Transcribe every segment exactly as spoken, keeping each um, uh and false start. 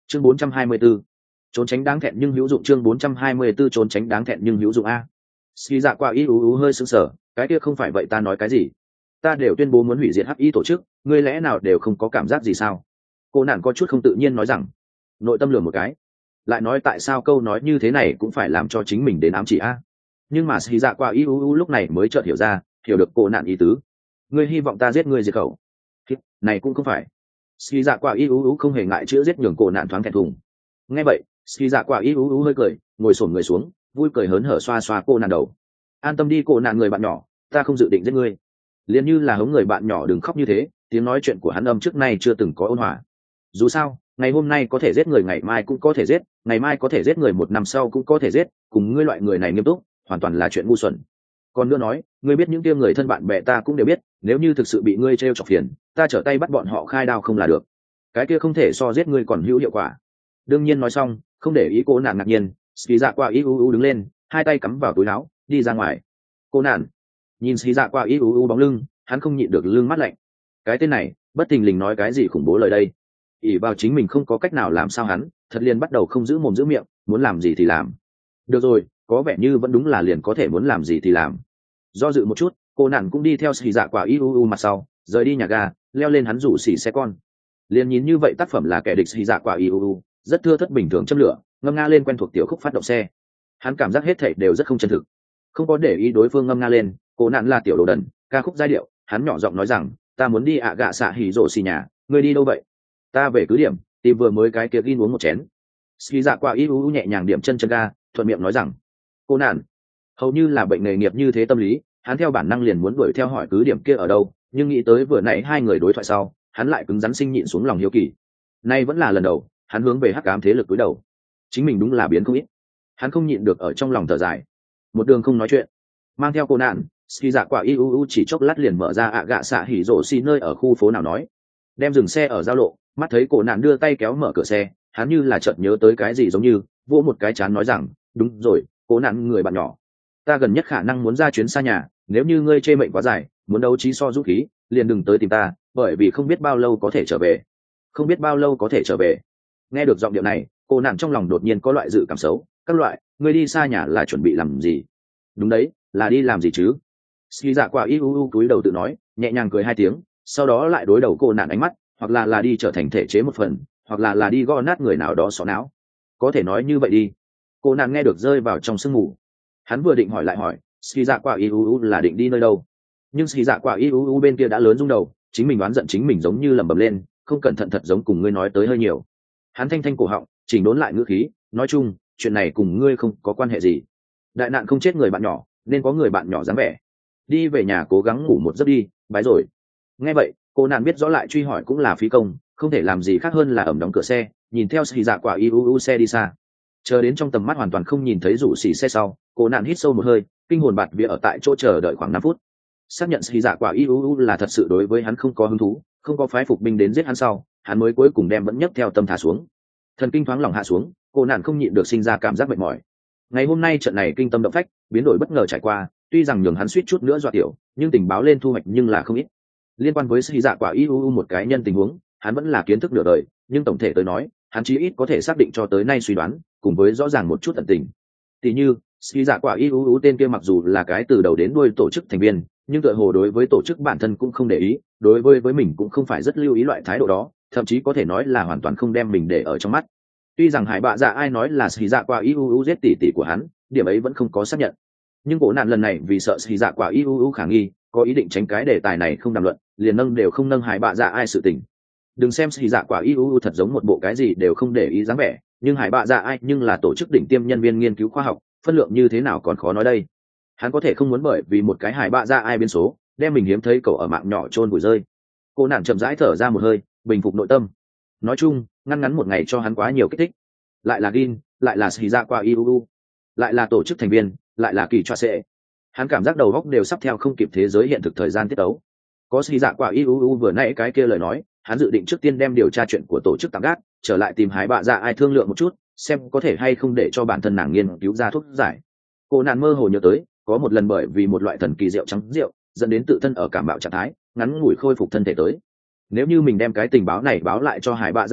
chương bốn trăm hai mươi 4. Trốn tránh đáng thẹn nhưng hữu dụng. Chương bốn trăm hai mươi 4 trốn tránh đáng thẹn nhưng hữu dụng a. Ski Dạ Quả Y ú ú hơi sững sờ, cái kia không phải vậy ta nói cái gì? Ta đều tuyên bố muốn hủy diệt hắc y tổ chức, ngươi lẽ nào đều không có cảm giác gì sao? Cô nạn có chút không tự nhiên nói rằng, nội tâm lừa một cái, lại nói tại sao câu nói như thế này cũng phải làm cho chính mình đến ám chỉ a? Nhưng mà Ski Dạ Quả Y ú ú lúc này mới chợt hiểu ra, hiểu được cô nạn ý tứ. Ngươi hy vọng ta giết ngươi diệt khẩu? Này cũng không phải. Ski Dạ Quả Y ú ú không hề ngại chữa giết nhường cô nạn thoáng thẹn thùng. Nghe vậy, Ski Dạ Quả Y ú ú hơi cười, ngồi xổm người xuống, vui cười hớn hở xoa xoa cô nạn đầu. An tâm đi cô nạn người bạn nhỏ, ta không dự định giết ngươi. Liền như là hống người bạn nhỏ đừng khóc như thế, tiếng nói chuyện của hắn âm trước nay chưa từng có ôn hòa. Dù sao, ngày hôm nay có thể giết người, ngày mai cũng có thể giết, ngày mai có thể giết người, một năm sau cũng có thể giết, cùng ngươi loại người này nghiêm túc, hoàn toàn là chuyện ngu xuẩn. Còn nữa nói, ngươi biết những kia người thân bạn bè ta cũng đều biết, nếu như thực sự bị ngươi trêu chọc phiền, ta trở tay bắt bọn họ khai đao không là được. Cái kia không thể so giết ngươi còn hữu hiệu quả. Đương nhiên nói xong, không để ý cô nạn ngạc nhiên, Ski Dạ Quả Y ú ú đứng lên, hai tay cắm vào túi áo, đi ra ngoài. Cô nạn nhìn Ski Dạ Quả Y ú ú bóng lưng, hắn không nhịn được lưng mắt lạnh. Cái tên này, bất thình lình nói cái gì khủng bố lời đây? ỷ vào chính mình không có cách nào làm sao hắn, thật liền bắt đầu không giữ mồm giữ miệng, muốn làm gì thì làm. Được rồi, có vẻ như vẫn đúng là liền có thể muốn làm gì thì làm. Do dự một chút, cô nạn cũng đi theo Ski Dạ Quả Y ú ú mặt sau, rời đi nhà ga, leo lên hắn rủ xỉ xe con. Liền nhìn như vậy tác phẩm là kẻ địch Ski Dạ Quả Y ú ú, rất thưa thất bình thường châm lửa, ngâm nga lên quen thuộc tiểu khúc phát động xe. Hắn cảm giác hết thảy đều rất không chân thực, không có để ý đối phương ngâm nga lên, cô nạn là tiểu đồ đần, ca khúc giai điệu, hắn nhỏ giọng nói rằng, ta muốn đi ạ gạ xạ hỉ rổ xì nhà, ngươi đi đâu vậy? Ta về cứ điểm, tìm vừa mới cái kia gin uống một chén. Ski Dạ Quả Y ú ú nhẹ nhàng điểm chân chân ga, thuận miệng nói rằng, cô nạn, hầu như là bệnh nghề nghiệp như thế tâm lý, hắn theo bản năng liền muốn đuổi theo hỏi cứ điểm kia ở đâu, nhưng nghĩ tới vừa nãy hai người đối thoại sau, hắn lại cứng rắn sinh nhịn xuống lòng hiếu kỳ. Nay vẫn là lần đầu, hắn hướng về hắc ám thế lực cúi đầu. Chính mình đúng là biến không ít. Hắn không nhịn được ở trong lòng thở dài. Một đường không nói chuyện, mang theo cô nạn, Ski Dạ Quả Y ú ú chỉ chốc lát liền mở ra ạ gạ xạ hỉ rổ xì nơi ở khu phố nào nói, đem dừng xe ở giao lộ, mắt thấy cô nạn đưa tay kéo mở cửa xe, hắn như là chợt nhớ tới cái gì giống như vỗ một cái chán nói rằng, đúng rồi, cô nạn người bạn nhỏ, ta gần nhất khả năng muốn ra chuyến xa nhà, nếu như ngươi chê mệnh quá dài, muốn đấu trí so dũng khí, liền đừng tới tìm ta, bởi vì không biết bao lâu có thể trở về, không biết bao lâu có thể trở về. Nghe được giọng điệu này, cô nạn trong lòng đột nhiên có loại dự cảm xấu, các loại, ngươi đi xa nhà là chuẩn bị làm gì? Đúng đấy, là đi làm gì chứ? Ski Dạ Quả Y ú ú cúi đầu tự nói, nhẹ nhàng cười hai tiếng, sau đó lại đối đầu cô nạn ánh mắt, hoặc là là đi trở thành thể chế một phần, hoặc là là đi gõ nát người nào đó xó não. Có thể nói như vậy đi. Cô nạn nghe được rơi vào trong sương mù. Hắn vừa định hỏi lại hỏi, Ski Dạ Quả Y ú ú là định đi nơi đâu? Nhưng Ski Dạ Quả Y ú ú bên kia đã lớn rung đầu, chính mình oán giận chính mình giống như lẩm bẩm lên, không cẩn thận thật giống cùng ngươi nói tới hơi nhiều. Hắn thanh thanh cổ họng, chỉnh đốn lại ngữ khí, nói chung, chuyện này cùng ngươi không có quan hệ gì. Đại nạn không chết người bạn nhỏ, nên có người bạn nhỏ dáng vẻ. Đi về nhà cố gắng ngủ một giấc đi, bái rồi. Nghe vậy, cô nạn biết rõ lại truy hỏi cũng là phí công, không thể làm gì khác hơn là ẩm đóng cửa xe, nhìn theo Ski Dạ Quả Y ú ú xe đi xa. Chờ đến trong tầm mắt hoàn toàn không nhìn thấy rủ xỉ xe sau, cô nạn hít sâu một hơi, kinh hồn bạt vía ở tại chỗ chờ đợi khoảng năm phút. Xác nhận Ski Dạ Quả Y ú ú là thật sự đối với hắn không có hứng thú, không có phái phục binh đến giết hắn sau, hắn mới cuối cùng đem vẫn nhấc theo tâm thả xuống. Thần kinh thoáng lòng hạ xuống, cô nạn không nhịn được sinh ra cảm giác mệt mỏi. Ngày hôm nay trận này kinh tâm động phách, biến đổi bất ngờ trải qua, tuy rằng nhường hắn suýt chút nữa dọa tiểu, nhưng tình báo lên thu hoạch nhưng là không ít. Liên quan với Ski Dạ Quả Y ú ú một cái nhân tình huống, hắn vẫn là kiến thức nửa đời, nhưng tổng thể tới nói, hắn chí ít có thể xác định cho tới nay suy đoán, cùng với rõ ràng một chút tận tình. Tỷ như, Ski Dạ Quả Y ú ú tên kia mặc dù là cái từ đầu đến đuôi tổ chức thành viên, nhưng tựa hồ đối với tổ chức bản thân cũng không để ý, đối với với mình cũng không phải rất lưu ý loại thái độ đó, thậm chí có thể nói là hoàn toàn không đem mình để ở trong mắt. Tuy rằng Hải Bạ Dạ ai nói là Ski Dạ Quả Y ú ú giết tỷ tỷ của hắn, điểm ấy vẫn không có xác nhận. Nhưng cổ nạn lần này vì sợ Ski Dạ Quả Y ú ú khả nghi, có ý định tránh cái đề tài này không đàm luận, liền nâng đều không nâng Hải Bạ Dạ ai sự tình. Đừng xem Ski Dạ Quả Y ú ú thật giống một bộ cái gì đều không để ý dáng vẻ, nhưng Hải Bạ Dạ ai nhưng là tổ chức đỉnh tiêm nhân viên nghiên cứu khoa học, phân lượng như thế nào còn khó nói đây. Hắn có thể không muốn bởi vì một cái Hải Bạ Dạ ai biến số, đem mình hiếm thấy cậu ở mạng nhỏ chôn vùi rơi. Cô nạn chậm rãi thở ra một hơi, bình phục nội tâm. Nói chung, ngăn ngắn một ngày cho hắn quá nhiều kích thích. Lại là Gin, lại là Ski Dạ Quả Y ú ú, lại là tổ chức thành viên, lại là kỳ choa sệ. Hắn cảm giác đầu óc đều sắp theo không kịp thế giới hiện thực thời gian tiết tấu. Có Ski Dạ Quả Y ú ú vừa nãy cái kia lời nói, hắn dự định trước tiên đem điều tra chuyện của tổ chức tạm gác, trở lại tìm Hải Bạ Dạ ai thương lượng một chút, xem có thể hay không để cho bản thân nàng nghiên cứu ra thuốc giải. Cô nạn mơ hồ nhớ tới, có một lần bởi vì một loại thần kỳ rượu trắng rượu, dẫn đến tự thân ở cảm bạo trạng thái, ngắn ngủi khôi phục thân thể tới. Nếu như mình đem cái tình báo này báo lại cho Hải Bạ Dạ ai,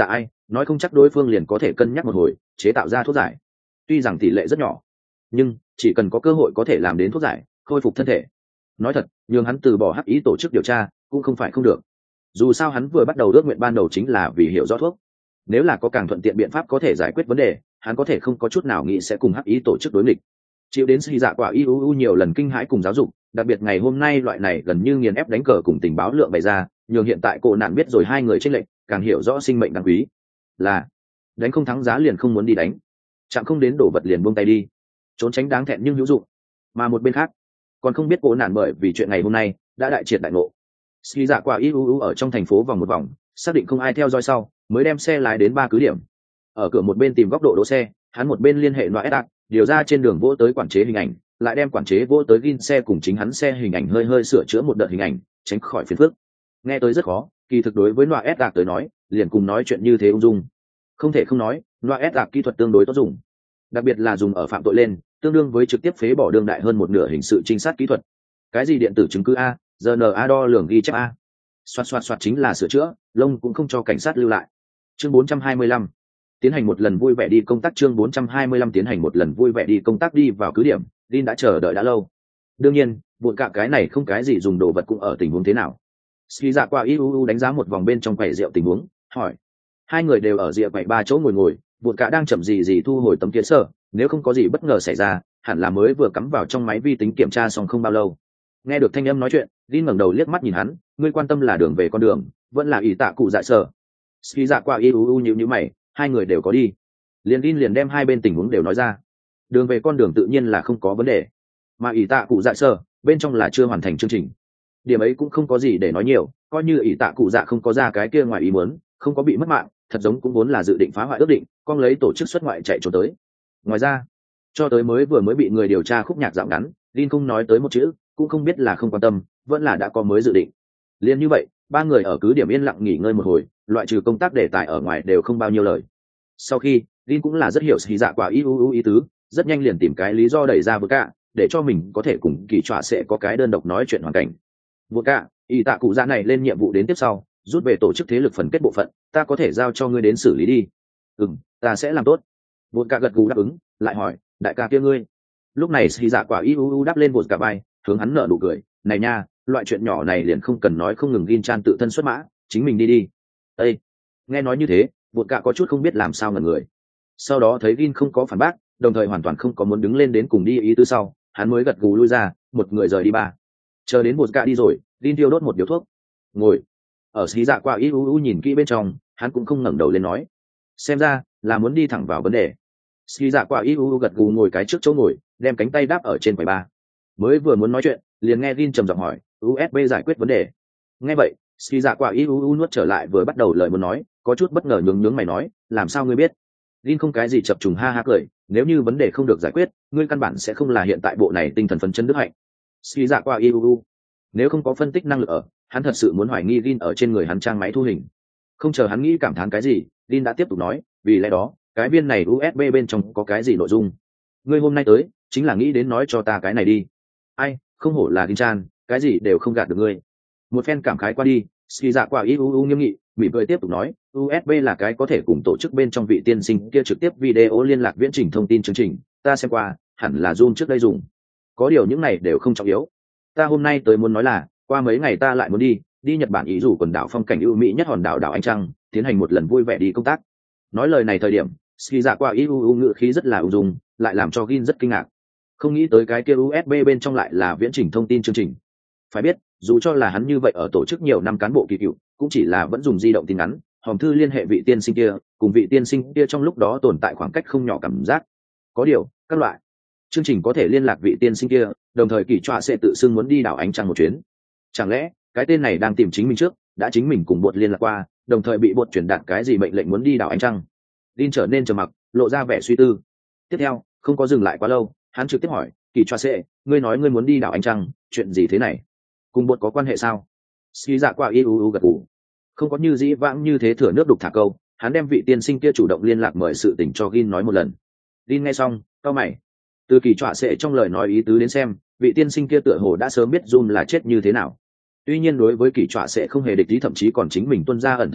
nói không chắc đối phương liền có thể cân nhắc một hồi chế tạo ra thuốc giải. Tuy rằng tỷ lệ rất nhỏ, nhưng chỉ cần có cơ hội có thể làm đến thuốc giải khôi phục thân thể, nói thật nhường hắn từ bỏ hắc ý tổ chức điều tra cũng không phải không được. Dù sao hắn vừa bắt đầu ước nguyện ban đầu chính là vì hiểu rõ thuốc, nếu là có càng thuận tiện biện pháp có thể giải quyết vấn đề, hắn có thể không có chút nào nghĩ sẽ cùng hắc ý tổ chức đối nghịch. Chịu đến suy dạ quả i u u nhiều lần kinh hãi cùng giáo dục, đặc biệt ngày hôm nay loại này gần như nghiền ép đánh cờ cùng tình báo lượng bày ra, nhường hiện tại cô nạn biết rồi hai người trên lệnh càng hiểu rõ sinh mệnh đáng quý, là đánh không thắng giá liền không muốn đi đánh, chạm không đến đổ vật liền buông tay đi, trốn tránh đáng thẹn nhưng hữu dụng. Mà một bên khác còn không biết cô nạn bởi vì chuyện ngày hôm nay đã đại triệt đại ngộ. Suy dạ quả i u u ở trong thành phố vòng một vòng, xác định không ai theo dõi sau mới đem xe lái đến ba cứ điểm. Ở cửa một bên tìm góc độ đỗ xe, hắn một bên liên hệ loại ép điều ra trên đường vỗ tới quản chế hình ảnh, lại đem quản chế vỗ tới gin xe cùng chính hắn xe hình ảnh hơi hơi sửa chữa một đợt hình ảnh, tránh khỏi phiền phức. Nghe tới rất khó, kỳ thực đối với loại ép tới nói liền cùng nói chuyện như thế ung dung. Không thể không nói loại ép kỹ thuật tương đối tốt dùng, đặc biệt là dùng ở phạm tội lên, tương đương với trực tiếp phế bỏ đương đại hơn một nửa hình sự trinh sát kỹ thuật. Cái gì điện tử chứng cứ a, rờ en a đo lường ghi chép a, xoát xoát xoát chính là sửa chữa, lông cũng không cho cảnh sát lưu lại. Chương bốn trăm hai mươi lăm tiến hành một lần vui vẻ đi công tác. Chương bốn trăm hai mươi lăm tiến hành một lần vui vẻ đi công tác. Đi vào cứ điểm, Lin đã chờ đợi đã lâu. Đương nhiên buồn cả cái này không cái gì dùng đồ vật cũng ở tình huống thế nào. Ski dạ qua i u u đánh giá một vòng bên trong quầy rượu tình huống, hỏi. Hai người đều ở rìa quầy ba chỗ ngồi ngồi, buồn cả đang chậm gì gì thu hồi tấm kiến sở, nếu không có gì bất ngờ xảy ra hẳn là mới vừa cắm vào trong máy vi tính kiểm tra xong không bao lâu. Nghe được thanh âm nói chuyện, Lin ngẩng đầu liếc mắt nhìn hắn, ngươi quan tâm là đường về con đường vẫn là ỷ tạ cụ dại sở? Ski dạ qua i u u nhíu nhíu mày, hai người đều có đi. Liền Lin liền đem hai bên tình huống đều nói ra. Đường về con đường tự nhiên là không có vấn đề, mà ỷ tạ cụ dại sở bên trong là chưa hoàn thành chương trình, điểm ấy cũng không có gì để nói nhiều, coi như ỷ tạ cụ dạ không có ra cái kia ngoài ý muốn, không có bị mất mạng, thật giống cũng vốn là dự định phá hoại ước định, con lấy tổ chức xuất ngoại chạy trốn tới. Ngoài ra cho tới mới vừa mới bị người điều tra khúc nhạc dạo ngắn, Lin không nói tới một chữ, cũng không biết là không quan tâm vẫn là đã có mới dự định. Liên như vậy ba người ở cứ điểm yên lặng nghỉ ngơi một hồi, loại trừ công tác đề tài ở ngoài đều không bao nhiêu lời. Sau khi Lin cũng là rất hiểu sĩ dạ quả ý ưu ý tứ, rất nhanh liền tìm cái lý do đẩy ra vừa cả để cho mình có thể cùng kỳ trọa sẽ có cái đơn độc nói chuyện hoàn cảnh. Vừa cả ý tạ cụ dạ này lên nhiệm vụ đến tiếp sau rút về tổ chức thế lực phần kết bộ phận, ta có thể giao cho ngươi đến xử lý đi. Ừm, ta sẽ làm tốt. Vừa cả gật gù đáp ứng, lại hỏi, đại ca kia ngươi? Lúc này sĩ dạ quả ý ưu đáp lên một cả vai, hướng hắn nở nụ cười, này nha, loại chuyện nhỏ này liền không cần nói không ngừng Gin Chan tự thân xuất mã, chính mình đi đi. Ê! Nghe nói như thế, Bột Cạ có chút không biết làm sao ngẩn người. Sau đó thấy Gin không có phản bác, đồng thời hoàn toàn không có muốn đứng lên đến cùng đi ý tứ sau, hắn mới gật gù lui ra, một người rời đi ba. Chờ đến Bột Cạ đi rồi, Gin tiêu đốt một điếu thuốc. Ngồi. Ở xí dạ qua ý u u nhìn kỹ bên trong, hắn cũng không ngẩng đầu lên nói. Xem ra là muốn đi thẳng vào vấn đề. Xí dạ qua ý u u gật gù ngồi cái trước chỗ ngồi, đem cánh tay đáp ở trên quầy ba. Mới vừa muốn nói chuyện, liền nghe Gin trầm giọng hỏi, u ét bê giải quyết vấn đề. Nghe vậy, Ski dạ quả i u u nuốt trở lại vừa bắt đầu lời muốn nói, có chút bất ngờ nhướng nhướng mày nói, làm sao ngươi biết? Gin không cái gì chập trùng ha ha cười, nếu như vấn đề không được giải quyết, ngươi căn bản sẽ không là hiện tại bộ này tinh thần phấn chấn đức hạnh. Ski dạ quả i u u, nếu không có phân tích năng lực ở, hắn thật sự muốn hoài nghi Gin ở trên người hắn trang máy thu hình. Không chờ hắn nghĩ cảm thán cái gì, Gin đã tiếp tục nói, vì lẽ đó, cái viên này u ét bê bên trong có cái gì nội dung? Ngươi hôm nay tới, chính là nghĩ đến nói cho ta cái này đi. Ai, không hổ là Gin Chan, cái gì đều không gạt được ngươi. Một phen cảm khái qua đi, Ski dạ quả i u u nghiêm nghị, mỉm cười tiếp tục nói, u ét bê là cái có thể cùng tổ chức bên trong vị tiên sinh kia trực tiếp video liên lạc viễn trình thông tin chương trình, ta xem qua, hẳn là Zoom trước đây dùng. Có điều những này đều không trọng yếu. Ta hôm nay tới muốn nói là, qua mấy ngày ta lại muốn đi, đi Nhật Bản ý rủ quần đảo phong cảnh ưu mỹ nhất hòn đảo đảo Ánh Trăng, tiến hành một lần vui vẻ đi công tác. Nói lời này thời điểm, Ski dạ quả i u u ngữ khí rất là ung dung, lại làm cho Gin rất kinh ngạc. Không nghĩ tới cái kia u ét bê bên trong lại là viễn trình thông tin chương trình. Phải biết, dù cho là hắn như vậy ở tổ chức nhiều năm cán bộ kỳ cựu, cũng chỉ là vẫn dùng di động tin ngắn, hòm thư liên hệ vị tiên sinh kia, cùng vị tiên sinh kia trong lúc đó tồn tại khoảng cách không nhỏ cảm giác. Có điều, các loại chương trình có thể liên lạc vị tiên sinh kia, đồng thời kỳ trọa sẽ tự xưng muốn đi đảo Ánh Trăng một chuyến. Chẳng lẽ, cái tên này đang tìm chính mình trước, đã chính mình cùng bột liên lạc qua, đồng thời bị bột truyền đạt cái gì mệnh lệnh muốn đi đảo Ánh Trăng? Linh trở nên trầm mặc, lộ ra vẻ suy tư. Tiếp theo, không có dừng lại quá lâu, hắn trực tiếp hỏi, kỳ trọa sẽ, ngươi nói ngươi muốn đi đảo Ánh Trăng, chuyện gì thế này? Cùng bột có quan hệ sao? Ski dạ qua i u u gật gù, không có như dĩ vãng như thế thừa nước đục thả câu, hắn đem vị tiên sinh kia chủ động liên lạc mời sự tình cho Gin nói một lần. Gin nghe xong, cau mày. Từ kỳ trọa sẽ trong lời nói ý tứ đến xem, vị tiên sinh kia tựa hồ đã sớm biết Jun là chết như thế nào. Tuy nhiên đối với kỳ trọa sẽ không hề địch ý, thậm chí còn chính mình tuân ra ẩn thân nơi,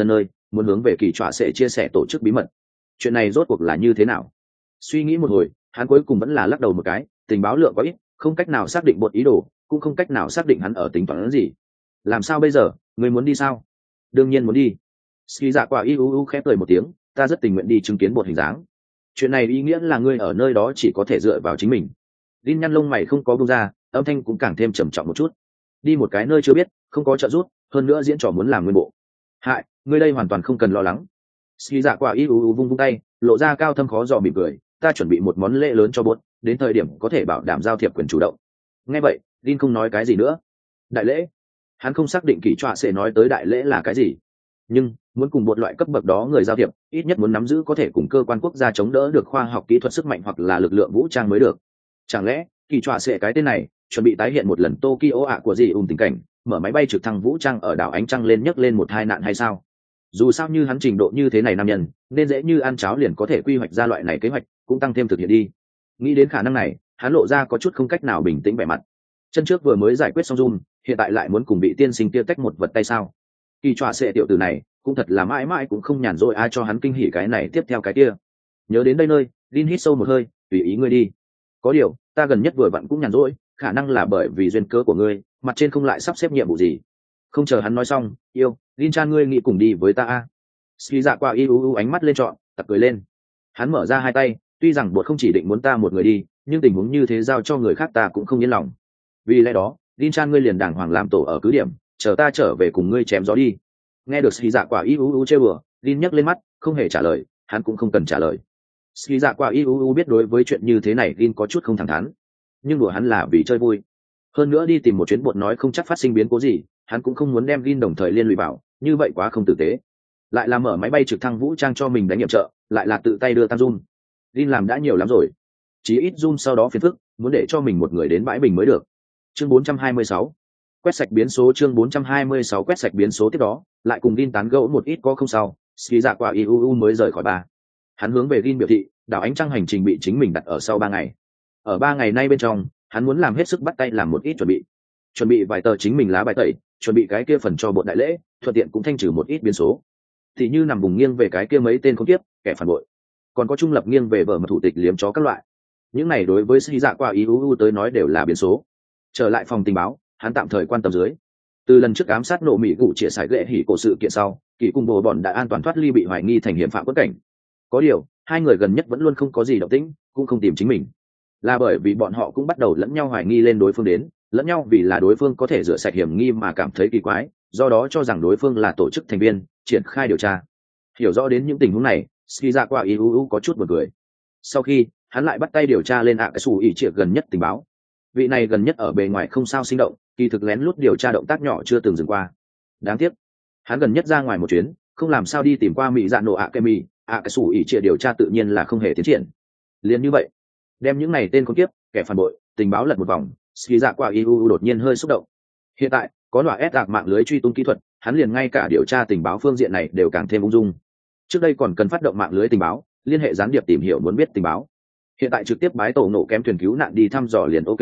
muốn hướng về kỳ trọa sẽ chia sẻ tổ chức bí mật. Chuyện này rốt cuộc là như thế nào? Suy nghĩ một hồi, hắn cuối cùng vẫn là lắc đầu một cái, tình báo lượng có ít, không cách nào xác định bột ý đồ, cũng không cách nào xác định hắn ở tính toán gì. Làm sao bây giờ, ngươi muốn đi sao? Đương nhiên muốn đi. Ski Dạ Quả y u u khẽ cười một tiếng, ta rất tình nguyện đi chứng kiến bột hình dáng. Chuyện này ý nghĩa là ngươi ở nơi đó chỉ có thể dựa vào chính mình. Linh nhăn lông mày không có buông ra, âm thanh cũng càng thêm trầm trọng một chút. Đi một cái nơi chưa biết, không có trợ giúp, hơn nữa diễn trò muốn làm nguyên bộ. Hại, ngươi đây hoàn toàn không cần lo lắng. Ski Dạ Quả y u u vung vung tay, lộ ra cao thâm khó dò mỉm cười, ta chuẩn bị một món lễ lớn cho bột, đến thời điểm có thể bảo đảm giao thiệp quyền chủ động. Nghe vậy, Linh không nói cái gì nữa. Đại lễ? Hắn không xác định kỳ trọa sẽ nói tới đại lễ là cái gì, nhưng muốn cùng một loại cấp bậc đó người giao thiệp, ít nhất muốn nắm giữ có thể cùng cơ quan quốc gia chống đỡ được khoa học kỹ thuật sức mạnh hoặc là lực lượng vũ trang mới được. Chẳng lẽ kỳ trọa sẽ cái tên này chuẩn bị tái hiện một lần Tokyo ạ của gì ung tình cảnh, mở máy bay trực thăng vũ trang ở đảo ánh trăng lên nhấc lên một hai nạn hay sao? Dù sao như hắn trình độ như thế này nam nhân, nên dễ như ăn cháo liền có thể quy hoạch ra loại này kế hoạch, cũng tăng thêm thực hiện đi. Nghĩ đến khả năng này, hắn lộ ra có chút không cách nào bình tĩnh vẻ mặt. Chân trước vừa mới giải quyết xong Zoom, hiện tại lại muốn cùng bị tiên sinh kia tách một vật tay sao? Kỳ trọa sẽ tiểu tử này cũng thật là mãi mãi cũng không nhàn rỗi ai cho hắn kinh hỉ cái này tiếp theo cái kia. Nhớ đến đây nơi, Lin hít sâu một hơi, tùy ý ngươi đi. Có điều, ta gần nhất vừa vặn cũng nhàn rỗi, khả năng là bởi vì duyên cớ của ngươi, mặt trên không lại sắp xếp nhiệm vụ gì. Không chờ hắn nói xong, yêu, Lin chan ngươi nghĩ cùng đi với ta a? Ski Dạ Quả y u u ánh mắt lên trọn, tặc cười lên. Hắn mở ra hai tay, tuy rằng bột không chỉ định muốn ta một người đi, nhưng tình huống như thế giao cho người khác ta cũng không yên lòng. Vì lẽ đó, Lin chan ngươi liền đàng hoàng làm tổ ở cứ điểm, chờ ta trở về cùng ngươi chém gió đi. Nghe được Ski Dạ Quả y u u trêu bừa, Lin nhấc lên mắt, không hề trả lời, hắn cũng không cần trả lời. Ski Dạ Quả y u u biết đối với chuyện như thế này Lin có chút không thẳng thắn, nhưng đùa hắn là vì chơi vui. Hơn nữa đi tìm một chuyến bột nói không chắc phát sinh biến cố gì, hắn cũng không muốn đem Lin đồng thời liên lụy vào, như vậy quá không tử tế. Lại là mở máy bay trực thăng vũ trang cho mình đánh nhiệm trợ, lại là tự tay đưa tăng zoom. Lin làm đã nhiều lắm rồi, chí ít zoom sau đó phiền phức, muốn để cho mình một người đến bãi bình mới được. Chương bốn trăm hai mươi sáu, quét sạch biến số. Chương bốn trăm hai mươi sáu quét sạch biến số. Tiếp đó lại cùng Lin tán gẫu một ít có không sao. Ski Dạ Quả i u u mới rời khỏi ba. Hắn hướng về Lin biểu thị đảo ánh trăng hành trình bị chính mình đặt ở sau ba ngày. Ở ba ngày nay bên trong, hắn muốn làm hết sức bắt tay làm một ít chuẩn bị, chuẩn bị vài tờ chính mình lá bài tẩy, chuẩn bị cái kia phần cho bộ đại lễ, thuận tiện cũng thanh trừ một ít biến số. Thì như nằm vùng nghiêng về cái kia mấy tên không tiếp kẻ phản bội, còn có trung lập nghiêng về vợ mà thủ tịch liếm chó các loại. Những này đối với Ski Dạ Quả i u u tới nói đều là biến số. Trở lại phòng tình báo, hắn tạm thời quan tâm dưới. Từ lần trước ám sát nổ mỹ gụ chia sải ghệ hỉ cổ sự kiện sau, kỳ cùng bồ bọn đã an toàn thoát ly bị hoài nghi thành hiểm phạm quất cảnh. Có điều hai người gần nhất vẫn luôn không có gì động tĩnh, cũng không tìm chính mình, là bởi vì bọn họ cũng bắt đầu lẫn nhau hoài nghi lên đối phương đến, lẫn nhau vì là đối phương có thể rửa sạch hiểm nghi mà cảm thấy kỳ quái, do đó cho rằng đối phương là tổ chức thành viên, triển khai điều tra. Hiểu rõ đến những tình huống này, Ski Dạ Quả i u u có chút buồn cười. Sau khi hắn lại bắt tay điều tra lên ạ cái sủ ỉ triệt gần nhất tình báo. Vị này gần nhất ở bề ngoài không sao sinh động, kỳ thực lén lút điều tra động tác nhỏ chưa từng dừng qua. Đáng tiếc, hắn gần nhất ra ngoài một chuyến, không làm sao đi tìm qua mỹ dạ nổ ạ cái mì, ạ cái sủ ỉ triệt điều tra tự nhiên là không hề tiến triển. Liên như vậy, đem những này tên con tiếp kẻ phản bội tình báo lật một vòng, Ski Dạ Quả i u u đột nhiên hơi xúc động. Hiện tại có loại ép đạc mạng lưới truy tung kỹ thuật, hắn liền ngay cả điều tra tình báo phương diện này đều càng thêm ung dung. Trước đây còn cần phát động mạng lưới tình báo, liên hệ gián điệp tìm hiểu muốn biết tình báo, hiện tại trực tiếp bái tổ nổ kém thuyền cứu nạn đi thăm dò liền ok.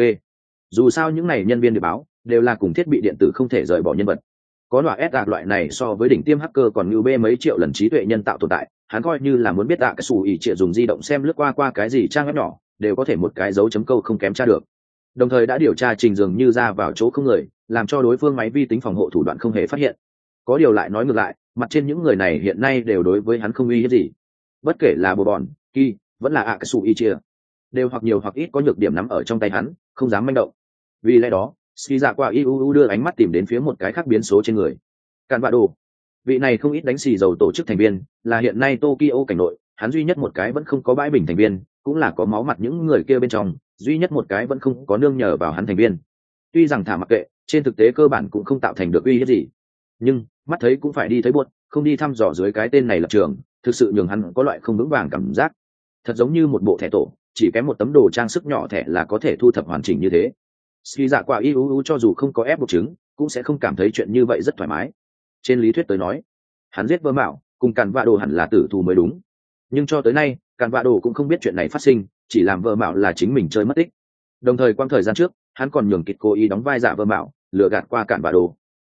Dù sao những này nhân viên điệp báo đều là cùng thiết bị điện tử không thể rời bỏ nhân vật, có loại ép đạc loại này so với đỉnh tiêm hacker còn như bê mấy triệu lần trí tuệ nhân tạo tồn tại, hắn coi như là muốn biết tạ cái xù ỉ trịa dùng di động xem lướt qua qua cái gì trang web nhỏ, đều có thể một cái dấu chấm câu không kém tra được. Đồng thời đã điều tra trình dường như ra vào chỗ không người, làm cho đối phương máy vi tính phòng hộ thủ đoạn không hề phát hiện. Có điều lại nói ngược lại, mặt trên những người này hiện nay đều đối với hắn không uy hiếp gì, bất kể là bồ bọn kỳ vẫn là ạ cái xù ỉ trịa, đều hoặc nhiều hoặc ít có nhược điểm nắm ở trong tay hắn, không dám manh động. Vì lẽ đó Ski Dạ Quả i u u đưa ánh mắt tìm đến phía một cái khác biến số trên người. Càn Vạ Đồ, vị này không ít đánh xì dầu tổ chức thành viên, là hiện nay Tokyo cảnh nội hắn duy nhất một cái vẫn không có bãi bình thành viên, cũng là có máu mặt những người kia bên trong duy nhất một cái vẫn không có nương nhờ vào hắn thành viên. Tuy rằng thả mặc kệ, trên thực tế cơ bản cũng không tạo thành được uy hiếp gì, nhưng mắt thấy cũng phải đi thấy buốt, không đi thăm dò dưới cái tên này lập trường, thực sự nhường hắn có loại không vững vàng cảm giác. Thật giống như một bộ thẻ tổ, chỉ kém một tấm đồ trang sức nhỏ thẻ là có thể thu thập hoàn chỉnh như thế. Ski Dạ Quả i u u cho dù không có ép buộc chứng, cũng sẽ không cảm thấy chuyện như vậy rất thoải mái. Trên lý thuyết tới nói, hắn giết Vơ Mạo cùng Càn Vạ Đồ hẳn là tử thù mới đúng, nhưng cho tới nay Càn Vạ Đồ cũng không biết chuyện này phát sinh, chỉ làm Vơ Mạo là chính mình chơi mất tích. Đồng thời quang thời gian trước hắn còn nhường kịch cố ý đóng vai giả Vơ Mạo, lừa gạt qua Càn Vạ Đồ.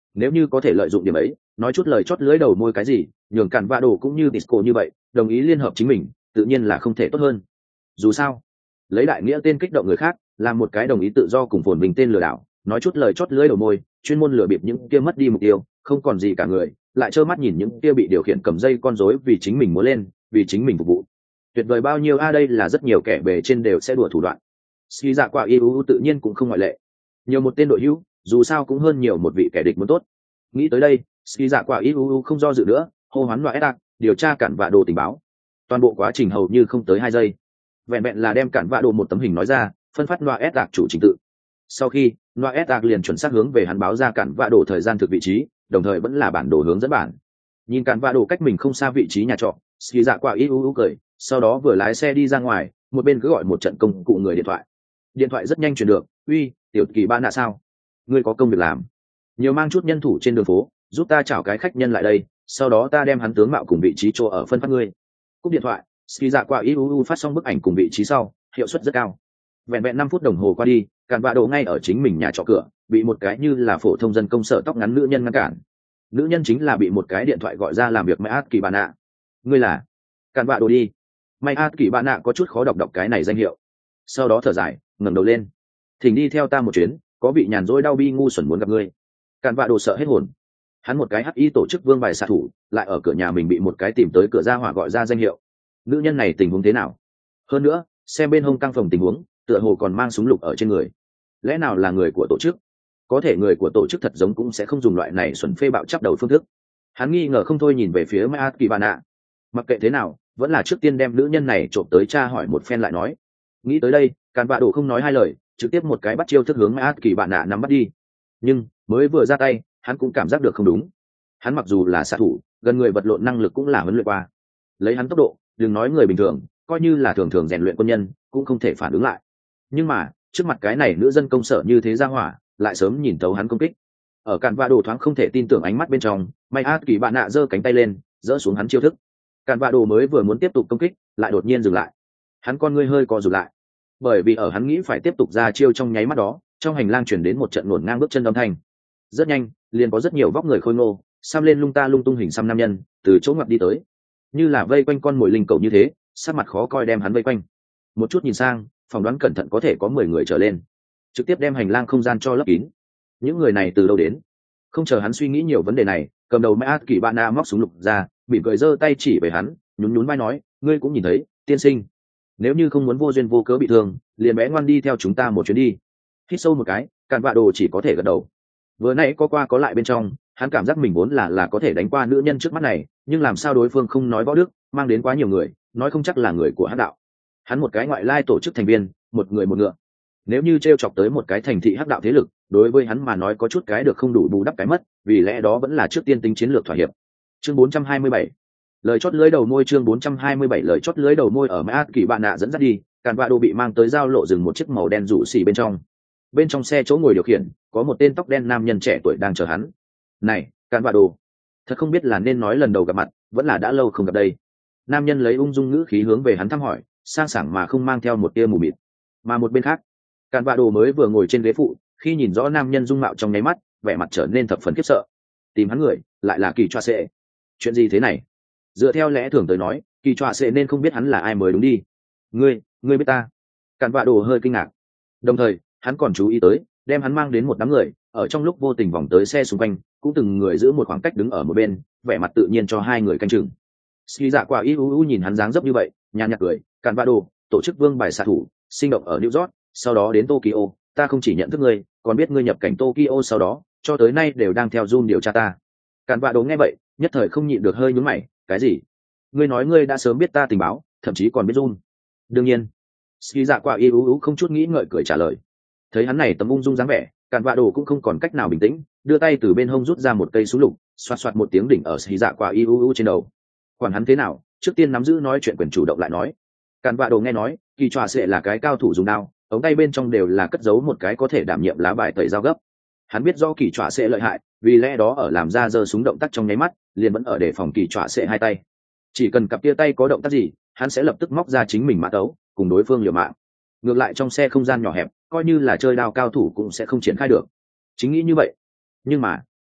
Nếu như có thể lợi dụng điểm ấy, nói chút lời chót lưỡi đầu môi cái gì, nhường cản vạ đồ cũng như disco như vậy đồng ý liên hợp chính mình, tự nhiên là không thể tốt hơn. Dù sao, lấy đại nghĩa tên kích động người khác, làm một cái đồng ý tự do cùng phồn bình tên lừa đảo, nói chút lời chót lưỡi đầu môi, chuyên môn lừa bịp những kia mất đi mục tiêu, không còn gì cả người, lại trơ mắt nhìn những kia bị điều khiển cầm dây con rối vì chính mình múa lên, vì chính mình phục vụ. Tuyệt vời bao nhiêu a, đây là rất nhiều kẻ bề trên đều sẽ đùa thủ đoạn. Ski Dạ Quả Yu tự nhiên cũng không ngoại lệ. Nhiều một tên đội hữu, dù sao cũng hơn nhiều một vị kẻ địch muốn tốt. Nghĩ tới đây, Ski Dạ Quả Yu không do dự nữa, hô hoán loại ép điều tra cản vạ đồ tình báo. Toàn bộ quá trình hầu như không tới hai giây, vẹn vẹn là đem cản vạ đồ một tấm hình nói ra, phân phát loa ép chủ trình tự. Sau khi loa ép liền chuẩn xác hướng về hắn báo ra cản vạ đồ thời gian thực vị trí, đồng thời vẫn là bản đồ hướng dẫn bản. Nhìn cản vạ đồ cách mình không xa vị trí nhà trọ, Ski Dạ Quả Yu cười, sau đó vừa lái xe đi ra ngoài, một bên cứ gọi một trận công cụ người điện thoại. Điện thoại rất nhanh truyền được. Uy, tiểu kỳ ba nạ sao? Ngươi có công việc làm, nhiều mang chút nhân thủ trên đường phố, giúp ta chào cái khách nhân lại đây, sau đó ta đem hắn tướng mạo cùng vị trí chỗ ở phân phát ngươi. Cúp điện thoại, Ski Dạ Quả Yu phát xong bức ảnh cùng vị trí sau, hiệu suất rất cao. Vẹn vẹn năm phút đồng hồ qua đi, cản vạ đồ ngay ở chính mình nhà trọ cửa, bị một cái như là phổ thông dân công sở tóc ngắn nữ nhân ngăn cản. Nữ nhân chính là bị một cái điện thoại gọi ra làm việc Mai Át Kỳ Bà Nạ. Ngươi là? Cản vạ đồ đi. Mai Át Kỳ Bà Nạ có chút khó đọc đọc cái này danh hiệu, sau đó thở dài, ngẩng đầu lên. Thỉnh đi theo ta một chuyến, có vị nhàn rỗi đau bi ngu xuẩn muốn gặp ngươi. Cản vạ đồ sợ hết hồn. Hắn một cái hắc y tổ chức vương bài xạ thủ, lại ở cửa nhà mình bị một cái tìm tới cửa ra hỏa gọi ra danh hiệu. Nữ nhân này tình huống thế nào? Hơn nữa, xem bên hông căng phòng tình huống, tựa hồ còn mang súng lục ở trên người. Lẽ nào là người của tổ chức? Có thể người của tổ chức thật giống cũng sẽ không dùng loại này xuẩn phê bạo chắp đầu phương thức. Hắn nghi ngờ không thôi nhìn về phía Mai Kỳ Bà Nạ. Mặc kệ thế nào, vẫn là trước tiên đem nữ nhân này trộm tới tra hỏi một phen lại nói. Nghĩ tới đây, càn vạ đồ không nói hai lời, trực tiếp một cái bắt chiêu thức hướng Mai Kỳ Bà Nạ nắm bắt đi. Nhưng mới vừa ra tay, hắn cũng cảm giác được không đúng. Hắn mặc dù là xạ thủ, gần người vật lộn năng lực cũng là huấn luyện qua. Lấy hắn tốc độ, đừng nói người bình thường, coi như là thường thường rèn luyện quân nhân, cũng không thể phản ứng lại. Nhưng mà, trước mặt cái này nữ dân công sở như thế ra hỏa, lại sớm nhìn thấu hắn công kích. Ở cản vạ đồ thoáng không thể tin tưởng ánh mắt bên trong, Mai Át Kỳ Bà Nạ giơ cánh tay lên, giơ xuống hắn chiêu thức. Cản vạ đồ mới vừa muốn tiếp tục công kích, lại đột nhiên dừng lại. Hắn con ngươi hơi co rụt lại, bởi vì ở hắn nghĩ phải tiếp tục ra chiêu trong nháy mắt đó, trong hành lang truyền đến một trận luồn ngang bước chân âm thanh. Rất nhanh, liền có rất nhiều vóc người khôi ngô, xăm lên lung ta lung tung hình xăm nam nhân, từ chỗ ngoặt đi tới, như là vây quanh con mồi linh cầu như thế, sắc mặt khó coi đem hắn vây quanh. Một chút nhìn sang, phỏng đoán cẩn thận có thể có mười người trở lên, trực tiếp đem hành lang không gian cho lấp kín. Những người này từ đâu đến? Không chờ hắn suy nghĩ nhiều vấn đề này, cầm đầu Mai Át Kỳ Bà Nạ móc súng lục ra, mỉm cười giơ tay chỉ về hắn, nhún nhún vai nói, ngươi cũng nhìn thấy, tiên sinh, nếu như không muốn vô duyên vô cớ bị thương, liền bé ngoan đi theo chúng ta một chuyến đi. Hít sâu một cái, càn vạ đồ chỉ có thể gật đầu. Vừa nãy có qua có lại bên trong, hắn cảm giác mình vốn là là có thể đánh qua nữ nhân trước mắt này, nhưng làm sao đối phương không nói võ đức, mang đến quá nhiều người, nói không chắc là người của hắc đạo. Hắn một cái ngoại lai tổ chức thành viên, một người một ngựa, nếu như t chọc tới một cái thành thị hắc đạo thế lực, đối với hắn mà nói có chút cái được không đủ bù đắp cái mất, vì lẽ đó vẫn là trước tiên tính chiến lược thỏa hiệp. Chương bốn trăm hai mươi bảy, lời chót lưới đầu môi. Chương bốn trăm hai mươi bảy, lời chót lưới đầu môi. Ở Mai Át Kỳ Bà Nạ dẫn dắt đi, càn vạ đồ bị mang tới giao lộ dừng một chiếc màu đen rủ xì bên trong. Bên trong xe chỗ ngồi điều khiển, có một tên tóc đen nam nhân trẻ tuổi đang chờ hắn. Này, càn vạ đồ, thật không biết là nên nói lần đầu gặp mặt, vẫn là đã lâu không gặp đây. Nam nhân lấy ung dung ngữ khí hướng về hắn thăm hỏi, sang sảng mà không mang theo một tia mù mịt. Mà một bên khác, càn vạ đồ mới vừa ngồi trên ghế phụ, khi nhìn rõ nam nhân dung mạo trong nháy mắt, vẻ mặt trở nên thập phần khiếp sợ. Tìm hắn người, lại là Kỳ Choa Sệ. Chuyện gì thế này? Dựa theo lẽ thường tới nói, Kỳ Choa Sệ nên không biết hắn là ai mới đúng đi. Ngươi, ngươi biết ta? Càn vạ đồ hơi kinh ngạc. Đồng thời, hắn còn chú ý tới, đem hắn mang đến một đám người, ở trong lúc vô tình vòng tới xe xung quanh, cũng từng người giữ một khoảng cách đứng ở một bên, vẻ mặt tự nhiên cho hai người canh chừng. Ski Dạ Quả Yu nhìn hắn dáng dấp như vậy, nhàn nhạt cười, càn vạ đồ, tổ chức vương bài xạ thủ, sinh động ở New York, sau đó đến Tokyo, ta không chỉ nhận thức ngươi, còn biết ngươi nhập cảnh Tokyo sau đó, cho tới nay đều đang theo Jun điều tra ta. Càn vạ đồ nghe vậy, nhất thời không nhịn được hơi nhướng mày, cái gì? Ngươi nói ngươi đã sớm biết ta tình báo, thậm chí còn biết Jun? Đương nhiên. Ski Dạ Quả Yu không chút nghĩ ngợi cười trả lời. Thấy hắn này tấm ung dung dáng vẻ, càn vạ đồ cũng không còn cách nào bình tĩnh, đưa tay từ bên hông rút ra một cây súng lục, xoạt xoạt một tiếng đỉnh ở Ski Dạ Quả Yu trên đầu. Quản hắn thế nào, trước tiên nắm giữ nói chuyện quyền chủ động lại nói. Càn vạ đồ nghe nói, Kỳ Choa Sệ là cái cao thủ dùng đao, ống tay bên trong đều là cất giấu một cái có thể đảm nhiệm lá bài tẩy dao gấp. Hắn biết do Kỳ Choa Sệ lợi hại, vì lẽ đó ở làm ra giơ súng động tác trong nháy mắt, liền vẫn ở đề phòng Kỳ Choa Sệ hai tay. Chỉ cần cặp kia tay có động tác gì, hắn sẽ lập tức móc ra chính mình mã tấu, cùng đối phương liều mạng. Ngược lại trong xe không gian nhỏ hẹp, coi như là chơi đao cao thủ cũng sẽ không triển khai được. Chính nghĩ như vậy. Nhưng mà,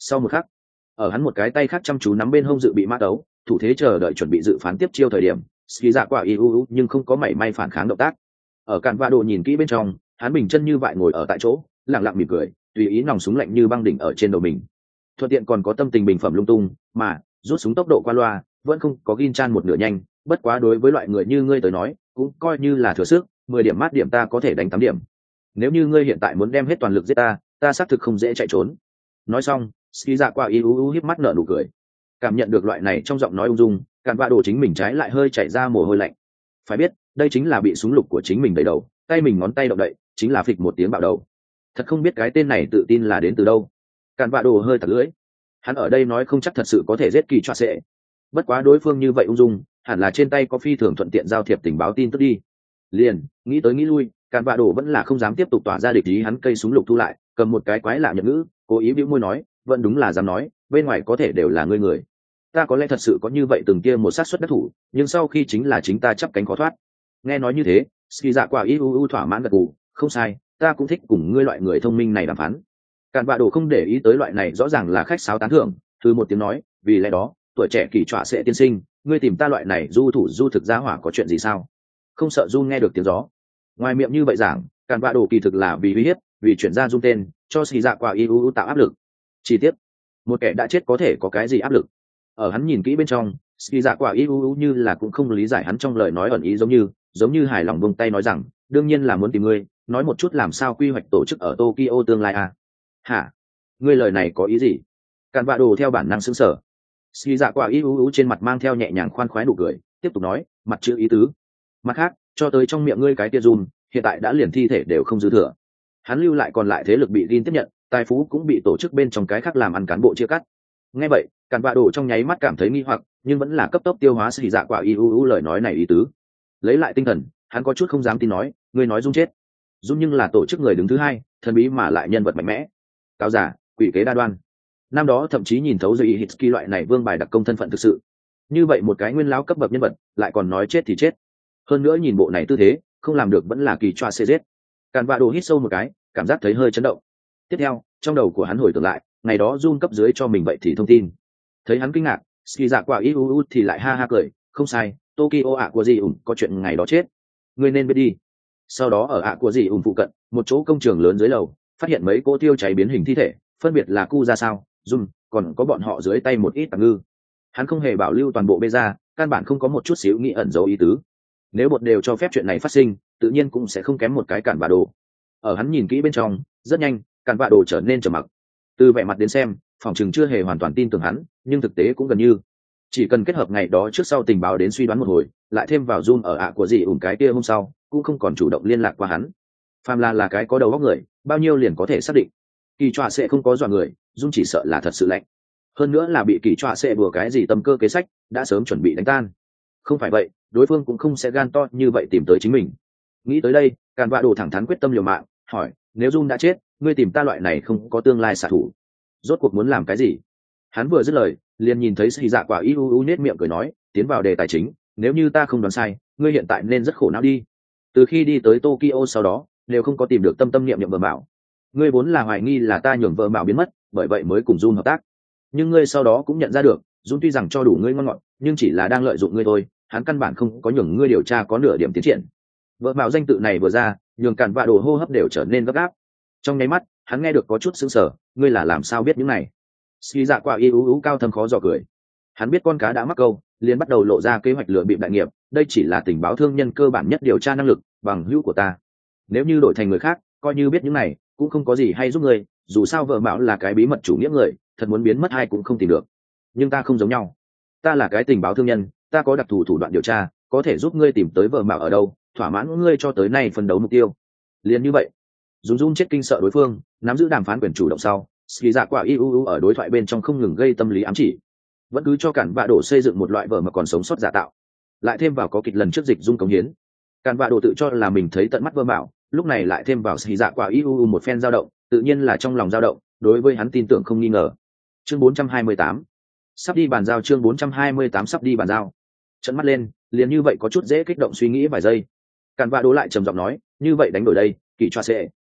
Sau một khắc, ở hắn một cái tay khác chăm chú nắm bên hông dự bị mã đấu, thủ thế chờ đợi chuẩn bị dự phán tiếp chiêu thời điểm, ski dạ quả iuu nhưng không có mảy may phản kháng động tác. Ở cản vạ đồ nhìn kỹ bên trong, hắn bình chân như vậy ngồi ở tại chỗ, lặng lặng mỉm cười, tùy ý nòng súng lạnh như băng đỉnh ở trên đầu mình. Thuận tiện còn có tâm tình bình phẩm lung tung, mà rút súng tốc độ qua loa, vẫn không có gin chan một nửa nhanh, bất quá đối với loại người như ngươi tới nói, cũng coi như là thừa sức, mười điểm mát điểm ta có thể đánh tám điểm. Nếu như ngươi hiện tại muốn đem hết toàn lực giết ta, ta xác thực không dễ chạy trốn. Nói xong, ski dạ qua iuu híp mắt nở nụ cười. Cảm nhận được loại này trong giọng nói ung dung, cản vạ đồ chính mình trái lại hơi chảy ra mồ hôi lạnh. Phải biết, đây chính là bị súng lục của chính mình đẩy đầu, tay mình ngón tay động đậy, chính là phịch một tiếng bạo đầu. Thật không biết cái tên này tự tin là đến từ đâu. Cản vạ đồ hơi thật lưỡi. Hắn ở đây nói không chắc thật sự có thể giết kỳ trọa sệ. Bất quá đối phương như vậy ung dung, hẳn là trên tay có phi thường thuận tiện giao thiệp tình báo tin tức đi. Liền, nghĩ tới nghĩ lui, cản vạ đồ vẫn là không dám tiếp tục tỏa ra địch ý, hắn cây súng lục thu lại, cầm một cái quái lạ nhận ngữ, cố ý bĩu môi nói, vẫn đúng là dám nói, bên ngoài có thể đều là ngươi người. Ta có lẽ thật sự có như vậy từng kia một sát suất đắc thủ, nhưng sau khi chính là chính ta chắp cánh khó thoát. Nghe nói như thế, ski dạ quả iuu thỏa mãn gật gù, không sai, ta cũng thích cùng ngươi loại người thông minh này đàm phán. Cản vạ đồ không để ý tới loại này rõ ràng là khách sáo tán thưởng, thư một tiếng nói, vì lẽ đó, tuổi trẻ kỳ trọa sẽ tiên sinh, ngươi tìm ta loại này du thủ du thực gia hỏa có chuyện gì sao? Không sợ du nghe được tiếng gió. Ngoài miệng như vậy giảng, cản vạ đồ kỳ thực là vì uy hiếp, vì chuyển ra dung tên, cho ski dạ quả iuu tạo áp lực. Chi tiết, một kẻ đã chết có thể có cái gì áp lực? Ở hắn nhìn kỹ bên trong, ski dạ quả iuu như là cũng không lý giải hắn trong lời nói ẩn ý, giống như giống như hài lòng buông tay nói rằng, đương nhiên là muốn tìm ngươi, nói một chút làm sao quy hoạch tổ chức ở Tokyo tương lai à? Hả? Ngươi lời này có ý gì? Cản vạ đồ theo bản năng sững sờ. Ski dạ quả iuu trên mặt mang theo nhẹ nhàng khoan khoái nụ cười, tiếp tục nói, mặt chữ ý tứ. Mặt khác, cho tới trong miệng ngươi cái tia dùm, hiện tại đã liền thi thể đều không dư thừa. Hắn lưu lại còn lại thế lực bị gin tiếp nhận, tài phú cũng bị tổ chức bên trong cái khác làm ăn cán bộ chia cắt. Nghe vậy, cản vạ đồ trong nháy mắt cảm thấy nghi hoặc, nhưng vẫn là cấp tốc tiêu hóa Ski dạ quả iuu lời nói này ý tứ. Lấy lại tinh thần, hắn có chút không dám tin nói, ngươi nói Dung chết. Dung nhưng là tổ chức người đứng thứ hai, thần bí mà lại nhân vật mạnh mẽ. Cáo giả, quỷ kế đa đoan. Năm đó thậm chí nhìn thấu Dây Hitsky loại này vương bài đặc công thân phận thực sự. Như vậy một cái nguyên lão cấp bậc nhân vật, lại còn nói chết thì chết. Hơn nữa nhìn bộ này tư thế, không làm được vẫn là kỳ choa xê giết. Cản vạ đồ hít sâu một cái, cảm giác thấy hơi chấn động. Tiếp theo, trong đầu của hắn hồi tưởng lại, ngày đó Dung cấp dưới cho mình vậy thì thông tin. Thấy hắn kinh ngạc, ski dạ quả iuu thì lại ha ha cười, không sai, Tokyo ạ của gì ủng có chuyện ngày đó chết. Ngươi nên biết đi. Sau đó ở ạ của gì ủng phụ cận, một chỗ công trường lớn dưới lầu, phát hiện mấy cỗ tiêu cháy biến hình thi thể, phân biệt là Ku ra sao, Dung, còn có bọn họ dưới tay một ít tạm ngư. Hắn không hề bảo lưu toàn bộ bê ra, căn bản không có một chút xíu nghĩ ẩn dấu ý tứ. Nếu bột đều cho phép chuyện này phát sinh, tự nhiên cũng sẽ không kém một cái cản vạ đồ. Ở hắn nhìn kỹ bên trong, rất nhanh, cản vạ đồ trở nên trầm mặc. Từ vẻ mặt đến xem, phòng chừng chưa hề hoàn toàn tin tưởng hắn, nhưng thực tế cũng gần như. Chỉ cần kết hợp ngày đó trước sau tình báo đến suy đoán một hồi, lại thêm vào Jun ở ạ của gì ủng cái kia hôm sau, cũng không còn chủ động liên lạc qua hắn. Phàm là là cái có đầu óc người, bao nhiêu liền có thể xác định. Kỳ trọa sẽ không có dọa người, Jun chỉ sợ là thật sự lạnh. Hơn nữa là bị kỳ trọa sẽ bừa cái gì tâm cơ kế sách, đã sớm chuẩn bị đánh tan. Không phải vậy, đối phương cũng không sẽ gan to như vậy tìm tới chính mình. Nghĩ tới đây, càn vạ đồ thẳng thắn quyết tâm liều mạng, hỏi, nếu Jun đã chết, ngươi tìm ta loại này không có tương lai xạ thủ, rốt cuộc muốn làm cái gì? Hắn vừa dứt lời, liền nhìn thấy Sĩ Dạ Quả iuu nết miệng cười nói, tiến vào đề tài chính, nếu như ta không đoán sai, ngươi hiện tại nên rất khổ não đi. Từ khi đi tới Tokyo sau đó, đều không có tìm được tâm tâm niệm niệm vợ bảo. Ngươi vốn là hoài nghi là ta nhường vợ bảo biến mất, bởi vậy mới cùng Jun hợp tác. Nhưng ngươi sau đó cũng nhận ra được, Jun tuy rằng cho đủ ngươi ngon ngọt, nhưng chỉ là đang lợi dụng ngươi thôi, hắn căn bản không có nhường ngươi điều tra có nửa điểm tiến triển. Vợ bảo danh tự này vừa ra, nhường cản vạ đồ hô hấp đều trở nên gấp gáp. Trong nháy mắt, hắn nghe được có chút sững sờ, ngươi là làm sao biết những này? Sĩ Dạ Quả iuu cao thâm khó dò cười. Hắn biết con cá đã mắc câu, liền bắt đầu lộ ra kế hoạch lừa bịp đại nghiệp, đây chỉ là tình báo thương nhân cơ bản nhất điều tra năng lực bằng hữu của ta. Nếu như đổi thành người khác, coi như biết những này, cũng không có gì hay giúp người, dù sao vợ bảo là cái bí mật chủ nghĩa người, thật muốn biến mất ai cũng không tìm được. Nhưng ta không giống nhau, ta là cái tình báo thương nhân, ta có đặc thù thủ đoạn điều tra, có thể giúp ngươi tìm tới vợ bảo ở đâu, thỏa mãn ngươi cho tới nay phân đấu mục tiêu. Liền như vậy, dùng Jun chết kinh sợ đối phương, nắm giữ đàm phán quyền chủ động sau, Sĩ Dạ Quả iuu ở đối thoại bên trong không ngừng gây tâm lý ám chỉ, vẫn cứ cho cản vạ đồ xây dựng một loại vợ mà còn sống sót giả tạo, lại thêm vào có kịch lần trước dịch Dung cống hiến, cản vạ đồ tự cho là mình thấy tận mắt vợ bảo, lúc này lại thêm vào Sĩ Dạ Quả iuu một phen dao động, tự nhiên là trong lòng dao động, đối với hắn tin tưởng không nghi ngờ. Chương bốn trăm hai mươi tám, sắp đi bàn giao. Chương bốn trăm hai mươi tám sắp đi bàn giao. Trợn mắt lên, liền như vậy có chút dễ kích động suy nghĩ vài giây. Cản vạ đồ lại trầm giọng nói, như vậy đánh đổi đây, kỳ choa sẽ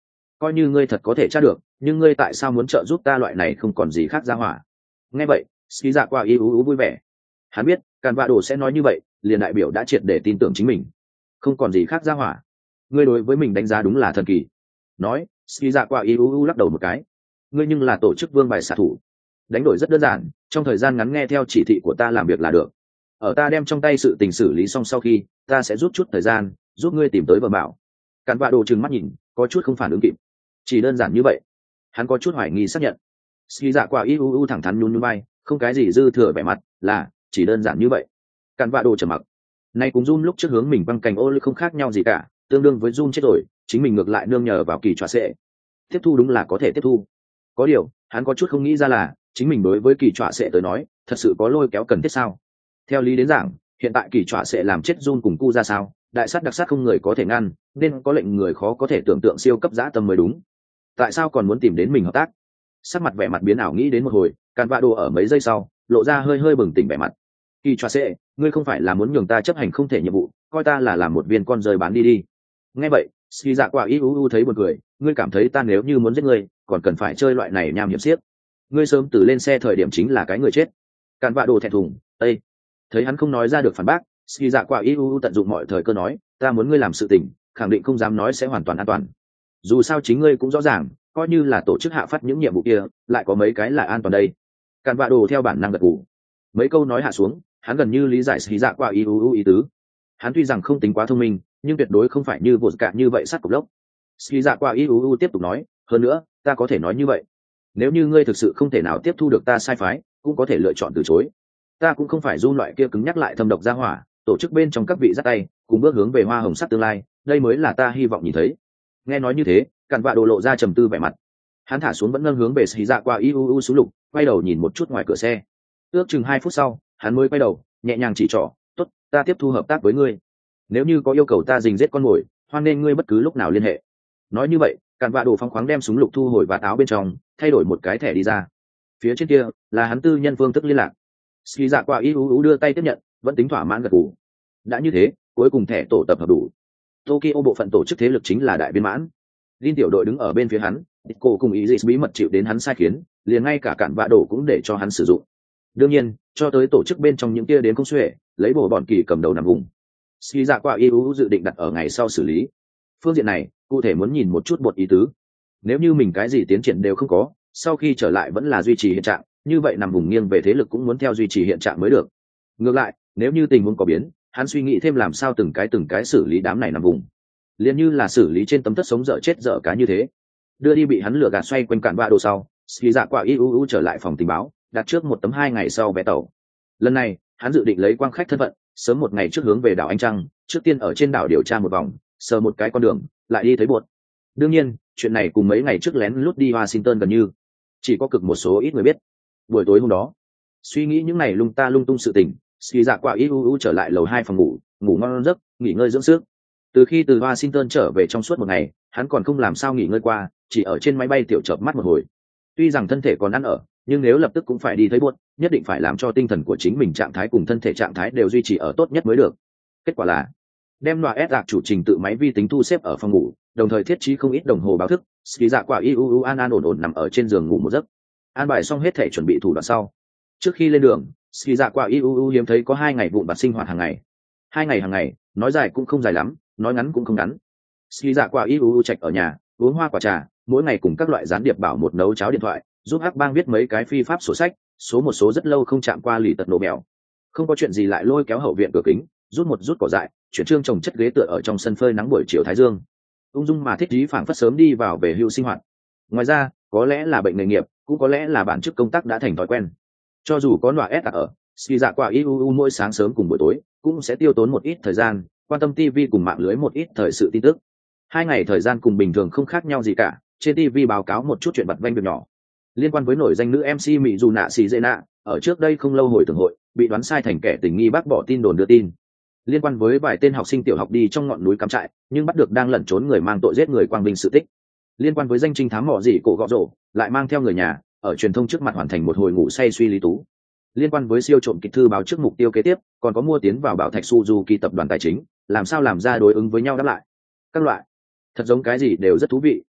coi như ngươi thật có thể tra được, nhưng ngươi tại sao muốn trợ giúp ta loại này không còn gì khác ra hỏa? Nghe vậy, ski dạ qua ý ú ú vui vẻ. Hắn biết càn vạ đồ sẽ nói như vậy, liền đại biểu đã triệt để tin tưởng chính mình. Không còn gì khác ra hỏa, ngươi đối với mình đánh giá đúng là thần kỳ. Nói, ski dạ qua ý ú ú lắc đầu một cái. Ngươi nhưng là tổ chức vương bài xạ thủ, đánh đổi rất đơn giản, trong thời gian ngắn nghe theo chỉ thị của ta làm việc là được. Ở ta đem trong tay sự tình xử lý xong sau khi, ta sẽ rút chút thời gian giúp ngươi tìm tới vợ bảo. Càn vạ đồ trừng mắt nhìn, có chút không phản ứng kịp. Chỉ đơn giản như vậy? Hắn có chút hoài nghi xác nhận. Ski dạ qua ý ú ú thẳng thắn nhún nhún vai, không cái gì dư thừa vẻ mặt, là chỉ đơn giản như vậy. Càn vạ đồ trầm mặc. Nay cùng Jun lúc trước hướng mình băng cành ô lực không khác nhau gì cả, tương đương với Jun chết rồi, chính mình ngược lại nương nhờ vào kỳ trọa sệ. Tiếp thu đúng là có thể tiếp thu. Có điều, hắn có chút không nghĩ ra là, chính mình đối với kỳ trọa sệ tới nói, thật sự có lôi kéo cần thiết sao? Theo lý đến giảng, hiện tại kỳ trọa sệ làm chết Jun cùng cu ra sao, đại sát đặc sát không người có thể ngăn, nên có lệnh người khó có thể tưởng tượng siêu cấp dã tâm mới đúng. Tại sao còn muốn tìm đến mình hợp tác? Sắc mặt vẻ mặt biến ảo nghĩ đến một hồi, Càn vạ đồ ở mấy giây sau lộ ra hơi hơi bừng tỉnh vẻ mặt. Kỳ trọa sệ, ngươi không phải là muốn nhường ta chấp hành không thể nhiệm vụ, coi ta là làm một viên con rơi bán đi đi. Nghe vậy, ski dạ quả ý u u thấy buồn cười, ngươi cảm thấy ta nếu như muốn giết ngươi, còn cần phải chơi loại này nham hiểm xiếc? Ngươi sớm từ lên xe thời điểm chính là cái người chết. Càn vạ đồ thẹn thùng, ây. Thấy hắn không nói ra được phản bác, ski dạ quả ý u u tận dụng mọi thời cơ nói, ta muốn ngươi làm sự tình, khẳng định không dám nói sẽ hoàn toàn an toàn. Dù sao chính ngươi cũng rõ ràng, coi như là tổ chức hạ phát những nhiệm vụ kia, lại có mấy cái là an toàn đây. Càn vạ đồ theo bản năng gật gù. Mấy câu nói hạ xuống, hắn gần như lý giải ski dạ quả ý u u ý tứ. Hắn tuy rằng không tính quá thông minh, nhưng tuyệt đối không phải như vột cả như vậy sát cục lốc. Ski dạ qua ý u u tiếp tục nói, hơn nữa, ta có thể nói như vậy. Nếu như ngươi thực sự không thể nào tiếp thu được ta sai phái, cũng có thể lựa chọn từ chối. Ta cũng không phải du loại kia cứng nhắc lại thâm độc ra hỏa, tổ chức bên trong các vị dắt tay, cùng bước hướng về hoa hồng sắc tương lai, đây mới là ta hy vọng nhìn thấy. Nghe nói như thế, Càn vạ đồ lộ ra trầm tư vẻ mặt. Hắn thả xuống vẫn nâng hướng về Ski dạ qua ý u u xuống lục, quay đầu nhìn một chút ngoài cửa xe. Ước chừng hai phút sau, hắn mới quay đầu, nhẹ nhàng chỉ trỏ, tốt, ta tiếp thu hợp tác với ngươi. Nếu như có yêu cầu ta dình giết con mồi, hoan nên ngươi bất cứ lúc nào liên hệ. Nói như vậy, Càn vạ đồ phóng khoáng đem súng lục thu hồi và áo bên trong, thay đổi một cái thẻ đi ra. Phía trên kia là hắn tư nhân phương thức liên lạc. Ski dạ qua ý u u đưa tay tiếp nhận, vẫn tính thỏa mãn gật gù. Đã như thế, cuối cùng thẻ tổ tập hợp đủ. Tokyo bộ phận tổ chức thế lực chính là đại viên mãn. Linh tiểu đội đứng ở bên phía hắn, cô cùng ý bí mật chịu đến hắn sai khiến, liền ngay cả Càn vạ đồ cũng để cho hắn sử dụng. Đương nhiên, cho tới tổ chức bên trong những kia đến công xuể, lấy bổ bọn kỳ cầm đầu nằm vùng. Ski dạ qua ý u dự định đặt ở ngày sau xử lý. Phương diện này, cụ thể muốn nhìn một chút bột ý tứ. Nếu như mình cái gì tiến triển đều không có, sau khi trở lại vẫn là duy trì hiện trạng, như vậy nằm vùng nghiêng về thế lực cũng muốn theo duy trì hiện trạng mới được. Ngược lại, nếu như tình huống có biến, hắn suy nghĩ thêm làm sao từng cái từng cái xử lý đám này nằm vùng. Liên như là xử lý trên tấm thất sống dở chết dở cá như thế. Đưa đi bị hắn lừa gạt xoay quanh Càn vạ đồ sau, Ski dạ qua ý u trở lại phòng tình báo, đặt trước một tấm hai ngày sau vé tàu. Lần này, hắn dự định lấy quang khách thân phận, sớm một ngày trước hướng về đảo Ánh Trăng, trước tiên ở trên đảo điều tra một vòng, sờ một cái con đường, lại đi thấy buột. Đương nhiên, chuyện này cùng mấy ngày trước lén lút đi Washington gần như, chỉ có cực một số ít người biết. Buổi tối hôm đó, suy nghĩ những này lung ta lung tung sự tình, Ski dạ qua ý u u trở lại lầu hai phòng ngủ, ngủ ngon giấc, nghỉ ngơi dưỡng sức. Từ khi từ Washington trở về trong suốt một ngày, hắn còn không làm sao nghỉ ngơi qua, chỉ ở trên máy bay tiểu chợp mắt một hồi. Tuy rằng thân thể còn ăn ở, nhưng nếu lập tức cũng phải đi thấy buốt, nhất định phải làm cho tinh thần của chính mình trạng thái cùng thân thể trạng thái đều duy trì ở tốt nhất mới được. Kết quả là đem loa ép lạc chủ trình tự máy vi tính thu xếp ở phòng ngủ, đồng thời thiết trí không ít đồng hồ báo thức. Ski dạ quả i u u an an ổn ổn nằm ở trên giường ngủ một giấc. An bài xong hết thể chuẩn bị thủ đoạn sau, trước khi lên đường, Ski dạ quả i u u hiếm thấy có hai ngày vụn vặt sinh hoạt hàng ngày. Hai ngày hàng ngày, nói dài cũng không dài lắm, nói ngắn cũng không ngắn. Ski dạ quả i u u trạch ở nhà, uống hoa quả trà, mỗi ngày cùng các loại gián điệp bảo một nấu cháo điện thoại, giúp hắc bang viết mấy cái phi pháp sổ sách, số một số rất lâu không chạm qua lì tật nổ mèo. Không có chuyện gì lại lôi kéo hậu viện cửa kính, rút một rút cỏ dại, chuyển trương trồng chất ghế tựa ở trong sân phơi nắng buổi chiều thái dương, ung dung mà thích ý phảng phất sớm đi vào về hưu sinh hoạt. Ngoài ra, có lẽ là bệnh nghề nghiệp, cũng có lẽ là bản chức công tác đã thành thói quen. Cho dù có nọa ép ở, Ski dạ quả i u u mỗi sáng sớm cùng buổi tối cũng sẽ tiêu tốn một ít thời gian quan tâm ti vi cùng mạng lưới một ít thời sự tin tức. Hai ngày thời gian cùng bình thường không khác nhau gì cả, trên ti vi báo cáo một chút chuyện vặt vanh việc nhỏ liên quan với nổi danh nữ em xê mỹ dù nạ xì dễ nạ, ở trước đây không lâu hồi tưởng hội bị đoán sai thành kẻ tình nghi bác bỏ tin đồn đưa tin, liên quan với vài tên học sinh tiểu học đi trong ngọn núi cắm trại nhưng bắt được đang lẩn trốn người mang tội giết người quang vinh sự tích, liên quan với danh trinh thám mỏ dị cổ gọ rổ lại mang theo người nhà ở truyền thông trước mặt hoàn thành một hồi ngủ say suy lý tú, liên quan với siêu trộm kịch thư báo trước mục tiêu kế tiếp, còn có mua tiến vào bảo thạch Suzuki tập đoàn tài chính, làm sao làm ra đối ứng với nhau đáp lại. Các loại, thật giống cái gì đều rất thú vị,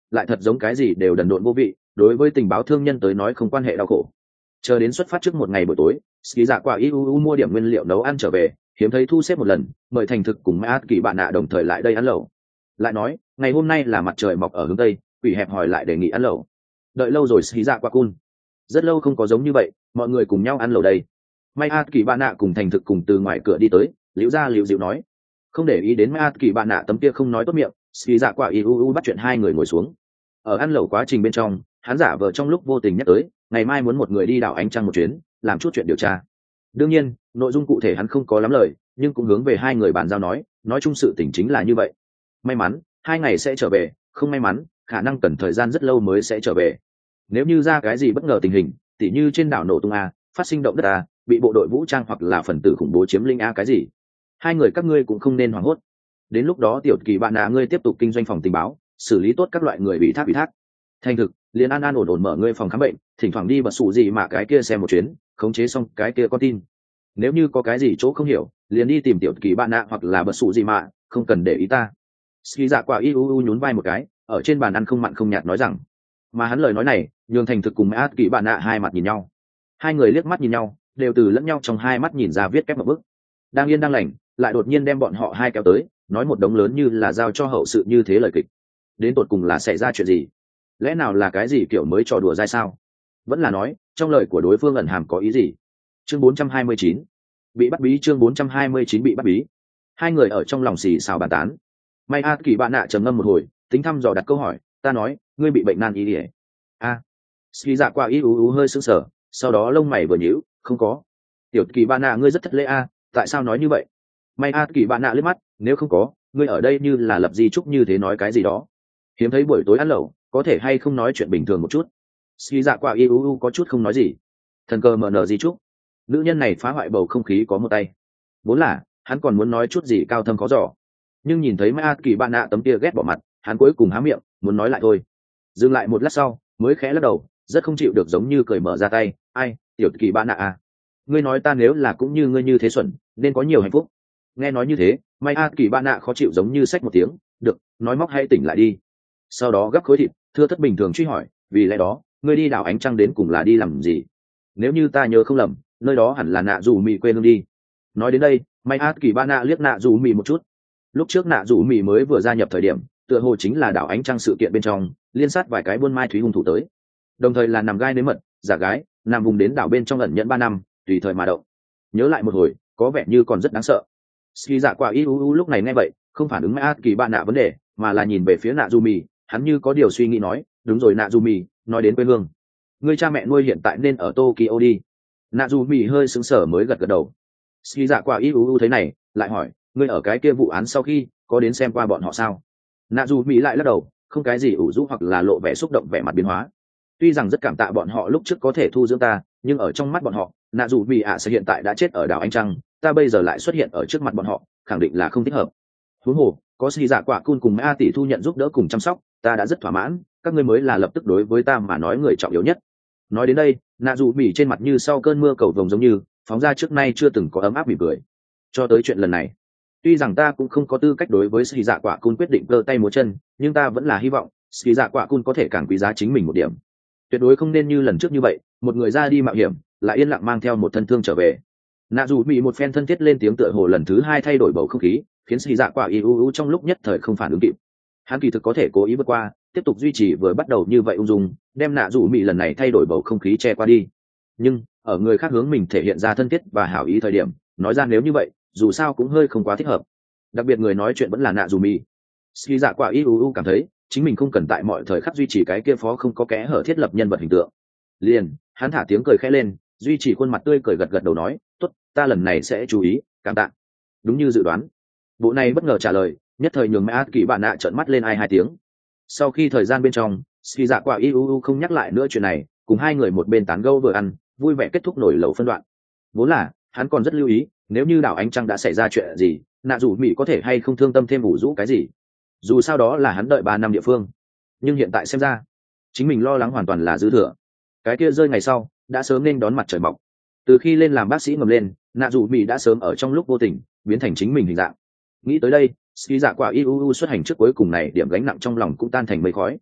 lại thật giống cái gì đều đần độn vô vị, đối với tình báo thương nhân tới nói không quan hệ đau khổ. Chờ đến xuất phát trước một ngày buổi tối, ski dạ quả iuu mua điểm nguyên liệu nấu ăn trở về, hiếm thấy thu xếp một lần, mời thành thực cùng mã kỳ bạn nạ đồng thời lại đây ăn lẩu. Lại nói ngày hôm nay là mặt trời mọc ở hướng tây, quỷ hẹp hỏi lại đề nghị ăn lẩu. Đợi lâu rồi ski dạ quả cun, rất lâu không có giống như vậy, mọi người cùng nhau ăn lẩu đây. May a kỳ bạn nạ cùng thành thực cùng từ ngoài cửa đi tới, liễu ra liễu dịu nói, không để ý đến may a kỳ bạn nạ tấm kia không nói tốt miệng, ski dạ quả iuu bắt chuyện hai người ngồi xuống. Ở ăn lẩu quá trình bên trong, hắn giả vờ trong lúc vô tình nhắc tới ngày mai muốn một người đi đảo ánh trăng một chuyến, làm chút chuyện điều tra. Đương nhiên nội dung cụ thể hắn không có lắm lời, nhưng cũng hướng về hai người bàn giao nói nói chung sự tình chính là như vậy. May mắn hai ngày sẽ trở về, không may mắn khả năng cần thời gian rất lâu mới sẽ trở về. Nếu như ra cái gì bất ngờ tình hình, tỉ như trên đảo nổ tung a, phát sinh động đất a, bị bộ đội vũ trang hoặc là phần tử khủng bố chiếm lĩnh a cái gì, hai người các ngươi cũng không nên hoảng hốt. Đến lúc đó tiểu kỳ bạn nạ ngươi tiếp tục kinh doanh phòng tình báo, xử lý tốt các loại người bị thác bị thác. Thành thực liền an an ổn ổn mở ngươi phòng khám bệnh, thỉnh thoảng đi bật sủ gì mà cái kia xem một chuyến, khống chế xong cái kia con tin. Nếu như có cái gì chỗ không hiểu, liền đi tìm tiểu kỳ bạn nạ hoặc là bật sủ gì mà, không cần để ý ta. Ski dạ quả iuu nhún vai một cái, ở trên bàn ăn không mặn không nhạt nói rằng, mà hắn lời nói này nhường thành thực cùng át kỳ bạn nạ hai mặt nhìn nhau. Hai người liếc mắt nhìn nhau, đều từ lẫn nhau trong hai mắt nhìn ra viết kép một bức. Đang yên đang lành, lại đột nhiên đem bọn họ hai kéo tới, nói một đống lớn như là giao cho hậu sự như thế lời kịch. Đến tột cùng là xảy ra chuyện gì? Lẽ nào là cái gì kiểu mới trò đùa dai sao? Vẫn là nói trong lời của đối phương ẩn hàm có ý gì? Chương bốn trăm hai mươi chín bị bắt bí. Chương bốn trăm hai mươi chín bị bắt bí. Hai người ở trong lòng xì xào bàn tán. May a kỳ bạn nạ trầm ngâm một hồi, tính thăm dò đặt câu hỏi, ta nói ngươi bị bệnh nan y ỉa? A ski dạ qua y ú ú hơi sững sờ, sau đó lông mày vừa nhíu, không có. Tiểu kỳ bạn nạ ngươi rất thất lễ a, tại sao nói như vậy? May a kỳ bạn nạ liếc mắt, nếu không có, ngươi ở đây như là lập di trúc như thế nói cái gì đó. Hiếm thấy buổi tối ăn lẩu, có thể hay không nói chuyện bình thường một chút? Ski dạ qua y ú ú có chút không nói gì. Thần cơ mở nở di trúc, nữ nhân này phá hoại bầu không khí có một tay. Vốn là hắn còn muốn nói chút gì cao thâm khó dò, nhưng nhìn thấy Mai A Kỳ bạn nạ tấm kia ghét bỏ mặt, hắn cuối cùng há miệng muốn nói lại thôi. Dừng lại một lát sau, mới khẽ lắc đầu, rất không chịu được giống như cười mở ra tay, ai, tiểu Kỳ bạn nạ à, ngươi nói ta nếu là cũng như ngươi như thế xuẩn, nên có nhiều hạnh phúc. Nghe nói như thế, Mai A Kỳ bạn nạ khó chịu giống như xách một tiếng, được, nói móc hãy tỉnh lại đi. Sau đó gấp khối thịt, thưa thất bình thường truy hỏi, vì lẽ đó ngươi đi đảo ánh trăng đến cùng là đi làm gì? Nếu như ta nhớ không lầm, nơi đó hẳn là nạ dù mì quê hương đi. Nói đến đây, Mai A Kỳ bạn nạ liếc nạ dù mì một chút. Lúc trước nạ dù mì mới vừa gia nhập thời điểm, tựa hồ chính là đảo ánh trăng sự kiện bên trong liên sát vài cái buôn mai thúy hung thủ tới, đồng thời là nằm gai nếm mật giả gái nằm vùng đến đảo bên trong ẩn nhẫn ba năm tùy thời mà động. Nhớ lại một hồi, có vẻ như còn rất đáng sợ. Ski dạ quả iuu lúc này nghe vậy không phản ứng Mai A Kỳ bạn nạ vấn đề, mà là nhìn về phía nạ dù mì, hắn như có điều suy nghĩ nói, đúng rồi nạ dù mì, nói đến quê hương, người cha mẹ nuôi hiện tại nên ở Tokyo đi. Nạ dù mì hơi sững sờ mới gật gật đầu. Ski dạ quả iuu thấy này lại hỏi, ngươi ở cái kia vụ án sau khi có đến xem qua bọn họ sao? Nạ dù mỹ lại lắc đầu, không cái gì ủ rũ hoặc là lộ vẻ xúc động vẻ mặt biến hóa. Tuy rằng rất cảm tạ bọn họ lúc trước có thể thu dưỡng ta, nhưng ở trong mắt bọn họ, nạ dù mỹ ạ sẽ hiện tại đã chết ở đảo ánh trăng, ta bây giờ lại xuất hiện ở trước mặt bọn họ, khẳng định là không thích hợp. Huống hồ có xì dạ quả cun cùng a tỷ thu nhận giúp đỡ cùng chăm sóc, ta đã rất thỏa mãn, các ngươi mới là lập tức đối với ta mà nói người trọng yếu nhất. Nói đến đây, nạ dù mỹ trên mặt như sau cơn mưa cầu vồng giống như phóng ra trước nay chưa từng có ấm áp mỉm cười. Cho tới chuyện lần này, tuy rằng ta cũng không có tư cách đối với xì dạ quả cun quyết định cơ tay múa chân, nhưng ta vẫn là hy vọng xì dạ quả cun có thể càng quý giá chính mình một điểm. Tuyệt đối không nên như lần trước như vậy, một người ra đi mạo hiểm lại yên lặng mang theo một thân thương trở về. Nạ dù bị một phen thân thiết lên tiếng tựa hồ lần thứ hai thay đổi bầu không khí, khiến xì dạ quả iuu trong lúc nhất thời không phản ứng kịp. Hắn kỳ thực có thể cố ý vượt qua, tiếp tục duy trì vừa bắt đầu như vậy ung dung, đem nạ dù bị lần này thay đổi bầu không khí che qua đi. Nhưng ở người khác hướng mình thể hiện ra thân thiết và hảo ý thời điểm, nói ra nếu như vậy dù sao cũng hơi không quá thích hợp. Đặc biệt người nói chuyện vẫn là nạ dù mi. Ski dạ quả iuu cảm thấy chính mình không cần tại mọi thời khắc duy trì cái kia phó không có kẽ hở thiết lập nhân vật hình tượng. Liền hắn thả tiếng cười khẽ lên, duy trì khuôn mặt tươi cười gật gật đầu nói, tốt, ta lần này sẽ chú ý, cảm tạ. Đúng như dự đoán, bộ này bất ngờ trả lời nhất thời nhường mẹ kỳ bạn nạ trợn mắt lên ai hai tiếng. Sau khi thời gian bên trong, Ski dạ quả iuu không nhắc lại nữa chuyện này, cùng hai người một bên tán gẫu vừa ăn vui vẻ kết thúc nổi lẩu phân đoạn. Vốn là hắn còn rất lưu ý, nếu như đảo ánh trăng đã xảy ra chuyện gì, nạ dù mỹ có thể hay không thương tâm thêm ủ rũ cái gì, dù sao đó là hắn đợi ba năm địa phương. Nhưng hiện tại xem ra, chính mình lo lắng hoàn toàn là dư thừa. Cái kia rơi ngày sau đã sớm nên đón mặt trời mọc. Từ khi lên làm bác sĩ ngầm lên, nạ dù mỹ đã sớm ở trong lúc vô tình biến thành chính mình hình dạng. Nghĩ tới đây, ski dạ quả iuu xuất hành trước cuối cùng này điểm gánh nặng trong lòng cũng tan thành mây khói.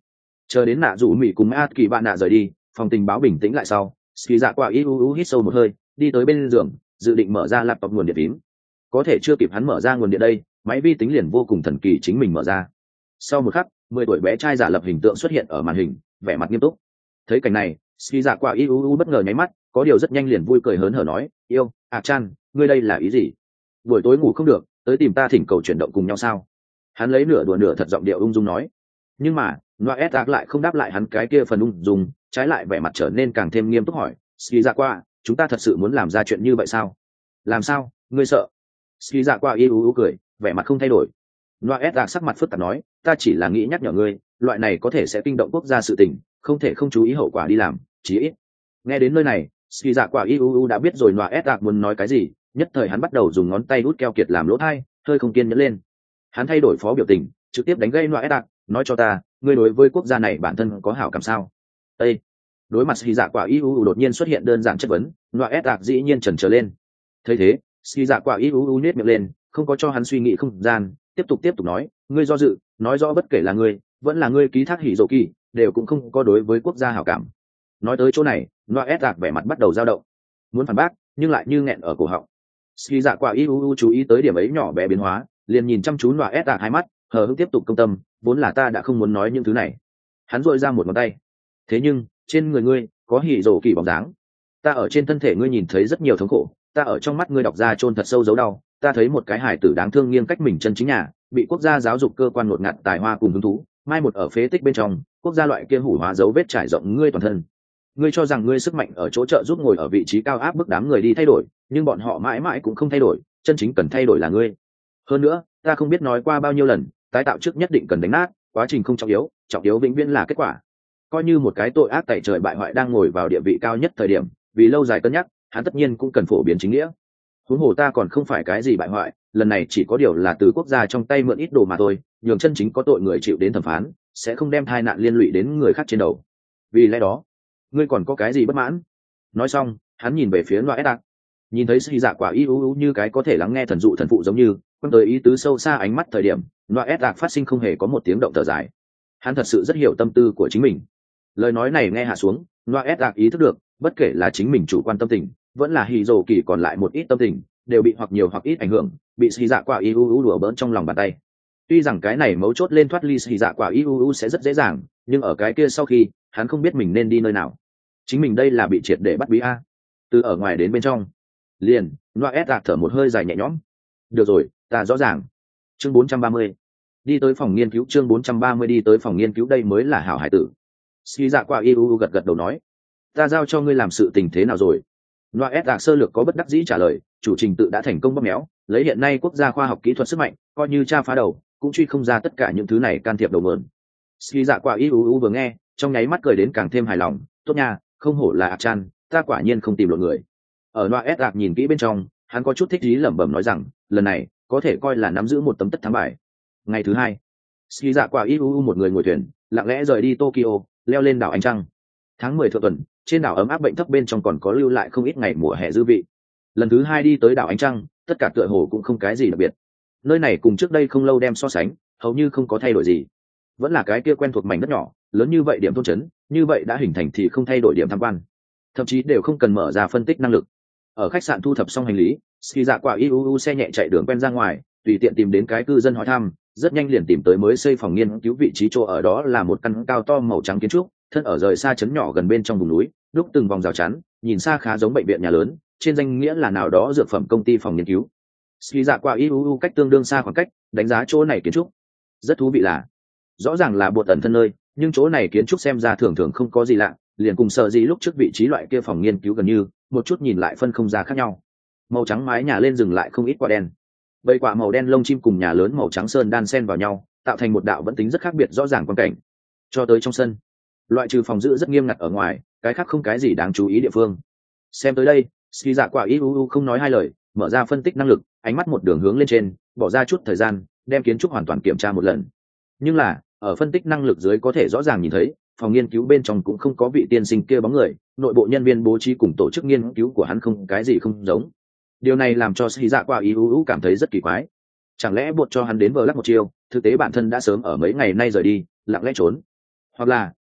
Chờ đến nạ rủ mỹ cùng a kỳ bạn nạ rời đi, phòng tình báo bình tĩnh lại sau, ski dạ quả iuu hít sâu một hơi, đi tới bên giường, dự định mở ra laptop nguồn điện phím. Có thể chưa kịp hắn mở ra nguồn điện đây, máy vi tính liền vô cùng thần kỳ chính mình mở ra. Sau một khắc, mười tuổi bé trai giả lập hình tượng xuất hiện ở màn hình, vẻ mặt nghiêm túc. Thấy cảnh này, ski dạ quả iuu bất ngờ nháy mắt, có điều rất nhanh liền vui cười hớn hở nói, yêu à chan, ngươi đây là ý gì? Buổi tối ngủ không được, tới tìm ta thỉnh cầu chuyển động cùng nhau sao? Hắn lấy nửa đùa nửa thật giọng điệu ung dung nói. Nhưng mà Noa S lại không đáp lại hắn cái kia phần ung dung, trái lại vẻ mặt trở nên càng thêm nghiêm túc hỏi, ski dạ qua, chúng ta thật sự muốn làm ra chuyện như vậy sao? Làm sao? Ngươi sợ? Ski dạ qua iu iu cười, vẻ mặt không thay đổi. Noa S sắc mặt phức tạp nói, ta chỉ là nghĩ nhắc nhở ngươi, loại này có thể sẽ kinh động quốc gia sự tình, không thể không chú ý hậu quả đi làm, chí ít. Nghe đến nơi này, ski dạ qua iu iu đã biết rồi Noa S muốn nói cái gì, nhất thời hắn bắt đầu dùng ngón tay đút keo kiệt làm lỗ tai, hơi không kiên nhẫn lên. Hắn thay đổi phó biểu tình, trực tiếp đánh gây Noa S, nói cho ta, ngươi đối với quốc gia này bản thân có hảo cảm sao? Ê! Đối mặt ski dạ quả iuu đột nhiên xuất hiện đơn giản chất vấn, Noa S dĩ nhiên chần chờ lên. Thấy thế, ski dạ quả iuu nhếch miệng lên, không có cho hắn suy nghĩ không gian, tiếp tục tiếp tục nói, ngươi do dự, nói rõ bất kể là ngươi, vẫn là ngươi ký thác hỉ dỗ kỳ, đều cũng không có đối với quốc gia hảo cảm. Nói tới chỗ này, Noa S vẻ mặt bắt đầu dao động, muốn phản bác, nhưng lại như nghẹn ở cổ họng. Ski dạ quả iuu chú ý tới điểm ấy nhỏ bé biến hóa, liền nhìn chăm chú Noa S hai mắt, hờ hững tiếp tục công tâm, vốn là ta đã không muốn nói những thứ này. Hắn dội ra một ngón tay. Thế nhưng trên người ngươi có hỉ rổ kỳ bóng dáng, ta ở trên thân thể ngươi nhìn thấy rất nhiều thống khổ, ta ở trong mắt ngươi đọc ra chôn thật sâu dấu đau, ta thấy một cái hải tử đáng thương nghiêng cách mình chân chính nhà, bị quốc gia giáo dục cơ quan ngột ngạt tài hoa cùng hứng thú mai một ở phế tích bên trong, quốc gia loại kia hủ hóa dấu vết trải rộng ngươi toàn thân. Ngươi cho rằng ngươi sức mạnh ở chỗ trợ giúp ngồi ở vị trí cao áp bức đám người đi thay đổi, nhưng bọn họ mãi mãi cũng không thay đổi, chân chính cần thay đổi là ngươi. Hơn nữa, ta không biết nói qua bao nhiêu lần, tái tạo trước nhất định cần đánh nát, quá trình không trọng yếu, trọng yếu vĩnh viễn là kết quả. Coi như một cái tội ác tẩy trời bại hoại đang ngồi vào địa vị cao nhất thời điểm, vì lâu dài cân nhắc, hắn tất nhiên cũng cần phổ biến chính nghĩa. Huống hồ ta còn không phải cái gì bại hoại, lần này chỉ có điều là từ quốc gia trong tay mượn ít đồ mà thôi, nhường chân chính có tội người chịu đến thẩm phán, sẽ không đem tai nạn liên lụy đến người khác trên đầu. Vì lẽ đó, ngươi còn có cái gì bất mãn? Nói xong, hắn nhìn về phía Noa S, nhìn thấy sĩ dạ quả iu như cái có thể lắng nghe thần dụ thần phụ giống như quan tới ý tứ sâu xa ánh mắt thời điểm, Noa S phát sinh không hề có một tiếng động thở dài. Hắn thật sự rất hiểu tâm tư của chính mình. Lời nói này nghe hạ xuống, Noa S ý thức được, bất kể là chính mình chủ quan tâm tình, vẫn là hỉ dỗ kỳ còn lại một ít tâm tình, đều bị hoặc nhiều hoặc ít ảnh hưởng, bị sĩ dạ quả iu đùa bỡn trong lòng bàn tay. Tuy rằng cái này mấu chốt lên thoát ly sĩ dạ quả iu sẽ rất dễ dàng, nhưng ở cái kia sau khi, hắn không biết mình nên đi nơi nào. Chính mình đây là bị triệt để bắt bí a. Từ ở ngoài đến bên trong, liền Noa S thở một hơi dài nhẹ nhõm. Được rồi, ta rõ ràng. Chương bốn trăm ba mươi, đi tới phòng nghiên cứu. Chương bốn trăm ba mươi đi tới phòng nghiên cứu, đây mới là hảo hải tử. Ski dạ qua iu gật gật đầu nói, ta giao cho ngươi làm sự tình thế nào rồi? Noa S sơ lược có bất đắc dĩ trả lời, chủ trình tự đã thành công bóp méo, lấy hiện nay quốc gia khoa học kỹ thuật sức mạnh, coi như tra phá đầu, cũng truy không ra tất cả những thứ này can thiệp đầu mượn. Ski dạ qua iu vừa nghe, trong nháy mắt cười đến càng thêm hài lòng, tốt nha, không hổ là Achan, ta quả nhiên không tìm lộn người. Ở Noa S nhìn kỹ bên trong, hắn có chút thích ý lẩm bẩm nói rằng, lần này có thể coi là nắm giữ một tấm tất thắng bài. Ngày thứ hai, ski dạ quả iu một người ngồi thuyền, lặng lẽ rời đi Tokyo, leo lên đảo ánh trăng. Tháng mười thượng tuần, trên đảo ấm áp bệnh thấp bên trong còn có lưu lại không ít ngày mùa hè dư vị. Lần thứ hai đi tới đảo ánh trăng, tất cả tựa hồ cũng không cái gì đặc biệt. Nơi này cùng trước đây không lâu đem so sánh, hầu như không có thay đổi gì. Vẫn là cái kia quen thuộc mảnh đất nhỏ, lớn như vậy điểm thôn trấn, như vậy đã hình thành thì không thay đổi điểm tham quan. Thậm chí đều không cần mở ra phân tích năng lực. Ở khách sạn thu thập xong hành lý, ski dạ quả iu xe nhẹ chạy đường quen ra ngoài, tùy tiện tìm đến cái cư dân hỏi thăm, rất nhanh liền tìm tới mới xây phòng nghiên cứu vị trí chỗ ở, đó là một căn cao to màu trắng kiến trúc, thân ở rời xa trấn nhỏ gần bên trong vùng núi, đúc từng vòng rào chắn, nhìn xa khá giống bệnh viện nhà lớn, trên danh nghĩa là nào đó dược phẩm công ty phòng nghiên cứu. Ski dạ quả iu cách tương đương xa khoảng cách, đánh giá chỗ này kiến trúc. Rất thú vị là, rõ ràng là bột ẩn thân nơi, nhưng chỗ này kiến trúc xem ra thường thường không có gì lạ, liền cùng sợ gì lúc trước vị trí loại kia phòng nghiên cứu gần như, một chút nhìn lại phân không ra khác nhau. Màu trắng mái nhà lên dừng lại không ít quả đen, bầy quả màu đen lông chim cùng nhà lớn màu trắng sơn đan xen vào nhau, tạo thành một đạo vẫn tính rất khác biệt rõ ràng quan cảnh. Cho tới trong sân, loại trừ phòng giữ rất nghiêm ngặt ở ngoài, cái khác không cái gì đáng chú ý địa phương. Xem tới đây, ski dạ quả iu không nói hai lời, mở ra phân tích năng lực, ánh mắt một đường hướng lên trên, bỏ ra chút thời gian, đem kiến trúc hoàn toàn kiểm tra một lần. Nhưng là, ở phân tích năng lực dưới có thể rõ ràng nhìn thấy, phòng nghiên cứu bên trong cũng không có vị tiên sinh kia bóng người, nội bộ nhân viên bố trí cùng tổ chức nghiên cứu của hắn không cái gì không giống. Điều này làm cho ski dạ quả iu cảm thấy rất kỳ quái. Chẳng lẽ buộc cho hắn đến vờ lắc một chiêu, thực tế bản thân đã sớm ở mấy ngày nay rời đi, lặng lẽ trốn, hoặc là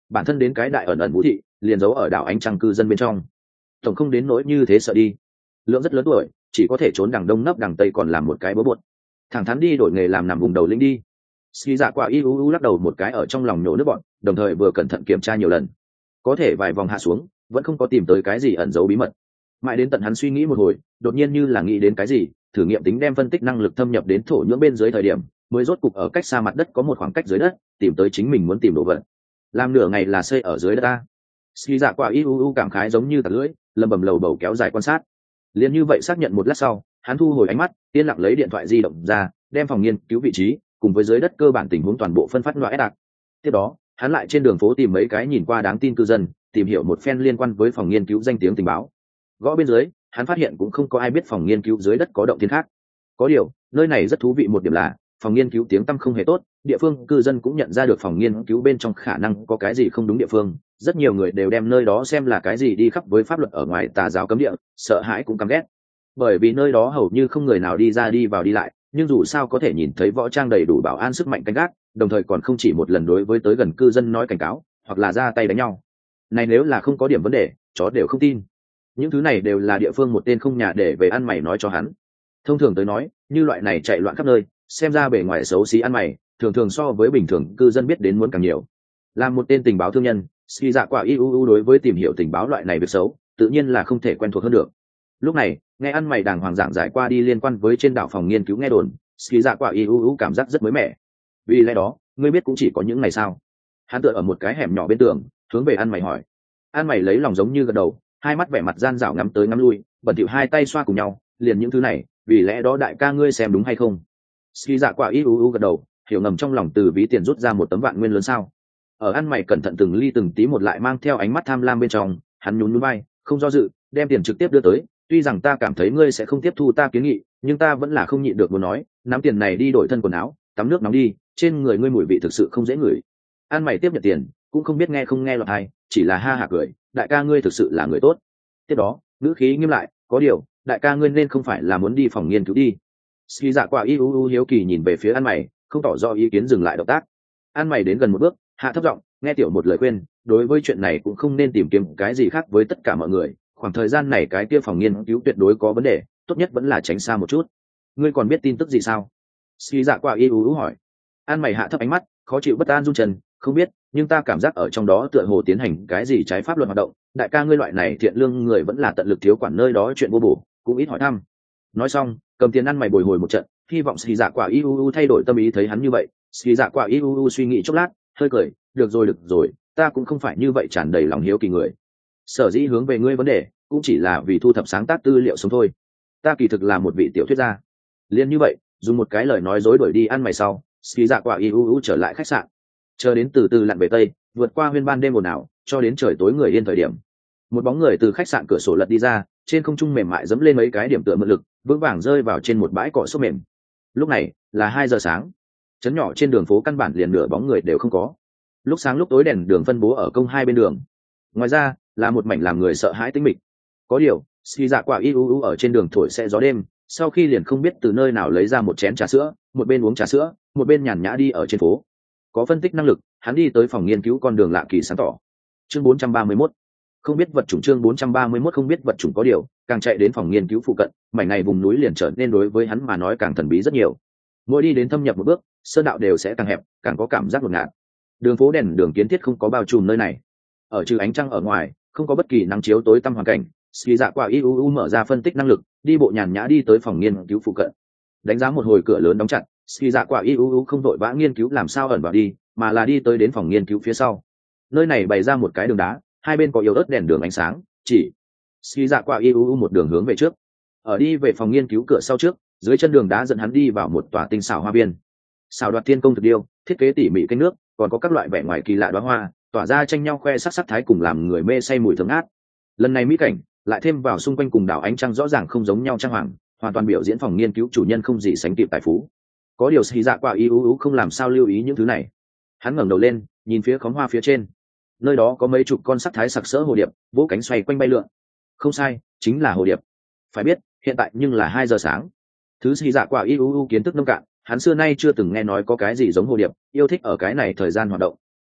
bản thân đến cái đại ẩn ẩn vũ thị liền giấu ở đảo ánh trăng cư dân bên trong, tổng không đến nỗi như thế sợ đi. Lượng rất lớn tuổi, chỉ có thể trốn đằng đông nấp đằng tây, còn làm một cái bố bột, thẳng thắn đi đổi nghề làm nằm vùng đầu lĩnh đi. Ski dạ quả y u u lắc đầu một cái ở trong lòng nhổ nước bọn, đồng thời vừa cẩn thận kiểm tra nhiều lần, có thể vài vòng hạ xuống vẫn không có tìm tới cái gì ẩn giấu bí mật. Mãi đến tận hắn suy nghĩ một hồi, đột nhiên như là nghĩ đến cái gì, thử nghiệm tính đem phân tích năng lực thâm nhập đến thổ nhưỡng bên dưới thời điểm, mới rốt cục ở cách xa mặt đất có một khoảng cách dưới đất tìm tới chính mình muốn tìm đồ vật. Làm nửa ngày là xây ở dưới đất ta. Ski dạ quả y u u cảm khái giống như tạt lưỡi, lầm bầm lầu bầu kéo dài quan sát. Liên như vậy xác nhận một lát sau, hắn thu hồi ánh mắt, yên lặng lấy điện thoại di động ra, đem phòng nghiên cứu vị trí cùng với dưới đất cơ bản tình huống toàn bộ phân phát loại đạt. Tiếp đó, hắn lại trên đường phố tìm mấy cái nhìn qua đáng tin cư dân, tìm hiểu một phen liên quan với phòng nghiên cứu danh tiếng tình báo. Gõ bên dưới, hắn phát hiện cũng không có ai biết phòng nghiên cứu dưới đất có động thiên khác. Có điều, nơi này rất thú vị một điểm là, phòng nghiên cứu tiếng tăm không hề tốt, địa phương cư dân cũng nhận ra được phòng nghiên cứu bên trong khả năng có cái gì không đúng địa phương. Rất nhiều người đều đem nơi đó xem là cái gì đi khắp với pháp luật ở ngoài tà giáo cấm địa, sợ hãi cũng căm ghét. Bởi vì nơi đó hầu như không người nào đi ra đi vào đi lại, nhưng dù sao có thể nhìn thấy võ trang đầy đủ bảo an sức mạnh canh gác, đồng thời còn không chỉ một lần đối với tới gần cư dân nói cảnh cáo, hoặc là ra tay đánh nhau. Này nếu là không có điểm vấn đề, chó đều không tin. Những thứ này đều là địa phương một tên không nhà để về ăn mày nói cho hắn. Thông thường tới nói, như loại này chạy loạn khắp nơi, xem ra bề ngoài xấu xí ăn mày, thường thường so với bình thường cư dân biết đến muốn càng nhiều. Làm một tên tình báo thương nhân, Ski dạ quả i u u đối với tìm hiểu tình báo loại này việc xấu, tự nhiên là không thể quen thuộc hơn được. Lúc này, nghe ăn mày đàng hoàng giảng giải qua đi liên quan với trên đảo phòng nghiên cứu nghe đồn, Ski dạ quả i u u cảm giác rất mới mẻ. Vì lẽ đó, ngươi biết cũng chỉ có những ngày sao? Hắn tựa ở một cái hẻm nhỏ bên tường, hướng về ăn mày hỏi. Ăn mày lấy lòng giống như gật đầu, hai mắt vẻ mặt gian dảo ngắm tới ngắm lui, bẩn thỉu hai tay xoa cùng nhau, liền những thứ này, vì lẽ đó đại ca ngươi xem đúng hay không? Ski dạ quả i u u gật đầu, hiểu ngầm trong lòng từ ví tiền rút ra một tấm vạn nguyên lớn sao. Ở ăn mày cẩn thận từng ly từng tí một lại mang theo ánh mắt tham lam bên trong, hắn nhún nhún vai, không do dự, đem tiền trực tiếp đưa tới. Tuy rằng ta cảm thấy ngươi sẽ không tiếp thu ta kiến nghị, nhưng ta vẫn là không nhịn được muốn nói, nắm tiền này đi đổi thân quần áo, tắm nước nóng đi, trên người ngươi mùi vị thực sự không dễ ngửi. Ăn mày tiếp nhận tiền, cũng không biết nghe không nghe lọt hay, chỉ là ha hả cười, đại ca ngươi thực sự là người tốt. Tiếp đó, ngữ khí nghiêm lại, có điều, đại ca ngươi nên không phải là muốn đi phòng nghiên cứu đi. Ski dạ quả i u u hiếu kỳ nhìn về phía ăn mày, không tỏ rõ ý kiến dừng lại động tác. Ăn mày đến gần một bước, hạ thấp giọng, nghe tiểu một lời khuyên, đối với chuyện này cũng không nên tìm kiếm cái gì khác với tất cả mọi người, khoảng thời gian này cái kia phòng nghiên cứu tuyệt đối có vấn đề, tốt nhất vẫn là tránh xa một chút. Ngươi còn biết tin tức gì sao? Ski dạ quả i u u hỏi. Ăn mày hạ thấp ánh mắt, khó chịu bất an run chân, không biết, nhưng ta cảm giác ở trong đó tựa hồ tiến hành cái gì trái pháp luật hoạt động, đại ca ngươi loại này thiện lương người vẫn là tận lực thiếu quản nơi đó chuyện vô bổ, cũng ít hỏi thăm. Nói xong, cầm tiền ăn mày bồi hồi một trận, hy vọng Ski dạ quả i u u thay đổi tâm ý thấy hắn như vậy. Ski dạ quả i u u suy nghĩ chốc lát, hơi cười, được rồi được rồi, ta cũng không phải như vậy tràn đầy lòng hiếu kỳ người. Sở dĩ hướng về ngươi vấn đề, cũng chỉ là vì thu thập sáng tác tư liệu sống thôi. Ta kỳ thực là một vị tiểu thuyết gia. Liên như vậy, dùng một cái lời nói dối đuổi đi ăn mày sau, Ski dạ quả i u u trở lại khách sạn, chờ đến từ từ lặn về tây, vượt qua huyên ban đêm ồn ào, cho đến trời tối người yên thời điểm, một bóng người từ khách sạn cửa sổ lật đi ra, trên không trung mềm mại dẫm lên mấy cái điểm tựa mượn lực, vững vàng rơi vào trên một bãi cỏ xốp mềm. Lúc này là hai giờ sáng, trấn nhỏ trên đường phố căn bản liền nửa bóng người đều không có. Lúc sáng lúc tối đèn đường phân bố ở công hai bên đường, ngoài ra là một mảnh làm người sợ hãi tĩnh mịch. Có điều, Ski dạ quả i u u ở trên đường thổi xe gió đêm, sau khi liền không biết từ nơi nào lấy ra một chén trà sữa, một bên uống trà sữa, một bên nhàn nhã đi ở trên phố. Có phân tích năng lực, hắn đi tới phòng nghiên cứu con đường lạ kỳ sáng tỏ. Chương bốn trăm ba mươi mốt, không biết vật chủng. Chương bốn trăm ba mươi mốt không biết vật chủng. Có điều, càng chạy đến phòng nghiên cứu phụ cận, mảnh này vùng núi liền trở nên đối với hắn mà nói càng thần bí rất nhiều. Mỗi đi đến thâm nhập một bước, sơn đạo đều sẽ càng hẹp, càng có cảm giác ngột ngạt. Đường phố đèn đường kiến thiết không có bao trùm nơi này, ở trừ ánh trăng ở ngoài, không có bất kỳ nắng chiếu tối tăm hoàn cảnh. Ski dạ quả i u u mở ra phân tích năng lực, đi bộ nhàn nhã đi tới phòng nghiên cứu phụ cận. Đánh giá một hồi cửa lớn đóng chặt, Ski dạ quả i u u không đội vã nghiên cứu làm sao ẩn vào đi, mà là đi tới đến phòng nghiên cứu phía sau. Nơi này bày ra một cái đường đá, hai bên có yếu ớt đèn đường ánh sáng, chỉ Ski dạ quả i u u một đường hướng về trước. Ở đi về phòng nghiên cứu cửa sau trước, dưới chân đường đá dẫn hắn đi vào một tòa tinh xảo hoa viên. Xảo đoạt thiên công thực điêu, thiết kế tỉ mỉ kênh nước, còn có các loại vẻ ngoài kỳ lạ đóa hoa, tỏa ra tranh nhau khoe sắc sắc thái cùng làm người mê say mùi thơm ngát. Lần này mỹ cảnh lại thêm vào xung quanh cùng đảo ánh trăng rõ ràng không giống nhau trang hoàng, hoàn toàn biểu diễn phòng nghiên cứu chủ nhân không gì sánh kịp tài phú. Có điều Ski dạ quả i u u không làm sao lưu ý những thứ này. Hắn ngẩng đầu lên, nhìn phía khóm hoa phía trên. Nơi đó có mấy chục con sắc thái sặc sỡ hồ điệp, vỗ cánh xoay quanh bay lượn. Không sai, chính là hồ điệp. Phải biết, hiện tại nhưng là hai giờ sáng. Thứ Ski dạ quả i u u kiến thức nông cạn, hắn xưa nay chưa từng nghe nói có cái gì giống hồ điệp, yêu thích ở cái này thời gian hoạt động.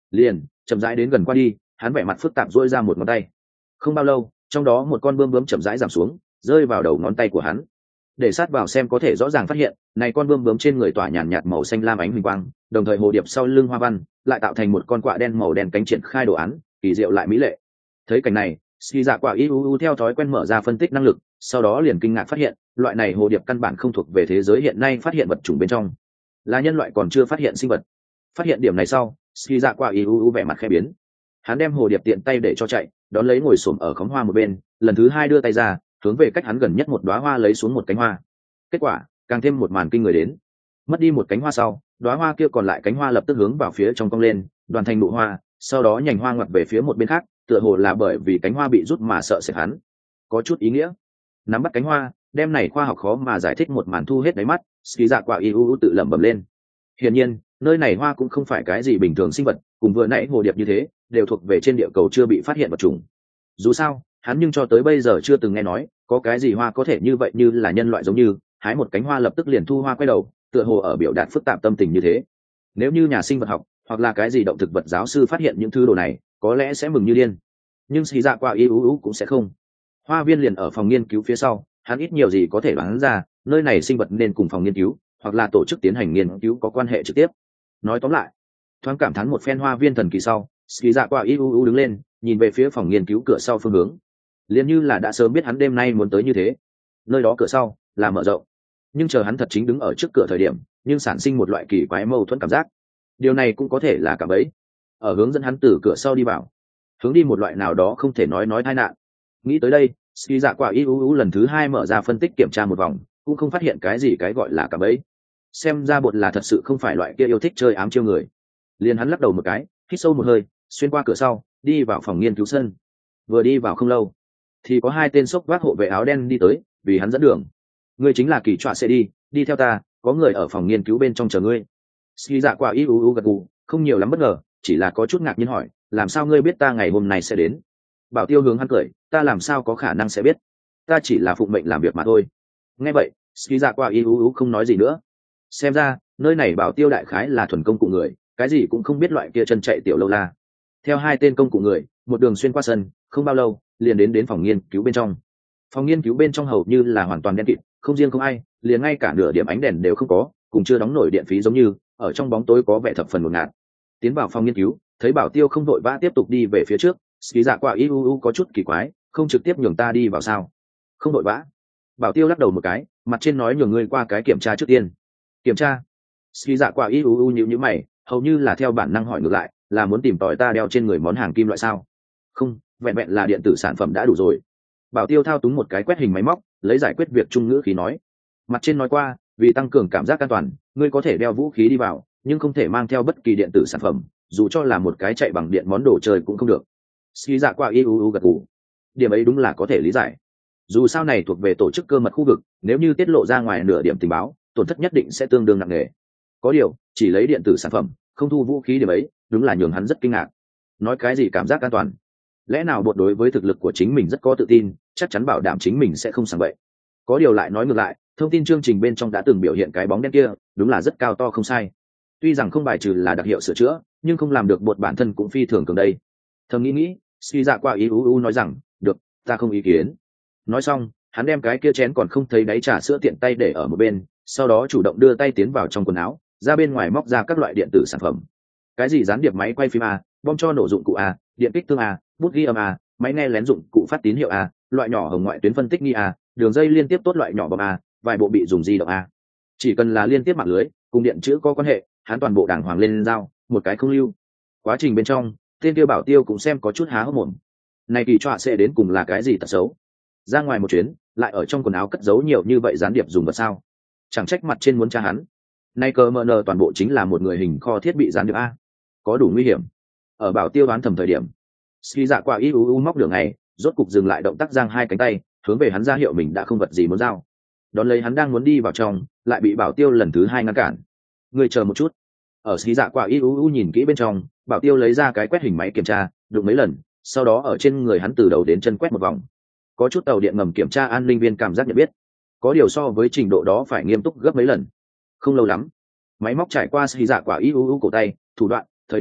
liền chậm rãi đến gần qua đi, hắn vẻ mặt phức tạp dỗi ra một ngón tay. Không bao lâu, trong đó một con bươm bướm chậm rãi giảm xuống, rơi vào đầu ngón tay của hắn. Để sát vào xem có thể rõ ràng phát hiện, này con bươm bướm trên người tỏa nhàn nhạt màu xanh lam ánh huỳnh quang, đồng thời hồ điệp sau lưng hoa văn lại tạo thành một con quạ đen màu đen cánh triển khai đồ án, kỳ diệu lại mỹ lệ. Thấy cảnh này, Ski Dạ Quả iuu theo thói quen mở ra phân tích năng lực, sau đó liền kinh ngạc phát hiện, loại này hồ điệp căn bản không thuộc về thế giới hiện nay phát hiện vật chủng bên trong, là nhân loại còn chưa phát hiện sinh vật. Phát hiện điểm này sau, Ski Dạ Quả iuu vẻ mặt khẽ biến. Hắn đem hồ điệp tiện tay để cho chạy, đón lấy ngồi xổm ở khóm hoa một bên, lần thứ hai đưa tay ra, hướng về cách hắn gần nhất một đóa hoa lấy xuống một cánh hoa. Kết quả, càng thêm một màn kinh người đến. Mất đi một cánh hoa sau, đóa hoa kia còn lại cánh hoa lập tức hướng vào phía trong cong lên, đoàn thành nụ hoa, sau đó nhành hoa ngoặt về phía một bên khác, tựa hồ là bởi vì cánh hoa bị rút mà sợ sệt hắn. Có chút ý nghĩa. Nắm bắt cánh hoa, đem này khoa học khó mà giải thích một màn thu hết đáy mắt, Ski Dạ Quả iuu tự lẩm bẩm lên. Hiển nhiên, nơi này hoa cũng không phải cái gì bình thường sinh vật, cùng vừa nãy hồ điệp như thế, đều thuộc về trên địa cầu chưa bị phát hiện vật chủng. Dù sao, hắn nhưng cho tới bây giờ chưa từng nghe nói có cái gì hoa có thể như vậy, như là nhân loại giống như hái một cánh hoa lập tức liền thu hoa quay đầu, tựa hồ ở biểu đạt phức tạp tâm tình như thế. Nếu như nhà sinh vật học hoặc là cái gì động thực vật giáo sư phát hiện những thứ đồ này, có lẽ sẽ mừng như điên, nhưng Ski Dạ Quả iuu cũng sẽ không. Hoa viên liền ở phòng nghiên cứu phía sau, hắn ít nhiều gì có thể đoán ra nơi này sinh vật nên cùng phòng nghiên cứu hoặc là tổ chức tiến hành nghiên cứu có quan hệ trực tiếp. Nói tóm lại, thoáng cảm thán một phen hoa viên thần kỳ sau, Ski Dạ Quả iuu đứng lên, nhìn về phía phòng nghiên cứu cửa sau phương hướng, liền như là đã sớm biết hắn đêm nay muốn tới như thế. Nơi đó cửa sau là mở rộng, nhưng chờ hắn thật chính đứng ở trước cửa thời điểm, nhưng sản sinh một loại kỳ quái mâu thuẫn cảm giác. Điều này cũng có thể là cả bẫy, ở hướng dẫn hắn từ cửa sau đi vào, hướng đi một loại nào đó không thể nói nói tai nạn. Nghĩ tới đây, Ski Dạ Quả iuu lần thứ hai mở ra phân tích kiểm tra một vòng, cũng không phát hiện cái gì cái gọi là cả bẫy. Xem ra bột là thật sự không phải loại kia yêu thích chơi ám chiêu người. Liền hắn lắc đầu một cái, hít sâu một hơi, xuyên qua cửa sau, đi vào phòng nghiên cứu sân. Vừa đi vào không lâu, thì có hai tên xốc vác hộ vệ áo đen đi tới, vì hắn dẫn đường. Ngươi chính là Kỳ Trọa sẽ đi, đi theo ta, có người ở phòng nghiên cứu bên trong chờ ngươi. Ski Dạ Quả iuu gật gù, không nhiều lắm bất ngờ, chỉ là có chút ngạc nhiên hỏi, làm sao ngươi biết ta ngày hôm nay sẽ đến? Bảo Tiêu hướng hắn cười, ta làm sao có khả năng sẽ biết? Ta chỉ là phụng mệnh làm việc mà thôi. Nghe vậy, Ski Dạ Quả iuu không nói gì nữa. Xem ra, nơi này Bảo Tiêu đại khái là thuần công cụ người, cái gì cũng không biết loại kia chân chạy tiểu lâu la. Theo hai tên công cụ người, một đường xuyên qua sân, không bao lâu, liền đến đến phòng nghiên cứu bên trong. Phòng nghiên cứu bên trong hầu như là hoàn toàn đen kịt, không riêng không ai, liền ngay cả nửa điểm ánh đèn đều không có, cùng chưa đóng nổi điện phí giống như, ở trong bóng tối có vẻ thập phần ngột ngạt. Tiến vào phòng nghiên cứu, thấy Bảo Tiêu không vội vã tiếp tục đi về phía trước, Ski Dạ Quả iuu có chút kỳ quái, không trực tiếp nhường ta đi vào sao? Không vội vã. Bảo Tiêu lắc đầu một cái, mặt trên nói nhường ngươi qua cái kiểm tra trước tiên. Kiểm tra? Ski Dạ Quả iuu nhíu nhíu mày, hầu như là theo bản năng hỏi ngược lại, là muốn tìm tòi ta đeo trên người món hàng kim loại sao? Không, vẹn vẹn là điện tử sản phẩm đã đủ rồi. Bảo Tiêu thao túng một cái quét hình máy móc, lấy giải quyết việc trung ngữ khí nói. Mặt trên nói qua, vì tăng cường cảm giác an toàn, ngươi có thể đeo vũ khí đi vào, nhưng không thể mang theo bất kỳ điện tử sản phẩm, dù cho là một cái chạy bằng điện món đồ chơi cũng không được. Ski Dạ Quả iuu gật gù. Điểm ấy đúng là có thể lý giải. Dù sao này thuộc về tổ chức cơ mật khu vực, nếu như tiết lộ ra ngoài nửa điểm tình báo, tổn thất nhất định sẽ tương đương nặng nề. Có điều, chỉ lấy điện tử sản phẩm, không thu vũ khí điểm ấy, đúng là nhường hắn rất kinh ngạc. Nói cái gì cảm giác an toàn? Lẽ nào bột đối với thực lực của chính mình rất có tự tin, chắc chắn bảo đảm chính mình sẽ không sảng bậy. Có điều lại nói ngược lại, thông tin chương trình bên trong đã từng biểu hiện cái bóng đen kia, đúng là rất cao to không sai. Tuy rằng không bài trừ là đặc hiệu sửa chữa, nhưng không làm được bột bản thân cũng phi thường cường đây. Thầm nghĩ nghĩ, Ski Dạ Quả iuu nói rằng, được, ta không ý kiến. Nói xong, hắn đem cái kia chén còn không thấy đáy trà sữa tiện tay để ở một bên, sau đó chủ động đưa tay tiến vào trong quần áo, ra bên ngoài móc ra các loại điện tử sản phẩm. Cái gì gián điệp máy quay phim a, bom cho nổ dụng cụ a, điện kích thương a, bút ghi âm a, máy nghe lén dụng cụ phát tín hiệu a, loại nhỏ hồng ngoại tuyến phân tích nghi a, đường dây liên tiếp tốt loại nhỏ bom a, vài bộ bị dùng di động a. Chỉ cần là liên tiếp mạng lưới, cùng điện chữ có quan hệ, hắn toàn bộ đàng hoàng lên dao, một cái không lưu. Quá trình bên trong, tên tiêu Bảo Tiêu cũng xem có chút há hốc mồm. Này Kỳ Trọa sẽ đến cùng là cái gì tật xấu? Ra ngoài một chuyến, lại ở trong quần áo cất giấu nhiều như vậy gián điệp dùng vật sao? Chẳng trách mặt trên muốn tra hắn. Nay cờ mờ nờ toàn bộ chính là một người hình kho thiết bị gián điệp a, có đủ nguy hiểm. Ở Bảo Tiêu đoán thầm thời điểm, Ski Dạ Quả iuu móc đường này, rốt cục dừng lại động tác giang hai cánh tay, hướng về hắn ra hiệu mình đã không vật gì muốn giao. Đón lấy hắn đang muốn đi vào trong, lại bị Bảo Tiêu lần thứ hai ngăn cản. Ngươi chờ một chút. Ở Ski Dạ Quả iuu nhìn kỹ bên trong, Bảo Tiêu lấy ra cái quét hình máy kiểm tra, đụng mấy lần, sau đó ở trên người hắn từ đầu đến chân quét một vòng. Có chút tàu điện ngầm kiểm tra an ninh viên cảm giác nhận biết. Có điều so với trình độ đó phải nghiêm túc gấp mấy lần. Không lâu lắm, máy móc trải qua Ski Dạ Quả iuu cổ tay, thủ đoạn, thời điểm,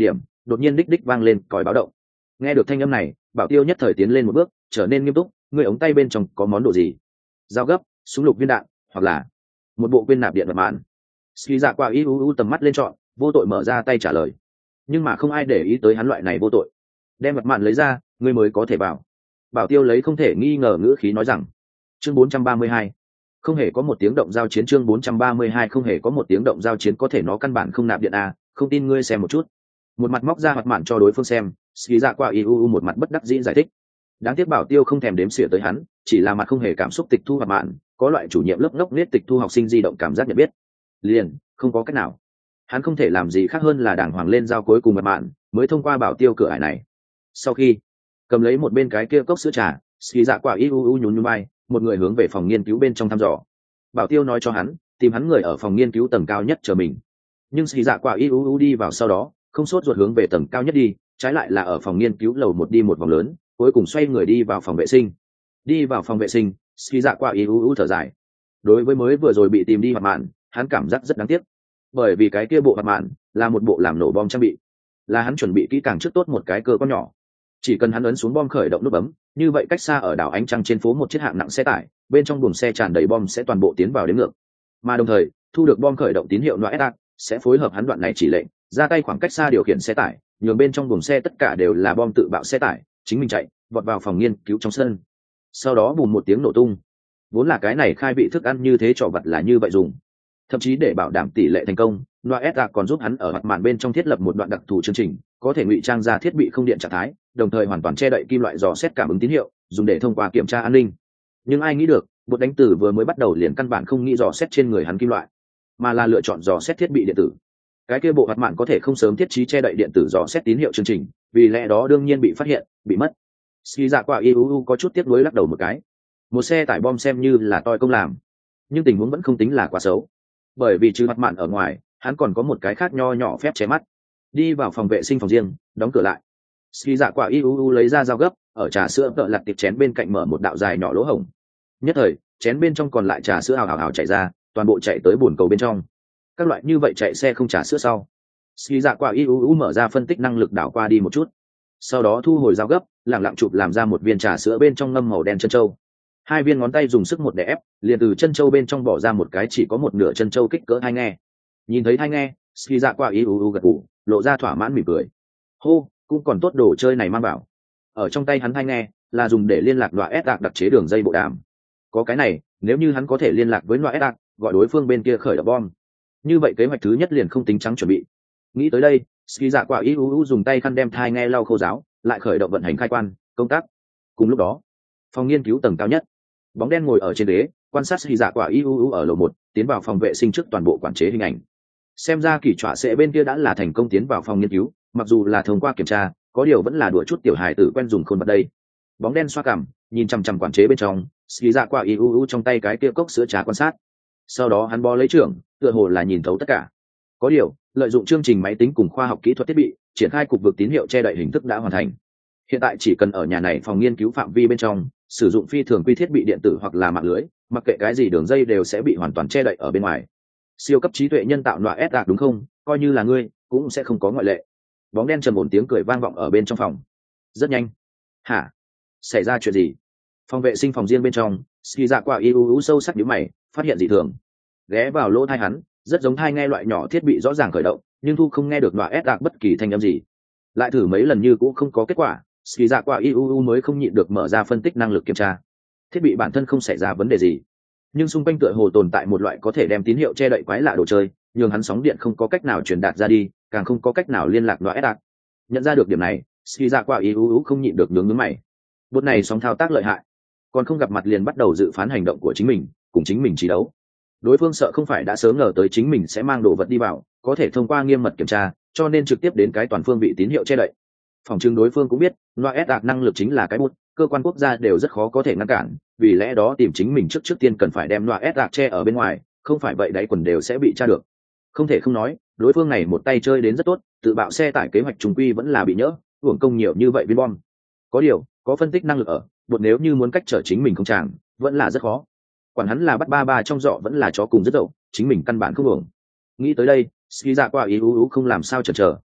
đột nhiên đích đích vang lên còi báo động. Nghe được thanh âm này, Bảo Tiêu nhất thời tiến lên một bước, trở nên nghiêm túc. Người ống tay bên trong có món đồ gì? Dao gấp, súng lục viên đạn, hoặc là một bộ quyên nạp điện mật mạn. Ski Dạ qua y u u tầm mắt lên chọn, vô tội mở ra tay trả lời. Nhưng mà không ai để ý tới hắn loại này vô tội. Đem mật mạn lấy ra, ngươi mới có thể vào. Bảo Tiêu lấy không thể nghi ngờ ngữ khí nói rằng. Chương bốn trăm ba mươi hai, không hề có một tiếng động giao chiến. Chương bốn trăm ba mươi hai, không hề có một tiếng động giao chiến, có thể nó căn bản không nạp điện à, không tin ngươi xem một chút. Một mặt móc ra mật mạn cho đối phương xem, Ski Dạ qua y u u một mặt bất đắc dĩ giải thích. Đáng tiếc Bảo Tiêu không thèm đếm xỉa tới hắn, chỉ là mặt không hề cảm xúc tịch thu mật mạn, có loại chủ nhiệm lớp ngốc nghếch tịch thu học sinh di động cảm giác nhận biết. Liền, không có cách nào. Hắn không thể làm gì khác hơn là đàng hoàng lên giao cuối cùng mật mạn, mới thông qua Bảo Tiêu cửa ải này. Sau khi cầm lấy một bên cái kia cốc sữa trà, Ski Dạ quả y u u nhún nhún vai, một người hướng về phòng nghiên cứu bên trong thăm dò. Bảo Tiêu nói cho hắn, tìm hắn người ở phòng nghiên cứu tầng cao nhất chờ mình. Nhưng Ski Dạ quả y u u đi vào sau đó, không sốt ruột hướng về tầng cao nhất đi, trái lại là ở phòng nghiên cứu lầu một đi một vòng lớn, cuối cùng xoay người đi vào phòng vệ sinh. Đi vào phòng vệ sinh, Ski Dạ quả y u u thở dài. Đối với mới vừa rồi bị tìm đi mặt mạn, hắn cảm giác rất đáng tiếc, bởi vì cái kia bộ mặt mạn là một bộ làm nổ bom trang bị, là hắn chuẩn bị kỹ càng trước tốt một cái cơ quan nhỏ, chỉ cần hắn ấn xuống bom khởi động nút bấm, như vậy cách xa ở đảo ánh trăng trên phố một chiếc hạng nặng xe tải, bên trong buồng xe tràn đầy bom sẽ toàn bộ tiến vào đến ngược, mà đồng thời thu được bom khởi động tín hiệu loại ét sẽ phối hợp hắn đoạn này chỉ lệnh, ra tay khoảng cách xa điều khiển xe tải, nhường bên trong buồng xe tất cả đều là bom tự bạo xe tải, chính mình chạy vọt vào phòng nghiên cứu trong sân, sau đó bùm một tiếng nổ tung. Vốn là cái này khai vị thức ăn như thế trò vật là như vậy dùng, thậm chí để bảo đảm tỷ lệ thành công, Noa S còn giúp hắn ở mặt màn bên trong thiết lập một đoạn đặc thù chương trình, có thể ngụy trang ra thiết bị không điện trạng thái, đồng thời hoàn toàn che đậy kim loại dò xét cảm ứng tín hiệu, dùng để thông qua kiểm tra an ninh. Nhưng ai nghĩ được, bột đánh tử vừa mới bắt đầu liền căn bản không nghĩ dò xét trên người hắn kim loại, mà là lựa chọn dò xét thiết bị điện tử. Cái kia bộ mặt màn có thể không sớm thiết trí che đậy điện tử dò xét tín hiệu chương trình, vì lẽ đó đương nhiên bị phát hiện, bị mất. Ski Dạ quả i u u có chút tiếc nuối lắc đầu một cái. Một xe tải bom xem như là toi công làm, nhưng tình huống vẫn không tính là quá xấu, bởi vì trừ mặt mạn ở ngoài, hắn còn có một cái khác nho nhỏ phép che mắt. Đi vào phòng vệ sinh phòng riêng, đóng cửa lại. Ski Dạ quả i u u lấy ra dao gấp, ở trà sữa tợ lặt tiệp chén bên cạnh mở một đạo dài nhỏ lỗ hổng. Nhất thời, chén bên trong còn lại trà sữa hào hào hào chảy ra, toàn bộ chạy tới bồn cầu bên trong. Các loại như vậy chạy xe không trà sữa sau. Ski Dạ quả i u u mở ra phân tích năng lực đảo qua đi một chút, sau đó thu hồi dao gấp, lẳng lặng chụp làm ra một viên trà sữa bên trong ngâm màu đen chân châu. Hai viên ngón tay dùng sức một đè ép, liền từ chân châu bên trong bỏ ra một cái chỉ có một nửa chân châu kích cỡ thai nghe. Nhìn thấy thai nghe, Ski Dạ qua ý u u gật gù, lộ ra thỏa mãn mỉm cười. Hô, cũng còn tốt đồ chơi này mang bảo. Ở trong tay hắn thai nghe là dùng để liên lạc loại S đặc đặc chế đường dây bộ đàm. Có cái này, nếu như hắn có thể liên lạc với loại S đặc, gọi đối phương bên kia khởi động bom, như vậy kế hoạch thứ nhất liền không tính trắng chuẩn bị. Nghĩ tới đây, Ski Dạ qua ý u u dùng tay khăn đem thai nghe lau khô ráo, lại khởi động vận hành khai quan, công tác. Cùng lúc đó, phòng nghiên cứu tầng cao nhất, bóng đen ngồi ở trên ghế quan sát Ski Dạ quả i u u ở lầu một, tiến vào phòng vệ sinh trước toàn bộ quản chế hình ảnh. Xem ra kỷ trọa sẽ bên kia đã là thành công tiến vào phòng nghiên cứu, mặc dù là thông qua kiểm tra, có điều vẫn là đùa chút tiểu hài tử quen dùng khôn vật đây. Bóng đen xoa cằm, nhìn chằm chằm quản chế bên trong, Ski Dạ quả i u u trong tay cái kia cốc sữa trà quan sát. Sau đó hắn bó lấy trưởng, tựa hồ là nhìn thấu tất cả. Có điều, lợi dụng chương trình máy tính cùng khoa học kỹ thuật thiết bị, triển khai cục vực tín hiệu che đậy hình thức đã hoàn thành. Hiện tại chỉ cần ở nhà này phòng nghiên cứu phạm vi bên trong sử dụng phi thường quy thiết bị điện tử hoặc là mạng lưới, mặc kệ cái gì đường dây đều sẽ bị hoàn toàn che đậy ở bên ngoài. Siêu cấp trí tuệ nhân tạo loại S đúng không? Coi như là ngươi, cũng sẽ không có ngoại lệ. Bóng đen trầm ổn tiếng cười vang vọng ở bên trong phòng. Rất nhanh. Hả? Xảy ra chuyện gì? Phòng vệ sinh phòng riêng bên trong, Ski Dạ quả i u u sâu sắc nhíu mày, phát hiện dị thường. Ghé vào lỗ tai hắn, rất giống tai nghe loại nhỏ thiết bị rõ ràng khởi động, nhưng thu không nghe được loại S bất kỳ thanh âm gì. Lại thử mấy lần như cũng không có kết quả. Ski Dạ quả i u u mới không nhịn được mở ra phân tích năng lực kiểm tra. Thiết bị bản thân không xảy ra vấn đề gì, nhưng xung quanh tựa hồ tồn tại một loại có thể đem tín hiệu che đậy quái lạ đồ chơi, nhường hắn sóng điện không có cách nào truyền đạt ra đi, càng không có cách nào liên lạc loại S. Nhận ra được điểm này, Ski Dạ quả i u u không nhịn được nhướng nhướng mày. Bút này sóng thao tác lợi hại, còn không gặp mặt liền bắt đầu dự phán hành động của chính mình, cùng chính mình chiến đấu. Đối phương sợ không phải đã sớm ngờ tới chính mình sẽ mang đồ vật đi vào, có thể thông qua nghiêm mật kiểm tra, cho nên trực tiếp đến cái toàn phương vị tín hiệu che đậy. Phòng trưng đối phương cũng biết, loại S năng lực chính là cái bút, cơ quan quốc gia đều rất khó có thể ngăn cản, vì lẽ đó tìm chính mình trước trước tiên cần phải đem loại S che ở bên ngoài, không phải vậy đáy quần đều sẽ bị tra được. Không thể không nói, đối phương này một tay chơi đến rất tốt, tự bạo xe tải kế hoạch trùng quy vẫn là bị nhỡ, hưởng công nhiều như vậy viên bom. Có điều, có phân tích năng lực ở, bột nếu như muốn cách trở chính mình không chàng, vẫn là rất khó. Quản hắn là bắt ba ba trong giỏ vẫn là chó cùng rất dậu, chính mình căn bản không hưởng. Nghĩ tới đây, Ski Dạ quả i u u không làm sao chần chờ.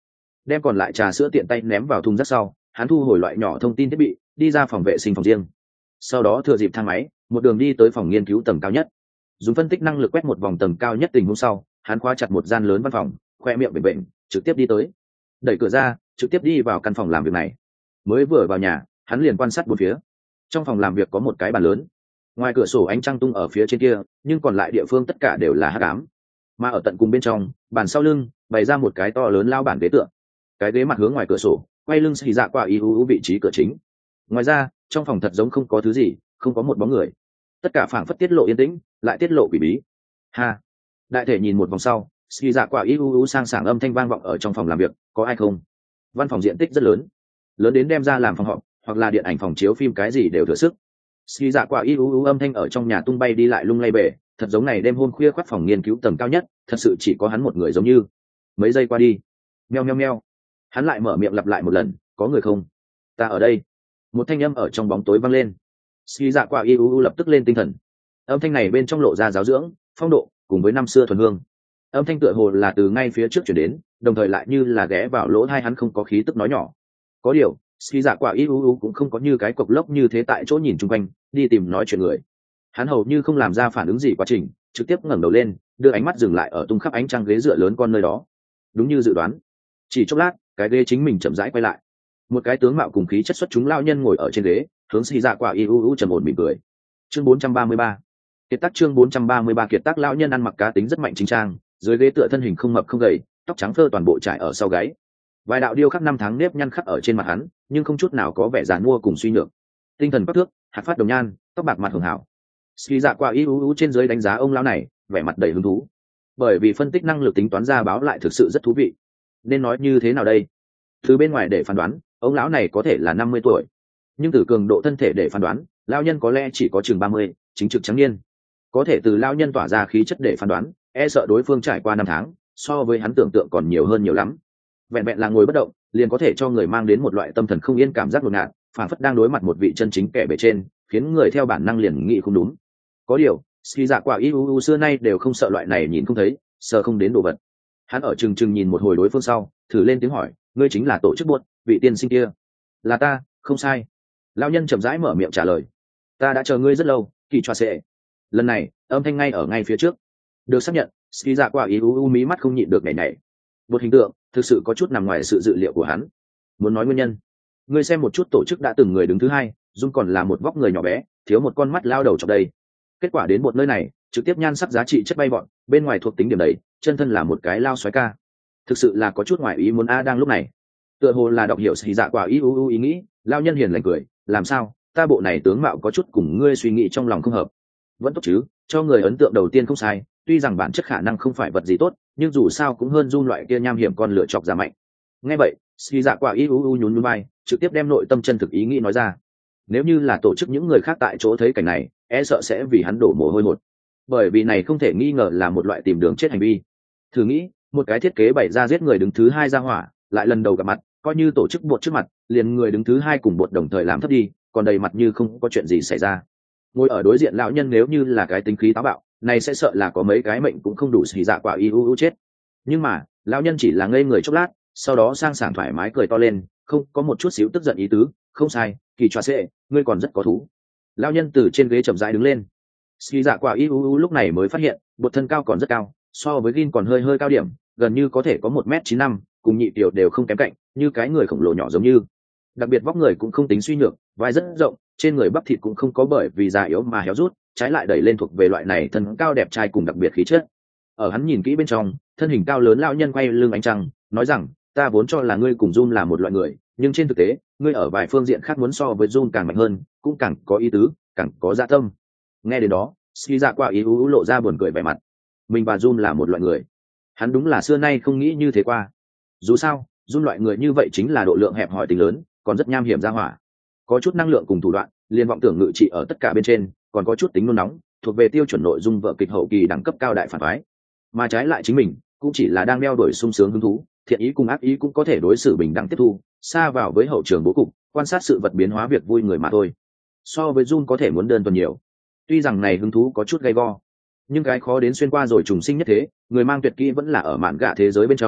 đem còn lại trà sữa tiện tay ném vào thùng rác sau, hắn thu hồi loại nhỏ thông tin thiết bị, đi ra phòng vệ sinh phòng riêng. Sau đó thừa dịp thang máy, một đường đi tới phòng nghiên cứu tầng cao nhất. Dùng phân tích năng lực quét một vòng tầng cao nhất tình huống sau, hắn khóa chặt một gian lớn văn phòng, khoe miệng bềnh bềnh, trực tiếp đi tới. Đẩy cửa ra, trực tiếp đi vào căn phòng làm việc này. Mới vừa vào nhà, hắn liền quan sát bốn phía. Trong phòng làm việc có một cái bàn lớn, ngoài cửa sổ ánh trăng tung ở phía trên kia, nhưng còn lại địa phương tất cả đều là hắc ám. Mà ở tận cùng bên trong, bàn sau lưng bày ra một cái to lớn lao bản ghế tựa. Cái ghế mặt hướng ngoài cửa sổ, quay lưng xì dạ qua iuu vị trí cửa chính. Ngoài ra, trong phòng thật giống không có thứ gì, không có một bóng người. Tất cả phảng phất tiết lộ yên tĩnh, lại tiết lộ quỷ bí. Ha! Đại thể nhìn một vòng sau, xì dạ qua iuu sang sảng âm thanh vang vọng ở trong phòng làm việc. Có ai không? Văn phòng diện tích rất lớn, lớn đến đem ra làm phòng họp, hoặc là điện ảnh phòng chiếu phim cái gì đều thừa sức. Xì dạ quả y ú ú âm thanh ở trong nhà tung bay đi lại lung lay bể, thật giống này đêm hôm khuya khoác phòng nghiên cứu tầng cao nhất, thật sự chỉ có hắn một người giống như. Mấy giây qua đi, meo meo meo, hắn lại mở miệng lặp lại một lần, có người không? Ta ở đây. Một thanh âm ở trong bóng tối vang lên. Xì dạ quả y ú ú lập tức lên tinh thần. Âm thanh này bên trong lộ ra giáo dưỡng, phong độ, cùng với năm xưa thuần hương. Âm thanh tựa hồ là từ ngay phía trước chuyển đến, đồng thời lại như là ghé vào lỗ tai hắn không có khí tức nói nhỏ. Có điều, Ski dạ quả iuu cũng không có như cái cục lốc như thế tại chỗ nhìn chung quanh đi tìm nói chuyện người. Hắn hầu như không làm ra phản ứng gì quá trình, trực tiếp ngẩng đầu lên, đưa ánh mắt dừng lại ở tung khắp ánh trăng ghế dựa lớn con nơi đó. Đúng như dự đoán, chỉ chốc lát, cái ghế chính mình chậm rãi quay lại. Một cái tướng mạo cùng khí chất xuất chúng lao nhân ngồi ở trên ghế, hướng Ski dạ quả iuu trầm ổn mỉm cười. Chương bốn trăm ba mươi ba. Kiệt tác chương bốn trăm ba mươi ba kiệt tác lão nhân ăn mặc cá tính rất mạnh chính trang, dưới ghế tựa thân hình không mập không gầy, tóc trắng phơ toàn bộ trải ở sau gáy. Vài đạo điêu khắc năm tháng nếp nhăn khắc ở trên mặt hắn, nhưng không chút nào có vẻ giàn mua cùng suy nhược. Tinh thần bắc thước, hạt phát đồng nhan, tóc bạc mặt hường hảo. Ski dạ qua iuu trên dưới đánh giá ông lão này, vẻ mặt đầy hứng thú. Bởi vì phân tích năng lực tính toán ra báo lại thực sự rất thú vị. Nên nói như thế nào đây? Từ bên ngoài để phán đoán, ông lão này có thể là năm mươi tuổi, nhưng từ cường độ thân thể để phán đoán, lão nhân có lẽ chỉ có chừng ba mươi, chính trực trắng niên. Có thể từ lão nhân tỏa ra khí chất để phán đoán, e sợ đối phương trải qua năm tháng, so với hắn tưởng tượng còn nhiều hơn nhiều lắm. Vẹn vẹn là ngồi bất động, liền có thể cho người mang đến một loại tâm thần không yên cảm giác đột ngột, phản phất đang đối mặt một vị chân chính kẻ bề trên, khiến người theo bản năng liền nghĩ không đúng. Có điều, Ski dạ quả iuu xưa nay đều không sợ loại này nhìn không thấy, sợ không đến đồ vật. Hắn ở chừng chừng nhìn một hồi đối phương sau, thử lên tiếng hỏi, ngươi chính là tổ chức buốt, vị tiên sinh kia? Là ta, không sai. Lão nhân chậm rãi mở miệng trả lời. Ta đã chờ ngươi rất lâu, kỳ choa sệ. Lần này, âm thanh ngay ở ngay phía trước. Được xác nhận, Ski dạ quả iuu mí mắt không nhịn được nhảy nhảy. Một hình tượng thực sự có chút nằm ngoài sự dự liệu của hắn. Muốn nói nguyên nhân, ngươi xem một chút tổ chức đã từng người đứng thứ hai, dung còn là một vóc người nhỏ bé, thiếu một con mắt lao đầu trong đây. Kết quả đến một nơi này, trực tiếp nhan sắc giá trị chất bay bọn, bên ngoài thuộc tính điểm đầy, chân thân là một cái lao xoáy ca. Thực sự là có chút ngoài ý muốn a đang lúc này. Tựa hồ là đọc hiểu Ski dạ quả iuu ý nghĩ, lao nhân hiền lành cười, làm sao, ta bộ này tướng mạo có chút cùng ngươi suy nghĩ trong lòng không hợp. Vẫn tốt chứ, cho người ấn tượng đầu tiên không sai, tuy rằng bản chất khả năng không phải vật gì tốt, nhưng dù sao cũng hơn Jun loại kia nham hiểm con lửa chọc giả mạnh. Nghe vậy, Ski dạ quả iuu nhún nhún vai, trực tiếp đem nội tâm chân thực ý nghĩ nói ra. Nếu như là tổ chức những người khác tại chỗ thấy cảnh này, e sợ sẽ vì hắn đổ mồ hôi hột. Bởi vì này không thể nghi ngờ là một loại tìm đường chết hành vi. Thử nghĩ, một cái thiết kế bày ra giết người đứng thứ hai ra hỏa, lại lần đầu gặp mặt, coi như tổ chức bột trước mặt, liền người đứng thứ hai cùng bột đồng thời làm thấp đi, còn đầy mặt như không có chuyện gì xảy ra. Ngồi ở đối diện lão nhân nếu như là cái tính khí táo bạo, này sẽ sợ là có mấy cái mệnh cũng không đủ xì dạ quả iuu chết. Nhưng mà lão nhân chỉ là ngây người chốc lát, sau đó sang sảng thoải mái cười to lên, không có một chút xíu tức giận ý tứ. Không sai, kỳ choa sệ, ngươi còn rất có thú. Lão nhân từ trên ghế chậm rãi đứng lên. Xì dạ quả iuu lúc này mới phát hiện bột thân cao còn rất cao, so với Gin còn hơi hơi cao điểm, gần như có thể có một mét chín năm, cùng nhị tiểu đều không kém cạnh, như cái người khổng lồ nhỏ giống như. Đặc biệt vóc người cũng không tính suy nhược, vai rất rộng, trên người bắp thịt cũng không có bởi vì già yếu mà héo rút, trái lại đẩy lên thuộc về loại này thân cao đẹp trai cùng đặc biệt khí chất. Ở hắn nhìn kỹ bên trong, thân hình cao lớn lão nhân quay lưng ánh trăng, nói rằng, ta vốn cho là ngươi cùng Jun là một loại người, nhưng trên thực tế, ngươi ở vài phương diện khác muốn so với Jun càng mạnh hơn, cũng càng có ý tứ, càng có dạ tâm. Nghe đến đó, Ski dạ quả iuu lộ ra buồn cười vẻ mặt. Mình và Jun là một loại người. Hắn đúng là xưa nay không nghĩ như thế qua. Dù sao, Jun loại người như vậy chính là độ lượng hẹp hòi tính lớn, còn rất nham hiểm ra hỏa. Có chút năng lượng cùng thủ đoạn, liên vọng tưởng ngự trị ở tất cả bên trên, còn có chút tính nôn nóng, thuộc về tiêu chuẩn nội dung vở kịch hậu kỳ đẳng cấp cao đại phản phái. Mà trái lại chính mình, cũng chỉ là đang đeo đuổi sung sướng hứng thú, thiện ý cùng ác ý cũng có thể đối xử bình đẳng tiếp thu, xa vào với hậu trường bố cục, quan sát sự vật biến hóa việc vui người mà thôi. So với Jun có thể muốn đơn thuần nhiều. Tuy rằng này hứng thú có chút gay go, nhưng cái khó đến xuyên qua rồi trùng sinh nhất thế, người mang tuyệt kỹ vẫn là ở mạn gạ thế giới bên trong,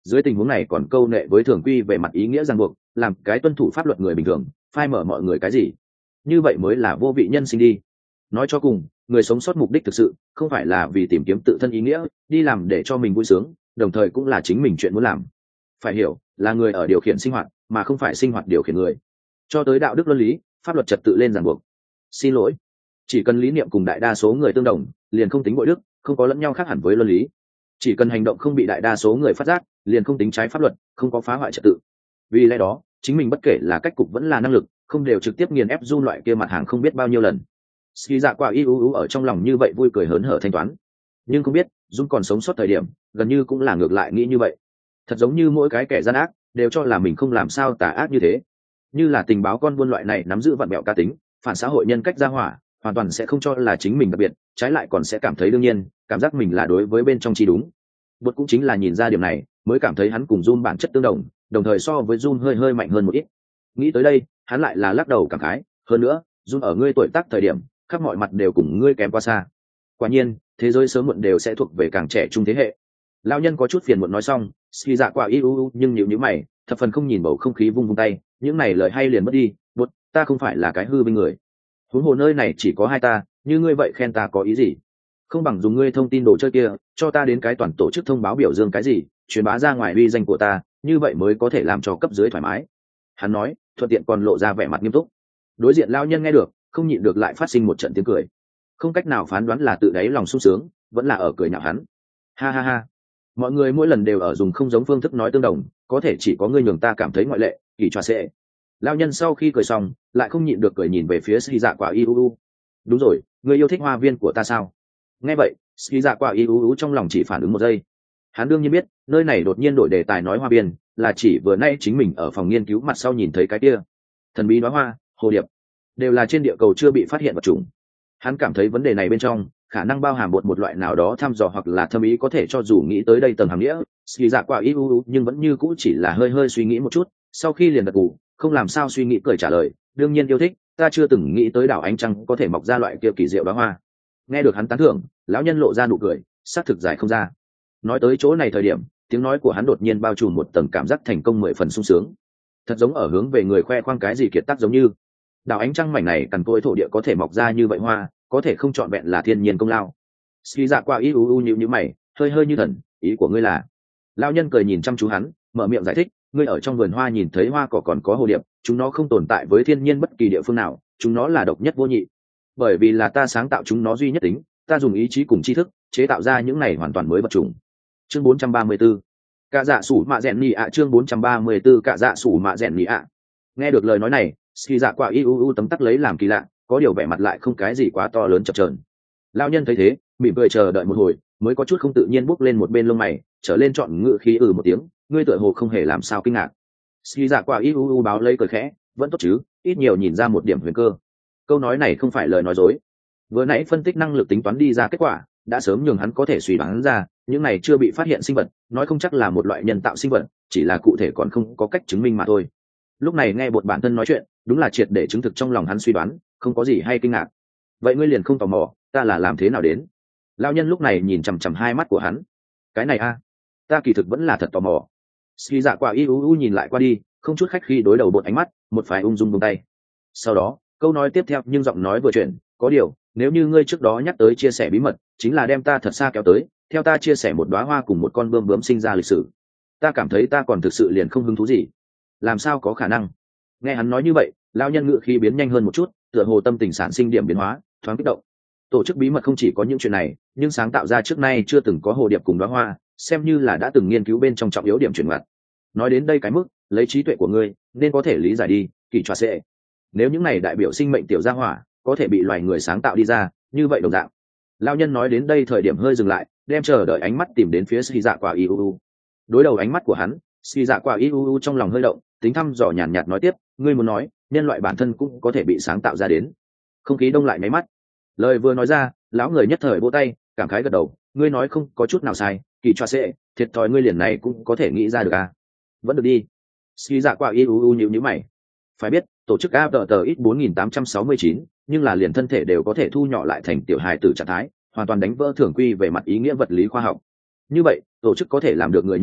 dưới tình huống này còn câu nệ với thường quy về mặt ý nghĩa ràng buộc, làm cái tuân thủ pháp luật người bình thường phai mở mọi người cái gì, như vậy mới là vô vị nhân sinh đi. Nói cho cùng, người sống sót mục đích thực sự không phải là vì tìm kiếm tự thân ý nghĩa, đi làm để cho mình vui sướng, đồng thời cũng là chính mình chuyện muốn làm. Phải hiểu, là người ở điều khiển sinh hoạt mà không phải sinh hoạt điều khiển người. Cho tới đạo đức luân lý, pháp luật trật tự lên ràng buộc. Xin lỗi, chỉ cần lý niệm cùng đại đa số người tương đồng, liền không tính bội đức, không có lẫn nhau khác hẳn với luân lý. Chỉ cần hành động không bị đại đa số người phát giác, liền không tính trái pháp luật, không có phá hoại trật tự. Vì lẽ đó, chính mình bất kể là cách cục vẫn là năng lực, không đều trực tiếp nghiền ép Jun loại kia mặt hàng không biết bao nhiêu lần. Ski Dạ Quả y ú ú ở trong lòng như vậy vui cười hớn hở thanh toán, nhưng không biết Jun còn sống sót thời điểm gần như cũng là ngược lại nghĩ như vậy. Thật giống như mỗi cái kẻ gian ác đều cho là mình không làm sao tà ác như thế, như là tình báo con buôn loại này nắm giữ vặn bẹo cá tính, phản xã hội nhân cách ra hỏa, hoàn toàn sẽ không cho là chính mình đặc biệt, trái lại còn sẽ cảm thấy đương nhiên, cảm giác mình là đối với bên trong chi đúng. Bột cũng chính là nhìn ra điểm này, mới cảm thấy hắn cùng Jun bản chất tương đồng, đồng thời so với Jun hơi hơi mạnh hơn một ít. Nghĩ tới đây, hắn lại là lắc đầu cảm khái, hơn nữa, Jun ở ngươi tuổi tác thời điểm, khắp mọi mặt đều cùng ngươi kém quá xa. Quả nhiên, thế giới sớm muộn đều sẽ thuộc về càng trẻ trung thế hệ. Lão nhân có chút phiền muộn nói xong, Ski Dạ Quả y u u nhưng nhíu nhíu mày, thập phần không nhìn bầu không khí vung vung tay, những này lời hay liền mất đi, bột, ta không phải là cái hư vinh người. Huống hồ nơi này chỉ có hai ta, như ngươi vậy khen ta có ý gì? Không bằng dùng ngươi thông tin đồ chơi kia, cho ta đến cái toàn tổ chức thông báo biểu dương cái gì, truyền bá ra ngoài uy danh của ta, như vậy mới có thể làm cho cấp dưới thoải mái. Hắn nói, thuận tiện còn lộ ra vẻ mặt nghiêm túc. Đối diện lão nhân nghe được, không nhịn được lại phát sinh một trận tiếng cười. Không cách nào phán đoán là tự đáy lòng sung sướng, vẫn là ở cười nhạo hắn. Ha ha ha. Mọi người mỗi lần đều ở dùng không giống phương thức nói tương đồng, có thể chỉ có ngươi nhường ta cảm thấy ngoại lệ, kỳ trò sẽ. Lão nhân sau khi cười xong, lại không nhịn được cười nhìn về phía Ski Dạ Quả y u u. Đúng rồi, ngươi yêu thích hoa viên của ta sao? Nghe vậy, Ski Dạ Quả y u u trong lòng chỉ phản ứng một giây. Hắn đương nhiên biết, nơi này đột nhiên đổi đề tài nói hoa viên, là chỉ vừa nay chính mình ở phòng nghiên cứu mặt sau nhìn thấy cái kia thần bí đóa hoa, hồ điệp, đều là trên địa cầu chưa bị phát hiện vật chủng. Hắn cảm thấy vấn đề này bên trong khả năng bao hàm một một loại nào đó thăm dò hoặc là thâm ý, có thể cho dù nghĩ tới đây tầng hàm nghĩa, Ski Dạ Quả y u u nhưng vẫn như cũ chỉ là hơi hơi suy nghĩ một chút, sau khi liền gật gù, không làm sao suy nghĩ cười trả lời, đương nhiên yêu thích, ta chưa từng nghĩ tới đảo ánh trăng có thể mọc ra loại kia kỳ diệu đóa hoa. Nghe được hắn tán thưởng, lão nhân lộ ra nụ cười, xác thực giải không ra. Nói tới chỗ này thời điểm, tiếng nói của hắn đột nhiên bao trùm một tầng cảm giác thành công mười phần sung sướng, thật giống ở hướng về người khoe khoang cái gì kiệt tác giống như. Đảo ánh trăng mảnh này cằn cỗi thổ địa có thể mọc ra như vậy hoa, có thể không trọn vẹn là thiên nhiên công lao. Ski Dạ Quả y u u nhíu nhíu mày, hơi hơi như thần, ý của ngươi là? Lão nhân cười nhìn chăm chú hắn, mở miệng giải thích, ngươi ở trong vườn hoa nhìn thấy hoa cỏ còn có hồ điệp, chúng nó không tồn tại với thiên nhiên bất kỳ địa phương nào, chúng nó là độc nhất vô nhị. Bởi vì là ta sáng tạo chúng nó duy nhất tính, ta dùng ý chí cùng tri thức chế tạo ra những này hoàn toàn mới vật chủng. Chương bốn trăm ba mươi tư, Cả dạ sủ mạ rèn nhị ạ. Chương bốn trăm ba mươi tư, Cả dạ sủ mạ rèn nhị ạ. Nghe được lời nói này, Ski Dạ Quả y u u tấm tắc lấy làm kỳ lạ, có điều vẻ mặt lại không cái gì quá to lớn chập chờn. Lão nhân thấy thế, mỉm cười chờ đợi một hồi, mới có chút không tự nhiên bước lên một bên lông mày, trở lên chọn ngựa khí ừ một tiếng, ngươi tựa hồ không hề làm sao kinh ngạc. Ski Dạ Quả y u u báo lấy cười khẽ, vẫn tốt chứ, ít nhiều nhìn ra một điểm huyền cơ. Câu nói này không phải lời nói dối. Vừa nãy phân tích năng lực tính toán đi ra kết quả, đã sớm nhường hắn có thể suy đoán ra, những này chưa bị phát hiện sinh vật, nói không chắc là một loại nhân tạo sinh vật, chỉ là cụ thể còn không có cách chứng minh mà thôi. Lúc này nghe bột bản thân nói chuyện, đúng là triệt để chứng thực trong lòng hắn suy đoán, không có gì hay kinh ngạc. Vậy ngươi liền không tò mò, ta là làm thế nào đến? Lão nhân lúc này nhìn chằm chằm hai mắt của hắn. Cái này a, ta kỳ thực vẫn là thật tò mò. Ski Dạ Quả y u u nhìn lại qua đi, không chút khách khi đối đầu bột ánh mắt, một phải ung dung buông tay. Sau đó, câu nói tiếp theo nhưng giọng nói vừa chuyển, có điều, nếu như ngươi trước đó nhắc tới chia sẻ bí mật, chính là đem ta thật xa kéo tới, theo ta chia sẻ một đóa hoa cùng một con bươm bướm sinh ra lịch sử. Ta cảm thấy ta còn thực sự liền không hứng thú gì. Làm sao có khả năng? Nghe hắn nói như vậy, lão nhân ngự khí biến nhanh hơn một chút, tựa hồ tâm tình sản sinh điểm biến hóa, thoáng kích động. Tổ chức bí mật không chỉ có những chuyện này, nhưng sáng tạo ra trước nay chưa từng có hồ điệp cùng đóa hoa, xem như là đã từng nghiên cứu bên trong trọng yếu điểm chuyển ngoặt. Nói đến đây cái mức, lấy trí tuệ của ngươi, nên có thể lý giải đi, kỳ trò sẽ. Nếu những này đại biểu sinh mệnh tiểu gia hỏa, có thể bị loài người sáng tạo đi ra, như vậy đồng dạng. Lão nhân nói đến đây thời điểm hơi dừng lại, đem chờ đợi ánh mắt tìm đến phía Ski Dạ Quả y u u. Đối đầu ánh mắt của hắn, Ski Dạ Quả y u u trong lòng hơi động, tính thăm dò nhàn nhạt nói tiếp, ngươi muốn nói, nhân loại bản thân cũng có thể bị sáng tạo ra đến. Không khí đông lại mấy mắt. Lời vừa nói ra, lão người nhất thời vỗ tay, cảm khái gật đầu, ngươi nói không có chút nào sai, kỳ cho sẽ, thiệt thòi ngươi liền này cũng có thể nghĩ ra được à? Vẫn được đi. Ski Dạ Quả y u u nhíu nhíu mày. Phải biết, tổ chức a tờ tờ ít bốn nghìn tám trăm sáu mươi chín, nhưng là liền thân thể đều có thể thu nhỏ lại thành tiểu hài tử trạng thái, hoàn toàn đánh vỡ thường quy về mặt ý nghĩa vật lý khoa học. Như vậy, tổ chức có thể làm được người nhân tạo,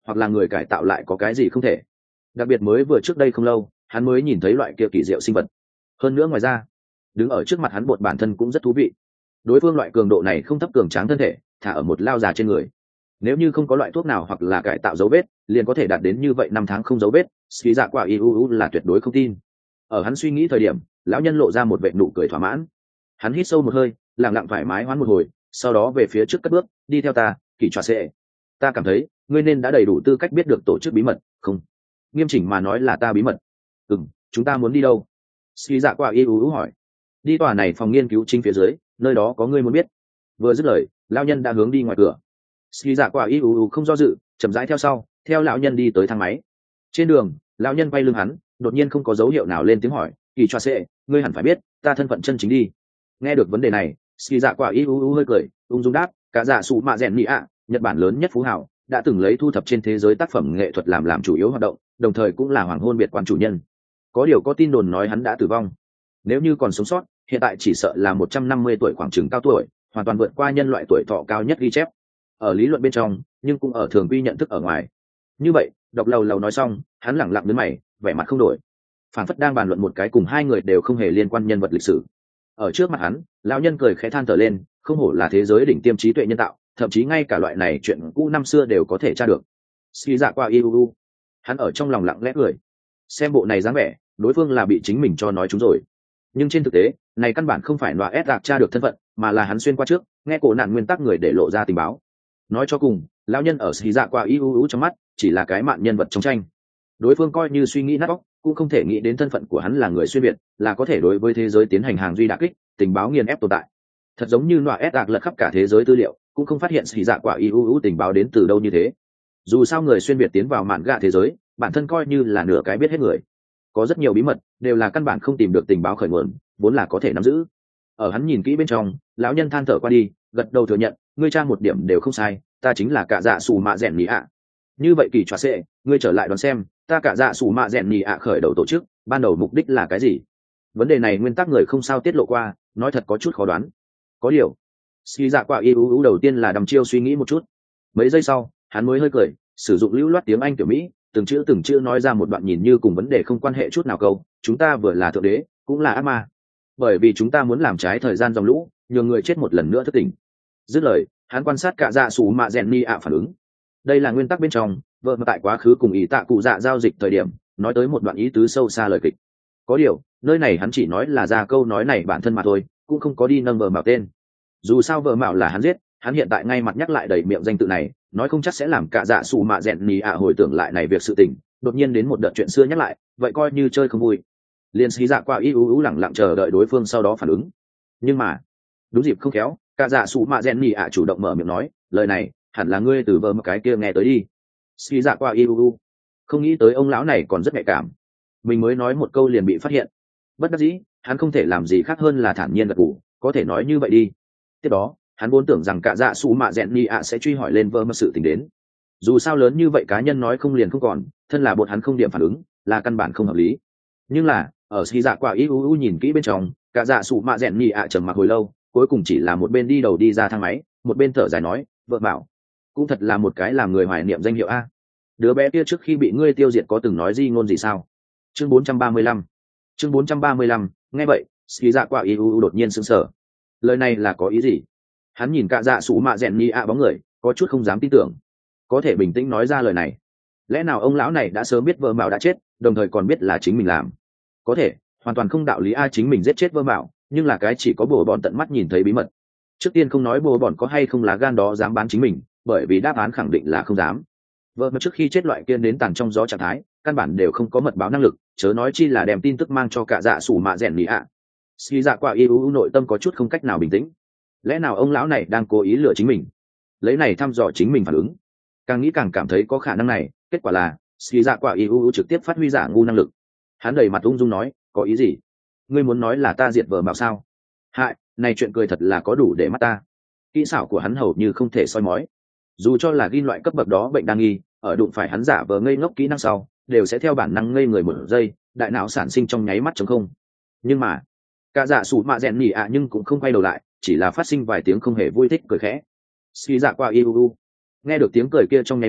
hoặc là người cải tạo lại có cái gì không thể. Đặc biệt mới vừa trước đây không lâu hắn mới nhìn thấy loại kia kỳ diệu sinh vật. Hơn nữa ngoài ra đứng ở trước mặt hắn bột bản thân cũng rất thú vị. Đối phương loại cường độ này không thấp cường tráng thân thể thả ở một lao già trên người, nếu như không có loại thuốc nào hoặc là cải tạo dấu vết liền có thể đạt đến như vậy năm tháng không dấu vết. Ski Dạ Quả iuu là tuyệt đối không tin. Ở hắn suy nghĩ thời điểm lão nhân lộ ra một vệ nụ cười thỏa mãn. Hắn hít sâu một hơi, lặng lặng thoải mái hoán một hồi, sau đó về phía trước cất bước. Đi theo ta, Kỳ Trọa Sệ. Ta cảm thấy ngươi nên đã đầy đủ tư cách biết được tổ chức bí mật. Không, nghiêm chỉnh mà nói là ta bí mật. Ừm, chúng ta muốn đi đâu? Ski Dạ Quả iuu hỏi. Đi tòa này phòng nghiên cứu chính phía dưới, nơi đó có ngươi muốn biết. Vừa dứt lời lão nhân đã hướng đi ngoài cửa. Ski Dạ Quả iuu không do dự, chậm rãi theo sau, theo lão nhân đi tới thang máy. Trên đường lão nhân quay lưng hắn, đột nhiên không có dấu hiệu nào lên tiếng hỏi, Kỳ Trọa Sệ, ngươi hẳn phải biết ta thân phận chân chính đi. Nghe được vấn đề này, Ski Dạ Quả iuu hơi cười, ung dung đáp, cả dạ sụ mạ rèn nhị ạ, Nhật Bản lớn nhất phú hào, đã từng lấy thu thập trên thế giới tác phẩm nghệ thuật làm làm chủ yếu hoạt động, đồng thời cũng là hoàng hôn biệt quan chủ nhân. Có điều có tin đồn nói hắn đã tử vong. Nếu như còn sống sót, hiện tại chỉ sợ là một trăm năm mươi tuổi, khoảng chừng cao tuổi, hoàn toàn vượt qua nhân loại tuổi thọ cao nhất ghi chép. Ở lý luận bên trong, nhưng cũng ở thường quy nhận thức ở ngoài. Như vậy, đọc lầu lầu nói xong, hắn lẳng lặng nhướng mày, vẻ mặt không đổi, phản phất đang bàn luận một cái cùng hai người đều không hề liên quan nhân vật lịch sử. Ở trước mặt hắn, lão nhân cười khẽ than thở lên, không hổ là thế giới đỉnh tiêm trí tuệ nhân tạo, thậm chí ngay cả loại này chuyện cũ năm xưa đều có thể tra được. Ski Dạ Quả iuu, hắn ở trong lòng lặng lẽ cười. Xem bộ này dáng vẻ, đối phương là bị chính mình cho nói chúng rồi. Nhưng trên thực tế, này căn bản không phải loại ép gạc tra được thân phận, mà là hắn xuyên qua trước, nghe cổ nạn nguyên tắc người để lộ ra tình báo. Nói cho cùng, lão nhân ở Ski Dạ Quả iuu trong mắt, chỉ là cái mạn nhân vật trong tranh. Đối phương coi như suy nghĩ nát óc, cũng không thể nghĩ đến thân phận của hắn là người xuyên việt, là có thể đối với thế giới tiến hành hàng duy đả kích, tình báo nghiền ép tồn tại. Thật giống như loại ép gạc lật khắp cả thế giới tư liệu, cũng không phát hiện Ski Dạ Quả iuu tình báo đến từ đâu như thế. Dù sao người xuyên việt tiến vào mạn gạ thế giới, bản thân coi như là nửa cái biết hết người. Có rất nhiều bí mật đều là căn bản không tìm được tình báo khởi nguồn, vốn là có thể nắm giữ. Ở hắn nhìn kỹ bên trong, lão nhân than thở qua đi, gật đầu thừa nhận, ngươi tra một điểm đều không sai, ta chính là cả dạ sủ mạ rèn nhị ạ. Như vậy Kỳ Trọa Sệ, ngươi trở lại đoán xem, ta cả dạ sủ mạ rèn nhị ạ khởi đầu tổ chức, ban đầu mục đích là cái gì? Vấn đề này nguyên tắc người không sao tiết lộ qua, nói thật có chút khó đoán. Có điều, Ski Dạ Quả iuu đầu tiên là đăm chiêu suy nghĩ một chút. Mấy giây sau, hắn mới hơi cười, sử dụng lưu loát tiếng Anh kiểu Mỹ, từng chữ từng chữ nói ra một đoạn nhìn như cùng vấn đề không quan hệ chút nào câu, chúng ta vừa là thượng đế, cũng là ác ma. Bởi vì chúng ta muốn làm trái thời gian dòng lũ, nhường người chết một lần nữa thức tỉnh. Dứt lời, hắn quan sát cả dạ sủ mạ rèn nhị ạ phản ứng. Đây là nguyên tắc bên trong, vợ mà tại quá khứ cùng ý tạ cụ dạ giao dịch thời điểm, nói tới một đoạn ý tứ sâu xa lời kịch. Có điều, nơi này hắn chỉ nói là ra câu nói này bản thân mà thôi, cũng không có đi nâng vợ mạo tên. Dù sao vợ mạo là hắn giết, hắn hiện tại ngay mặt nhắc lại đầy miệng danh tự này, nói không chắc sẽ làm cả dạ sủ mạ rèn nhị ạ hồi tưởng lại này việc sự tình, đột nhiên đến một đợt chuyện xưa nhắc lại, vậy coi như chơi không vui. Liên Ski Dạ Quả iuu lẳng lặng chờ đợi đối phương sau đó phản ứng. Nhưng mà, đúng dịp không khéo, cả dạ sủ mạ rèn nhị ạ chủ động mở miệng nói, lời này hẳn là ngươi từ vợ một cái kia nghe tới đi. Ski Dạ Quả iuu không nghĩ tới ông lão này còn rất nhạy cảm, mình mới nói một câu liền bị phát hiện. Bất đắc dĩ, hắn không thể làm gì khác hơn là thản nhiên gật gù, có thể nói như vậy đi. Tiếp đó, hắn vốn tưởng rằng cả dạ sủ mạ rèn nhị ạ sẽ truy hỏi lên vợ một sự tình đến. Dù sao lớn như vậy cá nhân nói không liền không còn, thân là bột hắn không điểm phản ứng, là căn bản không hợp lý. Nhưng là, ở Ski Dạ Quả iuu nhìn kỹ bên trong, cả dạ sủ mạ rèn nhị ạ trầm mặc hồi lâu, cuối cùng chỉ là một bên đi đầu đi ra thang máy, một bên thở dài nói, vợ bảo, cũng thật là một cái làm người hoài niệm danh hiệu a. Đứa bé kia trước khi bị ngươi tiêu diệt có từng nói gì ngôn gì sao? Chương bốn trăm ba mươi lăm. Chương bốn trăm ba mươi lăm, nghe vậy, Ski Dạ Quả iuu đột nhiên sững sờ. Lời này là có ý gì? Hắn nhìn cả dạ sủ mạ rèn nhị ạ bóng người, có chút không dám tin tưởng. Có thể bình tĩnh nói ra lời này, lẽ nào ông lão này đã sớm biết vợ mạo đã chết, đồng thời còn biết là chính mình làm? Có thể, hoàn toàn không đạo lý ai chính mình giết chết vợ mạo, nhưng là cái chỉ có bồ bọn tận mắt nhìn thấy bí mật. Trước tiên không nói bồ bọn có hay không lá gan đó dám bán chính mình, bởi vì đáp án khẳng định là không dám. Vợ mà trước khi chết loại kia đến tàn trong gió trạng thái, căn bản đều không có mật báo năng lực, chớ nói chi là đem tin tức mang cho cả dạ sủ mạ rèn nhị ạ. Ski Dạ Quả iuu nội tâm có chút không cách nào bình tĩnh. Lẽ nào ông lão này đang cố ý lừa chính mình, lấy này thăm dò chính mình phản ứng? Càng nghĩ càng cảm thấy có khả năng này. Kết quả là Ski Dạ Quả iuu trực tiếp phát huy giả ngu năng lực. Hắn đầy mặt ung dung nói, có ý gì? Ngươi muốn nói là ta diệt vợ mạo sao? Hại, này chuyện cười thật là có đủ để mắt ta. Kỹ xảo của hắn hầu như không thể soi mói. Dù cho là ghi loại cấp bậc đó bệnh đang nghi, ở đụng phải hắn giả vờ ngây ngốc kỹ năng sau, đều sẽ theo bản năng ngây người một giây, đại não sản sinh trong nháy mắt trống không. Nhưng mà, cả dạ sủ mạ rèn nhị ạ nhưng cũng không quay đầu lại, chỉ là phát sinh vài tiếng không hề vui thích cười khẽ. Ski Dạ Quả iuu nghe được tiếng cười kia trong nháy mắt,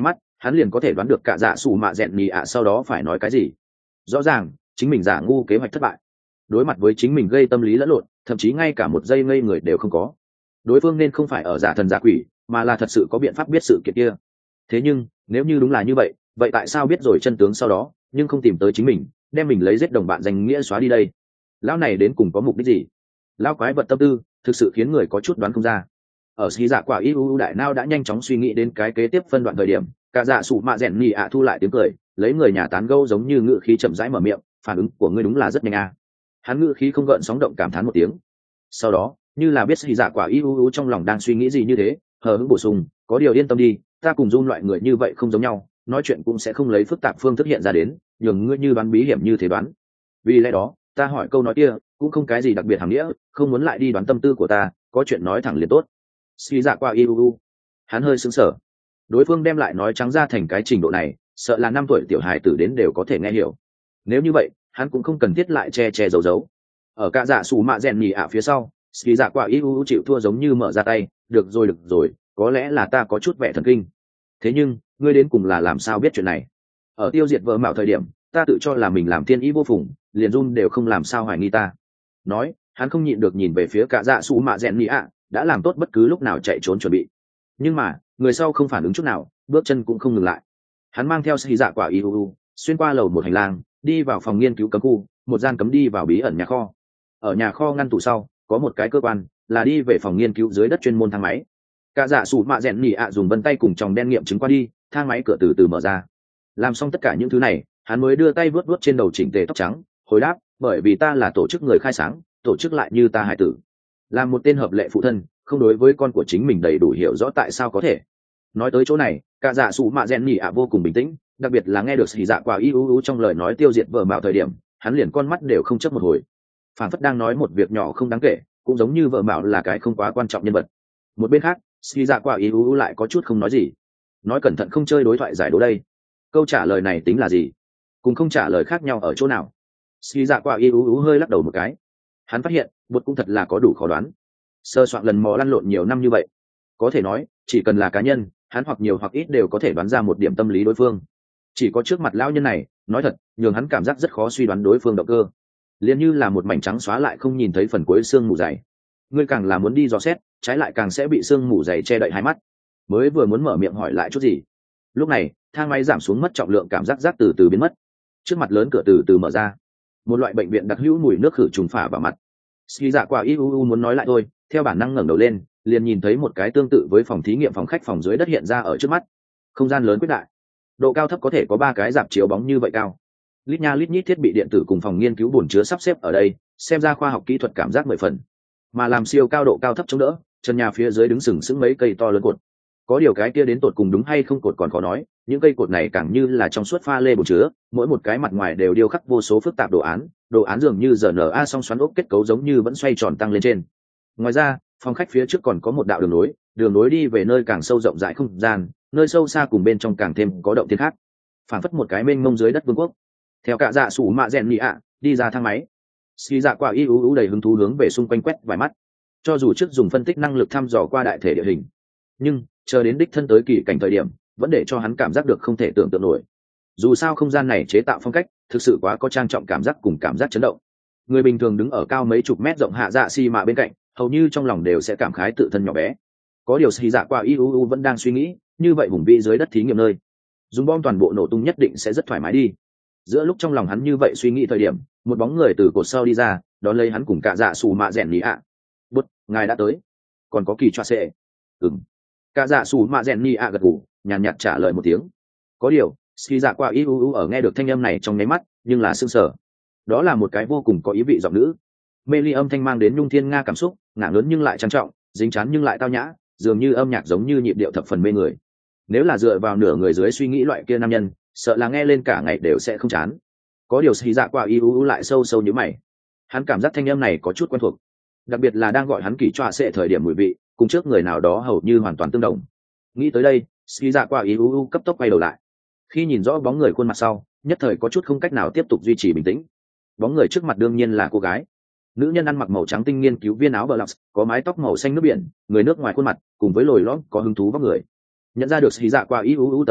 hắn liền có thể đoán được cả dạ sủ mạ dẹn nhì ạ sau đó phải nói cái gì. Rõ ràng chính mình giả ngu kế hoạch thất bại, đối mặt với chính mình gây tâm lý lẫn lộn, thậm chí ngay cả một giây ngây người đều không có. Đối phương nên không phải ở giả thần giả quỷ, mà là thật sự có biện pháp biết sự kiện kia. Thế nhưng nếu như đúng là như vậy, vậy tại sao biết rồi chân tướng sau đó nhưng không tìm tới chính mình, đem mình lấy giết đồng bạn danh nghĩa xóa đi đây? Lão này đến cùng có mục đích gì? Lão quái vật tâm tư thực sự khiến người có chút đoán không ra. Ở xí dạ quả y u đại nao đã nhanh chóng suy nghĩ đến cái kế tiếp phân đoạn thời điểm, cả dạ sủ mạ rèn nhì ạ thu lại tiếng cười, lấy người nhà tán gẫu giống như ngự khí chậm rãi mở miệng, phản ứng của ngươi đúng là rất nhanh à. Hắn ngự khí không gợn sóng động cảm thán một tiếng, sau đó như là biết xí dạ quả y u trong lòng đang suy nghĩ gì như thế, hờ hững bổ sung, có điều yên tâm đi, ta cùng Jun loại người như vậy không giống nhau, nói chuyện cũng sẽ không lấy phức tạp phương thức hiện ra đến, nhường ngươi như đoán bí hiểm như thế đoán. Vì lẽ đó ta hỏi câu nói kia cũng không cái gì đặc biệt hàm nghĩa, không muốn lại đi đoán tâm tư của ta, có chuyện nói thẳng liền tốt. Xí dạ qua iuu, hắn hơi sững sờ. Đối phương đem lại nói trắng ra thành cái trình độ này, sợ là năm tuổi tiểu hài tử đến đều có thể nghe hiểu. Nếu như vậy hắn cũng không cần thiết lại che che giấu giấu. Ở cả dạ sủ mạ rèn nhì ạ phía sau, xí dạ qua iuu chịu thua giống như mở ra tay, được rồi được rồi, có lẽ là ta có chút vẻ thần kinh, thế nhưng ngươi đến cùng là làm sao biết chuyện này? Ở tiêu diệt vợ mạo thời điểm ta tự cho là mình làm thiên ý vô phùng, liền Jun đều không làm sao hoài nghi ta. Nói hắn không nhịn được nhìn về phía cả dạ sủ mạ rèn nhì ạ, đã làm tốt bất cứ lúc nào chạy trốn chuẩn bị. Nhưng mà người sau không phản ứng chút nào, bước chân cũng không ngừng lại. Hắn mang theo xì dạ quả iuu xuyên qua lầu một hành lang, đi vào phòng nghiên cứu cấm khu, một gian cấm đi vào bí ẩn nhà kho. Ở nhà kho ngăn tủ sau có một cái cơ quan, là đi về phòng nghiên cứu dưới đất chuyên môn thang máy. Cả dạ sủ mạ rèn nhì ạ dùng vân tay cùng chòng đen nghiệm chứng qua đi, thang máy cửa từ từ mở ra. Làm xong tất cả những thứ này, hắn mới đưa tay vuốt vuốt trên đầu chỉnh tề tóc trắng, hồi đáp, bởi vì ta là tổ chức người khai sáng, tổ chức lại như ta hải tử, làm một tên hợp lệ phụ thân, không đối với con của chính mình đầy đủ hiểu rõ tại sao có thể. Nói tới chỗ này, cả dạ sủ mạ rèn nhì ạ vô cùng bình tĩnh, đặc biệt là nghe được xì dạ quả iuu trong lời nói tiêu diệt vợ mạo thời điểm, hắn liền con mắt đều không chớp một hồi, phản phất đang nói một việc nhỏ không đáng kể, cũng giống như vợ mạo là cái không quá quan trọng nhân vật. Một bên khác, xì dạ quả iuu lại có chút không nói gì, nói cẩn thận không chơi đối thoại giải đố đây. Câu trả lời này tính là gì? Cùng không trả lời khác nhau ở chỗ nào? Xì dạ quả iuu hơi lắc đầu một cái. Hắn phát hiện bột cũng thật là có đủ khó đoán, sơ soạn lần mò lăn lộn nhiều năm như vậy, có thể nói chỉ cần là cá nhân, hắn hoặc nhiều hoặc ít đều có thể đoán ra một điểm tâm lý đối phương. Chỉ có trước mặt lão nhân này, nói thật nhường hắn cảm giác rất khó suy đoán đối phương động cơ, liền như là một mảnh trắng xóa lại không nhìn thấy phần cuối xương mù dày. Ngươi càng là muốn đi dò xét, trái lại càng sẽ bị xương mù dày che đậy hai mắt. Mới vừa muốn mở miệng hỏi lại chút gì, lúc này thang máy giảm xuống, mất trọng lượng cảm giác rác từ từ biến mất, trước mặt lớn cửa từ từ mở ra, một loại bệnh viện đặc hữu mùi nước khử trùng phả vào mặt. Ski dạ quả iuu muốn nói lại thôi, theo bản năng ngẩng đầu lên, liền nhìn thấy một cái tương tự với phòng thí nghiệm phòng khách phòng dưới đất hiện ra ở trước mắt. Không gian lớn quyết đại, độ cao thấp có thể có ba cái rạp chiếu bóng như vậy cao, lít nha lít nhít thiết bị điện tử cùng phòng nghiên cứu bồn chứa sắp xếp ở đây, xem ra khoa học kỹ thuật cảm giác mười phần. Mà làm siêu cao độ cao thấp chống đỡ, chân nhà phía dưới đứng sừng sững mấy cây to lớn cột. Có điều cái kia đến tột cùng đúng hay không cột còn khó nói, những cây cột này càng như là trong suốt pha lê bồn chứa, mỗi một cái mặt ngoài đều điêu khắc vô số phức tạp đồ án, đồ án dường như rờ en a song xoắn ốc kết cấu giống như vẫn xoay tròn tăng lên trên. Ngoài ra, phòng khách phía trước còn có một đạo đường nối, đường nối đi về nơi càng sâu rộng rãi không gian, nơi sâu xa cùng bên trong càng thêm có động thiên khác, phản phất một cái mênh mông dưới đất vương quốc. Theo cả dạ sủ mạ rèn nhì ạ đi ra thang máy, xì dạ quả iuu đầy hứng thú hướng về xung quanh quét vài mắt. Cho dù trước dùng phân tích năng lực thăm dò qua đại thể địa hình, nhưng chờ đến đích thân tới kỳ cảnh thời điểm, vẫn để cho hắn cảm giác được không thể tưởng tượng nổi. Dù sao không gian này chế tạo phong cách thực sự quá có trang trọng cảm giác cùng cảm giác chấn động. Người bình thường đứng ở cao mấy chục mét rộng hạ dạ xi mạ bên cạnh, hầu như trong lòng đều sẽ cảm khái tự thân nhỏ bé. Có điều xì dạ quả iuu vẫn đang suy nghĩ, như vậy hùng vĩ dưới đất thí nghiệm nơi, dùng bom toàn bộ nổ tung nhất định sẽ rất thoải mái đi. Giữa lúc trong lòng hắn như vậy suy nghĩ thời điểm, một bóng người từ cột sau đi ra, đón lấy hắn cùng cả dạ xù mạ rèn nhì ạ. Bút, ngài đã tới. Còn có kỳ choa xệ. Ừm. Cả dạ xù mạ rèn nhì ạ gật gù, nhàn nhạt trả lời một tiếng. Có điều xì dạ quả iuu ở nghe được thanh âm này trong nháy mắt, nhưng là sương sở. Đó là một cái vô cùng có ý vị giọng nữ. Mê ly âm thanh mang đến nhung thiên nga cảm xúc, ngả lớn nhưng lại trang trọng, dính chán nhưng lại tao nhã, dường như âm nhạc giống như nhịp điệu thập phần mê người. Nếu là dựa vào nửa người dưới suy nghĩ loại kia nam nhân, sợ là nghe lên cả ngày đều sẽ không chán. Có điều xì dạ quả iuu lại sâu sâu như mày. Hắn cảm giác thanh âm này có chút quen thuộc, đặc biệt là đang gọi hắn kỳ choa xệ thời điểm mùi vị cùng trước người nào đó hầu như hoàn toàn tương đồng. Nghĩ tới đây, xì dạ quả iuu cấp tốc quay đầu lại. Khi nhìn rõ bóng người khuôn mặt sau, nhất thời có chút không cách nào tiếp tục duy trì bình tĩnh. Bóng người trước mặt đương nhiên là cô gái. Nữ nhân ăn mặc màu trắng tinh nghiên cứu viên áo bờ lọc, có mái tóc màu xanh nước biển, người nước ngoài khuôn mặt cùng với lồi lõm có hứng thú vóc người. Nhận ra được xì dạ quả iuu tầm mắt,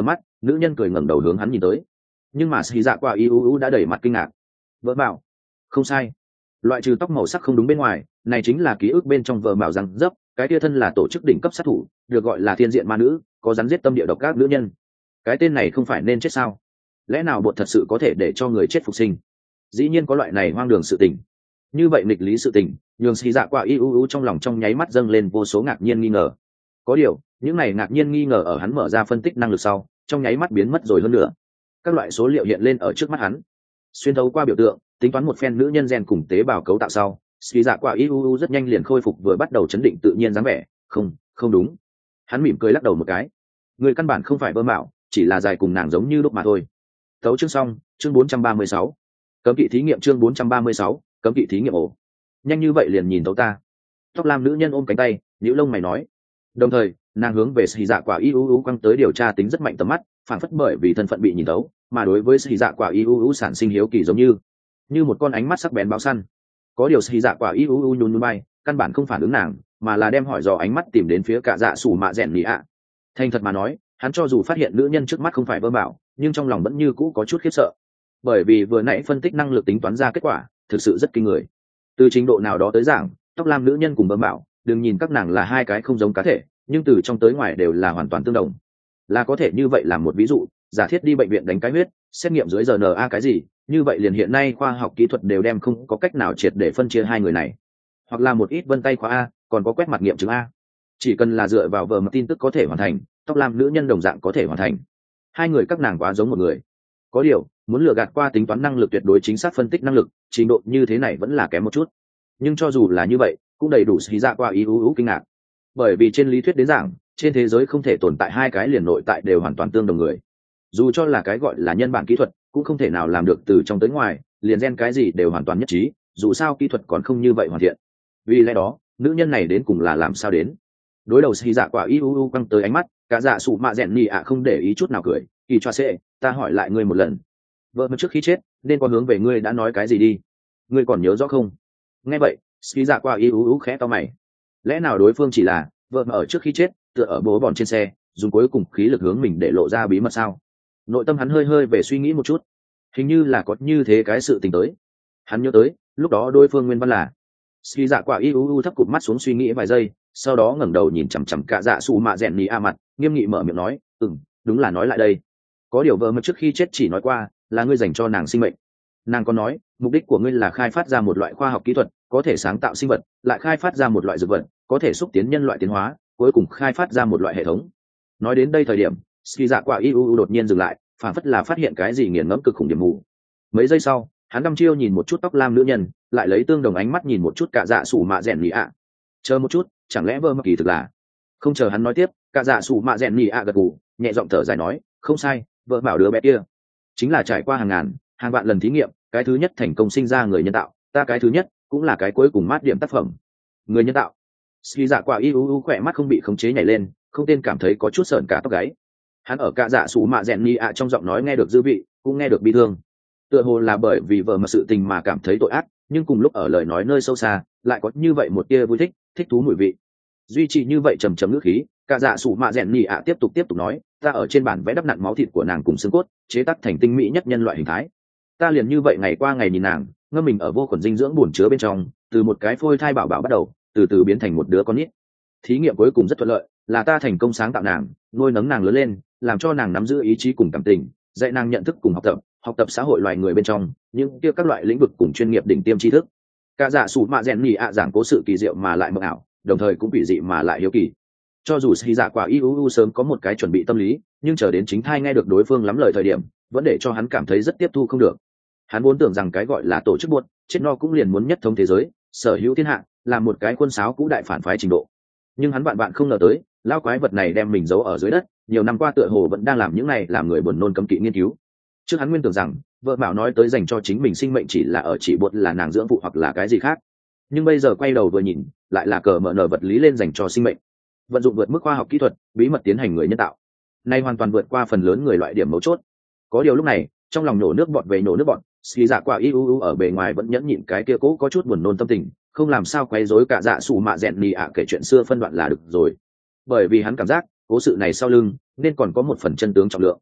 nữ nhân cười ngẩng đầu hướng hắn nhìn tới, nhưng mà xì dạ quả iuu đã đẩy mặt kinh ngạc. Vợ bảo, không sai, loại trừ tóc màu sắc không đúng bên ngoài, này chính là ký ức bên trong vợ bảo rằng dấp, cái kia thân là tổ chức đỉnh cấp sát thủ, được gọi là thiên diện ma nữ, có rắn giết tâm địa độc các nữ nhân. Cái tên này không phải nên chết sao? Lẽ nào bột thật sự có thể để cho người chết phục sinh? Dĩ nhiên có loại này hoang đường sự tình. Như vậy nghịch lý sự tình, nhường xì dạ quả iuu trong lòng trong nháy mắt dâng lên vô số ngạc nhiên nghi ngờ. Có điều, những này ngạc nhiên nghi ngờ ở hắn mở ra phân tích năng lực sau, trong nháy mắt biến mất rồi hơn nữa. Các loại số liệu hiện lên ở trước mắt hắn, xuyên thấu qua biểu tượng, tính toán một phen nữ nhân gen cùng tế bào cấu tạo sau, xì dạ quả iuu rất nhanh liền khôi phục vừa bắt đầu chấn định tự nhiên dáng vẻ. Không, không đúng. Hắn mỉm cười lắc đầu một cái. Người căn bản không phải bơ mạo, chỉ là dài cùng nàng giống như lúc mà thôi. Tấu chương xong, chương bốn trăm ba mươi sáu. Cấm kỵ thí nghiệm chương bốn trăm ba mươi sáu, cấm kỵ thí nghiệm ổ. Nhanh như vậy liền nhìn tấu ta. Tóc lam nữ nhân ôm cánh tay, nhíu lông mày nói. Đồng thời, nàng hướng về xì dạ quả iuu quăng tới điều tra tính rất mạnh tầm mắt, phản phất bởi vì thân phận bị nhìn tấu, mà đối với xì dạ quả iuu sản sinh hiếu kỳ giống như như một con ánh mắt sắc bén báo săn. Có điều xì dạ quả iuu nhún nhún bay, căn bản không phản ứng nàng, mà là đem hỏi dò ánh mắt tìm đến phía cả dạ sủ mạ rèn nhị ạ. Thành thật mà nói, hắn cho dù phát hiện nữ nhân trước mắt không phải bơ bảo, nhưng trong lòng vẫn như cũ có chút khiếp sợ, bởi vì vừa nãy phân tích năng lực tính toán ra kết quả thực sự rất kinh người. Từ trình độ nào đó tới giảng, tóc lam nữ nhân cùng bơ bảo, đừng nhìn các nàng là hai cái không giống cá thể, nhưng từ trong tới ngoài đều là hoàn toàn tương đồng. Là có thể như vậy làm một ví dụ, giả thiết đi bệnh viện đánh cái huyết, xét nghiệm dưới rờ en a cái gì, như vậy liền hiện nay khoa học kỹ thuật đều đem không có cách nào triệt để phân chia hai người này. Hoặc là một ít vân tay khóa a, còn có quét mặt nghiệm chứng a. Chỉ cần là dựa vào vờ mặt tin tức có thể hoàn thành, tóc lam nữ nhân đồng dạng có thể hoàn thành. Hai người các nàng quá giống một người. Có điều, muốn lừa gạt qua tính toán năng lực tuyệt đối chính xác phân tích năng lực, trình độ như thế này vẫn là kém một chút. Nhưng cho dù là như vậy, cũng đầy đủ xí dạ qua ý ú ú kinh ngạc. Bởi vì trên lý thuyết đến giảng, trên thế giới không thể tồn tại hai cái liền nội tại đều hoàn toàn tương đồng người. Dù cho là cái gọi là nhân bản kỹ thuật, cũng không thể nào làm được từ trong tới ngoài, liền gen cái gì đều hoàn toàn nhất trí, dù sao kỹ thuật còn không như vậy hoàn thiện. Vì lẽ đó, nữ nhân này đến cùng là làm sao đến? Đối đầu xì dạ quả iuu quăng tới ánh mắt, cả dạ sụ mạ rèn nhì ạ không để ý chút nào cười. Kỳ cho sẽ, ta hỏi lại ngươi một lần, vợ mà trước khi chết nên có hướng về ngươi đã nói cái gì đi, ngươi còn nhớ rõ không? Nghe vậy, xì dạ quả iuu khẽ to mày. Lẽ nào đối phương chỉ là vợ mà ở trước khi chết tựa ở bố bọn trên xe, dùng cuối cùng khí lực hướng mình để lộ ra bí mật sao? Nội tâm hắn hơi hơi về suy nghĩ một chút, hình như là có như thế cái sự tình tới. Hắn nhớ tới lúc đó đối phương nguyên văn là xì dạ quả iuu thấp cụp mắt xuống suy nghĩ vài giây, sau đó ngẩng đầu nhìn chằm chằm cả dạ sụ mạ rèn nhì a mặt, nghiêm nghị mở miệng nói, ừm, đúng là nói lại đây. Có điều vợ mà trước khi chết chỉ nói qua là ngươi dành cho nàng sinh mệnh. Nàng có nói mục đích của ngươi là khai phát ra một loại khoa học kỹ thuật có thể sáng tạo sinh vật, lại khai phát ra một loại dược vật có thể xúc tiến nhân loại tiến hóa, cuối cùng khai phát ra một loại hệ thống. Nói đến đây thời điểm, ski dạ quả iuu đột nhiên dừng lại, phản phất là phát hiện cái gì nghiền ngẫm cực khủng điểm mù. Mấy giây sau, hắn đăm chiêu nhìn một chút tóc lam nữ nhân, lại lấy tương đồng ánh mắt nhìn một chút cả dạ sủ mạ rèn nhì ạ. Chờ một chút, chẳng lẽ vơ mập kỳ thực là? Không chờ hắn nói tiếp, cả dạ sủ mạ rèn nhì ạ gật gù, nhẹ giọng thở dài nói, không sai, vợ bảo đứa bé kia chính là trải qua hàng ngàn hàng vạn lần thí nghiệm, cái thứ nhất thành công sinh ra người nhân tạo, ta cái thứ nhất cũng là cái cuối cùng mát điểm tác phẩm. Người nhân tạo? Ski dạ quả iuu khỏe mắt không bị khống chế nhảy lên, không tên cảm thấy có chút sợn cả tóc gáy. Hắn ở cả dạ sủ mạ rèn nhì ạ trong giọng nói nghe được dư vị, cũng nghe được bi thương. Tựa hồ là bởi vì vợ mà sự tình mà cảm thấy tội ác, nhưng cùng lúc ở lời nói nơi sâu xa lại có như vậy một tia vui thích, thích thú mùi vị. Duy trì như vậy trầm trầm ngữ khí, cả dạ sủ mạ rèn nhì ạ tiếp tục tiếp tục nói, ta ở trên bản vẽ đắp nặn máu thịt của nàng cùng xương cốt, chế tác thành tinh mỹ nhất nhân loại hình thái. Ta liền như vậy ngày qua ngày nhìn nàng ngâm mình ở vô khuẩn dinh dưỡng bùn chứa bên trong, từ một cái phôi thai bảo bảo bắt đầu, từ từ biến thành một đứa con nít. Thí nghiệm cuối cùng rất thuận lợi, là ta thành công sáng tạo nàng, nuôi nấng nàng lớn lên, làm cho nàng nắm giữ ý chí cùng cảm tình, dạy nàng nhận thức cùng học tập, học tập xã hội loài người bên trong những kia các loại lĩnh vực cùng chuyên nghiệp đỉnh tiêm tri thức. Cả dạ sủ mạ rèn nhì ạ giảng cố sự kỳ diệu mà lại mờ ảo, đồng thời cũng quỷ dị mà lại hiếu kỳ. Cho dù xì dạ quả iuu sớm có một cái chuẩn bị tâm lý, nhưng chờ đến chính thai nghe được đối phương lắm lời thời điểm, vẫn để cho hắn cảm thấy rất tiếp thu không được. Hắn vốn tưởng rằng cái gọi là tổ chức buốt chết no cũng liền muốn nhất thống thế giới, sở hữu thiên hạ, là một cái quân sáo cũ đại phản phái trình độ. Nhưng hắn bạn bạn không ngờ tới, lao quái vật này đem mình giấu ở dưới đất, nhiều năm qua tựa hồ vẫn đang làm những này làm người buồn nôn cấm kỵ nghiên cứu. Trước hắn nguyên tưởng rằng vợ bảo nói tới dành cho chính mình sinh mệnh chỉ là ở chỉ buốt là nàng dưỡng phụ hoặc là cái gì khác, nhưng bây giờ quay đầu vừa nhìn, lại là cờ mở nở vật lý lên dành cho sinh mệnh, vận dụng vượt mức khoa học kỹ thuật, bí mật tiến hành người nhân tạo, nay hoàn toàn vượt qua phần lớn người loại điểm mấu chốt. Có điều lúc này trong lòng nổ nước bọt về nổ nước bọt, ski dạ quả iuu ở bề ngoài vẫn nhẫn nhịn cái kia cố có chút buồn nôn tâm tình, không làm sao quấy rối cả dạ sủ mạ rèn nhì ạ kể chuyện xưa phân đoạn là được rồi, bởi vì hắn cảm giác cố sự này sau lưng nên còn có một phần chân tướng trọng lượng.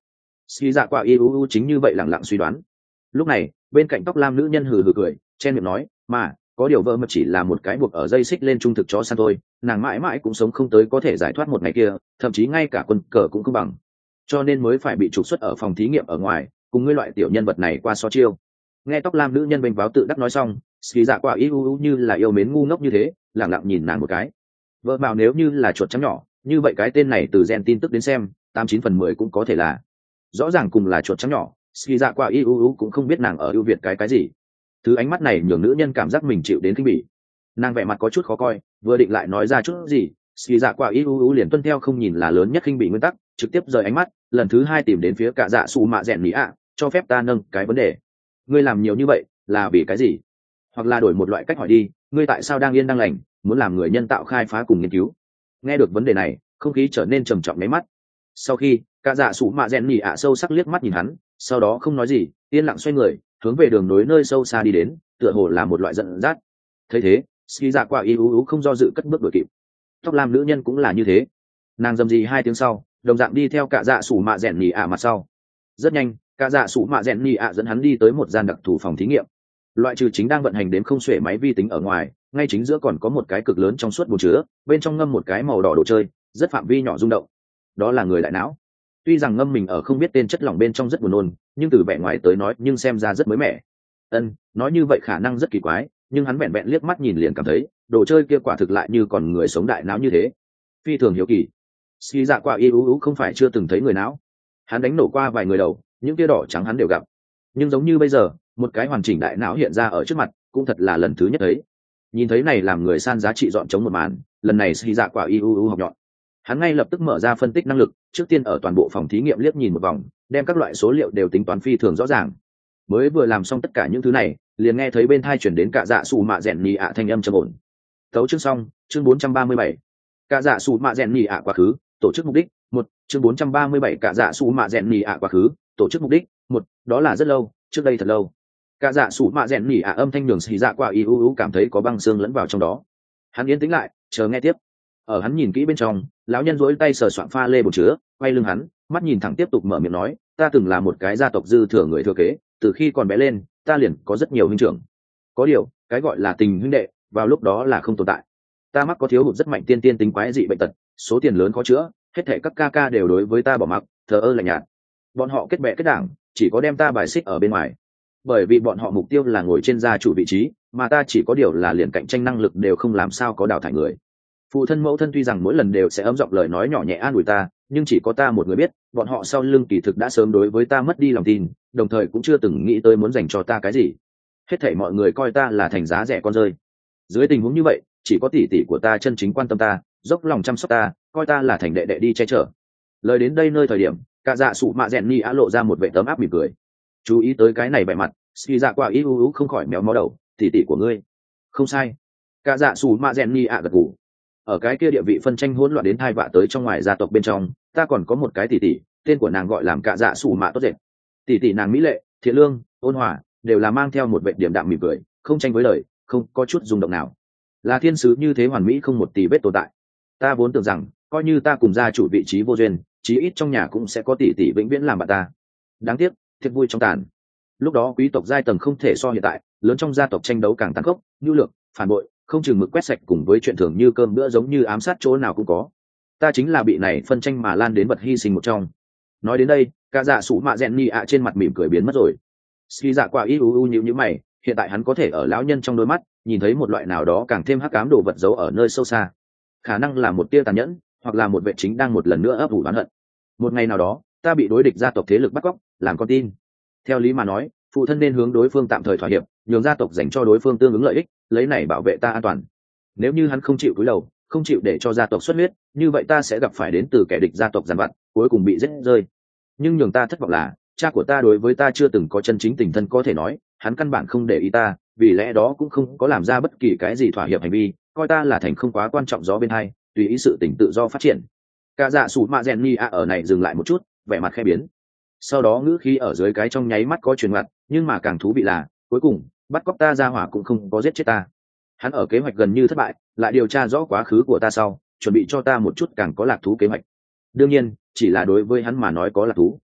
Ski dạ quả iuu chính như vậy lẳng lặng suy đoán. Lúc này bên cạnh tóc lam nữ nhân hừ hừ cười chen miệng nói mà có điều vợ mập chỉ là một cái buộc ở dây xích lên trung thực chó săn thôi, nàng mãi mãi cũng sống không tới có thể giải thoát một ngày kia, thậm chí ngay cả quân cờ cũng không bằng, cho nên mới phải bị trục xuất ở phòng thí nghiệm ở ngoài cùng ngươi loại tiểu nhân vật này qua so chiêu. Nghe tóc lam nữ nhân bênh váo tự đắc nói xong, Ski dạ quả iuu như là yêu mến ngu ngốc như thế lẳng lặng nhìn nàng một cái. Vợ bảo nếu như là chuột trắng nhỏ như vậy cái tên này từ gen tin tức đến xem tám chín phần mười cũng có thể là, rõ ràng cùng là chuột trắng nhỏ, Ski dạ quả iuu cũng không biết nàng ở ưu việt cái cái gì. Thứ ánh mắt này nhường nữ nhân cảm giác mình chịu đến khinh bỉ, nàng vẻ mặt có chút khó coi, vừa định lại nói ra chút gì, Ski dạ quả iuu liền tuân theo không nhìn là lớn nhất khinh bỉ nguyên tắc, trực tiếp rời ánh mắt, lần thứ hai tìm đến phía cả dạ sụ mạ rèn nhỉ ạ, cho phép ta nâng cái vấn đề. Ngươi làm nhiều như vậy là vì cái gì? Hoặc là đổi một loại cách hỏi đi, ngươi tại sao đang yên đang lành muốn làm người nhân tạo khai phá cùng nghiên cứu? Nghe được vấn đề này, không khí trở nên trầm trọng mấy mắt. Sau khi cả dạ sụ mạ rèn nhỉ ạ sâu sắc liếc mắt nhìn hắn, sau đó không nói gì, yên lặng xoay người hướng về đường nối nơi sâu xa đi đến, tựa hồ là một loại giận dắt. Thấy thế, Ski dạ quả iuu không do dự cất bước đuổi kịp. Tóc lam nữ nhân cũng là như thế, nàng dầm gì hai tiếng sau đồng dạng đi theo cả dạ sủ mạ rèn nhì ạ mặt sau. Rất nhanh cả dạ sủ mạ rèn nhì ạ dẫn hắn đi tới một gian đặc thù phòng thí nghiệm, loại trừ chính đang vận hành đến không xuể máy vi tính ở ngoài, ngay chính giữa còn có một cái cực lớn trong suốt bồn chứa, bên trong ngâm một cái màu đỏ đồ chơi rất phạm vi nhỏ rung động, đó là người đại não. Tuy rằng ngâm mình ở không biết tên chất lỏng bên trong rất buồn nôn, nhưng từ vẻ ngoài tới nói nhưng xem ra rất mới mẻ. Ân, nói như vậy khả năng rất kỳ quái, nhưng hắn vẹn vẹn liếc mắt nhìn liền cảm thấy đồ chơi kia quả thực lại như còn người sống đại não như thế. Phi thường hiếu kỳ. Ski dạ quả iuu không phải chưa từng thấy người não, hắn đánh nổ qua vài người đầu, những kia đỏ trắng hắn đều gặp, nhưng giống như bây giờ một cái hoàn chỉnh đại não hiện ra ở trước mặt cũng thật là lần thứ nhất thấy. Nhìn thấy này làm người san giá trị dọn chống một màn, lần này Ski dạ quả iuu học nhọn, hắn ngay lập tức mở ra phân tích năng lực, trước tiên ở toàn bộ phòng thí nghiệm liếc nhìn một vòng, đem các loại số liệu đều tính toán phi thường rõ ràng. Mới vừa làm xong tất cả những thứ này, liền nghe thấy bên tai chuyển đến cả dạ sủ mạ rèn nhì ạ thanh âm trầm ổn. Tấu chương xong, chương bốn trăm ba mươi bảy. Cả dạ sủ mạ rèn nhì ạ quá khứ, tổ chức mục đích, một, chương bốn trăm ba mươi bảy cả dạ sủ mạ rèn nhì ạ quá khứ, tổ chức mục đích, một, đó là rất lâu, trước đây thật lâu. Cả dạ sủ mạ rèn nhì ạ âm thanh nhường Xì Dạ Quả iuu cảm thấy có băng xương lẫn vào trong đó. Hắn yên tĩnh lại, chờ nghe tiếp. Ở hắn nhìn kỹ bên trong, lão nhân duỗi tay sờ soạn pha lê bột chứa, quay lưng hắn, mắt nhìn thẳng tiếp tục mở miệng nói, ta từng là một cái gia tộc dư thừa người thừa kế, từ khi còn bé lên ta liền có rất nhiều huynh trưởng, có điều cái gọi là tình huynh đệ vào lúc đó là không tồn tại. Ta mắc có thiếu hụt rất mạnh tiên tiên tính quái dị bệnh tật, số tiền lớn khó chữa, hết thảy các ca ca đều đối với ta bỏ mặc, thờ ơ lạnh nhạt. Bọn họ kết bè kết đảng, chỉ có đem ta bài xích ở bên ngoài, bởi vì bọn họ mục tiêu là ngồi trên gia chủ vị trí, mà ta chỉ có điều là liền cạnh tranh năng lực đều không, làm sao có đào thải người. Phụ thân mẫu thân tuy rằng mỗi lần đều sẽ ấm giọng lời nói nhỏ nhẹ an ủi ta, nhưng chỉ có ta một người biết, bọn họ sau lưng kỳ thực đã sớm đối với ta mất đi lòng tin, đồng thời cũng chưa từng nghĩ tới muốn dành cho ta cái gì. Hết thảy mọi người coi ta là thành giá rẻ con rơi. Dưới tình huống như vậy, chỉ có tỷ tỷ của ta chân chính quan tâm ta, dốc lòng chăm sóc ta, coi ta là thành đệ đệ đi che chở. Lời đến đây nơi thời điểm, cả dạ sụ mạ rèn ni á lộ ra một vẻ tấm áp mỉm cười. Chú ý tới cái này vẻ mặt, Ski dạ quả iuu không khỏi méo mó đầu, tỷ tỷ của ngươi. Không sai. Cả dạ sụ mạ rèn ni á gật gù. Ở cái kia địa vị phân tranh hỗn loạn đến thai vạ tới trong ngoài gia tộc bên trong, ta còn có một cái tỷ tỷ, tên của nàng gọi làm cả dạ sủ mạ tốt dệt. Tỷ tỷ nàng mỹ lệ, thiện lương, ôn hòa, đều là mang theo một vẻ điểm đạm mỉm cười, không tranh với lời, không có chút rung động nào, là thiên sứ như thế hoàn mỹ không một tì vết tồn tại. Ta vốn tưởng rằng coi như ta cùng gia chủ vị trí vô duyên, chí ít trong nhà cũng sẽ có tỷ tỷ vĩnh viễn làm bạn ta. Đáng tiếc thiệt vui trong tàn. Lúc đó quý tộc giai tầng không thể so hiện tại, lớn trong gia tộc tranh đấu càng tàn khốc, nhu lược, phản bội, không chừng mực quét sạch, cùng với chuyện thường như cơm bữa giống như ám sát chỗ nào cũng có. Ta chính là bị này phân tranh mà lan đến vật hy sinh một trong. Nói đến đây, cả dạ sủ mạ rèn ni ạ trên mặt mỉm cười biến mất rồi. Ski dạ quả iuu nhíu nhíu mày, hiện tại hắn có thể ở lão nhân trong đôi mắt nhìn thấy một loại nào đó càng thêm hắc ám đồ vật giấu ở nơi sâu xa, khả năng là một tia tàn nhẫn, hoặc là một vệ chính đang một lần nữa ấp ủ oán hận. Một ngày nào đó ta bị đối địch gia tộc thế lực bắt cóc làm con tin, theo lý mà nói phụ thân nên hướng đối phương tạm thời thỏa hiệp, nhường gia tộc dành cho đối phương tương ứng lợi ích, lấy này bảo vệ ta an toàn. Nếu như hắn không chịu cúi đầu, không chịu để cho gia tộc xuất huyết, như vậy ta sẽ gặp phải đến từ kẻ địch gia tộc giàn vặt, cuối cùng bị giết rơi. Nhưng nhường ta thất vọng là cha của ta đối với ta chưa từng có chân chính tình thân, có thể nói hắn căn bản không để ý ta, vì lẽ đó cũng không có làm ra bất kỳ cái gì thỏa hiệp hành vi, coi ta là thành không quá quan trọng gió bên hai, tùy ý sự tình tự do phát triển. Cả dạ sủ mạ rèn ni ạ ở này dừng lại một chút, vẻ mặt khẽ biến, sau đó ngữ khí ở dưới cái trong nháy mắt có truyền ngặt, nhưng mà càng thú vị là cuối cùng bắt cóc ta ra hỏa cũng không có giết chết ta. Hắn ở kế hoạch gần như thất bại, lại điều tra rõ quá khứ của ta sau, chuẩn bị cho ta một chút càng có lạc thú kế hoạch. Đương nhiên chỉ là đối với hắn mà nói có lạc thú.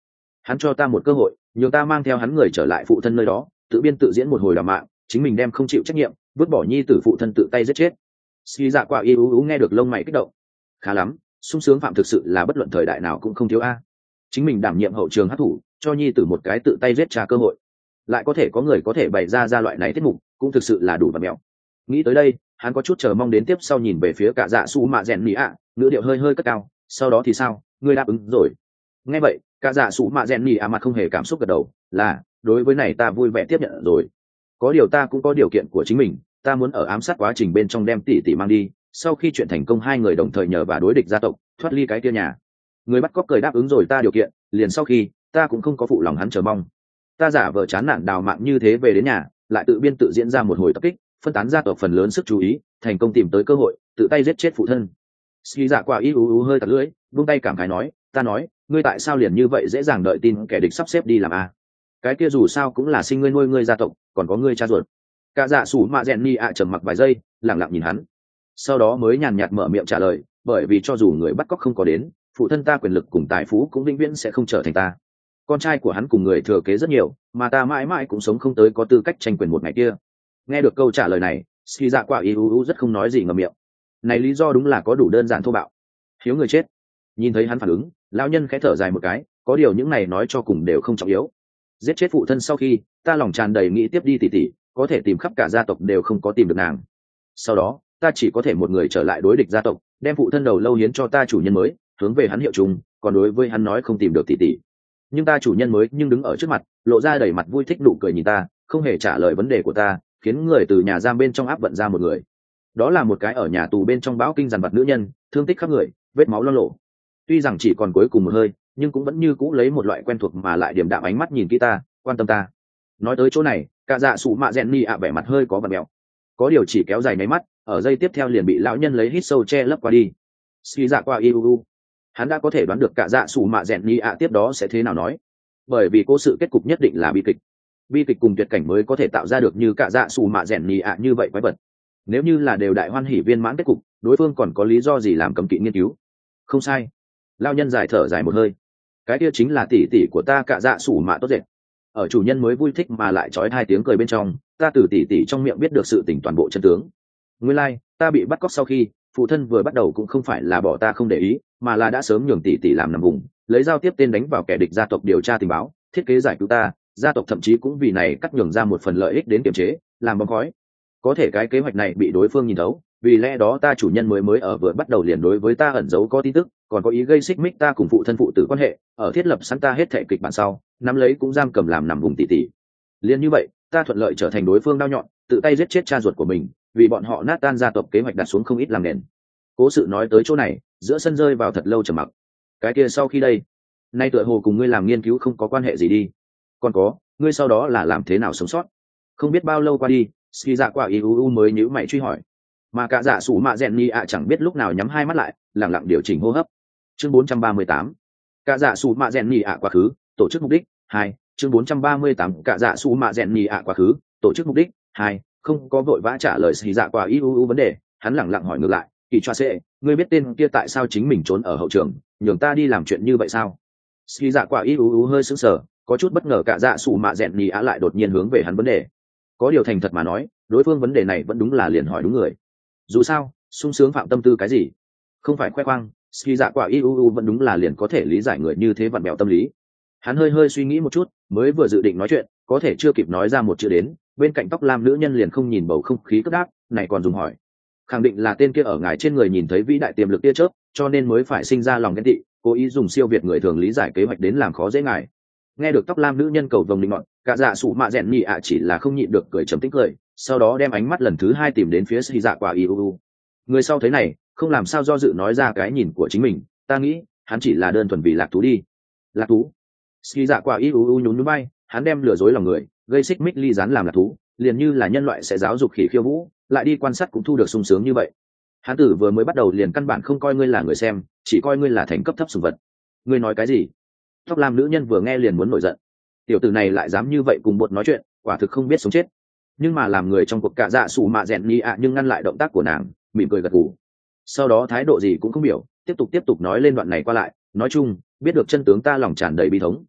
Hắn cho ta một cơ hội, nhường ta mang theo hắn người trở lại phụ thân nơi đó, tự biên tự diễn một hồi đào mạng, chính mình đem không chịu trách nhiệm, vứt bỏ nhi tử phụ thân tự tay giết chết. Ski Dạ Quả y ú ú nghe được lông mày kích động. Khá lắm, sung sướng phạm thực sự là bất luận thời đại nào cũng không thiếu a. Chính mình đảm nhiệm hậu trường hát thủ, cho nhi tử một cái tự tay giết cha cơ hội, lại có thể có người có thể bày ra ra loại này tiết mục, cũng thực sự là đủ và mẹo. Nghĩ tới đây, hắn có chút chờ mong đến tiếp sau nhìn về phía cả dạ su mạ rèn mỹ ạ, ngữ điệu hơi hơi cất cao. Sau đó thì sao, ngươi đáp ứng rồi? Nghe vậy, cả dạ su mạ rèn mỹ ạ mặt không hề cảm xúc gật đầu, là đối với này ta vui vẻ tiếp nhận rồi. Có điều ta cũng có điều kiện của chính mình, ta muốn ở ám sát quá trình bên trong đem tỷ tỷ mang đi, sau khi chuyện thành công hai người đồng thời nhờ và đối địch gia tộc thoát ly cái kia nhà. Người bắt cóc cười đáp ứng rồi ta điều kiện, liền sau khi ta cũng không có phụ lòng hắn chờ mong, ta giả vờ chán nản đào mạng như thế về đến nhà, lại tự biên tự diễn ra một hồi tập kích, phân tán gia tộc phần lớn sức chú ý, thành công tìm tới cơ hội tự tay giết chết phụ thân. Ski Dạ Quả y ú ú hơi tạt lưỡi, buông tay cảm khái nói, ta nói ngươi tại sao liền như vậy dễ dàng đợi tin kẻ địch sắp xếp đi làm a? Cái kia dù sao cũng là sinh ngươi nuôi ngươi gia tộc, còn có ngươi cha ruột. Cả dạ sủ mạ rèn ni ạ trầm mặc vài giây, lặng lặng nhìn hắn, sau đó mới nhàn nhạt mở miệng trả lời, bởi vì cho dù người bắt cóc không có đến, phụ thân ta quyền lực cùng tài phú cũng vĩnh viễn sẽ không trở thành ta. Con trai của hắn cùng người thừa kế rất nhiều, mà ta mãi mãi cũng sống không tới có tư cách tranh quyền một ngày kia. Nghe được câu trả lời này, Ski Dạ Quả y ú ú rất không nói gì ngậm miệng. Này lý do đúng là có đủ đơn giản thô bạo. Hiếu người chết. Nhìn thấy hắn phản ứng, lão nhân khẽ thở dài một cái, có điều những này nói cho cùng đều không trọng yếu. Giết chết phụ thân sau khi, ta lòng tràn đầy nghĩ tiếp đi tỉ tỉ, có thể tìm khắp cả gia tộc đều không có tìm được nàng. Sau đó, ta chỉ có thể một người trở lại đối địch gia tộc, đem phụ thân đầu lâu hiến cho ta chủ nhân mới, hướng về hắn hiệu chung, còn đối với hắn nói không tìm được tỉ tỉ. Nhưng ta chủ nhân mới nhưng đứng ở trước mặt, lộ ra đầy mặt vui thích nụ cười nhìn ta, không hề trả lời vấn đề của ta, khiến người từ nhà giam bên trong áp vận ra một người. Đó là một cái ở nhà tù bên trong bão kinh dằn vặt nữ nhân, thương tích khắp người, vết máu loang lổ. Tuy rằng chỉ còn cuối cùng một hơi, nhưng cũng vẫn như cũ lấy một loại quen thuộc mà lại điềm đạm ánh mắt nhìn kỹ ta, quan tâm ta. Nói tới chỗ này, cả dạ sủ mạ rèn ni ạ vẻ mặt hơi có vặn mèo, có điều chỉ kéo dài nháy mắt, ở giây tiếp theo liền bị lão nhân lấy hít sâu che lấp qua đi. Ski Dạ Quả y ú ú, hắn đã có thể đoán được cả dạ sủ mạ rèn ni ạ tiếp đó sẽ thế nào nói, bởi vì cố sự kết cục nhất định là bi kịch. Bi kịch cùng tuyệt cảnh mới có thể tạo ra được như cả dạ sủ mạ rèn ni ạ như vậy quái vật. Nếu như là đều đại hoan hỉ viên mãn kết cục, đối phương còn có lý do gì làm cấm kỵ nghiên cứu? Không sai. Lão nhân dài thở dài một hơi, cái kia chính là tỷ tỷ của ta cả dạ sủ mạ tốt dệt. Ở chủ nhân mới vui thích mà lại trói hai tiếng cười bên trong, ta từ tỷ tỷ trong miệng biết được sự tình toàn bộ chân tướng. Nguyên lai, like, ta bị bắt cóc sau khi, phụ thân vừa bắt đầu cũng không phải là bỏ ta không để ý, mà là đã sớm nhường tỷ tỷ làm nằm vùng, lấy giao tiếp tên đánh vào kẻ địch gia tộc điều tra tình báo, thiết kế giải cứu ta, gia tộc thậm chí cũng vì này cắt nhường ra một phần lợi ích đến kiềm chế, làm bóng khói. Có thể cái kế hoạch này bị đối phương nhìn thấu, vì lẽ đó ta chủ nhân mới mới ở vừa bắt đầu liền đối với ta ẩn giấu có tin tức, còn có ý gây xích mích ta cùng phụ thân phụ tử quan hệ, ở thiết lập sẵn ta hết thệ kịch bản sau, nắm lấy cũng giam cầm làm nằm vùng tỷ tỷ. Liên như vậy, ta thuận lợi trở thành đối phương đao nhọn, tự tay giết chết cha ruột của mình, vì bọn họ nát tan gia tộc kế hoạch đặt xuống không ít làm nền. Cố sự nói tới chỗ này, giữa sân rơi vào thật lâu trầm mặc. Cái kia sau khi đây, nay tựa hồ cùng ngươi làm nghiên cứu không có quan hệ gì đi. Còn có, ngươi sau đó là làm thế nào sống sót? Không biết bao lâu qua đi, Ski Dạ Quả y ú ú mới nhíu mày truy hỏi. Mà cả dạ sủ mạ rèn ni ạ chẳng biết lúc nào nhắm hai mắt lại, lặng lặng điều chỉnh hô hấp. Chương bốn trăm ba mươi tám. Cả dạ sủ mạ rèn ni ạ quá khứ, tổ chức mục đích hai. Chương bốn trăm ba mươi tám. Cả dạ sủ mạ rèn ni ạ quá khứ, tổ chức mục đích hai. Không có vội vã trả lời Ski Dạ Quả y ú ú vấn đề, hắn lặng lặng hỏi ngược lại, kỳ choa sệ, ngươi biết tên kia tại sao chính mình trốn ở hậu trường, nhường ta đi làm chuyện như vậy sao? Ski Dạ Quả y ú ú hơi sững sờ, có chút bất ngờ cả dạ sủ mạ rèn ni ạ lại đột nhiên hướng về hắn vấn đề. Có điều thành thật mà nói, đối phương vấn đề này vẫn đúng là liền hỏi đúng người. Dù sao, sung sướng phạm tâm tư cái gì, không phải khoe khoang. Ski Dạ Quả y ú ú vẫn đúng là liền có thể lý giải người như thế vặn bèo tâm lý. Hắn hơi hơi suy nghĩ một chút, mới vừa dự định nói chuyện, có thể chưa kịp nói ra một chữ đến, bên cạnh tóc lam nữ nhân liền không nhìn bầu không khí cất đáp, này còn dùng hỏi. Khẳng định là tên kia ở ngài trên người nhìn thấy vĩ đại tiềm lực tia chớp, cho nên mới phải sinh ra lòng ghen tị, cố ý dùng siêu việt người thường lý giải kế hoạch đến làm khó dễ ngài. Nghe được tóc lam nữ nhân cầu vồng định ngọn, cả dạ sủ mạ rèn nhị ạ chỉ là không nhịn được cười trầm tĩnh cười, sau đó đem ánh mắt lần thứ hai tìm đến phía Ski Dạ Quả y ú ú. Người sau thấy này, không làm sao do dự nói ra cái nhìn của chính mình, ta nghĩ hắn chỉ là đơn thuần vì lạc thú đi. Lạc thú? Ski Dạ Quả y ú ú nhún nhún bay, hắn đem lừa dối lòng người, gây xích mích ly gián làm lạc thú, liền như là nhân loại sẽ giáo dục khỉ khiêu vũ, lại đi quan sát cũng thu được sung sướng như vậy. Hắn tử vừa mới bắt đầu liền căn bản không coi ngươi là người xem, chỉ coi ngươi là thành cấp thấp sủng vật. Ngươi nói cái gì? Tóc lam nữ nhân vừa nghe liền muốn nổi giận. Tiểu tử này lại dám như vậy cùng bột nói chuyện, quả thực không biết sống chết. Nhưng mà làm người trong cuộc cả dạ sủ mạ rèn ni ạ nhưng ngăn lại động tác của nàng, mỉm cười gật gù. Sau đó thái độ gì cũng không biểu, tiếp tục tiếp tục nói lên đoạn này qua lại, nói chung, biết được chân tướng ta lòng tràn đầy bi thống.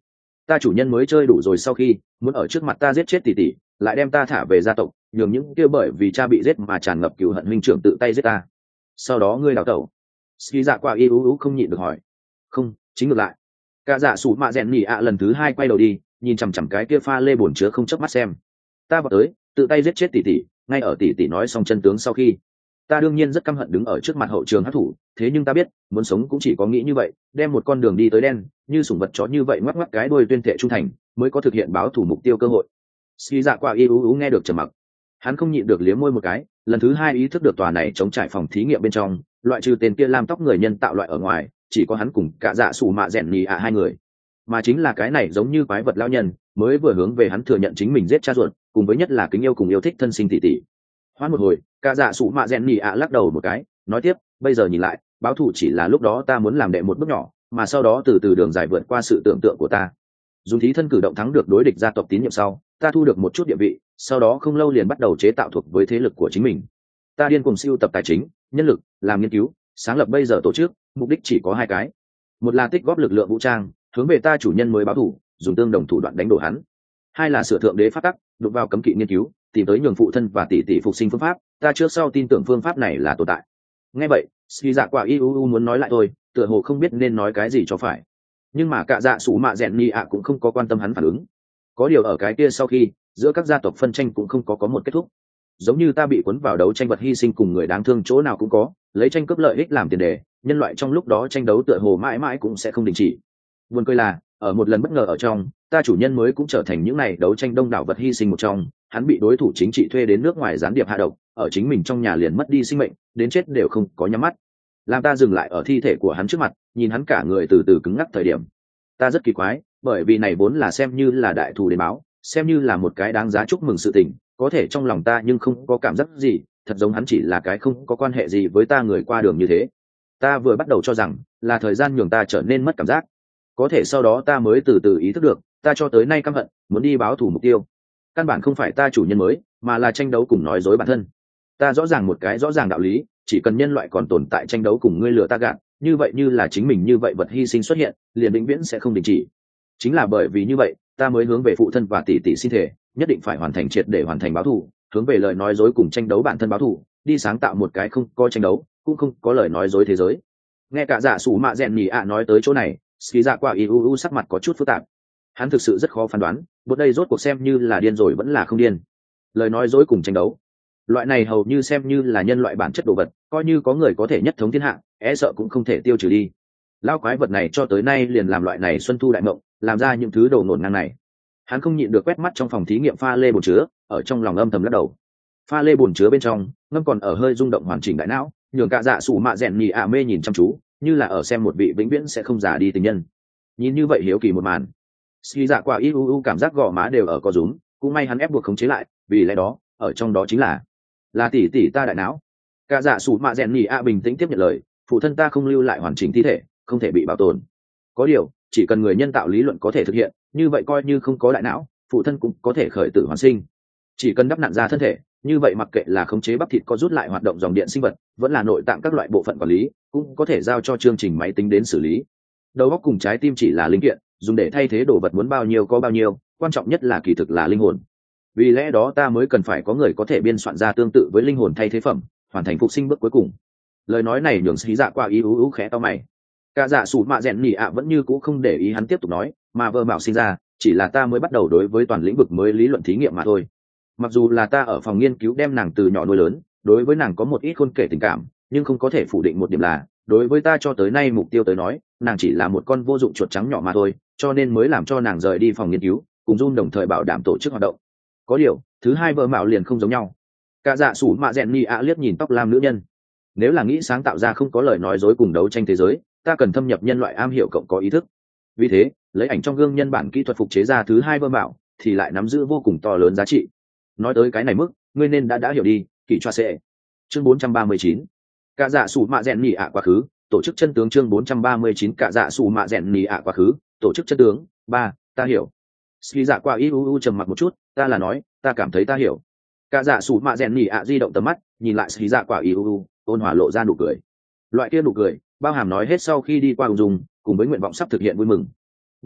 ta chủ nhân mới chơi đủ rồi sau khi muốn ở trước mặt ta giết chết tỷ tỷ, lại đem ta thả về gia tộc, nhường những kia bởi vì cha bị giết mà tràn ngập cừu hận huynh trưởng tự tay giết ta. Sau đó ngươi đào tẩu. Ski dạ qua y ú ú không nhịn được hỏi. Không, chính ngược lại. Cả dạ sủ mạ rèn nhỉ ạ lần thứ hai quay đầu đi, nhìn chằm chằm cái kia pha lê bồn chứa không chớp mắt xem. Ta vào tới, tự tay giết chết tỷ tỷ, ngay ở tỷ tỷ nói xong chân tướng sau khi. Ta đương nhiên rất căm hận đứng ở trước mặt hậu trường hắc thủ, thế nhưng ta biết, muốn sống cũng chỉ có nghĩ như vậy, đem một con đường đi tới đen, như sủng vật chó như vậy ngoắc ngoắc cái đuôi tuyên thệ trung thành, mới có thực hiện báo thủ mục tiêu cơ hội. Ski dạ qua y ú ú nghe được trầm mặc, hắn không nhịn được liếm môi một cái, lần thứ hai ý thức được tòa này chống trải phòng thí nghiệm bên trong, loại trừ tên kia làm tóc người nhân tạo loại ở ngoài, chỉ có hắn cùng cả dạ sủ mạ rèn nhì ạ hai người, mà chính là cái này giống như quái vật lão nhân, mới vừa hướng về hắn thừa nhận chính mình giết cha ruột, cùng với nhất là kính yêu cùng yêu thích thân sinh tỷ tỷ. Hoãn một hồi, cả dạ sủ mạ rèn nhì ạ lắc đầu một cái, nói tiếp, bây giờ nhìn lại, báo thù chỉ là lúc đó ta muốn làm đệ một bước nhỏ, mà sau đó từ từ đường dài vượt qua sự tưởng tượng của ta. Dùng thí thân cử động thắng được đối địch gia tộc tín nhiệm sau, ta thu được một chút địa vị, sau đó không lâu liền bắt đầu chế tạo thuộc với thế lực của chính mình. Ta điên cùng siêu tập tài chính, nhân lực, làm nghiên cứu, sáng lập bây giờ tổ chức, mục đích chỉ có hai cái. Một là tích góp lực lượng vũ trang, hướng về ta chủ nhân mới báo thù, dùng tương đồng thủ đoạn đánh đổ hắn. Hai là sửa thượng đế pháp tắc, đụng vào cấm kỵ nghiên cứu, tìm tới nhường phụ thân và tỷ tỷ phục sinh phương pháp, ta trước sau tin tưởng phương pháp này là tồn tại. Nghe vậy, Ski dạ quả y u u muốn nói lại thôi, tựa hồ không biết nên nói cái gì cho phải. Nhưng mà cả dạ sủ mạ rèn ni ạ cũng không có quan tâm hắn phản ứng. Có điều ở cái kia sau khi, giữa các gia tộc phân tranh cũng không có có một kết thúc. Giống như ta bị cuốn vào đấu tranh vật hy sinh cùng người đáng thương chỗ nào cũng có, lấy tranh cướp lợi ích làm tiền đề, nhân loại trong lúc đó tranh đấu tựa hồ mãi mãi cũng sẽ không đình chỉ. Buồn cười là, ở một lần bất ngờ ở trong, ta chủ nhân mới cũng trở thành những này đấu tranh đông đảo vật hy sinh một trong, hắn bị đối thủ chính trị thuê đến nước ngoài gián điệp hạ độc, ở chính mình trong nhà liền mất đi sinh mệnh, đến chết đều không có nhắm mắt. Làm ta dừng lại ở thi thể của hắn trước mặt, nhìn hắn cả người từ từ cứng ngắc thời điểm, ta rất kỳ quái, bởi vì này vốn là xem như là đại thù đến báo, xem như là một cái đáng giá chúc mừng sự tình, có thể trong lòng ta nhưng không có cảm giác gì, thật giống hắn chỉ là cái không có quan hệ gì với ta người qua đường như thế. Ta vừa bắt đầu cho rằng là thời gian nhường ta trở nên mất cảm giác, có thể sau đó ta mới từ từ ý thức được, ta cho tới nay căm hận, muốn đi báo thù mục tiêu, căn bản không phải ta chủ nhân mới, mà là tranh đấu cùng nói dối bản thân. Ta rõ ràng một cái rõ ràng đạo lý, chỉ cần nhân loại còn tồn tại tranh đấu cùng ngươi lừa ta gạt, như vậy như là chính mình như vậy vật hy sinh xuất hiện, liền vĩnh viễn sẽ không đình chỉ. Chính là bởi vì như vậy, ta mới hướng về phụ thân và tỷ tỷ xin thể, nhất định phải hoàn thành triệt để hoàn thành báo thù, hướng về lời nói dối cùng tranh đấu bản thân báo thù, đi sáng tạo một cái không có tranh đấu, cũng không có lời nói dối thế giới. Nghe cả dạ sủ mạ rèn nhì ạ nói tới chỗ này, Ski dạ qua i u u sắc mặt có chút phức tạp. Hắn thực sự rất khó phán đoán, bữa đây rốt cuộc xem như là điên rồi vẫn là không điên. Lời nói dối cùng tranh đấu, loại này hầu như xem như là nhân loại bản chất đồ vật, coi như có người có thể nhất thống thiên hạ, e sợ cũng không thể tiêu trừ đi. Lao quái vật này cho tới nay liền làm loại này xuân thu đại mộng, làm ra những thứ đồ nổn ngang này. Hắn không nhịn được quét mắt trong phòng thí nghiệm pha lê bồn chứa, ở trong lòng âm thầm lắc đầu. Pha lê bồn chứa bên trong, ngâm còn ở hơi rung động hoàn chỉnh đại não, nhường cả dạ sủ mạ rèn nhì ạ mê nhìn chăm chú, như là ở xem một vị vĩnh viễn sẽ không già đi tình nhân. Nhìn như vậy hiếu kỳ một màn, Ski dạ quả i u u cảm giác gò má đều ở co rúm, cũng may hắn ép buộc khống chế lại, vì lẽ đó, ở trong đó chính là là tỷ tỷ ta đại não. Cả dạ sủ mạ rèn nhì ạ bình tĩnh tiếp nhận lời, phụ thân ta không lưu lại hoàn chỉnh thi thể, không thể bị bảo tồn. Có điều, chỉ cần người nhân tạo lý luận có thể thực hiện, như vậy coi như không có đại não, phụ thân cũng có thể khởi tử hoàn sinh. Chỉ cần đắp nặn ra thân thể, như vậy mặc kệ là khống chế bắp thịt có rút lại hoạt động dòng điện sinh vật, vẫn là nội tạng các loại bộ phận quản lý, cũng có thể giao cho chương trình máy tính đến xử lý. Đầu óc cùng trái tim chỉ là linh kiện, dùng để thay thế đồ vật muốn bao nhiêu có bao nhiêu, quan trọng nhất là kỳ thực là linh hồn. Vì lẽ đó ta mới cần phải có người có thể biên soạn ra tương tự với linh hồn thay thế phẩm, hoàn thành phục sinh bước cuối cùng. Lời nói này nhường Xí Dạ qua ý ú ú khẽ to mày. Cả dạ sủ mạ rèn nhì ạ vẫn như cũ không để ý hắn tiếp tục nói, mà vợ mạo sinh ra, chỉ là ta mới bắt đầu đối với toàn lĩnh vực mới lý luận thí nghiệm mà thôi. Mặc dù là ta ở phòng nghiên cứu đem nàng từ nhỏ nuôi lớn, đối với nàng có một ít khôn kể tình cảm, nhưng không có thể phủ định một điểm là, đối với ta cho tới nay mục tiêu tới nói, nàng chỉ là một con vô dụng chuột trắng nhỏ mà thôi, cho nên mới làm cho nàng rời đi phòng nghiên cứu, cùng Jun đồng thời bảo đảm tổ chức hoạt động. Có điều, thứ hai vợ mạo liền không giống nhau. Cả dạ sủ mạ rèn nhì ạ liếc nhìn tóc lam nữ nhân. Nếu là nghĩ sáng tạo ra không có lời nói dối cùng đấu tranh thế giới, ta cần thâm nhập nhân loại am hiểu cộng có ý thức. Vì thế, lấy ảnh trong gương nhân bản kỹ thuật phục chế ra thứ hai vợ mạo, thì lại nắm giữ vô cùng to lớn giá trị. Nói tới cái này mức, ngươi nên đã đã hiểu đi, kỹ choa sẽ. Chương bốn trăm ba mươi chín. Cả dạ sủ mạ rèn nhì ạ quá khứ, tổ chức chân tướng chương bốn trăm ba mươi chín cả dạ sủ mạ rèn nhì ạ quá khứ, tổ chức chân tướng, ba, ta hiểu. Ski dạ qua i u u trầm mặc một chút, ta là nói, ta cảm thấy ta hiểu. Cả dạ sủ mạ rèn nhì ạ di động tầm mắt, nhìn lại Ski dạ qua i u u, ôn hòa lộ ra nụ cười. Loại kia nụ cười, bao hàm nói hết sau khi đi qua ung dung, cùng với nguyện vọng sắp thực hiện vui mừng. Bởi vì,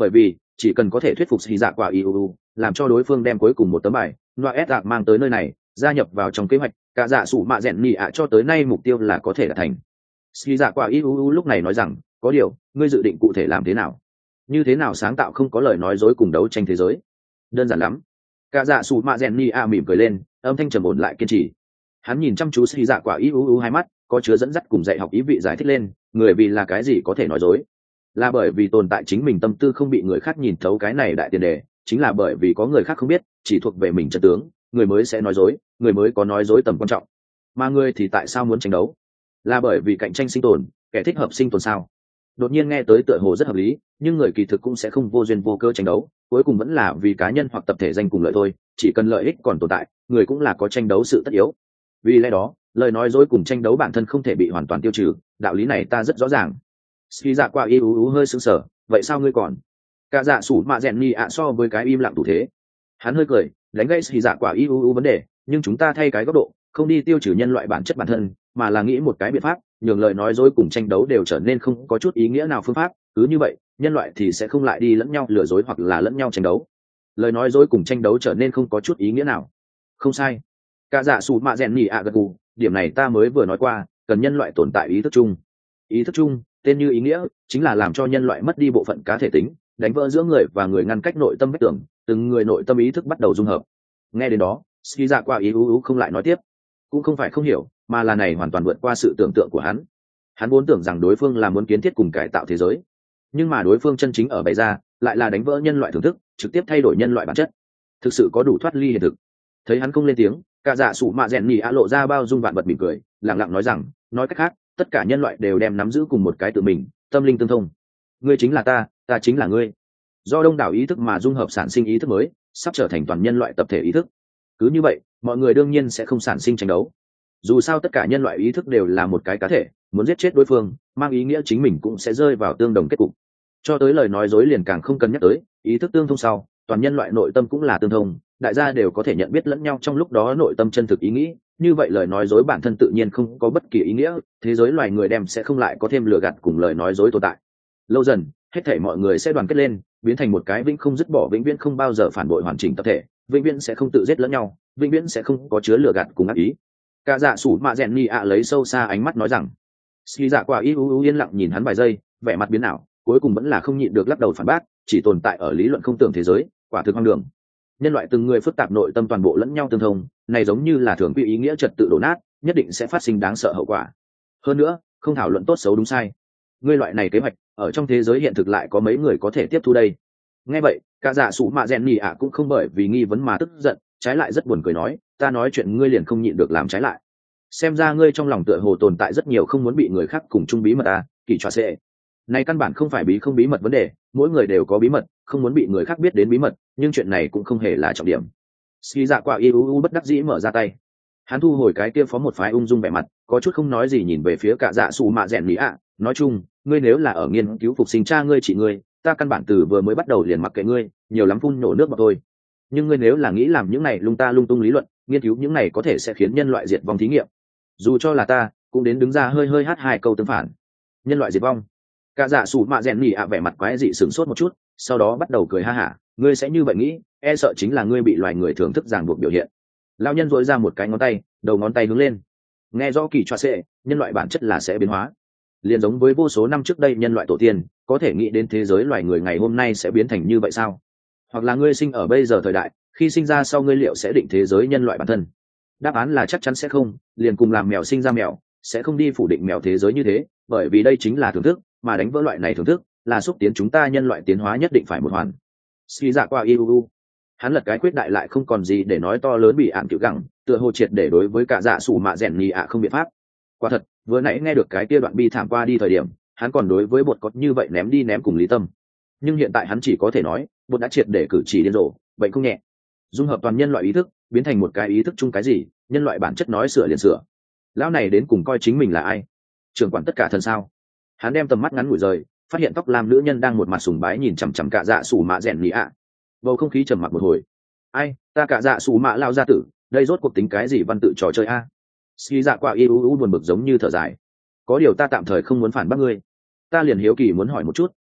chỉ cần có thể thuyết phục xì dạ quả iuu làm cho đối phương đem cuối cùng một tấm bài noa s gạc mang tới nơi này gia nhập vào trong kế hoạch, cả dạ sủ mạ rèn nhị ạ cho tới nay mục tiêu là có thể đạt thành. Xì dạ quả iuu lúc này nói rằng, có điều ngươi dự định cụ thể làm thế nào, như thế nào sáng tạo không có lời nói dối cùng đấu tranh thế giới? Đơn giản lắm. Cả dạ sủ mạ rèn nhị ạ mỉm cười lên, âm thanh trầm ổn lại kiên trì. Hắn nhìn chăm chú xì dạ quả iuu hai mắt, có chứa dẫn dắt cùng dạy học ý vị giải thích lên, người vì là cái gì có thể nói dối, là bởi vì tồn tại chính mình tâm tư không bị người khác nhìn thấu, cái này đại tiền đề chính là bởi vì có người khác không biết, chỉ thuộc về mình chân tướng, người mới sẽ nói dối, người mới có nói dối tầm quan trọng. Mà người thì tại sao muốn tranh đấu? Là bởi vì cạnh tranh sinh tồn, kẻ thích hợp sinh tồn sao? Đột nhiên nghe tới tựa hồ rất hợp lý, nhưng người kỳ thực cũng sẽ không vô duyên vô cơ tranh đấu, cuối cùng vẫn là vì cá nhân hoặc tập thể danh cùng lợi thôi, chỉ cần lợi ích còn tồn tại, người cũng là có tranh đấu sự tất yếu. Vì lẽ đó, lời nói dối cùng tranh đấu bản thân không thể bị hoàn toàn tiêu trừ, đạo lý này ta rất rõ ràng. Ski dạ qua yêu ú hơi sững sờ, vậy sao ngươi còn? Cả dạ sủ mạ rèn nhị ạ so với cái im lặng thủ thế. Hắn hơi cười, đánh gây Ski dạ quả yêu ú vấn đề, nhưng chúng ta thay cái góc độ, không đi tiêu trừ nhân loại bản chất bản thân, mà là nghĩ một cái biện pháp, nhường lời nói dối cùng tranh đấu đều trở nên không có chút ý nghĩa nào phương pháp, cứ như vậy, nhân loại thì sẽ không lại đi lẫn nhau lừa dối hoặc là lẫn nhau tranh đấu. Lời nói dối cùng tranh đấu trở nên không có chút ý nghĩa nào. Không sai. Cả dạ sủ mạ rèn nhị ạ gật gù, điểm này ta mới vừa nói qua, cần nhân loại tồn tại ý thức chung. Ý thức chung, tên như ý nghĩa, chính là làm cho nhân loại mất đi bộ phận cá thể tính, đánh vỡ giữa người và người, ngăn cách nội tâm vết tưởng, từng người nội tâm ý thức bắt đầu dung hợp. Nghe đến đó, Ski dạ qua ý ú không lại nói tiếp, cũng không phải không hiểu, mà là này hoàn toàn vượt qua sự tưởng tượng của hắn. Hắn vốn tưởng rằng đối phương là muốn kiến thiết cùng cải tạo thế giới, nhưng mà đối phương chân chính ở bày ra lại là đánh vỡ nhân loại thưởng thức, trực tiếp thay đổi nhân loại bản chất, thực sự có đủ thoát ly hiện thực. Thấy hắn không lên tiếng, cả dạ sủ mạ rèn nhì ạ lộ ra bao dung vạn vật mỉm cười, lặng lặng nói rằng, nói cách khác, tất cả nhân loại đều đem nắm giữ cùng một cái tự mình, tâm linh tương thông. Ngươi chính là ta, ta chính là ngươi. Do đông đảo ý thức mà dung hợp sản sinh ý thức mới, sắp trở thành toàn nhân loại tập thể ý thức. Cứ như vậy, mọi người đương nhiên sẽ không sản sinh tranh đấu. Dù sao tất cả nhân loại ý thức đều là một cái cá thể, muốn giết chết đối phương, mang ý nghĩa chính mình cũng sẽ rơi vào tương đồng kết cục. Cho tới lời nói dối liền càng không cần nhắc tới, ý thức tương thông sau, toàn nhân loại nội tâm cũng là tương thông, đại gia đều có thể nhận biết lẫn nhau trong lúc đó nội tâm chân thực ý nghĩ, như vậy lời nói dối bản thân tự nhiên không có bất kỳ ý nghĩa, thế giới loài người đem sẽ không lại có thêm lừa gạt cùng lời nói dối tồn tại. Lâu dần, hết thảy mọi người sẽ đoàn kết lên, biến thành một cái vĩnh không dứt bỏ, vĩnh viễn không bao giờ phản bội hoàn chỉnh tập thể, vĩnh viễn sẽ không tự giết lẫn nhau, vĩnh viễn sẽ không có chứa lừa gạt cùng ác ý. Cả dạ sủ mạ rèn nhì ạ lấy sâu xa ánh mắt nói rằng. Ski dạ quả y u yên lặng nhìn hắn vài giây, vẻ mặt biến ảo, cuối cùng vẫn là không nhịn được lắc đầu phản bác, chỉ tồn tại ở lý luận không tưởng thế giới, quả thực hoang đường. Nhân loại từng người phức tạp nội tâm toàn bộ lẫn nhau tương thông, này giống như là thường quy ý nghĩa trật tự đổ nát, nhất định sẽ phát sinh đáng sợ hậu quả. Hơn nữa, không thảo luận tốt xấu đúng sai, ngươi loại này kế hoạch ở trong thế giới hiện thực lại có mấy người có thể tiếp thu đây? Nghe vậy, cả dạ sủ mạ rèn nhì ạ cũng không bởi vì nghi vấn mà tức giận, trái lại rất buồn cười nói, ta nói chuyện ngươi liền không nhịn được làm trái lại. Xem ra ngươi trong lòng tựa hồ tồn tại rất nhiều không muốn bị người khác cùng chung bí mật à, kỳ trò xệ. Này căn bản không phải bí không bí mật vấn đề, mỗi người đều có bí mật, không muốn bị người khác biết đến bí mật, nhưng chuyện này cũng không hề là trọng điểm. Ski dạ quả iuu bất đắc dĩ mở ra tay, hắn thu hồi cái kia phó một phái ung dung vẻ mặt, có chút không nói gì nhìn về phía cả dạ sủ mạ rèn nhì ạ, nói chung, ngươi nếu là ở nghiên cứu phục sinh cha ngươi chị ngươi, ta căn bản từ vừa mới bắt đầu liền mặc kệ ngươi, nhiều lắm phun nổ nước mà thôi. Nhưng ngươi nếu là nghĩ làm những này lung ta lung tung lý luận, nghiên cứu những này có thể sẽ khiến nhân loại diệt vong thí nghiệm, dù cho là ta cũng đến đứng ra hơi hơi hát hai câu tương phản. Nhân loại diệt vong? Cả dạ sủ mạ rèn nhì ạ vẻ mặt quái dị sửng sốt một chút, sau đó bắt đầu cười ha hả, ngươi sẽ như vậy nghĩ, e sợ chính là ngươi bị loài người thưởng thức ràng buộc biểu hiện. Lão nhân dội ra một cái ngón tay, đầu ngón tay hướng lên. Nghe rõ kỳ choa xệ, nhân loại bản chất là sẽ biến hóa, liền giống với vô số năm trước đây nhân loại tổ tiên, có thể nghĩ đến thế giới loài người ngày hôm nay sẽ biến thành như vậy sao? Hoặc là ngươi sinh ở bây giờ thời đại, khi sinh ra sau ngươi liệu sẽ định thế giới nhân loại bản thân? Đáp án là chắc chắn sẽ không, liền cùng làm mèo sinh ra mèo, sẽ không đi phủ định mèo thế giới như thế, bởi vì đây chính là thưởng thức, mà đánh vỡ loại này thưởng thức, là xúc tiến chúng ta nhân loại tiến hóa nhất định phải một hoàn. Ski dạ qua iuu, hắn lật cái quyết đại lại không còn gì để nói to lớn bị ạn cựu gẳng, tựa hồ triệt để đối với cả dạ sủ mạ rèn nhì ạ không biện pháp. Quả thật, vừa nãy nghe được cái kia đoạn bi thảm qua đi thời điểm, hắn còn đối với bột có như vậy ném đi ném cùng lý tâm, nhưng hiện tại hắn chỉ có thể nói, bột đã triệt để cử chỉ điên rồ, bệnh không nhẹ, dung hợp toàn nhân loại ý thức, biến thành một cái ý thức chung cái gì, nhân loại bản chất nói sửa liền sửa. Lão này đến cùng coi chính mình là ai? Trưởng quản tất cả thần sao? Hắn đem tầm mắt ngắn ngủi rời, phát hiện tóc lam nữ nhân đang một mặt sùng bái nhìn chằm chằm cả dạ sủ mạ rèn nhì ạ. Bầu không khí trầm mặc một hồi. Ai, ta cả dạ sủ mạ lao gia tử, đây rốt cuộc tính cái gì văn tự trò chơi a? Ski dạ qua iuu buồn bực giống như thở dài. Có điều ta tạm thời không muốn phản bác ngươi, ta liền hiếu kỳ muốn hỏi một chút,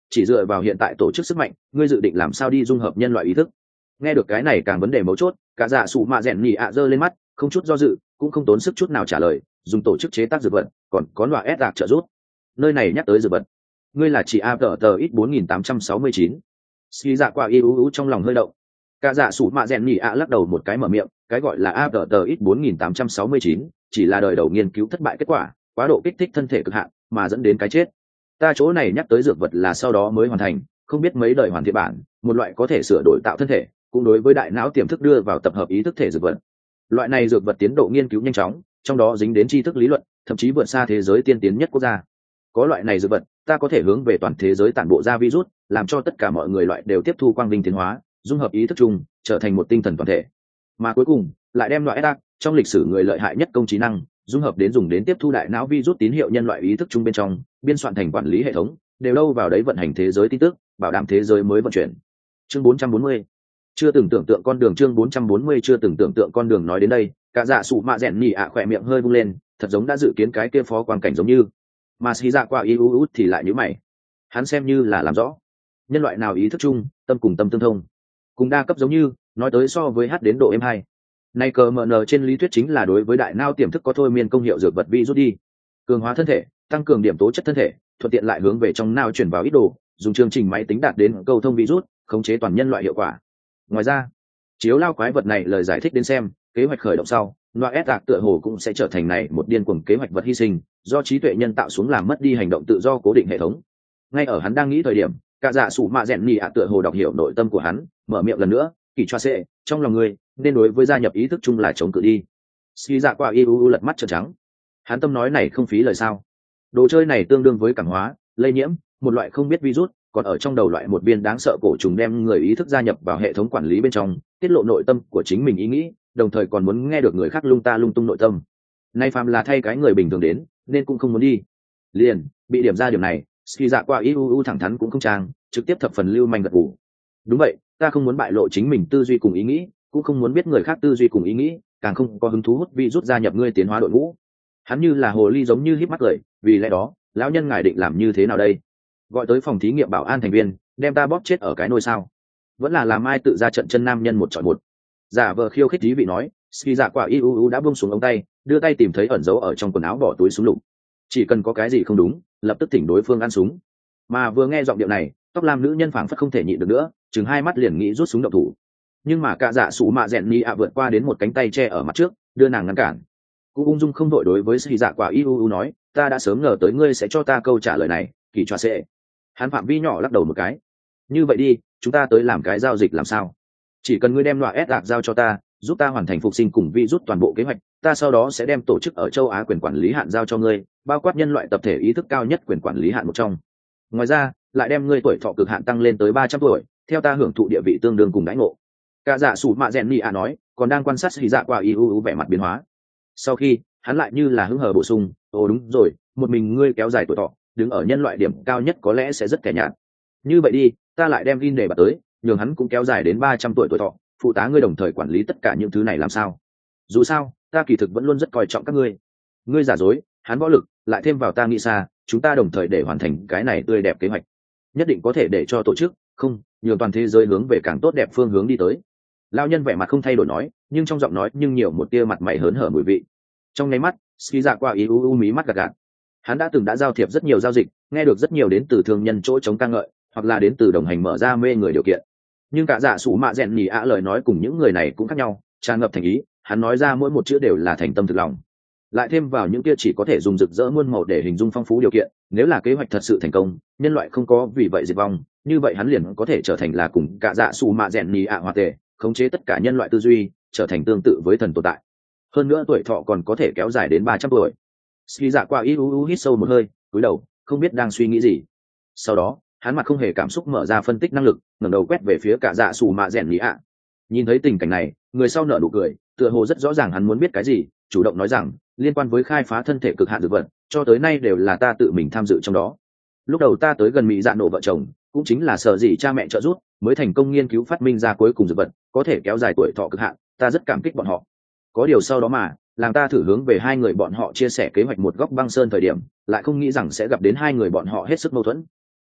chỉ dựa vào hiện tại tổ chức sức mạnh ngươi dự định làm sao đi dung hợp nhân loại ý thức? Nghe được cái này càng vấn đề mấu chốt, cả dạ sụ mạ rèn nhì ạ giơ lên mắt, không chút do dự, cũng không tốn sức chút nào trả lời, dùng tổ chức chế tác dược vật, còn có loại ép đạc trợ giúp. Nơi này nhắc tới dược vật, ngươi là chỉ a tờ tờ ít bốn nghìn tám trăm sáu mươi chín. Xì dạ qua y ú ú trong lòng hơi động. Cả dạ sụ mạ rèn nhì ạ lắc đầu một cái mở miệng, cái gọi là a tờ tờ ít bốn nghìn tám trăm sáu mươi chín, chỉ là đời đầu nghiên cứu thất bại kết quả, quá độ kích thích thân thể cực hạn, mà dẫn đến cái chết. Ta chỗ này nhắc tới dược vật là sau đó mới hoàn thành, không biết mấy đời hoàn thiện bản, một loại có thể sửa đổi tạo thân thể, cũng đối với đại não tiềm thức đưa vào tập hợp ý thức thể dược vật. Loại này dược vật tiến độ nghiên cứu nhanh chóng, trong đó dính đến tri thức lý luận, thậm chí vượt xa thế giới tiên tiến nhất quốc gia. Có loại này dược vật, ta có thể hướng về toàn thế giới tản bộ ra virus, làm cho tất cả mọi người loại đều tiếp thu quang vinh tiến hóa, dung hợp ý thức chung, trở thành một tinh thần toàn thể. Mà cuối cùng, lại đem loại ác trong lịch sử người lợi hại nhất công trí năng, dung hợp đến dùng đến tiếp thu đại não virus tín hiệu nhân loại ý thức chung bên trong, biên soạn thành quản lý hệ thống, đều đâu vào đấy vận hành thế giới tin tức, bảo đảm thế giới mới vận chuyển. Chương bốn trăm bốn mươi. Chưa từng tưởng tượng con đường chương bốn trăm bốn mươi chưa từng tưởng tượng con đường nói đến đây, cả dạ sụ mạ rèn nhì ạ khỏe miệng hơi vung lên, thật giống đã dự kiến cái kia phó quang cảnh giống như. Mà xì dạ qua y u thì lại nhíu mày. Hắn xem như là làm rõ, nhân loại nào ý thức chung, tâm cùng tâm tương thông, cùng đa cấp giống như, nói tới so với hát đến độ êm hai. Nay cờ mờ nờ trên lý thuyết chính là đối với đại não tiềm thức có thôi miên công hiệu dược vật vi rút đi, cường hóa thân thể, tăng cường điểm tố chất thân thể, thuận tiện lại hướng về trong não chuyển vào ít đồ, dùng chương trình máy tính đạt đến câu thông virus, khống chế toàn nhân loại hiệu quả. Ngoài ra, chiếu lao quái vật này lời giải thích đến xem, kế hoạch khởi động sau, loại ép tạc tựa hồ cũng sẽ trở thành này một điên cuồng kế hoạch vật hy sinh, do trí tuệ nhân tạo xuống làm mất đi hành động tự do cố định hệ thống. Ngay ở hắn đang nghĩ thời điểm, cả dạ sủ mạ rèn nhì ạ tựa hồ đọc hiểu nội tâm của hắn, mở miệng lần nữa, kỳ choa xệ, trong lòng ngươi, nên đối với gia nhập ý thức chung là chống cự đi. Ski dạ qua iu lật mắt trợn trắng. Hắn tâm nói này không phí lời sao? Đồ chơi này tương đương với cảm hóa, lây nhiễm, một loại không biết virus, còn ở trong đầu loại một viên đáng sợ cổ trùng đem người ý thức gia nhập vào hệ thống quản lý bên trong, tiết lộ nội tâm của chính mình ý nghĩ, đồng thời còn muốn nghe được người khác lung ta lung tung nội tâm. Nay phàm là thay cái người bình thường đến, nên cũng không muốn đi. Liền, bị điểm ra điểm này, Ski dạ qua iu thẳng thắn cũng không trang, trực tiếp thập phần lưu manh gật gù. Đúng vậy, ta không muốn bại lộ chính mình tư duy cùng ý nghĩ, cũng không muốn biết người khác tư duy cùng ý nghĩ, càng không có hứng thú hút virus gia nhập ngươi tiến hóa đội ngũ. Hắn như là hồ ly giống như híp mắt cười, vì lẽ đó, lão nhân ngài định làm như thế nào đây? Gọi tới phòng thí nghiệm bảo an thành viên, đem ta bóp chết ở cái nôi sao? Vẫn là làm ai tự ra trận chân nam nhân một chọi một. Giả vờ khiêu khích tí vị nói, Ski dạ quả iu đã buông xuống ống tay, đưa tay tìm thấy ẩn giấu ở trong quần áo bỏ túi súng lục. Chỉ cần có cái gì không đúng, lập tức thỉnh đối phương ăn súng. Mà vừa nghe giọng điệu này, tóc lam nữ nhân phảng phất không thể nhịn được nữa, chừng hai mắt liền nghĩ rút súng động thủ. Nhưng mà cả dạ sủ mạ rèn ni ạ vượt qua đến một cánh tay che ở mặt trước, đưa nàng ngăn cản. Cũng ung dung không đội đối với Ski dạ quả iu nói, ta đã sớm ngờ tới ngươi sẽ cho ta câu trả lời này, kỳ choa sẽ. Hắn phạm vi nhỏ lắc đầu một cái. Như vậy đi, chúng ta tới làm cái giao dịch làm sao? Chỉ cần ngươi đem loại ép đạc giao cho ta, giúp ta hoàn thành phục sinh cùng vi rút toàn bộ kế hoạch, ta sau đó sẽ đem tổ chức ở châu Á quyền quản lý hạn giao cho ngươi, bao quát nhân loại tập thể ý thức cao nhất quyền quản lý hạn một trong. Ngoài ra, lại đem ngươi tuổi thọ cực hạn tăng lên tới ba trăm tuổi, theo ta hưởng thụ địa vị tương đương cùng đãi ngộ. Cả dạ sủ mạ rèn ni ạ nói, còn đang quan sát Ski dạ qua iu vẻ mặt biến hóa. Sau khi, hắn lại như là hứng hờ bổ sung, ồ đúng rồi, một mình ngươi kéo dài tuổi thọ, đứng ở nhân loại điểm cao nhất có lẽ sẽ rất kẻ nhạt. Như vậy đi, ta lại đem gin để bạt tới, nhường hắn cũng kéo dài đến ba trăm tuổi tuổi thọ, phụ tá ngươi đồng thời quản lý tất cả những thứ này làm sao? Dù sao, ta kỳ thực vẫn luôn rất coi trọng các ngươi. Ngươi giả dối, hắn võ lực, lại thêm vào ta nghĩ xa, chúng ta đồng thời để hoàn thành cái này tươi đẹp kế hoạch, nhất định có thể để cho tổ chức, không, nhường toàn thế giới hướng về càng tốt đẹp phương hướng đi tới. Lão nhân vẻ mặt không thay đổi nói, nhưng trong giọng nói nhưng nhiều một tia mặt mày hớn hở mùi vị. Trong nháy mắt, Ski dạ qua ý u u mí mắt gạt gạt. Hắn đã từng đã giao thiệp rất nhiều giao dịch, nghe được rất nhiều đến từ thương nhân chỗ chống ca ngợi, hoặc là đến từ đồng hành mở ra mê người điều kiện. Nhưng cả dạ sủ mạ rèn nhì ạ lời nói cùng những người này cũng khác nhau, tràn ngập thành ý, hắn nói ra mỗi một chữ đều là thành tâm thực lòng. Lại thêm vào những kia chỉ có thể dùng rực rỡ muôn màu để hình dung phong phú điều kiện, nếu là kế hoạch thật sự thành công, nhân loại không có vì vậy diệt vong, như vậy hắn liền có thể trở thành là cùng cả dạ sủ mạ rèn nhì ạ hòa tề, khống chế tất cả nhân loại tư duy, trở thành tương tự với thần tồn tại. Hơn nữa tuổi thọ còn có thể kéo dài đến ba trăm tuổi. Ski dạ qua iu hít sâu một hơi, cúi đầu, không biết đang suy nghĩ gì. Sau đó, hắn mặt không hề cảm xúc mở ra phân tích năng lực, ngẩng đầu quét về phía cả dạ sủ mạ rèn nhì ạ. Nhìn thấy tình cảnh này, người sau nở nụ cười, tựa hồ rất rõ ràng hắn muốn biết cái gì, chủ động nói rằng, liên quan với khai phá thân thể cực hạn dược vật, cho tới nay đều là ta tự mình tham dự trong đó. Lúc đầu ta tới gần mỹ dạ nổ vợ chồng, cũng chính là sở dĩ cha mẹ trợ giúp, mới thành công nghiên cứu phát minh ra cuối cùng dược vật, có thể kéo dài tuổi thọ cực hạn, ta rất cảm kích bọn họ. Có điều sau đó mà, làm ta thử hướng về hai người bọn họ chia sẻ kế hoạch một góc băng sơn thời điểm, lại không nghĩ rằng sẽ gặp đến hai người bọn họ hết sức mâu thuẫn.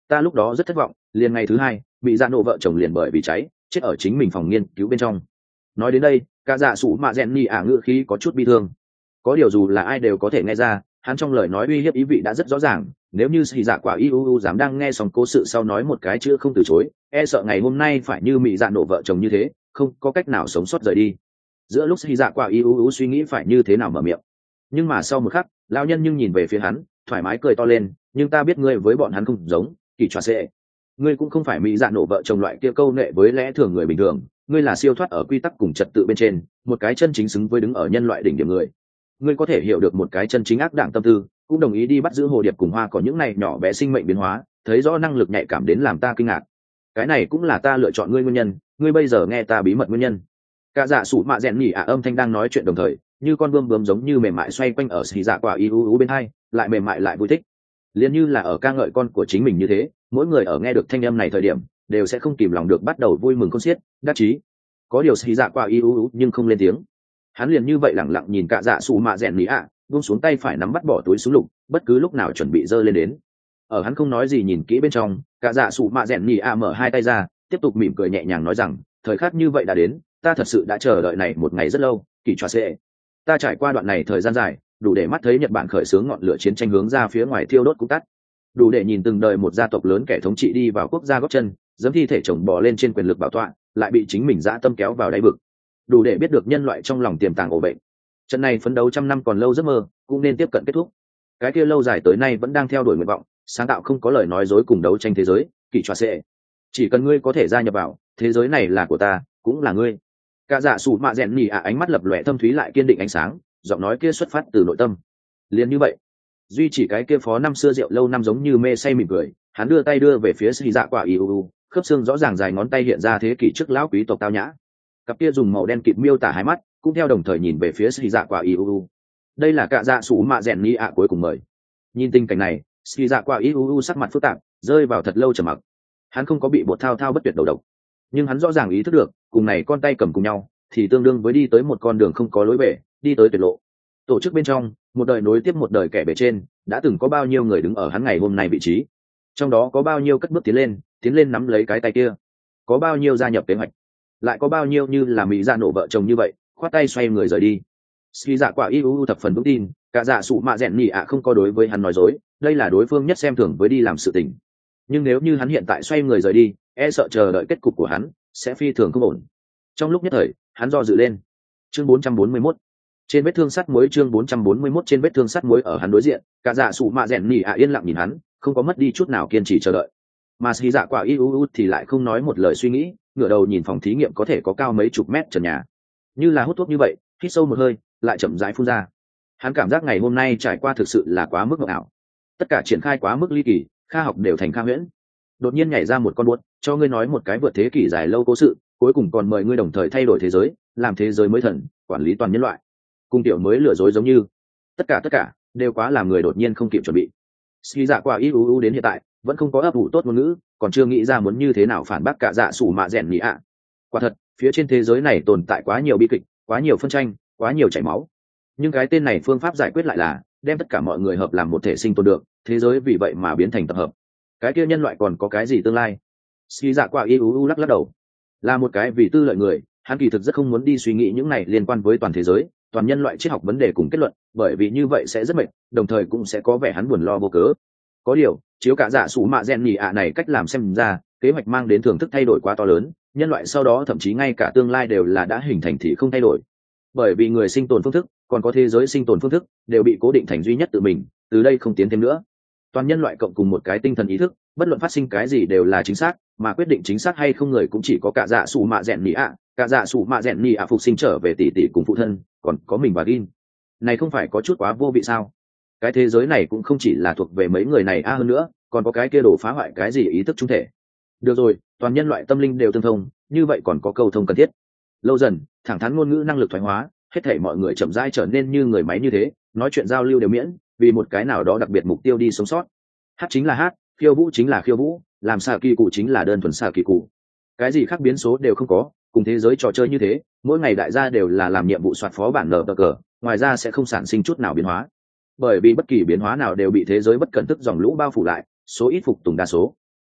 ta lúc đó rất thất vọng, liền ngày thứ hai bị dạ nổ vợ chồng liền bởi vì cháy chết ở chính mình phòng nghiên cứu bên trong. Nói đến đây cả dạ sủ mạ rèn nhì ả ngữ khí có chút bi thương. Có điều dù là ai đều có thể nghe ra hắn trong lời nói uy hiếp ý vị đã rất rõ ràng. Nếu như sĩ dạ quả iuu dám đang nghe xong cố sự sau nói một cái chữ không từ chối, e sợ ngày hôm nay phải như mị dạ nổ vợ chồng như thế, không có cách nào sống sót rời đi. Giữa lúc sĩ dạ quả iuu suy nghĩ phải như thế nào mở miệng, nhưng mà sau một khắc lão nhân nhưng nhìn về phía hắn thoải mái cười to lên. Nhưng ta biết ngươi với bọn hắn không giống, kỳ tròa sệ. Ngươi cũng không phải mị dạ nổ vợ chồng loại kia câu nệ với lẽ thường người bình thường, ngươi là siêu thoát ở quy tắc cùng trật tự bên trên, một cái chân chính xứng với đứng ở nhân loại đỉnh điểm người. Ngươi có thể hiểu được một cái chân chính ác đảng tâm tư, cũng đồng ý đi bắt giữ hồ điệp cùng hoa có những này nhỏ bé sinh mệnh biến hóa, thấy rõ năng lực nhạy cảm đến làm ta kinh ngạc. Cái này cũng là ta lựa chọn ngươi nguyên nhân, ngươi bây giờ nghe ta bí mật nguyên nhân. Cả dạ sủ mạ rèn nhỉ ả âm thanh đang nói chuyện đồng thời, như con bươm bướm giống như mềm mại xoay quanh ở xì dạ quả iuu bên hai, lại mềm mại lại vui thích. Liên như là ở ca ngợi con của chính mình như thế, mỗi người ở nghe được thanh âm này thời điểm, đều sẽ không kìm lòng được bắt đầu vui mừng khôn xiết, đắc chí. Có điều xì dạ quả iuu nhưng không lên tiếng. Hắn liền như vậy lẳng lặng nhìn cả dạ sủ mạ rèn nhỉ ả, buông xuống tay phải nắm bắt bỏ túi súng lục, bất cứ lúc nào chuẩn bị giơ lên đến. Ở hắn không nói gì nhìn kỹ bên trong, cả dạ sủ mạ rèn nhỉ ả mở hai tay ra, tiếp tục mỉm cười nhẹ nhàng nói rằng, thời khắc như vậy đã đến, ta thật sự đã chờ đợi này một ngày rất lâu, kỳ tròa sệ. Ta trải qua đoạn này thời gian dài, đủ để mắt thấy Nhật Bản khởi xướng ngọn lửa chiến tranh hướng ra phía ngoài thiêu đốt cũng tắt, đủ để nhìn từng đời một gia tộc lớn kẻ thống trị đi vào quốc gia góp chân, giẫm thi thể chồng bò lên trên quyền lực bảo tọa, lại bị chính mình dã tâm kéo vào đáy vực, đủ để biết được nhân loại trong lòng tiềm tàng ổ bệnh. Trận này phấn đấu trăm năm còn lâu giấc mơ cũng nên tiếp cận kết thúc. Cái kia lâu dài tới nay vẫn đang theo đuổi nguyện vọng, sáng tạo không có lời nói dối cùng đấu tranh thế giới, kỳ tròa sệ. Chỉ cần ngươi có thể gia nhập vào, thế giới này là của ta, cũng là ngươi. Cả dạ sủ mạ rèn nhỉ ả ánh mắt lập lòe thâm thúy lại kiên định ánh sáng, giọng nói kia xuất phát từ nội tâm. Liền như vậy, duy chỉ cái kia phó năm xưa rượu lâu năm giống như mê say mỉm cười, hắn đưa tay đưa về phía sĩ dạ quả iuu, khớp xương rõ ràng dài ngón tay hiện ra thế kỷ trước lão quý tộc tao nhã. Cặp kia dùng màu đen kịt miêu tả hai mắt, cũng theo đồng thời nhìn về phía sĩ dạ quả iuu. Đây là cả dạ sủ mạ rèn nhỉ ả cuối cùng mời. Nhìn tình cảnh này, sĩ dạ quả iuu sắc mặt phức tạp, rơi vào thật lâu trầm mặc. Hắn không có bị bột thao thao bất tuyệt đầu độc, nhưng hắn rõ ràng ý thức được, cùng này con tay cầm cùng nhau, thì tương đương với đi tới một con đường không có lối về, đi tới tuyệt lộ. Tổ chức bên trong, một đời nối tiếp một đời kẻ bề trên, đã từng có bao nhiêu người đứng ở hắn ngày hôm nay vị trí, trong đó có bao nhiêu cất bước tiến lên, tiến lên nắm lấy cái tay kia, có bao nhiêu gia nhập kế hoạch, lại có bao nhiêu như là mỹ dạ nổ vợ chồng như vậy, khoát tay xoay người rời đi. Ski dạ quả iuu thập phần vững tin, cả dạ sụ mạ rèn nhỉ ạ không có đối với hắn nói dối, đây là đối phương nhất xem thường với đi làm sự tình. Nhưng nếu như hắn hiện tại xoay người rời đi, e sợ chờ đợi kết cục của hắn sẽ phi thường không ổn. Trong lúc nhất thời, hắn do dự lên. Chương bốn trăm bốn mươi mốt, trên vết thương sắt muối. Chương bốn trăm bốn mươi mốt, trên vết thương sắt muối. Ở hắn đối diện, cả dạ sụ mạ rèn nhỉ ạ yên lặng nhìn hắn, không có mất đi chút nào kiên trì chờ đợi. Mà Ski dạ quả iuu thì lại không nói một lời suy nghĩ, ngửa đầu nhìn phòng thí nghiệm có thể có cao mấy chục mét trần nhà, như là hút thuốc như vậy, hít sâu một hơi, lại chậm rãi phun ra. Hắn cảm giác ngày hôm nay trải qua thực sự là quá mức ngộ ảo, tất cả triển khai quá mức ly kỳ, kha học đều thành kha huyễn. Đột nhiên nhảy ra một con buốt, cho ngươi nói một cái vượt thế kỷ dài lâu cố sự, cuối cùng còn mời ngươi đồng thời thay đổi thế giới, làm thế giới mới thần, quản lý toàn nhân loại. Cung tiểu mới lừa dối giống như, tất cả tất cả đều quá làm người đột nhiên không kịp chuẩn bị. Ski dạ quả iuu đến hiện tại vẫn không có ấp ủ tốt ngôn ngữ, còn chưa nghĩ ra muốn như thế nào phản bác cả dạ sủ mạ rèn nhỉ ạ. Quả thật, phía trên thế giới này tồn tại quá nhiều bi kịch, quá nhiều phân tranh, quá nhiều chảy máu. Nhưng cái tên này phương pháp giải quyết lại là đem tất cả mọi người hợp làm một thể sinh tồn được, thế giới vì vậy mà biến thành tập hợp. Cái kia nhân loại còn có cái gì tương lai? Ski dạ quả iuu lắc lắc đầu. Là một cái vì tư lợi người, hắn kỳ thực rất không muốn đi suy nghĩ những này liên quan với toàn thế giới, toàn nhân loại triết học vấn đề cùng kết luận, bởi vì như vậy sẽ rất mệt, đồng thời cũng sẽ có vẻ hắn buồn lo vô cớ. Có điều, chiếu cả dạ sủ mạ rèn nhỉ ạ này cách làm xem ra, kế hoạch mang đến thưởng thức thay đổi quá to lớn, nhân loại sau đó thậm chí ngay cả tương lai đều là đã hình thành thì không thay đổi. Bởi vì người sinh tồn phương thức, còn có thế giới sinh tồn phương thức, đều bị cố định thành duy nhất tự mình, từ đây không tiến thêm nữa. Toàn nhân loại cộng cùng một cái tinh thần ý thức, bất luận phát sinh cái gì đều là chính xác, mà quyết định chính xác hay không người cũng chỉ có cả dạ sủ mạ rèn nhỉ ạ, cả dạ sủ mạ rèn nhỉ ạ phục sinh trở về tỷ tỷ cùng phụ thân, còn có mình và Gin. Này không phải có chút quá vô vị sao? Cái thế giới này cũng không chỉ là thuộc về mấy người này a, hơn nữa còn có cái kia đổ phá hoại cái gì ý thức trung thể. Được rồi, toàn nhân loại tâm linh đều tương thông, như vậy còn có câu thông cần thiết. Lâu dần, thẳng thắn ngôn ngữ năng lực thoái hóa, hết thảy mọi người chậm rãi trở nên như người máy như thế, nói chuyện giao lưu đều miễn, vì một cái nào đó đặc biệt mục tiêu đi sống sót. Hát chính là hát, khiêu vũ chính là khiêu vũ, làm xạ kỳ cụ chính là đơn thuần xạ kỳ cụ. Cái gì khác biến số đều không có, cùng thế giới trò chơi như thế, mỗi ngày đại gia đều là làm nhiệm vụ soạt phó bản nở cờ, ngoài ra sẽ không sản sinh chút nào biến hóa. Bởi vì bất kỳ biến hóa nào đều bị thế giới bất cẩn thức dòng lũ bao phủ lại, số ít phục tùng đa số.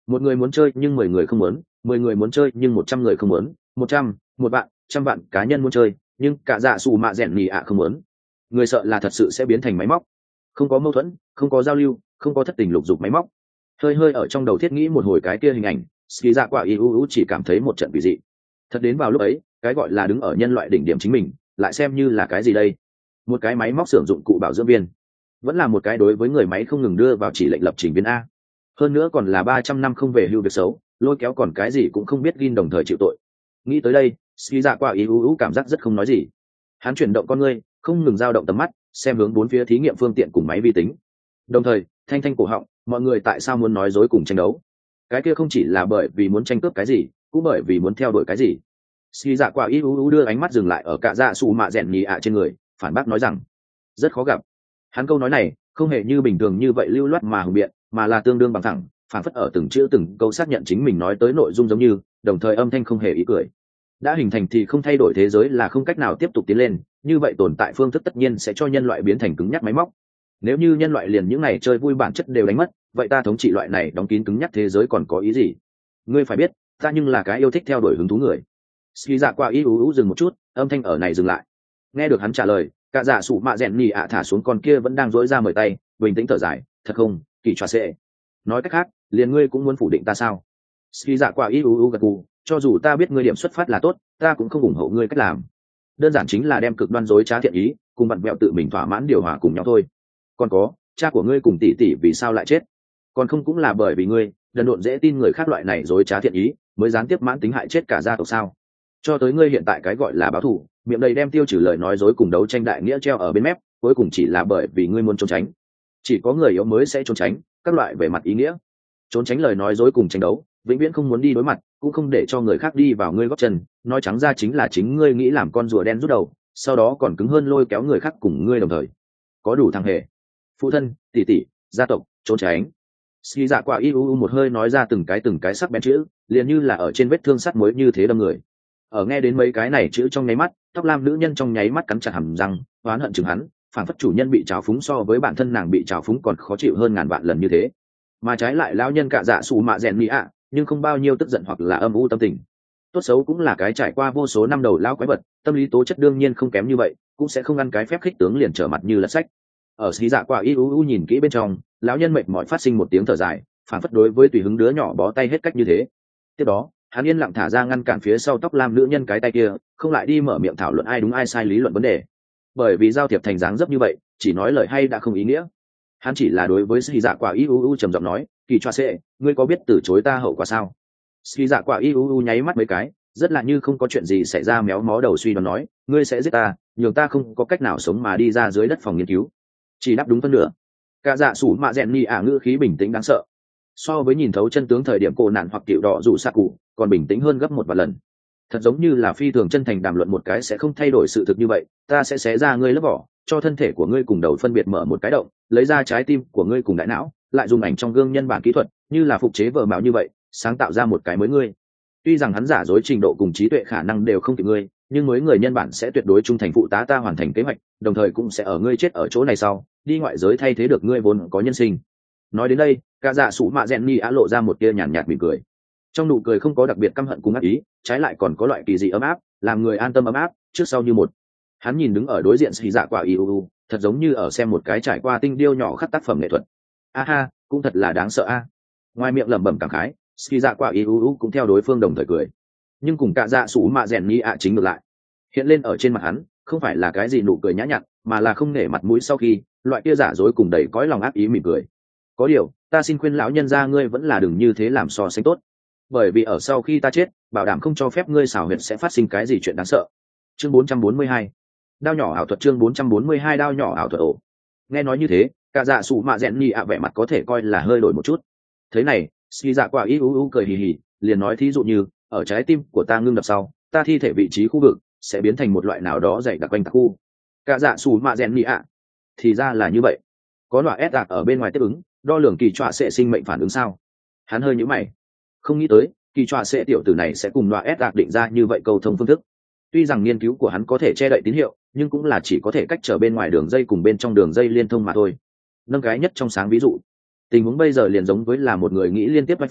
Một người muốn chơi nhưng mười người không muốn, mười người muốn chơi nhưng một trăm người không muốn, một trăm một vạn trăm vạn cá nhân muốn chơi nhưng cả dạ xù mạ rèn nhì ạ không muốn. Người sợ là thật sự sẽ biến thành máy móc, không có mâu thuẫn, không có giao lưu, không có thất tình lục dục máy móc. Hơi hơi ở trong đầu thiết nghĩ một hồi cái kia hình ảnh, ski dạ quả y u u chỉ cảm thấy một trận quỷ dị. Thật đến vào lúc ấy, cái gọi là đứng ở nhân loại đỉnh điểm chính mình lại xem như là cái gì đây? Một cái máy móc sử dụng cụ bảo dưỡng viên, vẫn là một cái đối với người máy không ngừng đưa vào chỉ lệnh lập trình viên a. Hơn nữa còn là ba trăm năm không về hưu việc xấu, lôi kéo còn cái gì cũng không biết gin đồng thời chịu tội. Nghĩ tới đây, ski dạ quả y u u cảm giác rất không nói gì. Hắn chuyển động con ngươi, không ngừng dao động tầm mắt, xem hướng bốn phía thí nghiệm phương tiện cùng máy vi tính. Đồng thời, thanh thanh cổ họng, mọi người tại sao muốn nói dối cùng tranh đấu? Cái kia không chỉ là bởi vì muốn tranh cướp cái gì, cũng bởi vì muốn theo đuổi cái gì. Ski dạ quả y u u đưa ánh mắt dừng lại ở cả dạ xù mạ rèn nhì ạ trên người, phản bác nói rằng rất khó gặp. Hắn câu nói này không hề như bình thường như vậy lưu loát mà hùng biện, mà là tương đương bằng thẳng, phản phất ở từng chữ từng câu xác nhận chính mình nói tới nội dung giống như, đồng thời âm thanh không hề ý cười. Đã hình thành thì không thay đổi thế giới là không cách nào tiếp tục tiến lên, như vậy tồn tại phương thức tất nhiên sẽ cho nhân loại biến thành cứng nhắc máy móc. Nếu như nhân loại liền những này chơi vui bản chất đều đánh mất, vậy ta thống trị loại này đóng kín cứng nhắc thế giới còn có ý gì? Ngươi phải biết, ta nhưng là cái yêu thích theo đuổi hứng thú người. Ski dạ qua y ú ú dừng một chút, âm thanh ở này dừng lại. Nghe được hắn trả lời, cả dạ sụ mạ rèn nhì ạ thả xuống con kia vẫn đang dỗi ra mời tay, bình tĩnh thở dài, thật không, kỳ trò xệ. Nói cách khác, liền ngươi cũng muốn phủ định ta sao? Ski dạ qua y ú ú gật gù, cho dù ta biết ngươi điểm xuất phát là tốt, ta cũng không ủng hộ ngươi cách làm. Đơn giản chính là đem cực đoan dối trá thiện ý cùng vặn vẹo tự mình thỏa mãn điều hòa cùng nhau thôi. Còn có, cha của ngươi cùng tỷ tỷ vì sao lại chết? Còn không cũng là bởi vì ngươi đần độn dễ tin người khác loại này dối trá thiện ý, mới gián tiếp mãn tính hại chết cả gia tộc sao? Cho tới ngươi hiện tại cái gọi là báo thù, miệng đầy đem tiêu trừ lời nói dối cùng đấu tranh đại nghĩa treo ở bên mép, cuối cùng chỉ là bởi vì ngươi muốn trốn tránh. Chỉ có người yếu mới sẽ trốn tránh các loại về mặt ý nghĩa, trốn tránh lời nói dối cùng tranh đấu, vĩnh viễn không muốn đi đối mặt, cũng không để cho người khác đi vào ngươi gót chân. Nói trắng ra chính là chính ngươi nghĩ làm con rùa đen rút đầu, sau đó còn cứng hơn lôi kéo người khác cùng ngươi đồng thời. Có đủ thằng hề, phụ thân, tỷ tỷ, gia tộc, trốn tránh. Ski dạ quả y u u một hơi nói ra từng cái từng cái sắc bén chữ, liền như là ở trên vết thương sắt muối như thế đâm người. Ở nghe đến mấy cái này chữ trong nháy mắt, tóc lam nữ nhân trong nháy mắt cắn chặt hàm răng, oán hận chừng hắn, phản phất chủ nhân bị trào phúng so với bản thân nàng bị trào phúng còn khó chịu hơn ngàn vạn lần như thế. Mà trái lại lão nhân cả dạ sụ mạ rèn nhì ạ, nhưng không bao nhiêu tức giận hoặc là âm u tâm tình. Tốt xấu cũng là cái trải qua vô số năm đầu lão quái vật, tâm lý tố chất đương nhiên không kém như vậy, cũng sẽ không ăn cái phép khích tướng liền trở mặt như là sách. Ở xí dạ quả y u u nhìn kỹ bên trong, lão nhân mệt mỏi phát sinh một tiếng thở dài, phản phất đối với tùy hứng đứa nhỏ bó tay hết cách như thế. Tiếp đó, hắn yên lặng thả ra ngăn cản phía sau tóc lam nữ nhân cái tay kia, không lại đi mở miệng thảo luận ai đúng ai sai lý luận vấn đề. Bởi vì giao thiệp thành dáng dấp như vậy, chỉ nói lời hay đã không ý nghĩa. Hắn chỉ là đối với xí dạ quả y u u trầm giọng nói, kỳ choa sệ, ngươi có biết từ chối ta hậu quả sao? Xí dạ quả y u u nháy mắt mấy cái, rất là như không có chuyện gì xảy ra méo mó đầu suy đoán nói, ngươi sẽ giết ta, nhường ta không có cách nào sống mà đi ra dưới đất phòng nghiên cứu. Chỉ đáp đúng phân nửa. Cả dạ sủ mạ rèn nhì ả ngữ khí bình tĩnh đáng sợ, so với nhìn thấu chân tướng thời điểm cổ nạn hoặc tiểu đỏ rủ xa cụ còn bình tĩnh hơn gấp một vài lần. Thật giống như là phi thường chân thành đàm luận một cái sẽ không thay đổi sự thực như vậy. Ta sẽ xé ra ngươi lớp vỏ, cho thân thể của ngươi cùng đầu phân biệt mở một cái động, lấy ra trái tim của ngươi cùng đại não, lại dùng ảnh trong gương nhân bản kỹ thuật như là phục chế vợ mạo như vậy, sáng tạo ra một cái mới ngươi. Tuy rằng hắn giả dối trình độ cùng trí tuệ khả năng đều không kịp ngươi, nhưng mới người nhân bản sẽ tuyệt đối trung thành phụ tá ta hoàn thành kế hoạch, đồng thời cũng sẽ ở ngươi chết ở chỗ này sau đi ngoại giới thay thế được ngươi vốn có nhân sinh. Nói đến đây, cả dạ sủ mạ rèn nhì á lộ ra một tia nhàn nhạt mỉm cười, trong nụ cười không có đặc biệt căm hận cùng ác ý, trái lại còn có loại kỳ dị ấm áp, làm người an tâm ấm áp trước sau như một. Hắn nhìn đứng ở đối diện xì dạ quả y u u, thật giống như ở xem một cái trải qua tinh điêu nhỏ khắc tác phẩm nghệ thuật. A ha, cũng thật là đáng sợ a. Ngoài miệng lẩm bẩm cảm khái, xì dạ quả y u u cũng theo đối phương đồng thời cười, nhưng cùng cả dạ sủ mạ rèn nhì á chính ngược lại, hiện lên ở trên mặt hắn không phải là cái gì nụ cười nhã nhặn, mà là không nể mặt mũi sau khi loại kia giả dối cùng đầy cõi lòng ác ý mỉm cười. Có điều, ta xin khuyên lão nhân gia ngươi vẫn là đừng như thế làm so sánh tốt, bởi vì ở sau khi ta chết, bảo đảm không cho phép ngươi xảo huyệt sẽ phát sinh cái gì chuyện đáng sợ. Chương bốn trăm bốn mươi hai, đao nhỏ ảo thuật. Chương bốn trăm bốn mươi hai, đao nhỏ ảo thuật. Ổ. Nghe nói như thế, cả dạ sủ mạ rèn nhì ạ vẻ mặt có thể coi là hơi đổi một chút. Thế này, xì dạ quả y u u cười hì hì, liền nói thí dụ như, ở trái tim của ta ngưng đập sau, ta thi thể vị trí khu vực sẽ biến thành một loại nào đó dày đặc quanh tạc khu. Cả dạ sủ mạ rèn nhì ạ, thì ra là như vậy. Có loại ép đạt ở bên ngoài tiếp ứng, đo lường kỳ trọa sẽ sinh mệnh phản ứng sao? Hắn hơi nhíu mày, không nghĩ tới kỳ trọa sẽ tiểu tử này sẽ cùng loại ép đạt định ra như vậy câu thông phương thức. Tuy rằng nghiên cứu của hắn có thể che đậy tín hiệu, nhưng cũng là chỉ có thể cách trở bên ngoài đường dây cùng bên trong đường dây liên thông mà thôi. Nâng cái nhất trong sáng ví dụ, tình huống bây giờ liền giống với là một người nghĩ liên tiếp wifi,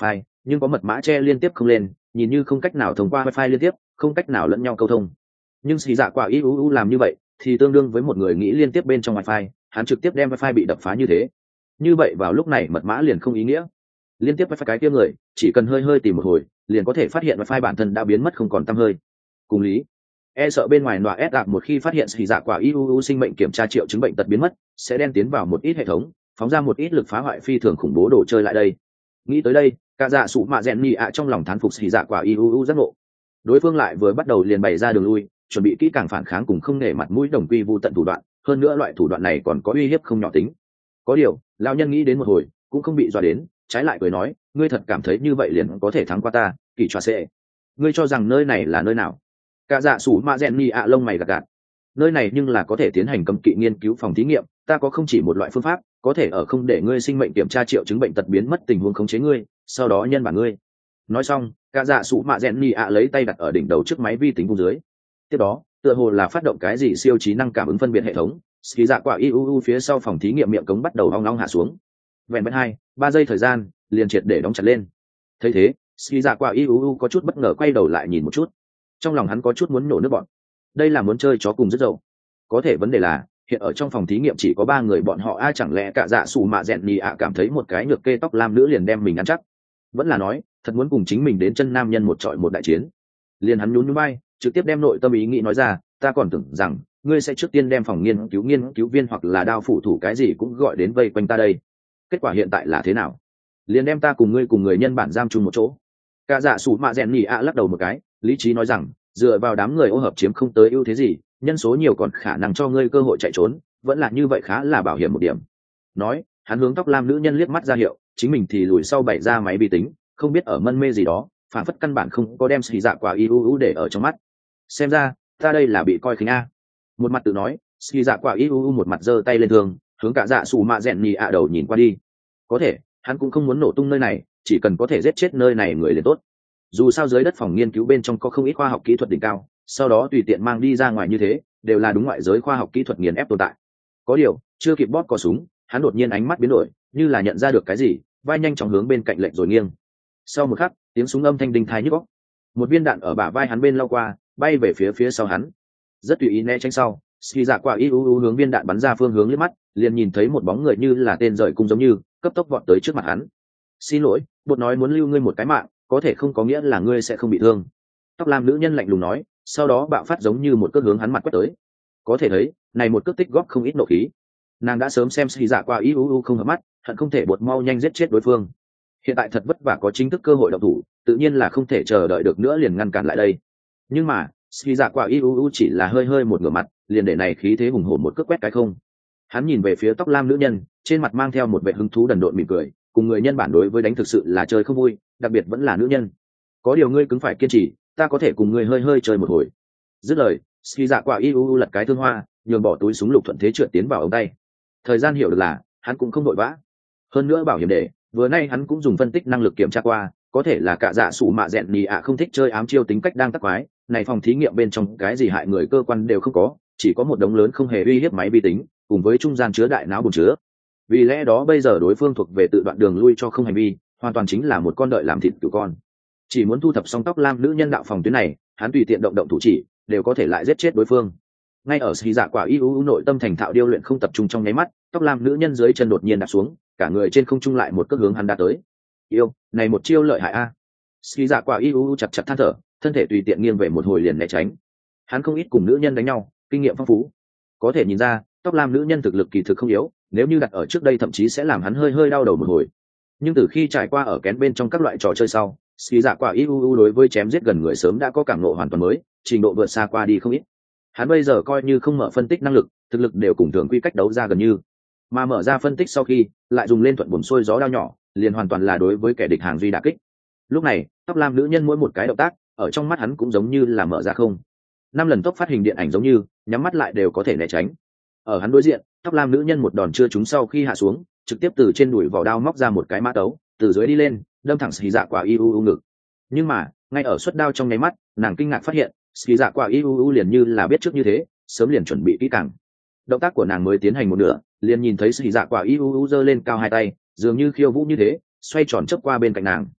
nhưng có mật mã che liên tiếp không lên, nhìn như không cách nào thông qua wifi liên tiếp, không cách nào lẫn nhau câu thông. Nhưng xì dạ quả iuu làm như vậy thì tương đương với một người nghĩ liên tiếp bên trong wifi, hắn trực tiếp đem wifi bị đập phá như thế. Như vậy vào lúc này mật mã liền không ý nghĩa. Liên tiếp wifi cái kia người chỉ cần hơi hơi tìm một hồi liền có thể phát hiện wifi bản thân đã biến mất không còn tăm hơi. Cùng lý, e sợ bên ngoài nọa ép đạp một khi phát hiện xì dạ quả iuu sinh mệnh kiểm tra triệu chứng bệnh tật biến mất, sẽ đen tiến vào một ít hệ thống, phóng ra một ít lực phá hoại phi thường khủng bố đồ chơi lại đây. Nghĩ tới đây, cả dạ sụ mạ rèn nhị ạ trong lòng thán phục xì dạ quả iuu rất ngộ. Đối phương lại vừa bắt đầu liền bày ra đường lui, chuẩn bị kỹ càng phản kháng cùng không nể mặt mũi đồng quy vu tận thủ đoạn, hơn nữa loại thủ đoạn này còn có uy hiếp không nhỏ tính. Có điều lão nhân nghĩ đến một hồi cũng không bị dọa đến, trái lại cười nói, ngươi thật cảm thấy như vậy liền có thể thắng qua ta, kỳ choa xệ. Ngươi cho rằng nơi này là nơi nào? Cả dạ sủ mạ rèn nhị ạ lông mày gật gật. Nơi này nhưng là có thể tiến hành cấm kỵ nghiên cứu phòng thí nghiệm, ta có không chỉ một loại phương pháp có thể ở không để ngươi sinh mệnh kiểm tra triệu chứng bệnh tật biến mất tình huống khống chế ngươi, sau đó nhân bản ngươi. Nói xong, cả dạ sủ mạ rèn nhị ạ lấy tay đặt ở đỉnh đầu trước máy vi tính vùng dưới. Tiếp đó, tựa hồ là phát động cái gì siêu trí năng cảm ứng phân biệt hệ thống, ski dạ quả iuu phía sau phòng thí nghiệm miệng cống bắt đầu hoang long hạ xuống. Vẹn vẹn hai ba giây thời gian liền triệt để đóng chặt lên. Thấy thế, ski dạ quả iuu có chút bất ngờ quay đầu lại nhìn một chút, trong lòng hắn có chút muốn nổ nước bọn. Đây là muốn chơi chó cùng rất dậu. Có thể vấn đề là hiện ở trong phòng thí nghiệm chỉ có ba người bọn họ, ai chẳng lẽ cả dạ sủ mạ rèn nhì ạ cảm thấy một cái nhược kê tóc lam nữ liền đem mình ăn chắc, vẫn là nói thật muốn cùng chính mình đến chân nam nhân một trọi một đại chiến. Liền hắn nhún nhún bay, trực tiếp đem nội tâm ý nghĩ nói ra, ta còn tưởng rằng ngươi sẽ trước tiên đem phòng nghiên cứu nghiên cứu viên hoặc là đao phủ thủ cái gì cũng gọi đến vây quanh ta đây. Kết quả hiện tại là thế nào? Liền đem ta cùng ngươi cùng người nhân bản giam chung một chỗ. Cả dạ sủ mạ rèn nhì ạ lắc đầu một cái, lý trí nói rằng, dựa vào đám người ô hợp chiếm không tới ưu thế gì, nhân số nhiều còn khả năng cho ngươi cơ hội chạy trốn, vẫn là như vậy khá là bảo hiểm một điểm. Nói, hắn hướng tóc lam nữ nhân liếc mắt ra hiệu, chính mình thì lùi sau bày ra máy vi tính, không biết ở mân mê gì đó, phản phất căn bản không có đem xì dạ quả iuu để ở trong mắt. Xem ra ta đây là bị coi khinh a. Một mặt tự nói, xì dạ quả iuu một mặt giơ tay lên thường, hướng cả dạ xù mạ rèn nhì ạ đầu nhìn qua đi. Có thể hắn cũng không muốn nổ tung nơi này, chỉ cần có thể giết chết nơi này người liền tốt. Dù sao dưới đất phòng nghiên cứu bên trong có không ít khoa học kỹ thuật đỉnh cao, sau đó tùy tiện mang đi ra ngoài như thế đều là đúng ngoại giới khoa học kỹ thuật nghiền ép tồn tại. Có điều chưa kịp bóp cò súng, hắn đột nhiên ánh mắt biến đổi, như là nhận ra được cái gì, vai nhanh chóng hướng bên cạnh lệnh rồi nghiêng. Sau một khắc, tiếng súng âm thanh đinh thái nhức óc. Một viên đạn ở bả vai hắn bên lao qua, bay về phía phía sau hắn. Rất tùy ý né tránh sau, ski dạ quả iuu hướng viên đạn bắn ra phương hướng liếc mắt, liền nhìn thấy một bóng người như là tên rời cung giống như cấp tốc vọt tới trước mặt hắn. Xin lỗi, bột nói muốn lưu ngươi một cái mạng, có thể không có nghĩa là ngươi sẽ không bị thương. Tóc lam nữ nhân lạnh lùng nói, sau đó bạo phát giống như một cước hướng hắn mặt quét tới. Có thể thấy này một cước tích góp không ít nộ khí. Nàng đã sớm xem xì dạ qua iuu không hợp mắt, hận không thể bột mau nhanh giết chết đối phương. Hiện tại thật vất vả có chính thức cơ hội động thủ, tự nhiên là không thể chờ đợi được nữa liền ngăn cản lại đây. Nhưng mà xì dạ qua iuu chỉ là hơi hơi một ngửa mặt, liền để này khí thế hùng hổ một cước quét cái không. Hắn nhìn về phía tóc lam nữ nhân, trên mặt mang theo một vẻ hứng thú đần độn mỉm cười, cùng người nhân bản đối với đánh thực sự là chơi không vui, đặc biệt vẫn là nữ nhân. Có điều ngươi cứng phải kiên trì, ta có thể cùng ngươi hơi hơi chơi một hồi. Dứt lời, ski dạ quả iuu lật cái thương hoa, nhường bỏ túi súng lục thuận thế trượt tiến vào ống tay. Thời gian hiểu được là hắn cũng không vội vã, hơn nữa bảo hiểm để vừa nay hắn cũng dùng phân tích năng lực kiểm tra qua, có thể là cả dạ sủ mạ rèn nhì ạ không thích chơi ám chiêu tính cách đang tắc quái này, phòng thí nghiệm bên trong cái gì hại người cơ quan đều không có, chỉ có một đống lớn không hề uy hiếp máy vi tính cùng với trung gian chứa đại não bồn chứa. Vì lẽ đó bây giờ đối phương thuộc về tự đoạn đường lui cho không hành vi, hoàn toàn chính là một con đợi làm thịt cửu con. Chỉ muốn thu thập xong tóc lam nữ nhân đạo phòng tuyến này, hắn tùy tiện động động thủ chỉ đều có thể lại giết chết đối phương. Ngay ở xì dạ quả iuu nội tâm thành thạo điêu luyện không tập trung trong nháy mắt, tóc lam nữ nhân dưới chân đột nhiên đạp xuống, cả người trên không trung lại một cước hướng hắn đã tới. Yêu, này một chiêu lợi hại a. Xì dạ quả iuu chặt chặt than thở, thân thể tùy tiện nghiêng về một hồi liền né tránh. Hắn không ít cùng nữ nhân đánh nhau, kinh nghiệm phong phú, có thể nhìn ra tóc lam nữ nhân thực lực kỳ thực không yếu, nếu như đặt ở trước đây thậm chí sẽ làm hắn hơi hơi đau đầu một hồi. Nhưng từ khi trải qua ở kén bên trong các loại trò chơi sau, ski dạ quả iuu đối với chém giết gần người sớm đã có cảm ngộ hoàn toàn mới, trình độ vượt xa qua đi không ít. Hắn bây giờ coi như không mở phân tích năng lực, thực lực đều cùng thường quy cách đấu ra gần như, mà mở ra phân tích sau khi lại dùng lên thuận buồm xuôi gió đao nhỏ, liền hoàn toàn là đối với kẻ địch hàng duy đả kích. Lúc này tóc lam nữ nhân mỗi một cái động tác ở trong mắt hắn cũng giống như là mở ra không năm lần tốc phát hình điện ảnh, giống như nhắm mắt lại đều có thể né tránh. Ở hắn đối diện, tóc lam nữ nhân một đòn chưa trúng sau khi hạ xuống, trực tiếp từ trên đùi vỏ đao móc ra một cái mã tấu, từ dưới đi lên đâm thẳng xì dạ quả iuu ngực. Nhưng mà ngay ở suất đao trong nháy mắt, nàng kinh ngạc phát hiện xì dạ quả iuu liền như là biết trước như thế, sớm liền chuẩn bị kỹ càng. Động tác của nàng mới tiến hành một nửa, liền nhìn thấy xì dạ quả iuu giơ lên cao hai tay, dường như khiêu vũ như thế, xoay tròn chớp qua bên cạnh nàng.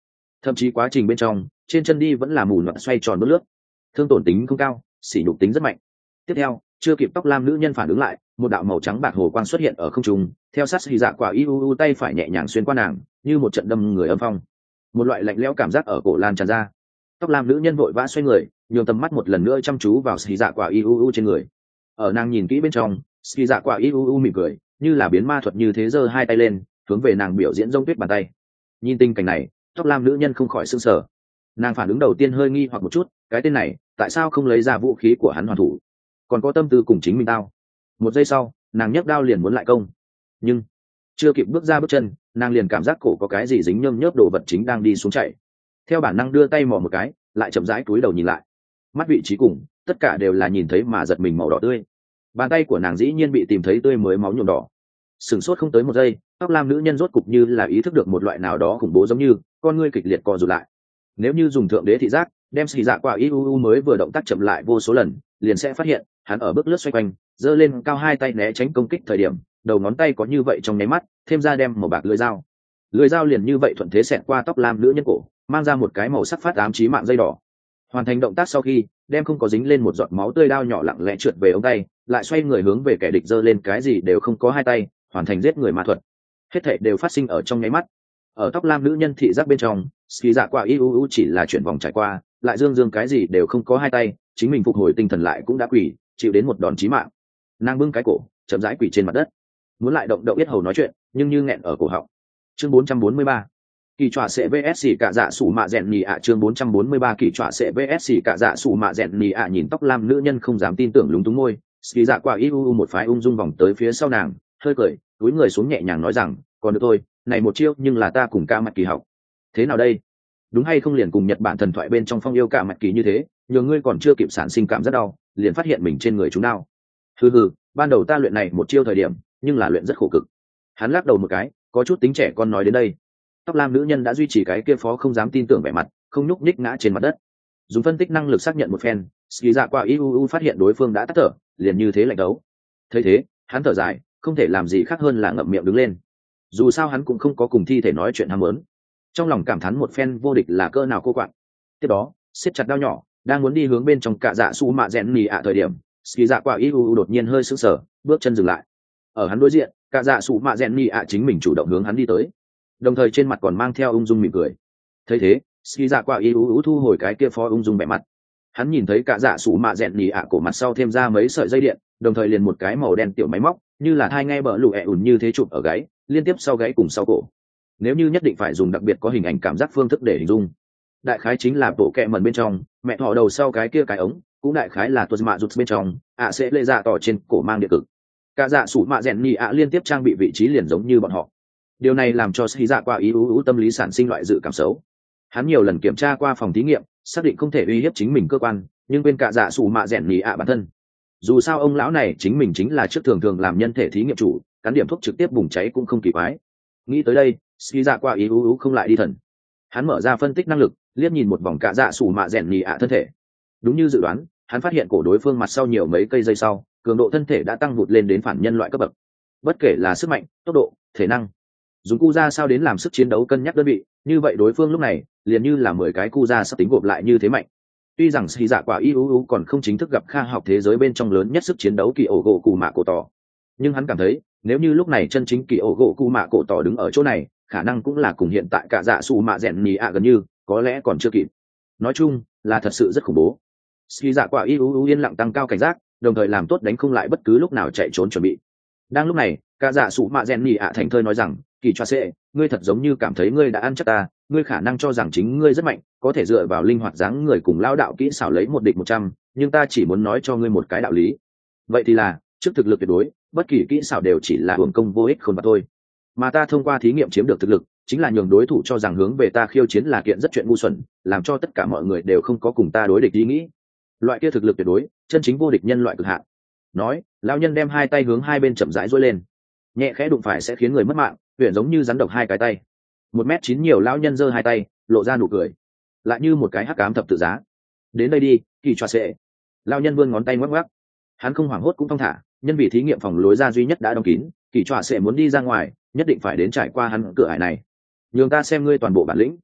thậm chí quá trình bên trong trên chân đi vẫn là mù loạn xoay tròn bước lướt, thương tổn tính không cao, sỉ nhục tính rất mạnh. Tiếp theo, chưa kịp tóc lam nữ nhân phản ứng lại, một đạo màu trắng bạc hồ quang xuất hiện ở không trung, theo sát Hy Dạ Quả iuu tay phải nhẹ nhàng xuyên qua nàng, như một trận đâm người âm phong. Một loại lạnh lẽo cảm giác ở cổ lan tràn ra. Tóc lam nữ nhân vội vã xoay người, nhường tầm mắt một lần nữa chăm chú vào Hy Dạ Quả iuu trên người. Ở nàng nhìn kỹ bên trong, Hy Dạ Quả iuu mỉm cười, như là biến ma thuật như thế giơ hai tay lên, hướng về nàng biểu diễn rông tuyết bàn tay. Nhìn tình cảnh này, tóc lam nữ nhân không khỏi sửng sở. Nàng phản ứng đầu tiên hơi nghi hoặc một chút, cái tên này tại sao không lấy ra vũ khí của hắn hoàn thủ, còn có tâm tư cùng chính mình tao. Một giây sau, nàng nhấc đao liền muốn lại công, nhưng chưa kịp bước ra bước chân, nàng liền cảm giác cổ có cái gì dính nhơm nhớp đồ vật chính đang đi xuống chạy. Theo bản năng đưa tay mò một cái, lại chậm rãi cúi đầu nhìn lại, mắt vị trí cùng tất cả đều là nhìn thấy mà giật mình màu đỏ tươi. Bàn tay của nàng dĩ nhiên bị tìm thấy tươi mới máu nhuộm đỏ. Sửng sốt không tới một giây, tóc lam nữ nhân rốt cục như là ý thức được một loại nào đó khủng bố, giống như con ngươi kịch liệt co rụt lại. Nếu như dùng thượng đế thị giác đem Hy Dạ Quả iuu mới vừa động tác chậm lại vô số lần, liền sẽ phát hiện hắn ở bước lướt xoay quanh, giơ lên cao hai tay né tránh công kích thời điểm, đầu ngón tay có như vậy trong nháy mắt thêm ra đem màu bạc lưỡi dao. Lưỡi dao liền như vậy thuận thế xẹt qua tóc lam nữ nhân cổ, mang ra một cái màu sắc phát ám chí mạng dây đỏ. Hoàn thành động tác sau khi, đem không có dính lên một giọt máu tươi đao nhỏ lặng lẽ trượt về ống tay, lại xoay người hướng về kẻ địch giơ lên cái gì đều không có hai tay, hoàn thành giết người ma thuật. Hết thảy đều phát sinh ở trong nháy mắt. Ở tóc lam nữ nhân thị giác bên trong, Hy Dạ Quả iuu chỉ là chuyển vòng trải qua, lại dương dương cái gì đều không có hai tay, chính mình phục hồi tinh thần lại cũng đã quỳ, chịu đến một đòn chí mạng. Nàng bưng cái cổ, chậm rãi quỳ trên mặt đất, muốn lại động động yết hầu nói chuyện, nhưng như nghẹn ở cổ họng. Chương bốn trăm bốn mươi ba, kỳ trọa sẽ vs cả dạ sủ mạ rèn nhì ạ. Chương bốn trăm bốn mươi ba, kỳ trọa sẽ vs cả dạ sủ mạ rèn nhì ạ. Nhìn tóc lam nữ nhân không dám tin tưởng lúng túng môi, Hy Dạ Quả iuu một phái ung dung vòng tới phía sau nàng, hơi cười, cúi người xuống nhẹ nhàng nói rằng, còn được thôi, này một chiêu nhưng là ta cùng Ca Mạch Kỳ học. Thế nào đây? Đúng hay không liền cùng Nhật Bản thần thoại bên trong Phong yêu Ca Mạch Kỳ như thế, nhường ngươi còn chưa kịp sản sinh cảm giác đau, liền phát hiện mình trên người chúng đau. Hừ hừ, ban đầu ta luyện này một chiêu thời điểm, nhưng là luyện rất khổ cực. Hắn lắc đầu một cái, có chút tính trẻ con nói đến đây. Tóc lam nữ nhân đã duy trì cái kia phó không dám tin tưởng vẻ mặt, không nhúc nhích ngã trên mặt đất. Dùng phân tích năng lực xác nhận một phen, Hy Dạ Quả iuu phát hiện đối phương đã tắt thở, liền như thế lạnh đấu. Thấy thế, hắn thở dài, không thể làm gì khác hơn là ngậm miệng đứng lên. Dù sao hắn cũng không có cùng thi thể nói chuyện ham muốn, trong lòng cảm thán một phen vô địch là cỡ nào cô quạng. Tiếp đó, siết chặt đao nhỏ, đang muốn đi hướng bên trong cả dạ su mạ rèn nhì ạ thời điểm, Hy Dạ Quả iuu đột nhiên hơi sững sờ, bước chân dừng lại. Ở hắn đối diện, cả dạ su mạ rèn nhì ạ chính mình chủ động hướng hắn đi tới, đồng thời trên mặt còn mang theo ung dung mỉm cười. Thấy thế, Hy Dạ Quả iuu thu hồi cái kia phó ung dung vẻ mặt. Hắn nhìn thấy cả dạ su mạ rèn nhì ạ cổ mặt sau thêm ra mấy sợi dây điện, đồng thời liền một cái màu đen tiểu máy móc, như là thai nghe bờ lụ ẹ ủn như thế chụp ở gáy, liên tiếp sau gáy cùng sau cổ. Nếu như nhất định phải dùng đặc biệt có hình ảnh cảm giác phương thức để hình dung, đại khái chính là bộ kẹ mần bên trong mẹ thọ đầu sau cái kia cái ống, cũng đại khái là tuột mạ rụt bên trong ạ sẽ lệ dạ tỏ trên cổ mang địa cực. Cả dạ sủ mạ rèn nhì ạ liên tiếp trang bị vị trí liền giống như bọn họ. Điều này làm cho Hy Dạ Quả iuu tâm lý sản sinh loại dự cảm xấu. Hắn nhiều lần kiểm tra qua phòng thí nghiệm, xác định không thể uy hiếp chính mình cơ quan, nhưng bên cả dạ sủ mạ rèn nhì ạ bản thân, dù sao ông lão này chính mình chính là trước thường thường làm nhân thể thí nghiệm chủ, cắn điểm thuốc trực tiếp bùng cháy cũng không kỳ quái. Nghĩ tới đây, Hy Dạ Quả iuu không lại đi thần. Hắn mở ra phân tích năng lực, liếc nhìn một vòng cả dạ sủ mạ rèn nhì ạ thân thể. Đúng như dự đoán, hắn phát hiện cổ đối phương mặt sau nhiều mấy cây dây sau, cường độ thân thể đã tăng vụt lên đến phản nhân loại cấp bậc. Bất kể là sức mạnh, tốc độ, thể năng, dùng cu ra sao đến làm sức chiến đấu cân nhắc đơn vị, như vậy đối phương lúc này liền như là mười cái cu ra sắp tính gộp lại như thế mạnh. Tuy rằng Hy Dạ Quả iuu còn không chính thức gặp khoa học thế giới bên trong lớn nhất sức chiến đấu kỳ ổ gỗ cù mạ cổ tỏ, nhưng hắn cảm thấy nếu như lúc này chân chính kỳ ổ gỗ cù mạ cổ tỏ đứng ở chỗ này, khả năng cũng là cùng hiện tại cả dạ su mạ rèn nhì ạ gần như, có lẽ còn chưa kịp. Nói chung là thật sự rất khủng bố. Hy Dạ Quả iuu yên lặng tăng cao cảnh giác, đồng thời làm tốt đánh không lại bất cứ lúc nào chạy trốn chuẩn bị. Đang lúc này, cả dạ su mạ rèn nhì ạ thành thơi nói rằng, kỳ choa sệ, ngươi thật giống như cảm thấy ngươi đã ăn chắc ta, ngươi khả năng cho rằng chính ngươi rất mạnh, có thể dựa vào linh hoạt dáng người cùng lao đạo kỹ xảo lấy một địch một trăm, nhưng ta chỉ muốn nói cho ngươi một cái đạo lý. Vậy thì là, trước thực lực tuyệt đối, bất kỳ kỹ xảo đều chỉ là hưởng công vô ích khôn bạc thôi. Mà ta thông qua thí nghiệm chiếm được thực lực, chính là nhường đối thủ cho rằng hướng về ta khiêu chiến là kiện rất chuyện ngu xuẩn, làm cho tất cả mọi người đều không có cùng ta đối địch ý nghĩ. Loại kia thực lực tuyệt đối, chân chính vô địch nhân loại cực hạn. Nói, lão nhân đem hai tay hướng hai bên chậm rãi duỗi lên, nhẹ khẽ đụng phải sẽ khiến người mất mạng, huyền giống như rắn độc hai cái tay. Một mét chín nhiều lão nhân giơ hai tay, lộ ra nụ cười, lại như một cái hắc ám thập tự giá. Đến đây đi, kỳ choa sệ. Lão nhân vươn ngón tay ngoắc ngoắc. Hắn không hoảng hốt cũng thong thả, nhân vì thí nghiệm phòng lối ra duy nhất đã đóng kín, kỳ choa sệ muốn đi ra ngoài, nhất định phải đến trải qua hắn cửa ải này. Nhường ta xem ngươi toàn bộ bản lĩnh.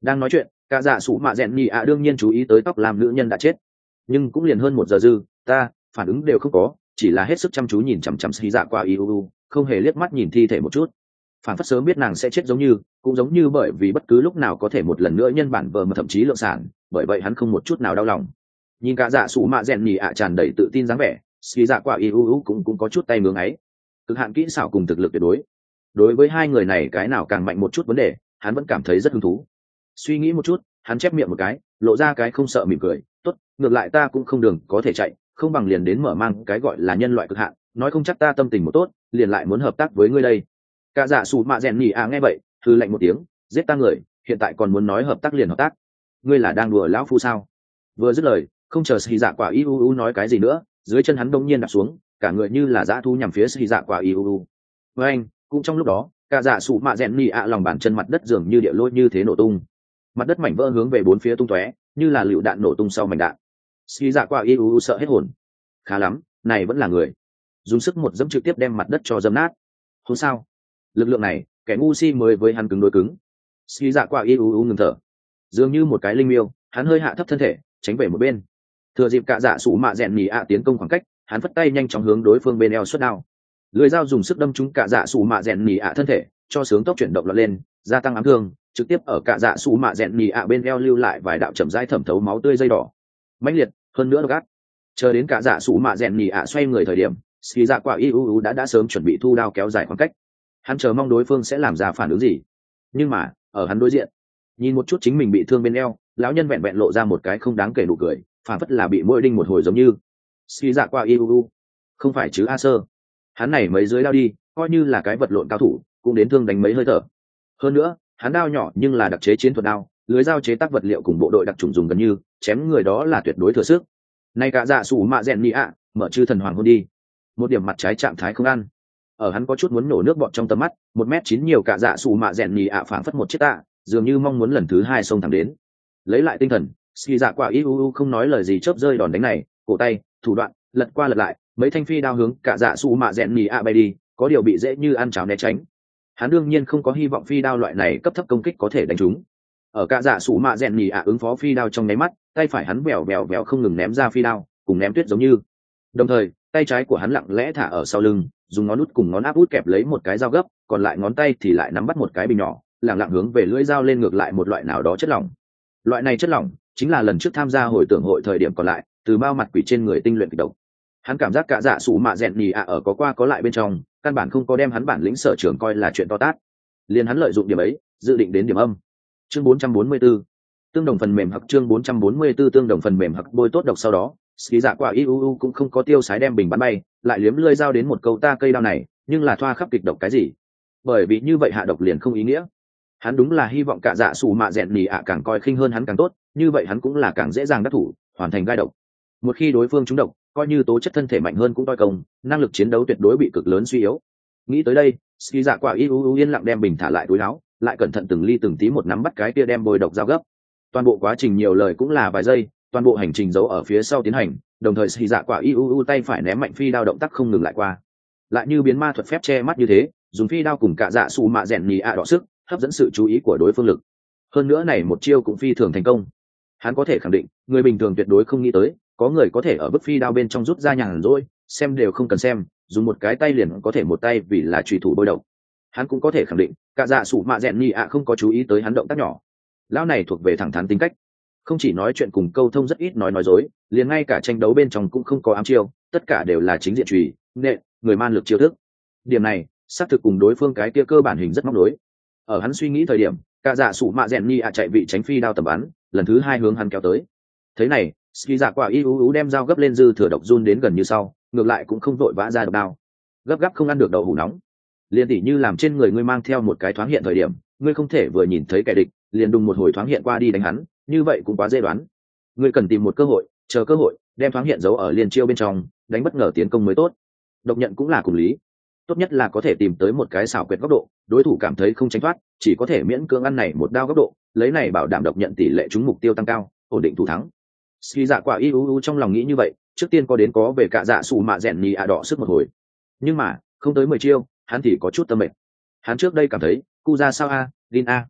Đang nói chuyện, cả dạ sủ mạ rèn nhì ạ đương nhiên chú ý tới tóc làm nữ nhân đã chết, nhưng cũng liền hơn một giờ dư, ta phản ứng đều không có, chỉ là hết sức chăm chú nhìn chằm chằm xì dạ qua iuu, không hề liếc mắt nhìn thi thể một chút. Phản phất sớm biết nàng sẽ chết, giống như cũng giống như bởi vì bất cứ lúc nào có thể một lần nữa nhân bản vợ mà thậm chí lượng sản, bởi vậy hắn không một chút nào đau lòng. Nhìn cả dạ sủ mạ rèn nhì ạ tràn đầy tự tin dáng vẻ, xì dạ qua iuu cũng cũng có chút tay ngưỡng ấy. Cực hạn kỹ xảo cùng thực lực tuyệt đối, đối với hai người này cái nào càng mạnh một chút vấn đề, hắn vẫn cảm thấy rất hứng thú. Suy nghĩ một chút, hắn chép miệng một cái, lộ ra cái không sợ mỉm cười. Tốt, ngược lại ta cũng không đường có thể chạy, không bằng liền đến mở mang cái gọi là nhân loại cực hạn, nói không chắc ta tâm tình một tốt, liền lại muốn hợp tác với ngươi đây. Cả dạ sủ mạ rèn nhì à nghe vậy, thư lạnh một tiếng, giết ta người, hiện tại còn muốn nói hợp tác liền hợp tác, ngươi là đang đùa lão phu sao? Vừa dứt lời, không chờ xì dạ quả iuu nói cái gì nữa, dưới chân hắn đông nhiên đặt xuống, cả người như là dã thu nhằm phía xì dạ quả iuu. Với anh, cũng trong lúc đó, cả dạ sủ mạ rèn nhì ạ lòng bàn chân mặt đất dường như địa lôi như thế nổ tung, mặt đất mảnh vỡ hướng về bốn phía tung tóe, như là lựu đạn nổ tung sau mảnh đạn. Xì dạ quả iuu sợ hết hồn. Khá lắm, này vẫn là người. Dùng sức một dẫm trực tiếp đem mặt đất cho dẫm nát. Không sao, lực lượng này, kẻ ngu si mới với hắn cứng đối cứng. Xì dạ quả iuu ngừng thở, dường như một cái linh miêu, hắn hơi hạ thấp thân thể, tránh về một bên. Thừa dịp cả dạ sủ mạ rèn nhì ạ tiến công khoảng cách, hắn phất tay nhanh chóng hướng đối phương bên eo xuất đao. Lưỡi dao dùng sức đâm trúng cả dạ sủ mạ rèn nhì ạ thân thể, cho sướng tốc chuyển động lọt lên, gia tăng ám thương, trực tiếp ở cả dạ sủ mạ rèn nhì ạ bên eo lưu lại vài đạo chậm rãi thẩm thấu máu tươi dây đỏ. Mãnh liệt, hơn nữa gắt. Chờ đến cả dạ sủ mạ rèn nhì ạ xoay người thời điểm, xì dạ quả iuu đã đã sớm chuẩn bị thu đao kéo dài khoảng cách. Hắn chờ mong đối phương sẽ làm ra phản ứng gì, nhưng mà ở hắn đối diện, nhìn một chút chính mình bị thương bên eo, lão nhân vẹn vẹn lộ ra một cái không đáng kể nụ cười, phản phất là bị mũi đinh một hồi giống như. Xì dạ quả iuu, không phải chứ a sơ, hắn này mấy dưới đao đi, coi như là cái vật lộn cao thủ, cũng đến thương đánh mấy hơi thở. Hơn nữa, hắn đao nhỏ nhưng là đặc chế chiến thuật đao, lưới dao chế tác vật liệu cùng bộ đội đặc trùng dùng gần như, chém người đó là tuyệt đối thừa sức. Nay cả dạ sủ mạ rèn nhì ạ, mở chư thần hoàng hôn đi. Một điểm mặt trái trạng thái không ăn. Ở hắn có chút muốn nổ nước bọt trong tầm mắt, một mét chín nhiều cả dạ sủ mạ rèn nhì ạ phảng phất một chiếc tạ, dường như mong muốn lần thứ hai xông thẳng đến. Lấy lại tinh thần, xì dạ quả iuu không nói lời gì chớp rơi đòn đánh này, cổ tay, thủ đoạn, lật qua lật lại, mấy thanh phi đao hướng cả dạ sủ mạ rèn nhì ạ bay đi, có điều bị dễ như ăn cháo né tránh. Hắn đương nhiên không có hy vọng phi đao loại này cấp thấp công kích có thể đánh trúng. Ở cả dạ sủ mạ rèn nhì ạ ứng phó phi đao trong nháy mắt, tay phải hắn vèo vèo vèo không ngừng ném ra phi đao, cùng ném tuyết giống như. Đồng thời, tay trái của hắn lặng lẽ thả ở sau lưng, dùng ngón út cùng ngón áp út kẹp lấy một cái dao gấp, còn lại ngón tay thì lại nắm bắt một cái bình nhỏ, lặng lặng hướng về lưỡi dao lên ngược lại một loại nào đó chất lỏng. Loại này chất lỏng chính là lần trước tham gia hồi tưởng hội thời điểm còn lại, từ bao mặt quỷ trên người tinh luyện kịch độc. Hắn cảm giác cả dạ sủ mạ rèn nhì ạ ở có qua có lại bên trong, căn bản không có đem hắn bản lĩnh sở trường coi là chuyện to tát. Liền hắn lợi dụng điểm ấy, dự định đến điểm âm. Chương bốn trăm bốn mươi tư, tương đồng phần mềm hoặc chương bốn trăm bốn mươi tư tương đồng phần mềm hoặc bôi tốt độc sau đó, xí dạ quả iuu cũng không có tiêu sái đem bình bắn bay, lại liếm lưỡi dao đến một câu ta cây đao này, nhưng là thoa khắp kịch độc cái gì? Bởi vì như vậy hạ độc liền không ý nghĩa. Hắn đúng là hy vọng cả dạ sủ mạ rèn nhì ạ càng coi khinh hơn hắn càng tốt, như vậy hắn cũng là càng dễ dàng đắc thủ, hoàn thành gai độc. Một khi đối phương trúng độc, coi như tố chất thân thể mạnh hơn cũng toi công, năng lực chiến đấu tuyệt đối bị cực lớn suy yếu. Nghĩ tới đây, ski dạ quả iuu yên lặng đem bình thả lại túi áo, lại cẩn thận từng ly từng tí một nắm bắt cái kia đem bôi độc dao gấp. Toàn bộ quá trình nhiều lời cũng là vài giây, toàn bộ hành trình giấu ở phía sau tiến hành, đồng thời ski dạ quả iuu tay phải ném mạnh phi đao động tác không ngừng lại qua, lại như biến ma thuật phép che mắt như thế, dùng phi đao cùng cả dạ sủ mạ rèn nhì ạ đọ sức, hấp dẫn sự chú ý của đối phương lực. Hơn nữa này một chiêu cũng phi thường thành công. Hắn có thể khẳng định, người bình thường tuyệt đối không nghĩ tới, có người có thể ở bức phi đao bên trong rút ra nhàn rỗi, xem đều không cần xem, dùng một cái tay liền có thể một tay vì là chủy thủ bôi độc. Hắn cũng có thể khẳng định, cả dạ sủ mạ rèn nhì ạ không có chú ý tới hắn động tác nhỏ. Lão này thuộc về thẳng thắn tính cách, không chỉ nói chuyện cùng câu thông rất ít nói nói dối, liền ngay cả tranh đấu bên trong cũng không có ám chiêu, tất cả đều là chính diện chùy, nện, người man lực chiêu thức. Điểm này, xác thực cùng đối phương cái kia cơ bản hình rất móc đối. Ở hắn suy nghĩ thời điểm, cả dạ sủ mạ rèn nhì ạ chạy vị tránh phi đao tầm bắn, lần thứ hai hướng hắn kéo tới. Thế này, ski dạ quả iuu đem dao gấp lên dư thừa độc run đến gần như sau, ngược lại cũng không vội vã ra độc đao. Gấp gáp không ăn được đậu hũ nóng. Liên tỷ như làm trên người ngươi mang theo một cái thoáng hiện thời điểm, ngươi không thể vừa nhìn thấy kẻ địch, liền đùng một hồi thoáng hiện qua đi đánh hắn, như vậy cũng quá dễ đoán. Ngươi cần tìm một cơ hội, chờ cơ hội, đem thoáng hiện giấu ở liên chiêu bên trong, đánh bất ngờ tiến công mới tốt. Độc nhận cũng là cùng lý. Tốt nhất là có thể tìm tới một cái xảo quyệt góc độ, đối thủ cảm thấy không tránh thoát, chỉ có thể miễn cưỡng ăn này một đao góc độ, lấy này bảo đảm độc nhận tỷ lệ trúng mục tiêu tăng cao, ổn định thủ thắng. Ski dạ quả iuu trong lòng nghĩ như vậy, trước tiên có đến có về cả dạ sủ mạ rèn nhì ạ đỏ sức một hồi. Nhưng mà, không tới mười chiêu, hắn thì có chút tâm mệt. Hắn trước đây cảm thấy, cu ra sao a, Lin a.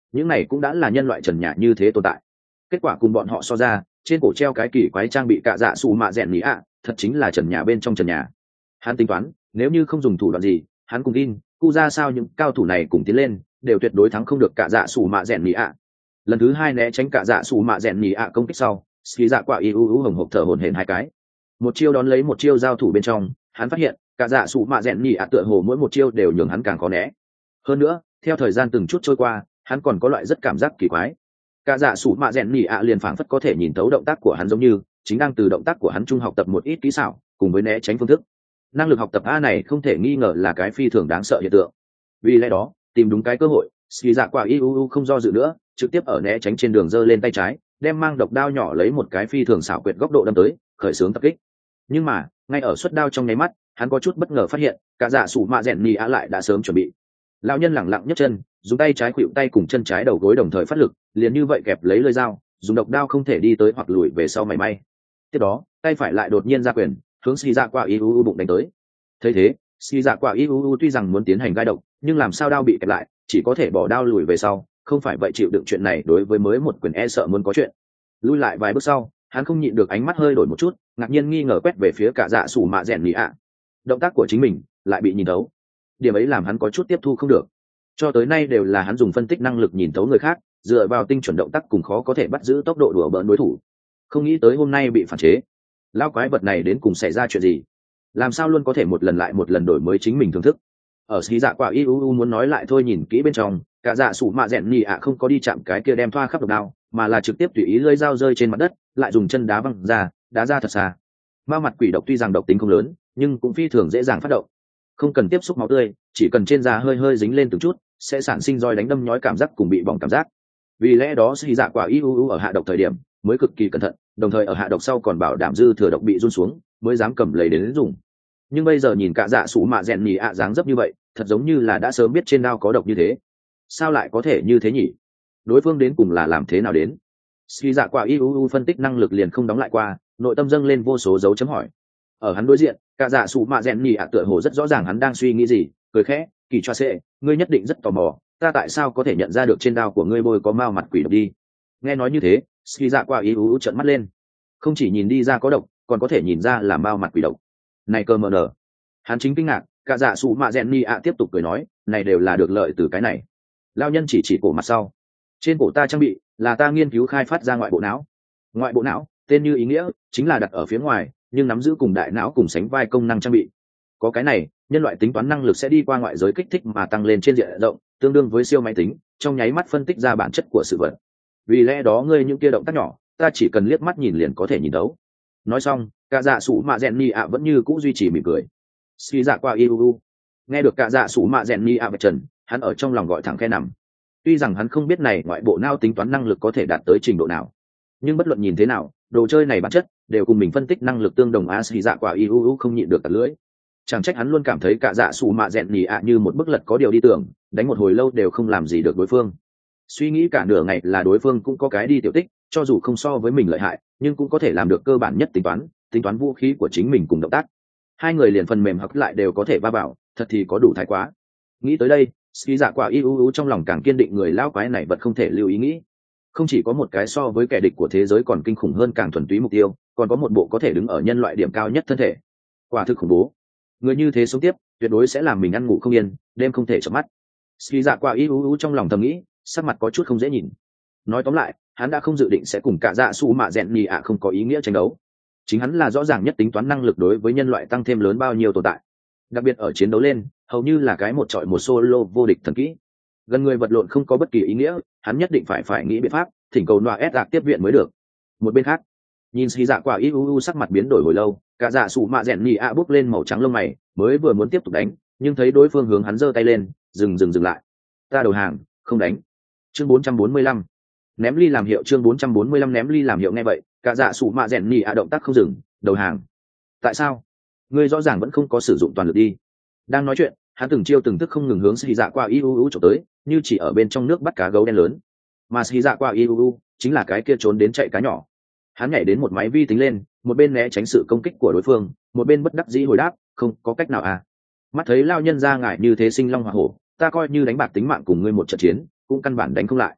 những này cũng đã là nhân loại trần nhà như thế tồn tại. Kết quả cùng bọn họ so ra, trên cổ treo cái kỳ quái trang bị cạ dạ xù mạ rèn nhỉ ạ, thật chính là trần nhà bên trong trần nhà. Hắn tính toán, nếu như không dùng thủ đoạn gì, hắn cùng tin cu ra sao những cao thủ này cùng tiến lên đều tuyệt đối thắng không được cạ dạ xù mạ rèn nhỉ ạ. Lần thứ hai né tránh cạ dạ xù mạ rèn nhỉ ạ công kích sau, ski dạ quả y u u hồng hộc thở hổn hển hai cái, một chiêu đón lấy một chiêu giao thủ bên trong, hắn phát hiện cạ dạ xù mạ rèn nhỉ ạ tựa hồ mỗi một chiêu đều nhường hắn càng khó né. Hơn nữa, theo thời gian từng chút trôi qua, hắn còn có loại rất cảm giác kỳ quái. Cả dạ sủ mạ rèn nhỉ ạ liền phảng phất có thể nhìn thấu động tác của hắn, giống như chính đang từ động tác của hắn trung học tập một ít kỹ xảo cùng với né tránh phương thức. Năng lực học tập a này không thể nghi ngờ là cái phi thường đáng sợ hiện tượng. Vì lẽ đó, tìm đúng cái cơ hội, ski dạ quả iuu không do dự nữa, trực tiếp ở né tránh trên đường giơ lên tay trái, đem mang độc đao nhỏ lấy một cái phi thường xảo quyệt góc độ đâm tới, khởi xướng tập kích. Nhưng mà, ngay ở xuất đao trong nháy mắt, hắn có chút bất ngờ phát hiện, cả dạ sủ mạ rèn nhỉ ạ lại đã sớm chuẩn bị. Lão nhân lẳng lặng nhấc chân, dùng tay trái khuỵu tay cùng chân trái đầu gối đồng thời phát lực, liền như vậy kẹp lấy lưỡi dao, dùng độc đao không thể đi tới hoặc lùi về sau mảy may. Tiếp đó, tay phải lại đột nhiên ra quyền, hướng xì dạ quả iuu bụng đánh tới. Thấy thế, xì dạ quả iuu tuy rằng muốn tiến hành gai độc, nhưng làm sao đao bị kẹp lại, chỉ có thể bỏ đao lùi về sau, không phải vậy chịu đựng chuyện này đối với mới một quyền e sợ muốn có chuyện. Lùi lại vài bước sau, hắn không nhịn được ánh mắt hơi đổi một chút, ngạc nhiên nghi ngờ quét về phía cả dạ sủ mạ rèn nhỉ ạ. Động tác của chính mình lại bị nhìn thấu. Điểm ấy làm hắn có chút tiếp thu không được. Cho tới nay đều là hắn dùng phân tích năng lực nhìn thấu người khác, dựa vào tinh chuẩn động tác cùng khó có thể bắt giữ tốc độ đùa bỡn đối thủ. Không nghĩ tới hôm nay bị phản chế. Lão quái vật này đến cùng xảy ra chuyện gì? Làm sao luôn có thể một lần lại một lần đổi mới chính mình thưởng thức? Ở xí dạ quả iuu muốn nói lại thôi, nhìn kỹ bên trong, cả dạ sủ mạ rèn nhỉ ạ không có đi chạm cái kia đem thoa khắp độc đao, mà là trực tiếp tùy ý lưỡi dao rơi trên mặt đất, lại dùng chân đá văng ra, đá ra thật xa. Ma mặt quỷ độc tuy rằng độc tính không lớn, nhưng cũng phi thường dễ dàng phát động. Không cần tiếp xúc máu tươi, chỉ cần trên da hơi hơi dính lên từng chút, sẽ sản sinh roi đánh đâm nhói cảm giác cùng bị bỏng cảm giác. Vì lẽ đó xì dạ quả iuu ở hạ độc thời điểm mới cực kỳ cẩn thận, đồng thời ở hạ độc sau còn bảo đảm dư thừa độc bị run xuống, mới dám cầm lấy đến dùng. Nhưng bây giờ nhìn cả dạ sủ mạ rèn nhỉ ạ dáng dấp như vậy, thật giống như là đã sớm biết trên đao có độc như thế. Sao lại có thể như thế nhỉ? Đối phương đến cùng là làm thế nào đến? Xì dạ quả iuu phân tích năng lực liền không đóng lại qua, nội tâm dâng lên vô số dấu chấm hỏi. Ở hắn đối diện, cả dạ sủ mạ rèn nhỉ ạ tựa hồ rất rõ ràng hắn đang suy nghĩ gì, cười khẽ, kỳ choa xệ, ngươi nhất định rất tò mò, ta tại sao có thể nhận ra được trên đao của ngươi bôi có mao mặt quỷ độc đi? Nghe nói như thế, ski dạ quả iuu trợn mắt lên, không chỉ nhìn đi ra có độc, còn có thể nhìn ra là mao mặt quỷ độc. Này cơ mờ nở, hắn chính kinh ngạc. Cả dạ sủ mạ rèn nhỉ ạ tiếp tục cười nói, này đều là được lợi từ cái này. Lao nhân chỉ chỉ cổ mặt sau, trên cổ ta trang bị là ta nghiên cứu khai phát ra ngoại bộ não. Ngoại bộ não, tên như ý nghĩa, chính là đặt ở phía ngoài, nhưng nắm giữ cùng đại não cùng sánh vai công năng trang bị. Có cái này, nhân loại tính toán năng lực sẽ đi qua ngoại giới kích thích mà tăng lên trên diện rộng, tương đương với siêu máy tính, trong nháy mắt phân tích ra bản chất của sự vật. Vì lẽ đó ngươi những kia động tác nhỏ, ta chỉ cần liếc mắt nhìn liền có thể nhìn thấu. Nói xong, cả dạ sủ mạ rèn nhỉ ạ vẫn như cũ duy trì mỉm cười. Suy dạ qua iuu nghe được cả dạ sủ mạ rèn nhỉ ạ bạch trần, hắn ở trong lòng gọi thẳng khe nằm. Tuy rằng hắn không biết này ngoại bộ não tính toán năng lực có thể đạt tới trình độ nào, nhưng bất luận nhìn thế nào, đồ chơi này bản chất đều cùng mình phân tích năng lực tương đồng. A suy dạ qua iuu không nhịn được tạt lưỡi. Chẳng trách hắn luôn cảm thấy cả dạ sủ mạ rèn nhỉ ạ như một bức lật có điều đi tưởng, đánh một hồi lâu đều không làm gì được đối phương. Suy nghĩ cả nửa ngày là đối phương cũng có cái đi tiểu tích, cho dù không so với mình lợi hại, nhưng cũng có thể làm được cơ bản nhất tính toán, tính toán vũ khí của chính mình cùng động tác. Hai người liền phần mềm hắc lại đều có thể va vào, thật thì có đủ thái quá. Nghĩ tới đây, ski dạ quả iuu trong lòng càng kiên định người lão quái này vật không thể lưu ý nghĩ. Không chỉ có một cái so với kẻ địch của thế giới còn kinh khủng hơn càng thuần túy mục tiêu, còn có một bộ có thể đứng ở nhân loại điểm cao nhất thân thể. Quả thực khủng bố. Người như thế sống tiếp, tuyệt đối sẽ làm mình ăn ngủ không yên, đêm không thể chợp mắt. Ski dạ quả iuu trong lòng thầm nghĩ, sắc mặt có chút không dễ nhìn. Nói tóm lại, hắn đã không dự định sẽ cùng cả dạ sủ mạ rèn nhỉ ạ không có ý nghĩa tranh đấu. Chính hắn là rõ ràng nhất tính toán năng lực đối với nhân loại tăng thêm lớn bao nhiêu tồn tại. Đặc biệt ở chiến đấu lên, hầu như là cái một trọi một solo vô địch thần kỹ. Gần người vật lộn không có bất kỳ ý nghĩa, hắn nhất định phải phải nghĩ biện pháp, thỉnh cầu Noa S tiếp viện mới được. Một bên khác, nhìn xì dạ quả iuu sắc mặt biến đổi hồi lâu, cả dạ sủ mạ rèn nhỉ ạ bước lên màu trắng lông mày, mới vừa muốn tiếp tục đánh, nhưng thấy đối phương hướng hắn giơ tay lên, dừng dừng dừng lại. Ta đầu hàng, không đánh. Chương bốn trăm bốn mươi lăm ném ly làm hiệu. Chương bốn trăm bốn mươi lăm ném ly làm hiệu. Nghe vậy, cả dạ sủ mạ rèn nhỉ ạ động tác không dừng, đầu hàng. Tại sao? Ngươi rõ ràng vẫn không có sử dụng toàn lực đi. Đang nói chuyện, hắn từng chiêu từng thức không ngừng hướng xì dạ qua iuu trộm tới, như chỉ ở bên trong nước bắt cá gấu đen lớn. Mà xì dạ qua iuu chính là cái kia trốn đến chạy cá nhỏ. Hắn nhảy đến một máy vi tính lên, một bên né tránh sự công kích của đối phương, một bên bất đắc dĩ hồi đáp, không có cách nào à. Mắt thấy lao nhân ra ngại như thế sinh long hỏa hổ, ta coi như đánh bạc tính mạng cùng ngươi một trận chiến, cũng căn bản đánh không lại.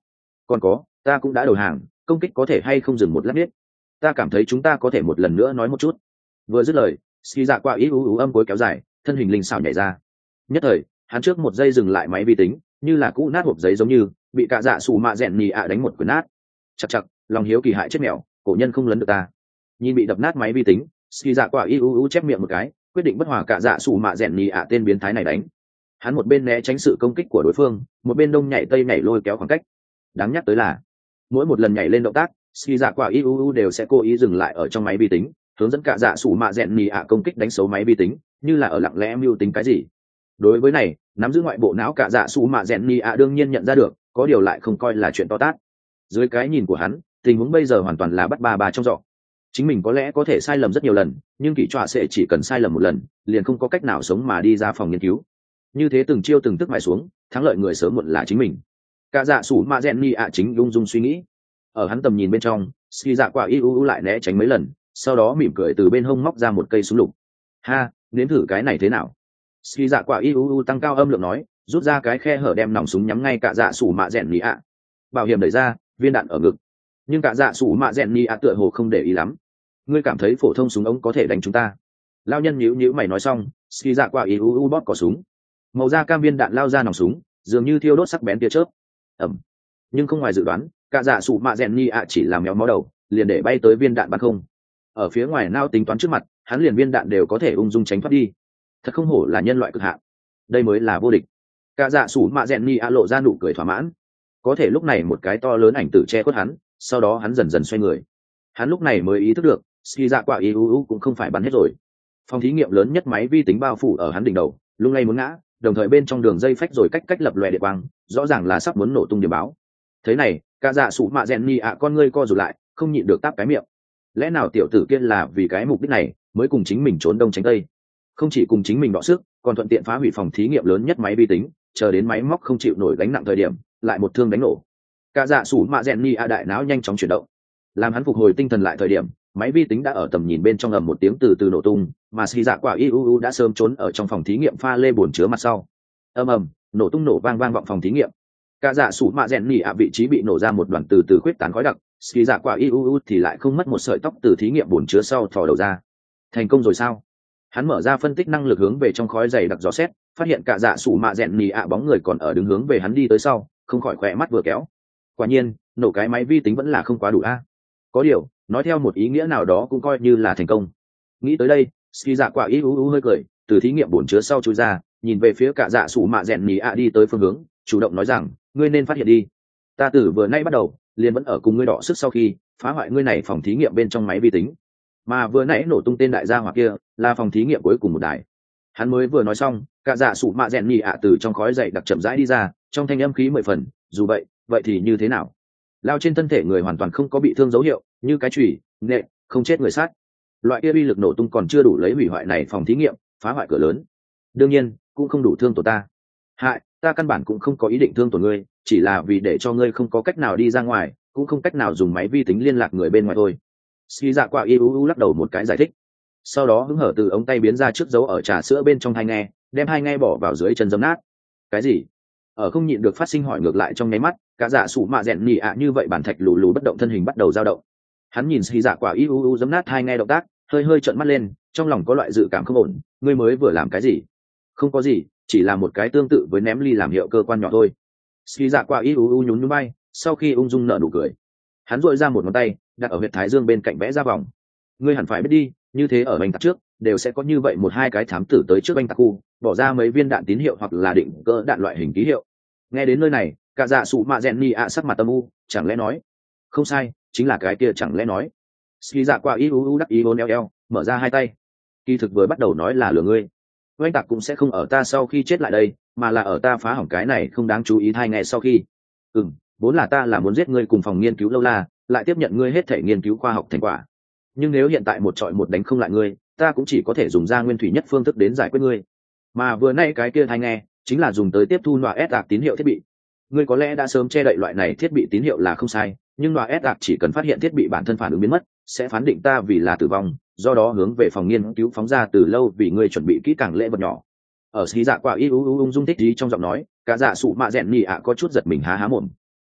còn có, ta cũng đã đầu hàng, công kích có thể hay không dừng một lát biết. Ta cảm thấy chúng ta có thể một lần nữa nói một chút. Vừa dứt lời, ski dạ quả ý ú ú âm cuối kéo dài, thân hình linh xảo nhảy ra. Nhất thời, hắn trước một giây dừng lại máy vi tính, như là cũ nát hộp giấy giống như bị cả dạ sủ mạ rèn nhì ạ đánh một quyền nát. Chặt chặt, lòng hiếu kỳ hại chết mèo, cổ nhân không lấn được ta. Nhìn bị đập nát máy vi tính, ski dạ quả ý ú ú chép miệng một cái, quyết định bất hòa cả dạ sủ mạ rèn nhì ạ tên biến thái này đánh. Hắn một bên né tránh sự công kích của đối phương, một bên đông nhảy tây nhảy lôi kéo khoảng cách. Đáng nhắc tới là, mỗi một lần nhảy lên động tác, ski dạ quả ý ú ú đều sẽ cố ý dừng lại ở trong máy vi tính, hướng dẫn cả dạ sủ mạ rèn nhì ạ công kích đánh xấu máy vi tính, như là ở lặng lẽ mưu tính cái gì. Đối với này, nắm giữ ngoại bộ não cả dạ sủ mạ rèn nhì ạ đương nhiên nhận ra được, có điều lại không coi là chuyện to tát. Dưới cái nhìn của hắn, tình huống bây giờ hoàn toàn là bắt ba ba trong giỏ. Chính mình có lẽ có thể sai lầm rất nhiều lần, nhưng kỷ trọa sẽ chỉ cần sai lầm một lần, liền không có cách nào sống mà đi ra phòng nghiên cứu. Như thế từng chiêu từng tức mài xuống, thắng lợi người sớm muộn là chính mình. Cả dạ sủ mạ rèn nhì ạ chính lung dung suy nghĩ. Ở hắn tầm nhìn bên trong, ski dạ quả y u u lại né tránh mấy lần, sau đó mỉm cười từ bên hông móc ra một cây súng lục. Ha, nếm thử cái này thế nào? Ski dạ quả y u u tăng cao âm lượng nói, rút ra cái khe hở đem nòng súng nhắm ngay cả dạ sủ mạ rèn nhì ạ. Bảo hiểm đẩy ra, viên đạn ở ngực. Nhưng cả dạ sủ mạ rèn nhì ạ tựa hồ không để ý lắm. Ngươi cảm thấy phổ thông súng ống có thể đánh chúng ta? Lao nhân nhíu nhíu mày nói xong, ski dạ quả y u u bóp cò súng. Màu da cam viên đạn lao ra nòng súng, dường như thiêu đốt sắc bén tia chớp. Ẩm. Nhưng không ngoài dự đoán, cả dạ sủ mạ rèn nhì ạ chỉ làm méo mó đầu, liền để bay tới viên đạn bắn không. Ở phía ngoài nao tính toán trước mặt, hắn liền viên đạn đều có thể ung dung tránh thoát đi. Thật không hổ là nhân loại cực hạn, đây mới là vô địch. Cả dạ sủ mạ rèn nhì ạ lộ ra nụ cười thỏa mãn. Có thể lúc này một cái to lớn ảnh tử che khuất hắn, sau đó hắn dần dần xoay người. Hắn lúc này mới ý thức được, ski dạ quả y u u cũng không phải bắn hết rồi. Phòng thí nghiệm lớn nhất máy vi tính bao phủ ở hắn đỉnh đầu, lung lay muốn ngã, đồng thời bên trong đường dây phách rồi cách cách lập lòe điện quang, rõ ràng là sắp muốn nổ tung điểm báo. Thế này, cả dạ sủ mạ rèn nhì ạ con ngươi co rụt lại, không nhịn được táp cái miệng. Lẽ nào tiểu tử kia là vì cái mục đích này mới cùng chính mình trốn đông tránh tây, không chỉ cùng chính mình đọ sức, còn thuận tiện phá hủy phòng thí nghiệm lớn nhất máy vi tính, chờ đến máy móc không chịu nổi gánh nặng thời điểm lại một thương đánh nổ. Cả dạ sủ mạ rèn nhì ạ đại não nhanh chóng chuyển động, làm hắn phục hồi tinh thần lại thời điểm, máy vi tính đã ở tầm nhìn bên trong ầm một tiếng từ từ nổ tung, mà xì dạ quả i u u đã sớm trốn ở trong phòng thí nghiệm pha lê bồn chứa mặt sau. Ầm ầm, nổ tung nổ vang vang vọng phòng thí nghiệm. Cả dạ sủ mạ rèn nhì ạ vị trí bị nổ ra một đoàn từ từ khuyết tán khói đặc, xì dạ quả i u u thì lại không mất một sợi tóc từ thí nghiệm bồn chứa sau thò đầu ra. Thành công rồi sao? Hắn mở ra phân tích năng lực hướng về trong khói dày đặc dò xét, phát hiện cả dạ sủ mạ rèn nhì ạ bóng người còn ở đứng hướng về hắn đi tới sau, không khỏi khỏe mắt vừa kéo. Quả nhiên, nổ cái máy vi tính vẫn là không quá đủ a. Có điều, nói theo một ý nghĩa nào đó cũng coi như là thành công. Nghĩ tới đây, ski dạ quả ý ú ú hơi cười, từ thí nghiệm bồn chứa sau chui ra, nhìn về phía cả dạ sủ mạ rèn nhì ạ đi tới phương hướng, chủ động nói rằng, ngươi nên phát hiện đi. Ta từ vừa nay bắt đầu, liền vẫn ở cùng ngươi đọ sức sau khi phá hoại ngươi này phòng thí nghiệm bên trong máy vi tính, mà vừa nãy nổ tung tên đại gia hỏa kia là phòng thí nghiệm cuối cùng một đài. Hắn mới vừa nói xong, cả dạ sủ mạ rèn nhì ạ từ trong khói dậy đặc chậm rãi đi ra, trong thanh âm khí mười phần. Dù vậy, vậy thì như thế nào? Lao trên thân thể người hoàn toàn không có bị thương dấu hiệu, như cái chùy, nện, không chết người sát. Loại kia uy lực nổ tung còn chưa đủ lấy hủy hoại này phòng thí nghiệm, phá hoại cửa lớn. Đương nhiên, cũng không đủ thương tổn ta. Hại, ta căn bản cũng không có ý định thương tổn ngươi, chỉ là vì để cho ngươi không có cách nào đi ra ngoài, cũng không cách nào dùng máy vi tính liên lạc người bên ngoài thôi. Ski dạ quả i u u lắc đầu một cái giải thích, sau đó hứng hở từ ống tay biến ra trước dấu ở trà sữa bên trong hai nghe, đem hai nghe bỏ vào dưới chân giấm nát. Cái gì? Ở không nhịn được phát sinh hỏi ngược lại trong nháy mắt, cả dạ sủ mạ rèn nhì ạ như vậy bản thạch lù lù bất động thân hình bắt đầu dao động. Hắn nhìn Ski dạ quả i u u giấm nát hai nghe động tác, hơi hơi trợn mắt lên, trong lòng có loại dự cảm không ổn. Ngươi mới vừa làm cái gì? Không có gì, chỉ là một cái tương tự với ném ly làm hiệu cơ quan nhỏ thôi. Ski dạ quả i u u nhún nhún bay, sau khi ung dung nở nụ cười, hắn duỗi ra một ngón tay đặt ở huyệt thái dương bên cạnh vẽ ra vòng. Ngươi hẳn phải biết đi, như thế ở bánh tạc trước đều sẽ có như vậy một hai cái thám tử tới trước bánh tạc khu, bỏ ra mấy viên đạn tín hiệu hoặc là định cỡ đạn loại hình ký hiệu. Nghe đến nơi này, cả dạ sủ mạ rèn nhì ạ sắc mặt âm u, chẳng lẽ nói? Không sai, chính là cái kia chẳng lẽ nói. Ski dạ quả i u u đắc ý hôn eo eo, mở ra hai tay. Kỳ thực vừa bắt đầu nói là lừa ngươi, oanh tạc cũng sẽ không ở ta sau khi chết lại đây, mà là ở ta phá hỏng cái này không đáng chú ý hai ngày sau khi. Ừm, vốn là ta là muốn giết ngươi cùng phòng nghiên cứu lâu la, lại tiếp nhận ngươi hết thể nghiên cứu khoa học thành quả. Nhưng nếu hiện tại một trọi một đánh không lại ngươi, ta cũng chỉ có thể dùng ra nguyên thủy nhất phương thức đến giải quyết ngươi. Mà vừa nay cái kia thai nghe, chính là dùng tới tiếp thu nọa ép tạc tín hiệu thiết bị. Ngươi có lẽ đã sớm che đậy loại này thiết bị tín hiệu là không sai, nhưng nọa ép tạc chỉ cần phát hiện thiết bị bản thân phản ứng biến mất, sẽ phán định ta vì là tử vong, do đó hướng về phòng nghiên cứu phóng ra từ lâu vì ngươi chuẩn bị kỹ càng lễ vật nhỏ. Ở xí dạ quả y u u ung dung thích ý trong giọng nói, cả dạ sụ mạ rèn nhì ạ có chút giật mình há há mồm.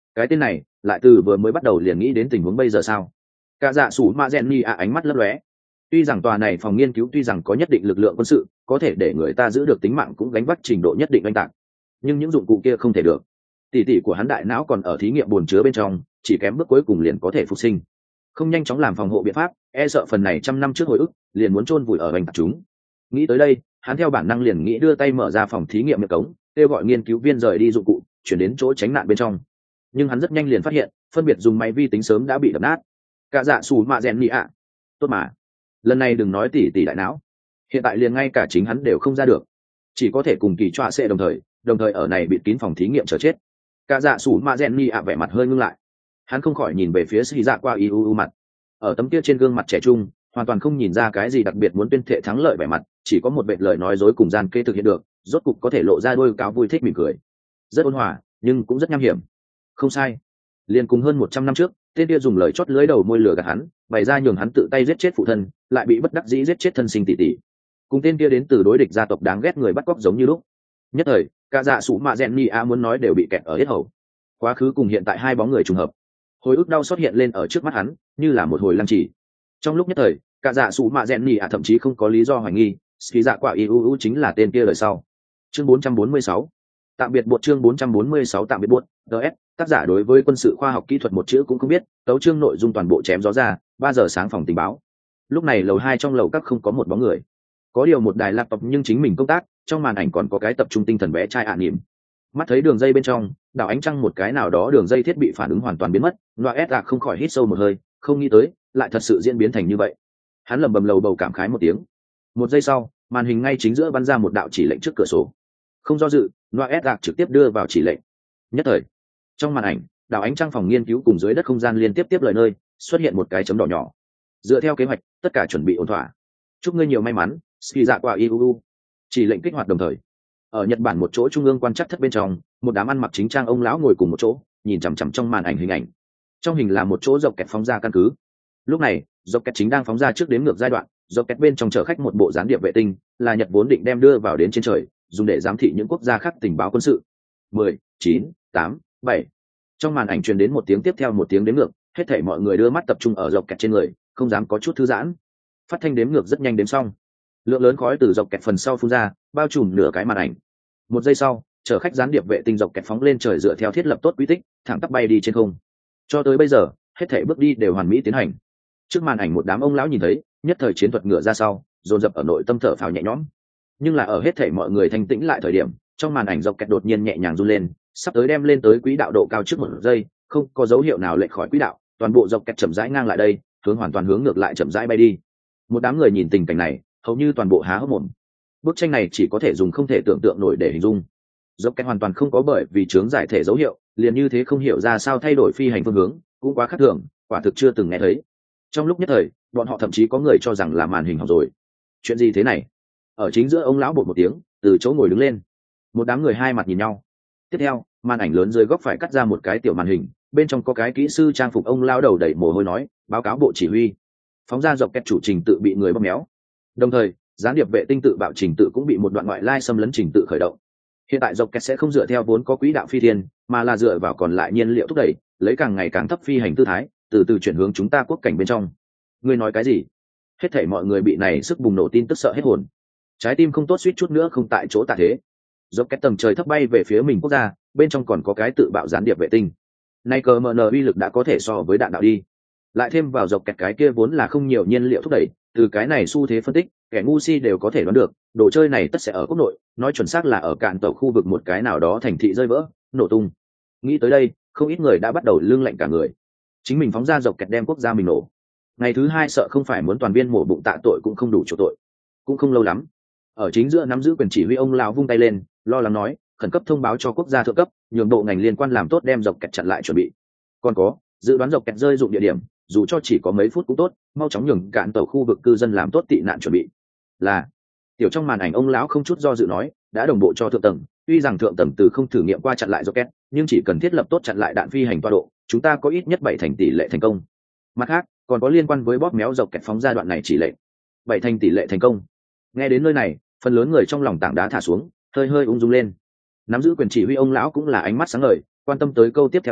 cái tên này lại từ vừa mới bắt đầu liền nghĩ đến tình huống bây giờ sao? Cả dạ sủ mạ rèn nhì ạ ánh mắt lấp lóe. Tuy rằng tòa này phòng nghiên cứu tuy rằng có nhất định lực lượng quân sự, có thể để người ta giữ được tính mạng cũng gánh vác trình độ nhất định oanh tạc, nhưng những dụng cụ kia không thể được. Tỷ tỷ của hắn đại não còn ở thí nghiệm bồn chứa bên trong, chỉ kém bước cuối cùng liền có thể phục sinh. Không nhanh chóng làm phòng hộ biện pháp, e sợ phần này trăm năm trước hồi ức liền muốn chôn vùi ở oanh tạc chúng. Nghĩ tới đây, hắn theo bản năng liền nghĩ đưa tay mở ra phòng thí nghiệm miệng cống, kêu gọi nghiên cứu viên rời đi dụng cụ, chuyển đến chỗ tránh nạn bên trong. Nhưng hắn rất nhanh liền phát hiện, phân biệt dùng máy vi tính sớm đã bị đập nát. Cả dạ sủ mạ rèn nhì ạ, tốt mà, lần này đừng nói tỷ tỷ đại não, hiện tại liền ngay cả chính hắn đều không ra được, chỉ có thể cùng kỳ choa sẽ đồng thời đồng thời ở này bịt kín phòng thí nghiệm chờ chết. Cả dạ sủ mạ rèn nhì ạ vẻ mặt hơi ngưng lại, hắn không khỏi nhìn về phía sĩ dạ qua iuu mặt. Ở tấm kia trên gương mặt trẻ trung, hoàn toàn không nhìn ra cái gì đặc biệt muốn tuyên thệ thắng lợi vẻ mặt, chỉ có một vệt lời nói dối cùng gian kê thực hiện được, rốt cục có thể lộ ra đôi cáo vui thích mỉm cười, rất ôn hòa nhưng cũng rất nham hiểm. Không sai, liền cùng hơn một trăm năm trước tên kia dùng lời chót lưới đầu môi lửa gạt hắn, bày ra nhường hắn tự tay giết chết phụ thân, lại bị bất đắc dĩ giết chết thân sinh tỷ tỷ, cùng tên kia đến từ đối địch gia tộc đáng ghét người bắt cóc giống như lúc. Nhất thời cả dạ sủ mạ rèn nhì ạ muốn nói đều bị kẹt ở hết hầu. Quá khứ cùng hiện tại hai bóng người trùng hợp, hồi ức đau xót hiện lên ở trước mắt hắn như là một hồi lăng trì. Trong lúc nhất thời cả dạ sủ mạ rèn nhì ạ thậm chí không có lý do hoài nghi ski dạ quả iuu chính là tên kia lời sau. Chương bốn trăm bốn mươi sáu, tạm biệt buộc. Chương bốn trăm bốn mươi sáu, tạm biệt buộc. ds tác giả đối với quân sự khoa học kỹ thuật một chữ cũng không biết, tấu chương nội dung toàn bộ chém gió ra. Ba giờ sáng phòng tình báo. Lúc này lầu hai trong lầu các không có một bóng người, có điều một đài laptop nhưng chính mình công tác, trong màn ảnh còn có cái tập trung tinh thần bé trai ạ niệm. Mắt thấy đường dây bên trong đảo ánh trăng một cái nào đó đường dây thiết bị phản ứng hoàn toàn biến mất, loa s không khỏi hít sâu một hơi, không nghĩ tới lại thật sự diễn biến thành như vậy. Hắn lầm bầm lầu bầu cảm khái một tiếng. Một giây sau, màn hình ngay chính giữa bắn ra một đạo chỉ lệnh trước cửa sổ. Không do dự, loa s trực tiếp đưa vào chỉ lệnh. Nhất thời trong màn ảnh đảo ánh trăng phòng nghiên cứu cùng dưới đất không gian liên tiếp tiếp lời nơi xuất hiện một cái chấm đỏ nhỏ. Dựa theo kế hoạch, tất cả chuẩn bị ổn thỏa, chúc ngươi nhiều may mắn ski dạ qua iuu. Chỉ lệnh kích hoạt đồng thời, ở Nhật Bản một chỗ trung ương quan chắc thất bên trong, một đám ăn mặc chính trang ông lão ngồi cùng một chỗ, nhìn chằm chằm trong màn ảnh hình ảnh. Trong hình là một chỗ dọc kẹt phóng ra căn cứ. Lúc này dọc kẹt chính đang phóng ra trước đếm ngược giai đoạn, dọc kẹt bên trong chở khách một bộ gián điệp vệ tinh, là Nhật vốn định đem đưa vào đến trên trời, dùng để giám thị những quốc gia khác tình báo quân sự. Mười, chín, tám, bảy. Trong màn ảnh truyền đến một tiếng tiếp theo một tiếng đếm ngược, hết thảy mọi người đưa mắt tập trung ở dọc kẹt trên người, không dám có chút thư giãn. Phát thanh đếm ngược rất nhanh đếm xong, lượng lớn khói từ dọc kẹt phần sau phun ra, bao trùm nửa cái màn ảnh. Một giây sau, chở khách gián điệp vệ tinh dọc kẹt phóng lên trời dựa theo thiết lập tốt quy tích, thẳng tắp bay đi trên không. Cho tới bây giờ, hết thảy bước đi đều hoàn mỹ tiến hành. Trước màn ảnh một đám ông lão nhìn thấy, nhất thời chiến thuật ngựa ra sau, dồn dập ở nội tâm thở phào nhẹ nhõm. Nhưng là ở hết thảy mọi người thanh tĩnh lại thời điểm, trong màn ảnh dọc kẹt đột nhiên nhẹ nhàng run lên, sắp tới đem lên tới quỹ đạo độ cao trước một giây, không có dấu hiệu nào lệch khỏi quỹ đạo, toàn bộ dọc kẹt chậm rãi ngang lại đây, hướng hoàn toàn hướng ngược lại chậm rãi bay đi. Một đám người nhìn tình cảnh này, hầu như toàn bộ há hốc mồm. Bức tranh này chỉ có thể dùng không thể tưởng tượng nổi để hình dung. Dốc kẹt hoàn toàn không có bởi vì chướng giải thể dấu hiệu, liền như thế không hiểu ra sao thay đổi phi hành phương hướng, cũng quá khác thường, quả thực chưa từng nghe thấy. Trong lúc nhất thời, bọn họ thậm chí có người cho rằng là màn hình hỏng rồi. Chuyện gì thế này? Ở chính giữa ông lão bột một tiếng, từ chỗ ngồi đứng lên. Một đám người hai mặt nhìn nhau. Tiếp theo, màn ảnh lớn dưới góc phải cắt ra một cái tiểu màn hình, bên trong có cái kỹ sư trang phục ông lao đầu đẩy mồ hôi nói, báo cáo bộ chỉ huy. Phóng ra dọc kẹt chủ trình tự bị người bóp méo. Đồng thời, gián điệp vệ tinh tự bạo trình tự cũng bị một đoạn ngoại lai xâm lấn trình tự khởi động. Hiện tại dọc kẹt sẽ không dựa theo vốn có quỹ đạo phi thiên, mà là dựa vào còn lại nhiên liệu thúc đẩy, lấy càng ngày càng thấp phi hành tư thái, từ từ chuyển hướng chúng ta quốc cảnh bên trong. Ngươi nói cái gì? Hết thảy mọi người bị này sức bùng nổ tin tức sợ hết hồn. Trái tim không tốt suýt chút nữa không tại chỗ tạ thế. Dọc kẹt tầng trời thấp bay về phía mình quốc gia, bên trong còn có cái tự bạo gián điệp vệ tinh. Nay cờ mờ nờ uy lực đã có thể so với đạn đạo đi. Lại thêm vào dọc kẹt cái kia vốn là không nhiều nhiên liệu thúc đẩy, từ cái này xu thế phân tích, kẻ ngu si đều có thể đoán được, đồ chơi này tất sẽ ở quốc nội, nói chuẩn xác là ở cạn tàu khu vực một cái nào đó thành thị rơi vỡ, nổ tung. Nghĩ tới đây, không ít người đã bắt đầu lưng lạnh cả người. Chính mình phóng ra dọc kẹt đem quốc gia mình nổ. Ngày thứ hai sợ không phải muốn toàn viên mổ bụng tạ tội cũng không đủ chỗ tội. Cũng không lâu lắm, ở chính giữa nắm giữ quyền chỉ huy ông lão vung tay lên, lo lắng nói, khẩn cấp thông báo cho quốc gia thượng cấp, nhường bộ ngành liên quan làm tốt đem dọc kẹt chặn lại chuẩn bị. Còn có, dự đoán dọc kẹt rơi dụng địa điểm, dù cho chỉ có mấy phút cũng tốt, mau chóng nhường cạn tàu khu vực cư dân làm tốt tị nạn chuẩn bị. Là tiểu trong màn ảnh ông lão không chút do dự nói, đã đồng bộ cho thượng tầng, tuy rằng thượng tầng từ không thử nghiệm qua chặn lại rocket, nhưng chỉ cần thiết lập tốt chặn lại đạn phi hành toa độ, chúng ta có ít nhất bảy thành tỷ lệ thành công. Mặt khác, còn có liên quan với bóp méo dọc kẹt phóng ra đoạn này chỉ lệnh, bảy thành tỷ lệ thành công. Nghe đến nơi này, phần lớn người trong lòng tảng đá thả xuống, hơi hơi ung dung lên. Nắm giữ quyền chỉ huy ông lão cũng là ánh mắt sáng ngời, quan tâm tới câu tiếp theo đến,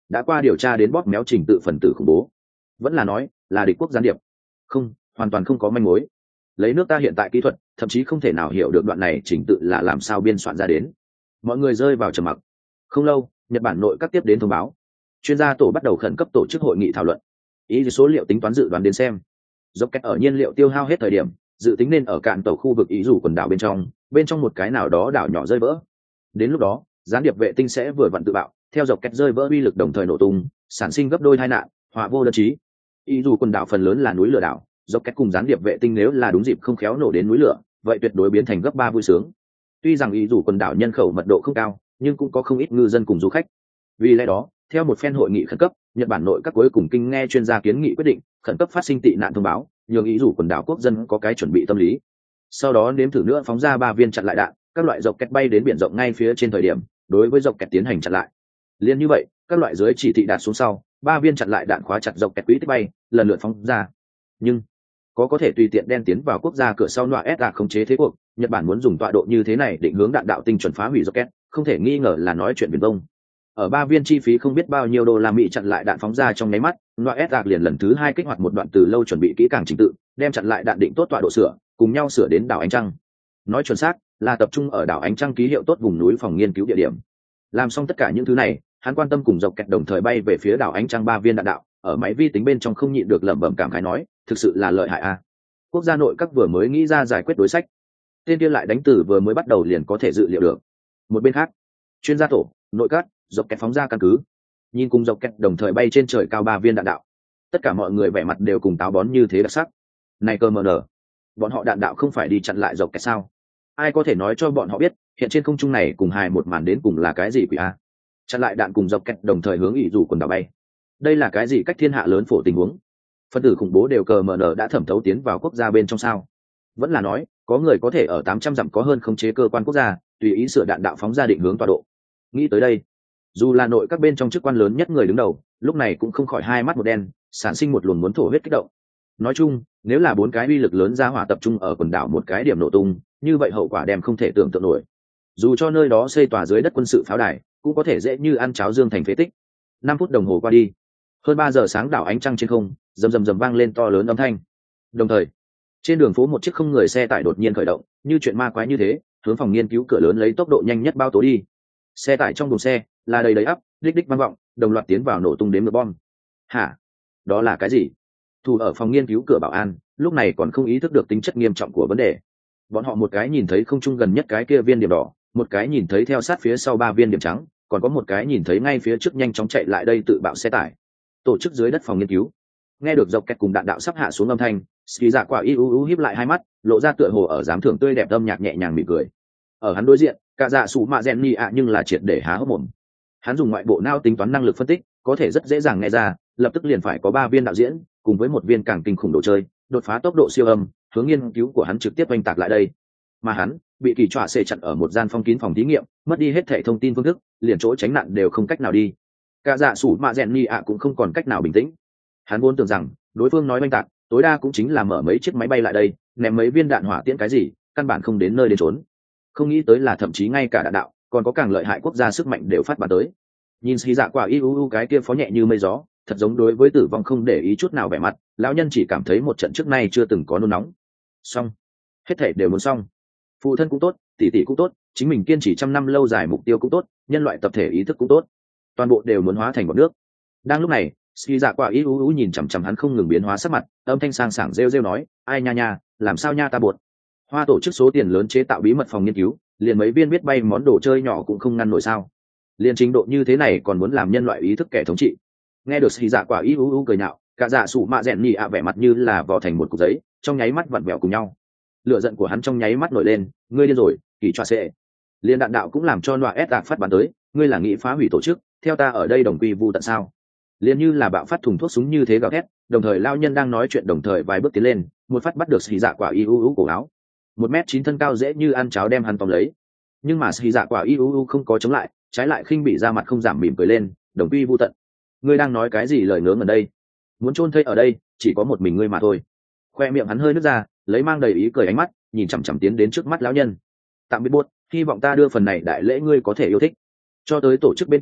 đã qua điều tra đến bóp méo trình tự phần tử khủng bố, vẫn là nói là địch quốc gián điệp? Không, hoàn toàn không có manh mối. Lấy nước ta hiện tại kỹ thuật, thậm chí không thể nào hiểu được đoạn này trình tự là làm sao biên soạn ra đến. Mọi người rơi vào trầm mặc. Không lâu, Nhật Bản nội các tiếp đến thông báo, chuyên gia tổ bắt đầu khẩn cấp tổ chức hội nghị thảo luận ý số liệu tính toán dự đoán đến xem. Dốc cách ở nhiên liệu tiêu hao hết thời điểm, dự tính nên ở cạn tàu khu vực ý dù quần đảo bên trong, bên trong một cái nào đó đảo nhỏ rơi vỡ. Đến lúc đó, gián điệp vệ tinh sẽ vừa vặn tự bạo, theo dọc cách rơi vỡ uy lực đồng thời nổ tung, sản sinh gấp đôi tai nạn, họa vô đơn chí. Ý dù quần đảo phần lớn là núi lửa đảo, dọc cách cùng gián điệp vệ tinh nếu là đúng dịp không khéo nổ đến núi lửa, vậy tuyệt đối biến thành gấp ba vui sướng. Tuy rằng ý dù quần đảo nhân khẩu mật độ không cao, nhưng cũng có không ít ngư dân cùng du khách. Vì lẽ đó, theo một phen hội nghị khẩn cấp, Nhật Bản nội các cuối cùng kinh nghe chuyên gia kiến nghị quyết định khẩn cấp phát sinh tị nạn thông báo, nhường ý dù quần đảo quốc dân có cái chuẩn bị tâm lý. Sau đó nếm thử nữa phóng ra ba viên chặn lại đạn, các loại dọc kẹt bay đến biển rộng ngay phía trên thời điểm, đối với dọc kẹt tiến hành chặn lại. Liên như vậy, các loại dưới chỉ thị đạt xuống sau, ba viên chặn lại đạn khóa chặt dọc kẹt quỹ tích bay, lần lượt phóng ra. Nhưng có có thể tùy tiện đen tiến vào quốc gia cửa sau nọa ép khống chế thế cuộc, Nhật Bản muốn dùng tọa độ như thế này định hướng đạn đạo tinh chuẩn phá hủy rocket, không thể nghi ngờ là nói chuyện viển vông. Ở ba viên chi phí không biết bao nhiêu đô la Mỹ chặn lại đạn phóng ra trong nháy mắt, nọa ép liền lần thứ hai kích hoạt một đoạn từ lâu chuẩn bị kỹ càng trình tự, đem chặn lại đạn định tốt tọa độ sửa, cùng nhau sửa đến đảo Ánh Trăng. Nói chuẩn xác là tập trung ở đảo Ánh Trăng ký hiệu tốt vùng núi phòng nghiên cứu địa điểm. Làm xong tất cả những thứ này, hắn quan tâm cùng dọc kẹt đồng thời bay về phía đảo Ánh Trăng ba viên đạn đạo, ở máy vi tính bên trong không nhịn được lẩm bẩm cảm khái nói, thực sự là lợi hại a. Quốc gia nội các vừa mới nghĩ ra giải quyết đối sách, tên kia lại đánh từ vừa mới bắt đầu liền có thể dự liệu được. Một bên khác, chuyên gia tổ nội các dọc kẹt phóng ra căn cứ, nhìn cùng dọc kẹt đồng thời bay trên trời cao ba viên đạn đạo, tất cả mọi người vẻ mặt đều cùng táo bón như thế đặc sắc. Này cơ mờ nở, bọn họ đạn đạo không phải đi chặn lại dọc kẹt sao? Ai có thể nói cho bọn họ biết hiện trên không trung này cùng hài một màn đến cùng là cái gì quỷ a? Chặn lại đạn cùng dọc kẹt đồng thời hướng ỷ dù quần đảo bay, đây là cái gì cách thiên hạ lớn phổ tình huống? Phân tử khủng bố đều cờ mờ nở đã thẩm thấu tiến vào quốc gia bên trong sao? Vẫn là nói có người có thể ở tám trăm dặm có hơn khống chế cơ quan quốc gia, tùy ý sửa đạn đạo phóng ra định hướng tọa độ. Nghĩ tới đây, dù là nội các bên trong chức quan lớn nhất người đứng đầu, lúc này cũng không khỏi hai mắt một đen, sản sinh một luồng muốn thổ huyết kích động. Nói chung, nếu là bốn cái uy lực lớn ra hỏa tập trung ở quần đảo một cái điểm nổ tung, như vậy hậu quả đem không thể tưởng tượng nổi. Dù cho nơi đó xây tòa dưới đất quân sự pháo đài, cũng có thể dễ như ăn cháo dương thành phế tích. Năm phút đồng hồ qua đi, hơn ba giờ sáng đảo Ánh Trăng trên không rầm rầm rầm vang lên to lớn âm thanh. Đồng thời, trên đường phố một chiếc không người xe tải đột nhiên khởi động, như chuyện ma quái như thế, hướng phòng nghiên cứu cửa lớn lấy tốc độ nhanh nhất bao tố đi. Xe tải trong thùng xe là đầy đầy ắp, đích đích vang vọng, đồng loạt tiến vào nổ tung đếm ngược bom. Hả? Đó là cái gì? Thủ ở phòng nghiên cứu cửa bảo an lúc này còn không ý thức được tính chất nghiêm trọng của vấn đề. Bọn họ một cái nhìn thấy không trung gần nhất cái kia viên điểm đỏ, một cái nhìn thấy theo sát phía sau ba viên điểm trắng, còn có một cái nhìn thấy ngay phía trước nhanh chóng chạy lại đây tự bạo xe tải. Tổ chức dưới đất phòng nghiên cứu nghe được dọc kẹt cùng đạn đạo sắp hạ xuống âm thanh, Ski Dạ Quả y u u híp lại hai mắt, lộ ra tựa hồ ở giám thưởng tươi đẹp âm nhạc nhẹ nhàng mỉm cười. Ở hắn đối diện, cả dạ sủ mạ rèn nhị ạ nhưng là triệt để há hốc mồm. Hắn dùng ngoại bộ não tính toán năng lực phân tích, có thể rất dễ dàng nghe ra, lập tức liền phải có ba viên đạo diễn, cùng với một viên càng kinh khủng đồ chơi, đột phá tốc độ siêu âm, hướng nghiên cứu của hắn trực tiếp oanh tạc lại đây. Mà hắn bị kỳ trọa xệ chặn ở một gian phong kín phòng thí nghiệm, mất đi hết thảy thông tin phương thức, liền chỗ tránh nạn đều không cách nào đi. Cả dạ sủ mạ rèn nhị ạ cũng không còn cách nào bình tĩnh. Hắn vốn tưởng rằng đối phương nói oanh tạc tối đa cũng chính là mở mấy chiếc máy bay lại đây, ném mấy viên đạn hỏa tiễn cái gì, căn bản không đến nơi đến trốn. Không nghĩ tới là thậm chí ngay cả đạn đạo, còn có càng lợi hại quốc gia sức mạnh đều phát bắn tới. Nhìn Ski Dạ Quả y u u cái kia phó nhẹ như mây gió, thật giống đối với tử vong không để ý chút nào vẻ mặt, lão nhân chỉ cảm thấy một trận trước nay chưa từng có nôn nóng. Xong, hết thảy đều muốn xong. Phụ thân cũng tốt, tỷ tỷ cũng tốt, chính mình kiên trì trăm năm lâu dài mục tiêu cũng tốt, nhân loại tập thể ý thức cũng tốt, toàn bộ đều muốn hóa thành bọt nước. Đang lúc này, Ski Dạ Quả y u u nhìn chằm chằm hắn không ngừng biến hóa sắc mặt, âm thanh sang sảng rêu rêu nói, ai nha nha, làm sao nha ta buồn. Hoa tổ chức số tiền lớn chế tạo bí mật phòng nghiên cứu, liền mấy viên biết bay món đồ chơi nhỏ cũng không ngăn nổi sao? Liên trình độ như thế này còn muốn làm nhân loại ý thức kẻ thống trị. Nghe được Ski Dạ Quả y u u cười nhạo, cả dạ sủ mạ rèn nhị ạ vẻ mặt như là vò thành một cục giấy, trong nháy mắt vặn vẹo cùng nhau. Lửa giận của hắn trong nháy mắt nổi lên, ngươi điên rồi, kỳ trọa xệ. Liên đạn đạo cũng làm cho nọa ép tạc phát bắn tới, ngươi là nghĩ phá hủy tổ chức, theo ta ở đây đồng quy vu tận sao? Liên như là bạo phát thùng thuốc súng như thế gào thét, đồng thời lao nhân đang nói chuyện đồng thời vài bước tiến lên, một phát bắt được Ski Dạ Quả y u u cổ áo. Một mét chín thân cao dễ như ăn cháo đem hắn tóm lấy. Nhưng mà Ski Dạ Quả y u u không có chống lại, trái lại khinh bị ra mặt không giảm mỉm cười lên, đồng quy vu tận. Ngươi đang nói cái gì lời ngớ ngẩn đây? Muốn chôn thây ở đây, chỉ có một mình ngươi mà thôi. Khoe miệng hắn hơi nứt ra, lấy mang đầy ý cười ánh mắt, nhìn chằm chằm tiến đến trước mắt lão nhân. Tạm biệt buốt, hy vọng ta đưa phần này đại lễ ngươi có thể yêu thích. Cho tới tổ chức bên kia,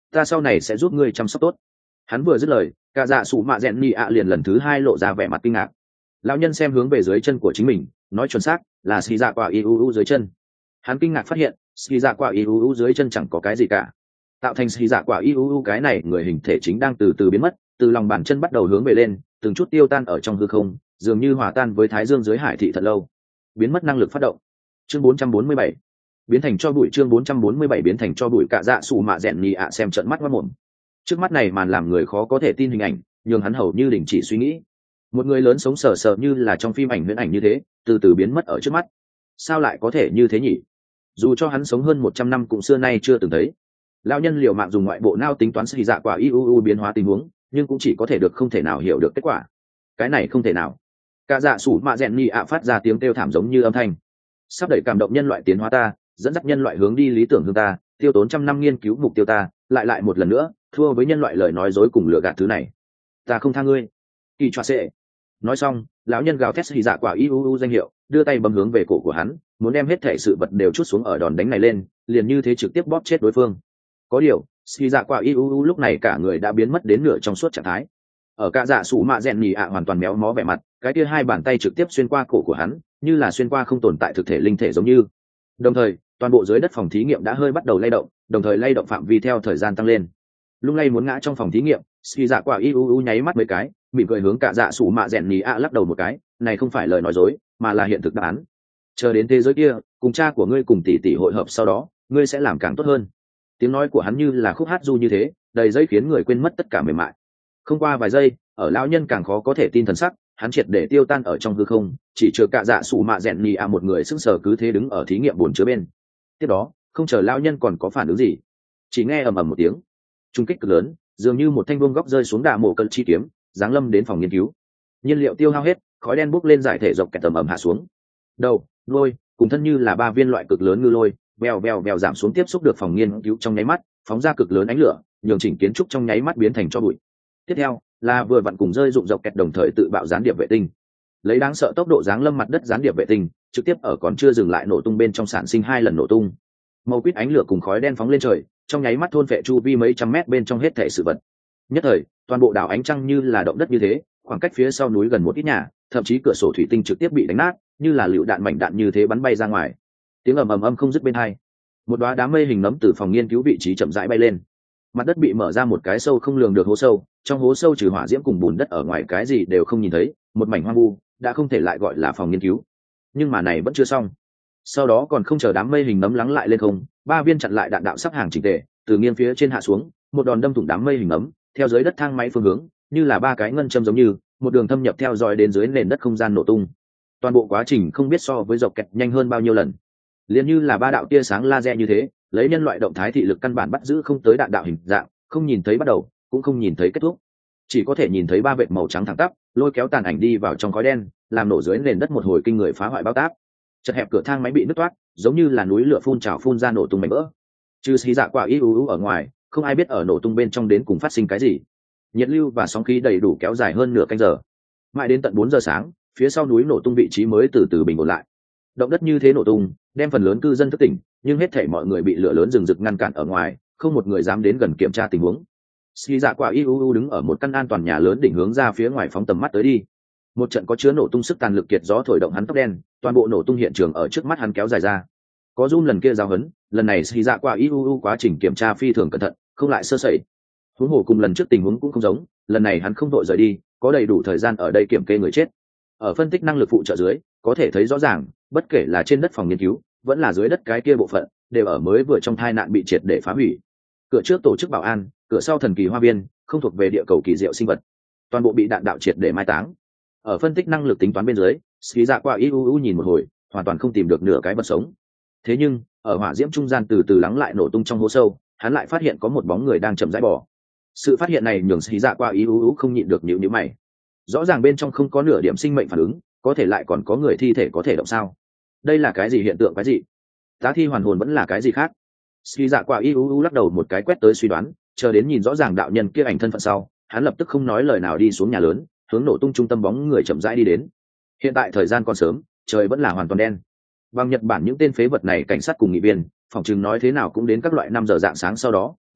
ta sau này sẽ giúp ngươi chăm sóc tốt. Hắn vừa dứt lời, cả dạ sủ mạ rèn nhị ạ liền lần thứ hai lộ ra vẻ mặt kinh ngạc. Lão nhân xem hướng về dưới chân của chính mình, nói chuẩn xác là xì dạ quả iuu dưới chân. Hắn kinh ngạc phát hiện xì dạ quả iuu dưới chân chẳng có cái gì cả, tạo thành xì dạ quả iuu cái này người hình thể chính đang từ từ biến mất, từ lòng bàn chân bắt đầu hướng về lên, từng chút tiêu tan ở trong hư không, dường như hòa tan với thái dương dưới hải thị thật lâu, biến mất năng lực phát động. Chương bốn trăm bốn mươi bảy biến thành cho bụi. Chương bốn trăm bốn mươi bảy biến thành cho bụi. Cả dạ sủ mạ rèn nhị ạ xem trận mắt mất mồm. Trước mắt này màn làm người khó có thể tin hình ảnh, nhường hắn hầu như đình chỉ suy nghĩ. Một người lớn sống sờ sờ như là trong phim ảnh huyễn ảnh như thế, từ từ biến mất ở trước mắt. Sao lại có thể như thế nhỉ? Dù cho hắn sống hơn một trăm năm cũng xưa nay chưa từng thấy. Lão nhân liều mạng dùng ngoại bộ não tính toán xì dạ quả iuu biến hóa tình huống, nhưng cũng chỉ có thể được không thể nào hiểu được kết quả. Cái này không thể nào. Cả dạ sủ mạ rèn nhị ạ phát ra tiếng kêu thảm giống như âm thanh. Sắp đẩy cảm động nhân loại tiến hóa ta, dẫn dắt nhân loại hướng đi lý tưởng hướng ta, tiêu tốn trăm năm nghiên cứu mục tiêu ta, lại lại một lần nữa thua với nhân loại lời nói dối cùng lừa gạt thứ này. Ta không tha ngươi. Kỳ choa sệ. Nói xong, lão nhân gào thét xì dạ quả iuu danh hiệu, đưa tay bấm hướng về cổ của hắn, muốn đem hết thể sự vật đều chút xuống ở đòn đánh này lên, liền như thế trực tiếp bóp chết đối phương. Có điều, xì dạ quả iuu lúc này cả người đã biến mất đến nửa trong suốt trạng thái. Ở cả dạ sủ mạ rèn nhì ạ hoàn toàn méo mó vẻ mặt, cái kia hai bàn tay trực tiếp xuyên qua cổ của hắn, như là xuyên qua không tồn tại thực thể linh thể giống như. Đồng thời, toàn bộ dưới đất phòng thí nghiệm đã hơi bắt đầu lay động, đồng thời lay động phạm vi theo thời gian tăng lên. Lung lay muốn ngã trong phòng thí nghiệm, xì dạ quả iuu nháy mắt mấy cái, mỉm cười hướng cả dạ sủ mạ rèn nhì ạ lắc đầu một cái, này không phải lời nói dối, mà là hiện thực đáp án. Chờ đến thế giới kia, cùng cha của ngươi cùng tỷ tỷ hội hợp sau đó, ngươi sẽ làm càng tốt hơn. Tiếng nói của hắn như là khúc hát du như thế, đầy dây khiến người quên mất tất cả mềm mại. Không qua vài giây, ở lão nhân càng khó có thể tin thần sắc, hắn triệt để tiêu tan ở trong hư không, chỉ chờ cả dạ sủ mạ rèn nhì ạ một người sững sờ cứ thế đứng ở thí nghiệm bồn chứa bên. Tiếp đó, không chờ lão nhân còn có phản ứng gì, chỉ nghe ầm ầm một tiếng trung kích cực lớn, dường như một thanh vuông góc rơi xuống đà mổ cân chi kiếm, giáng lâm đến phòng nghiên cứu. Nhiên liệu tiêu hao hết, khói đen bốc lên giải thể dọc kẹt tầm ầm hạ xuống. Đầu, lôi, cùng thân như là ba viên loại cực lớn ngư lôi, bèo bèo bèo giảm xuống tiếp xúc được phòng nghiên cứu trong nháy mắt, phóng ra cực lớn ánh lửa, nhường chỉnh kiến trúc trong nháy mắt biến thành tro bụi. Tiếp theo là vừa vặn cùng rơi dụng dọc kẹt đồng thời tự bạo gián điệp vệ tinh, lấy đáng sợ tốc độ giáng lâm mặt đất gián điệp vệ tinh, trực tiếp ở còn chưa dừng lại nổ tung bên trong sản sinh hai lần nổ tung. Màu quýt ánh lửa cùng khói đen phóng lên trời, trong nháy mắt thôn phệ chu vi mấy trăm mét bên trong hết thể sự vật. Nhất thời, toàn bộ đảo ánh trăng như là động đất như thế, khoảng cách phía sau núi gần một ít nhà, thậm chí cửa sổ thủy tinh trực tiếp bị đánh nát, như là lựu đạn mảnh đạn như thế bắn bay ra ngoài. Tiếng ầm ầm âm không dứt bên hai. Một đóa đám mây hình nấm từ phòng nghiên cứu vị trí chậm rãi bay lên. Mặt đất bị mở ra một cái sâu không lường được hố sâu, trong hố sâu trừ hỏa diễm cùng bùn đất ở ngoài cái gì đều không nhìn thấy, một mảnh hoang vu, đã không thể lại gọi là phòng nghiên cứu. Nhưng mà này vẫn chưa xong. Sau đó còn không chờ đám mây hình nấm lắng lại lên không, ba viên chặn lại đạn đạo sắp hàng chỉnh tề, từ nghiêng phía trên hạ xuống, một đòn đâm thủng đám mây hình nấm, theo dưới đất thang máy phương hướng, như là ba cái ngân châm giống như, một đường thâm nhập theo dõi đến dưới nền đất không gian nổ tung. Toàn bộ quá trình không biết so với dọc kẹt nhanh hơn bao nhiêu lần. Liền như là ba đạo tia sáng laser như thế, lấy nhân loại động thái thị lực căn bản bắt giữ không tới đạn đạo hình dạng, không nhìn thấy bắt đầu, cũng không nhìn thấy kết thúc. Chỉ có thể nhìn thấy ba vệt màu trắng thẳng tắp, lôi kéo tàn ảnh đi vào trong khói đen, làm nổ dưới nền đất một hồi kinh người phá hoại bao táp. Chật hẹp cửa thang máy bị nứt toát, giống như là núi lửa phun trào phun ra nổ tung mảnh vỡ. Trừ xí dạ quả iuu ở ngoài, không ai biết ở nổ tung bên trong đến cùng phát sinh cái gì. Nhiệt lưu và sóng khí đầy đủ kéo dài hơn nửa canh giờ. Mãi đến tận bốn giờ sáng, phía sau núi nổ tung vị trí mới từ từ bình ổn lại. Động đất như thế nổ tung, đem phần lớn cư dân thức tỉnh, nhưng hết thảy mọi người bị lửa lớn rừng rực ngăn cản ở ngoài, không một người dám đến gần kiểm tra tình huống. Xí dạ quả iuu đứng ở một căn an toàn nhà lớn đỉnh hướng ra phía ngoài phóng tầm mắt tới đi. Một trận có chứa nổ tung sức tàn lực kiệt gió thổi động hắn tóc đen, toàn bộ nổ tung hiện trường ở trước mắt hắn kéo dài ra. Có zoom lần kia giao hấn, lần này xì dạ quả iuu quá trình kiểm tra phi thường cẩn thận, không lại sơ sẩy. Huống hồ cùng lần trước tình huống cũng không giống, lần này hắn không vội rời đi, có đầy đủ thời gian ở đây kiểm kê người chết. Ở phân tích năng lực phụ trợ dưới, có thể thấy rõ ràng, bất kể là trên đất phòng nghiên cứu, vẫn là dưới đất cái kia bộ phận, đều ở mới vừa trong tai nạn bị triệt để phá hủy. Cửa trước tổ chức bảo an, cửa sau thần kỳ hoa viên, không thuộc về địa cầu kỳ diệu sinh vật, toàn bộ bị đạn đạo triệt để mai táng. Ở phân tích năng lực tính toán bên dưới, xí dạ quả iuu nhìn một hồi, hoàn toàn không tìm được nửa cái vật sống. Thế nhưng, ở hỏa diễm trung gian từ từ lắng lại nổ tung trong hố sâu, hắn lại phát hiện có một bóng người đang chậm rãi bò. Sự phát hiện này nhường xí dạ quả iuu không nhịn được nhíu nhíu mày. Rõ ràng bên trong không có nửa điểm sinh mệnh phản ứng, có thể lại còn có người thi thể có thể động sao? Đây là cái gì hiện tượng cái gì? Tá thi hoàn hồn vẫn là cái gì khác? Xí dạ quả iuu lắc đầu một cái quét tới suy đoán, chờ đến nhìn rõ ràng đạo nhân kia ảnh thân phận sau, hắn lập tức không nói lời nào đi xuống nhà lớn, hướng nổ tung trung tâm bóng người chậm rãi đi đến. Hiện tại thời gian còn sớm, trời vẫn là hoàn toàn đen. Bằng Nhật Bản những tên phế vật này cảnh sát cùng nghị viên, phòng chừng nói thế nào cũng đến các loại năm giờ dạng sáng sau đó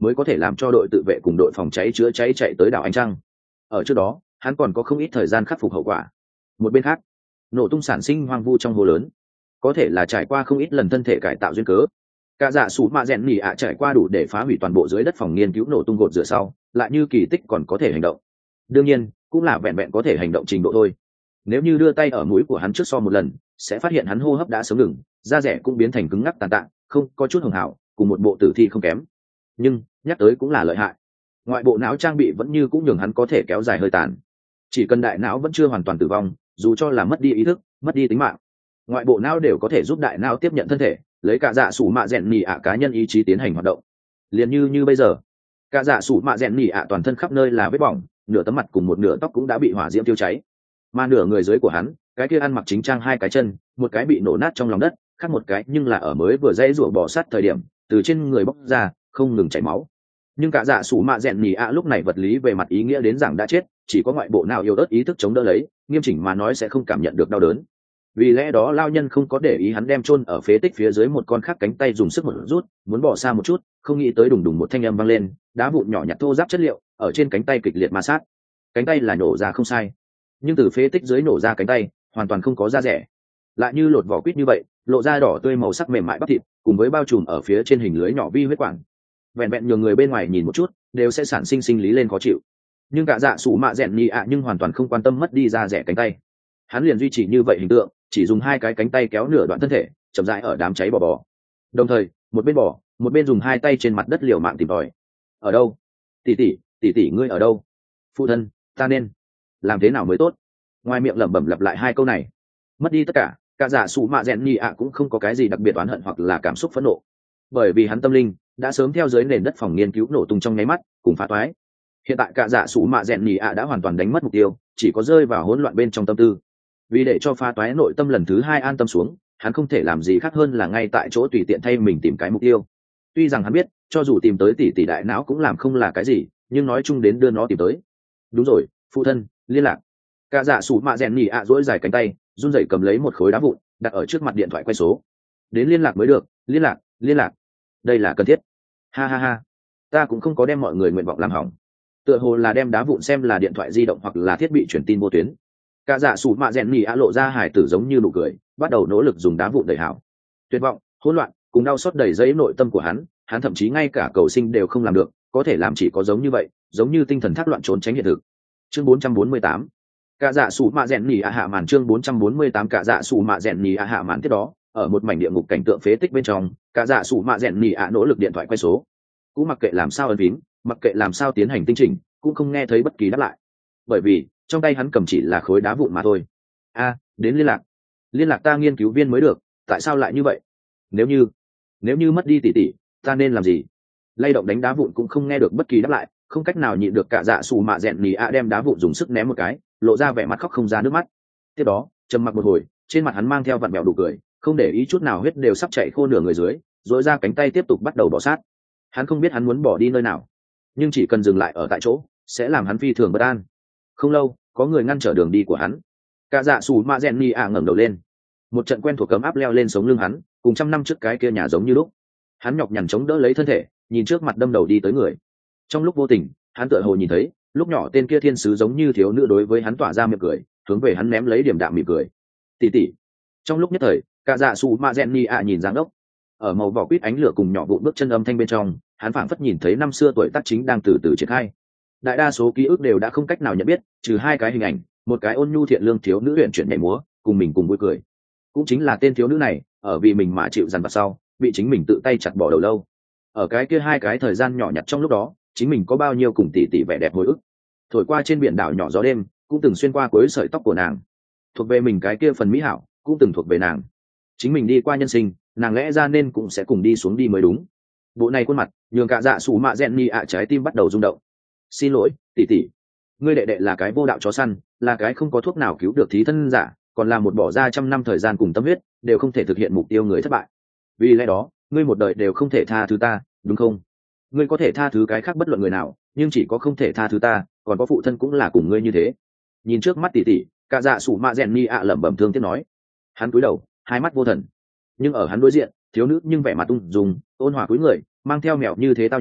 mới có thể làm cho đội tự vệ cùng đội phòng cháy chữa cháy chạy tới đảo ánh trăng. Ở trước đó hắn còn có không ít thời gian khắc phục hậu quả. Một bên khác, nổ tung sản sinh hoang vu trong hồ lớn, có thể là trải qua không ít lần thân thể cải tạo duyên cớ, cả dạ sủ mạ rèn nhì ạ trải qua đủ để phá hủy toàn bộ dưới đất phòng nghiên cứu nổ tung gột rửa sau, lại như kỳ tích còn có thể hành động. Đương nhiên cũng là vẹn vẹn có thể hành động trình độ thôi. Nếu như đưa tay ở mũi của hắn trước so một lần, sẽ phát hiện hắn hô hấp đã sớm ngừng, da rẻ cũng biến thành cứng ngắc tàn tạ, không có chút hường hảo, cùng một bộ tử thi không kém. Nhưng nhắc tới cũng là lợi hại, ngoại bộ não trang bị vẫn như cũng nhường hắn có thể kéo dài hơi tàn. Chỉ cần đại não vẫn chưa hoàn toàn tử vong, dù cho là mất đi ý thức, mất đi tính mạng, ngoại bộ não đều có thể giúp đại não tiếp nhận thân thể, lấy cả dạ sủ mạ rèn nhì ạ cá nhân ý chí tiến hành hoạt động. Liền như như bây giờ, cả dạ sủ mạ rèn nhì ạ toàn thân khắp nơi là vết bỏng, nửa tấm mặt cùng một nửa tóc cũng đã bị hỏa diễm tiêu cháy, mà nửa người dưới của hắn, cái kia ăn mặc chính trang hai cái chân, một cái bị nổ nát trong lòng đất, khác một cái nhưng là ở mới vừa dây rủa bỏ sát thời điểm từ trên người bóc ra, không ngừng chảy máu. Nhưng cả dạ sủ mạ rèn nhì ạ lúc này vật lý về mặt ý nghĩa đến rằng đã chết, chỉ có ngoại bộ nào yếu ớt ý thức chống đỡ lấy, nghiêm chỉnh mà nói sẽ không cảm nhận được đau đớn. Vì lẽ đó lao nhân không có để ý hắn đem chôn ở phế tích phía dưới một con khác cánh tay dùng sức một rút, muốn bỏ xa một chút, không nghĩ tới đùng đùng một thanh âm vang lên, đá vụn nhỏ nhặt thô ráp chất liệu ở trên cánh tay kịch liệt ma sát. Cánh tay là nổ ra không sai, nhưng từ phế tích dưới nổ ra cánh tay hoàn toàn không có da rẻ, lại như lột vỏ quýt như vậy, lộ ra đỏ tươi màu sắc mềm mại bắp thịt, cùng với bao trùm ở phía trên hình lưới nhỏ vi huyết quản. Vẹn vẹn nhiều người bên ngoài nhìn một chút đều sẽ sản sinh sinh lý lên khó chịu, nhưng cả dạ sủ mạ rèn nhì ạ nhưng hoàn toàn không quan tâm mất đi da rẻ cánh tay. Hắn liền duy trì như vậy hình tượng, chỉ dùng hai cái cánh tay kéo nửa đoạn thân thể chậm rãi ở đám cháy bò bò, đồng thời một bên bò một bên dùng hai tay trên mặt đất liều mạng tìm tòi. Ở đâu? Tỷ tỷ, tỷ tỷ ngươi ở đâu? Phụ thân, ta nên làm thế nào mới tốt? Ngoài miệng lẩm bẩm lặp lại hai câu này. Mất đi tất cả, cả dạ sủ mạ rèn nhì ạ cũng không có cái gì đặc biệt oán hận hoặc là cảm xúc phẫn nộ, bởi vì hắn tâm linh đã sớm theo dưới nền đất phòng nghiên cứu nổ tung trong nháy mắt cùng phá toái. Hiện tại cả dạ sủ mạ rèn nhì ạ đã hoàn toàn đánh mất mục tiêu, chỉ có rơi vào hỗn loạn bên trong tâm tư. Vì để cho phá toái nội tâm lần thứ hai an tâm xuống, hắn không thể làm gì khác hơn là ngay tại chỗ tùy tiện thay mình tìm cái mục tiêu. Tuy rằng hắn biết cho dù tìm tới tỷ tỷ đại não cũng làm không là cái gì, nhưng nói chung đến đưa nó tìm tới. Đúng rồi, phụ thân, liên lạc. Cả dạ sủ mạ rèn nhì ạ duỗi dài cánh tay, run rẩy cầm lấy một khối đá vụn đặt ở trước mặt điện thoại quay số. Đến liên lạc mới được, liên lạc, liên lạc. Đây là cần thiết. Ha ha ha, ta cũng không có đem mọi người nguyện vọng làm hỏng. Tựa hồ là đem đá vụn xem là điện thoại di động hoặc là thiết bị truyền tin vô tuyến. Cả dạ sủ mạ rèn nhì ạ lộ ra hải tử giống như nụ cười, bắt đầu nỗ lực dùng đá vụn đẩy hảo. Tuyệt vọng, hỗn loạn cùng đau xót đầy dẫy nội tâm của hắn, hắn thậm chí ngay cả cầu sinh đều không làm được, có thể làm chỉ có giống như vậy, giống như tinh thần thác loạn trốn tránh hiện thực. Chương bốn trăm bốn mươi tám, cả dạ sủ mạ rèn nhì ạ hạ màn. Chương bốn trăm bốn mươi tám, cả dạ sủ mạ rèn nhì ạ hạ màn. Tiếp đó, ở một mảnh địa ngục cảnh tượng phế tích bên trong, cả dạ sủ mạ rèn nhì ạ nỗ lực điện thoại quay số, cũng mặc kệ làm sao ấn phím, mặc kệ làm sao tiến hành tinh chỉnh, cũng không nghe thấy bất kỳ đáp lại, bởi vì trong tay hắn cầm chỉ là khối đá vụn mà thôi. A, đến liên lạc, liên lạc ta nghiên cứu viên mới được, tại sao lại như vậy? Nếu như nếu như mất đi tỷ tỷ, ta nên làm gì? Lay động đánh đá vụn cũng không nghe được bất kỳ đáp lại, không cách nào nhịn được, cả dạ sủ mạ rèn nhì ạ đem đá vụn dùng sức ném một cái, lộ ra vẻ mặt khóc không ra nước mắt. Tiếp đó trầm mặc một hồi, trên mặt hắn mang theo vặn vẹo đủ cười, không để ý chút nào huyết đều sắp chảy khô nửa người dưới, duỗi ra cánh tay tiếp tục bắt đầu bỏ sát. Hắn không biết hắn muốn bỏ đi nơi nào, nhưng chỉ cần dừng lại ở tại chỗ sẽ làm hắn phi thường bất an. Không lâu, có người ngăn trở đường đi của hắn. Cả dạ sủ mạ rèn nhì ạ ngẩng đầu lên, một trận quen thuộc cấm áp leo lên sống lưng hắn, cùng trăm năm trước cái kia nhà giống như lúc. Hắn nhọc nhằn chống đỡ lấy thân thể, nhìn trước mặt đâm đầu đi tới người. Trong lúc vô tình, hắn tựa hồ nhìn thấy lúc nhỏ tên kia thiên sứ giống như thiếu nữ đối với hắn tỏa ra miệng cười, hướng về hắn ném lấy điểm đạm mỉm cười. Tỷ tỷ. Trong lúc nhất thời, cả dạ sủ mạ rèn nhì ạ nhìn dáng đốc, ở màu vỏ quýt ánh lửa cùng nhỏ vụn bước chân âm thanh bên trong, hắn phảng phất nhìn thấy năm xưa tuổi tác chính đang từ từ triển khai. Đại đa số ký ức đều đã không cách nào nhận biết, trừ hai cái hình ảnh, một cái ôn nhu thiện lương thiếu nữ luyện chuyển nhảy múa, cùng mình cùng vui cười. Cũng chính là tên thiếu nữ này, ở vì mình mà chịu dằn vặt sau, bị chính mình tự tay chặt bỏ đầu lâu. Ở cái kia hai cái thời gian nhỏ nhặt trong lúc đó, chính mình có bao nhiêu cùng tỷ tỷ vẻ đẹp hồi ức. Thổi qua trên biển đảo nhỏ gió đêm, cũng từng xuyên qua cuối sợi tóc của nàng. Thuộc về mình cái kia phần mỹ hảo, cũng từng thuộc về nàng. Chính mình đi qua nhân sinh, nàng lẽ ra nên cũng sẽ cùng đi xuống đi mới đúng. Bộ này khuôn mặt, nhường cả dạ sủ mạ rèn nhì ạ trái tim bắt đầu rung động. Xin lỗi, tỷ tỷ, ngươi đệ đệ là cái vô đạo chó săn, là cái không có thuốc nào cứu được thí thân giả, còn là một bỏ ra trăm năm thời gian cùng tâm huyết đều không thể thực hiện mục tiêu người thất bại. Vì lẽ đó ngươi một đời đều không thể tha thứ ta, đúng không? Ngươi có thể tha thứ cái khác bất luận người nào, nhưng chỉ có không thể tha thứ ta, còn có phụ thân cũng là cùng ngươi như thế. Nhìn trước mắt tỷ tỷ, cả dạ sủ mạ rèn nhì ạ lẩm bẩm thương tiếc nói. Hắn cúi đầu, hai mắt vô thần, nhưng ở hắn đối diện, thiếu nữ nhưng vẻ mặt ung dung ôn hòa cúi người, mang theo mèo như thế tao nhã,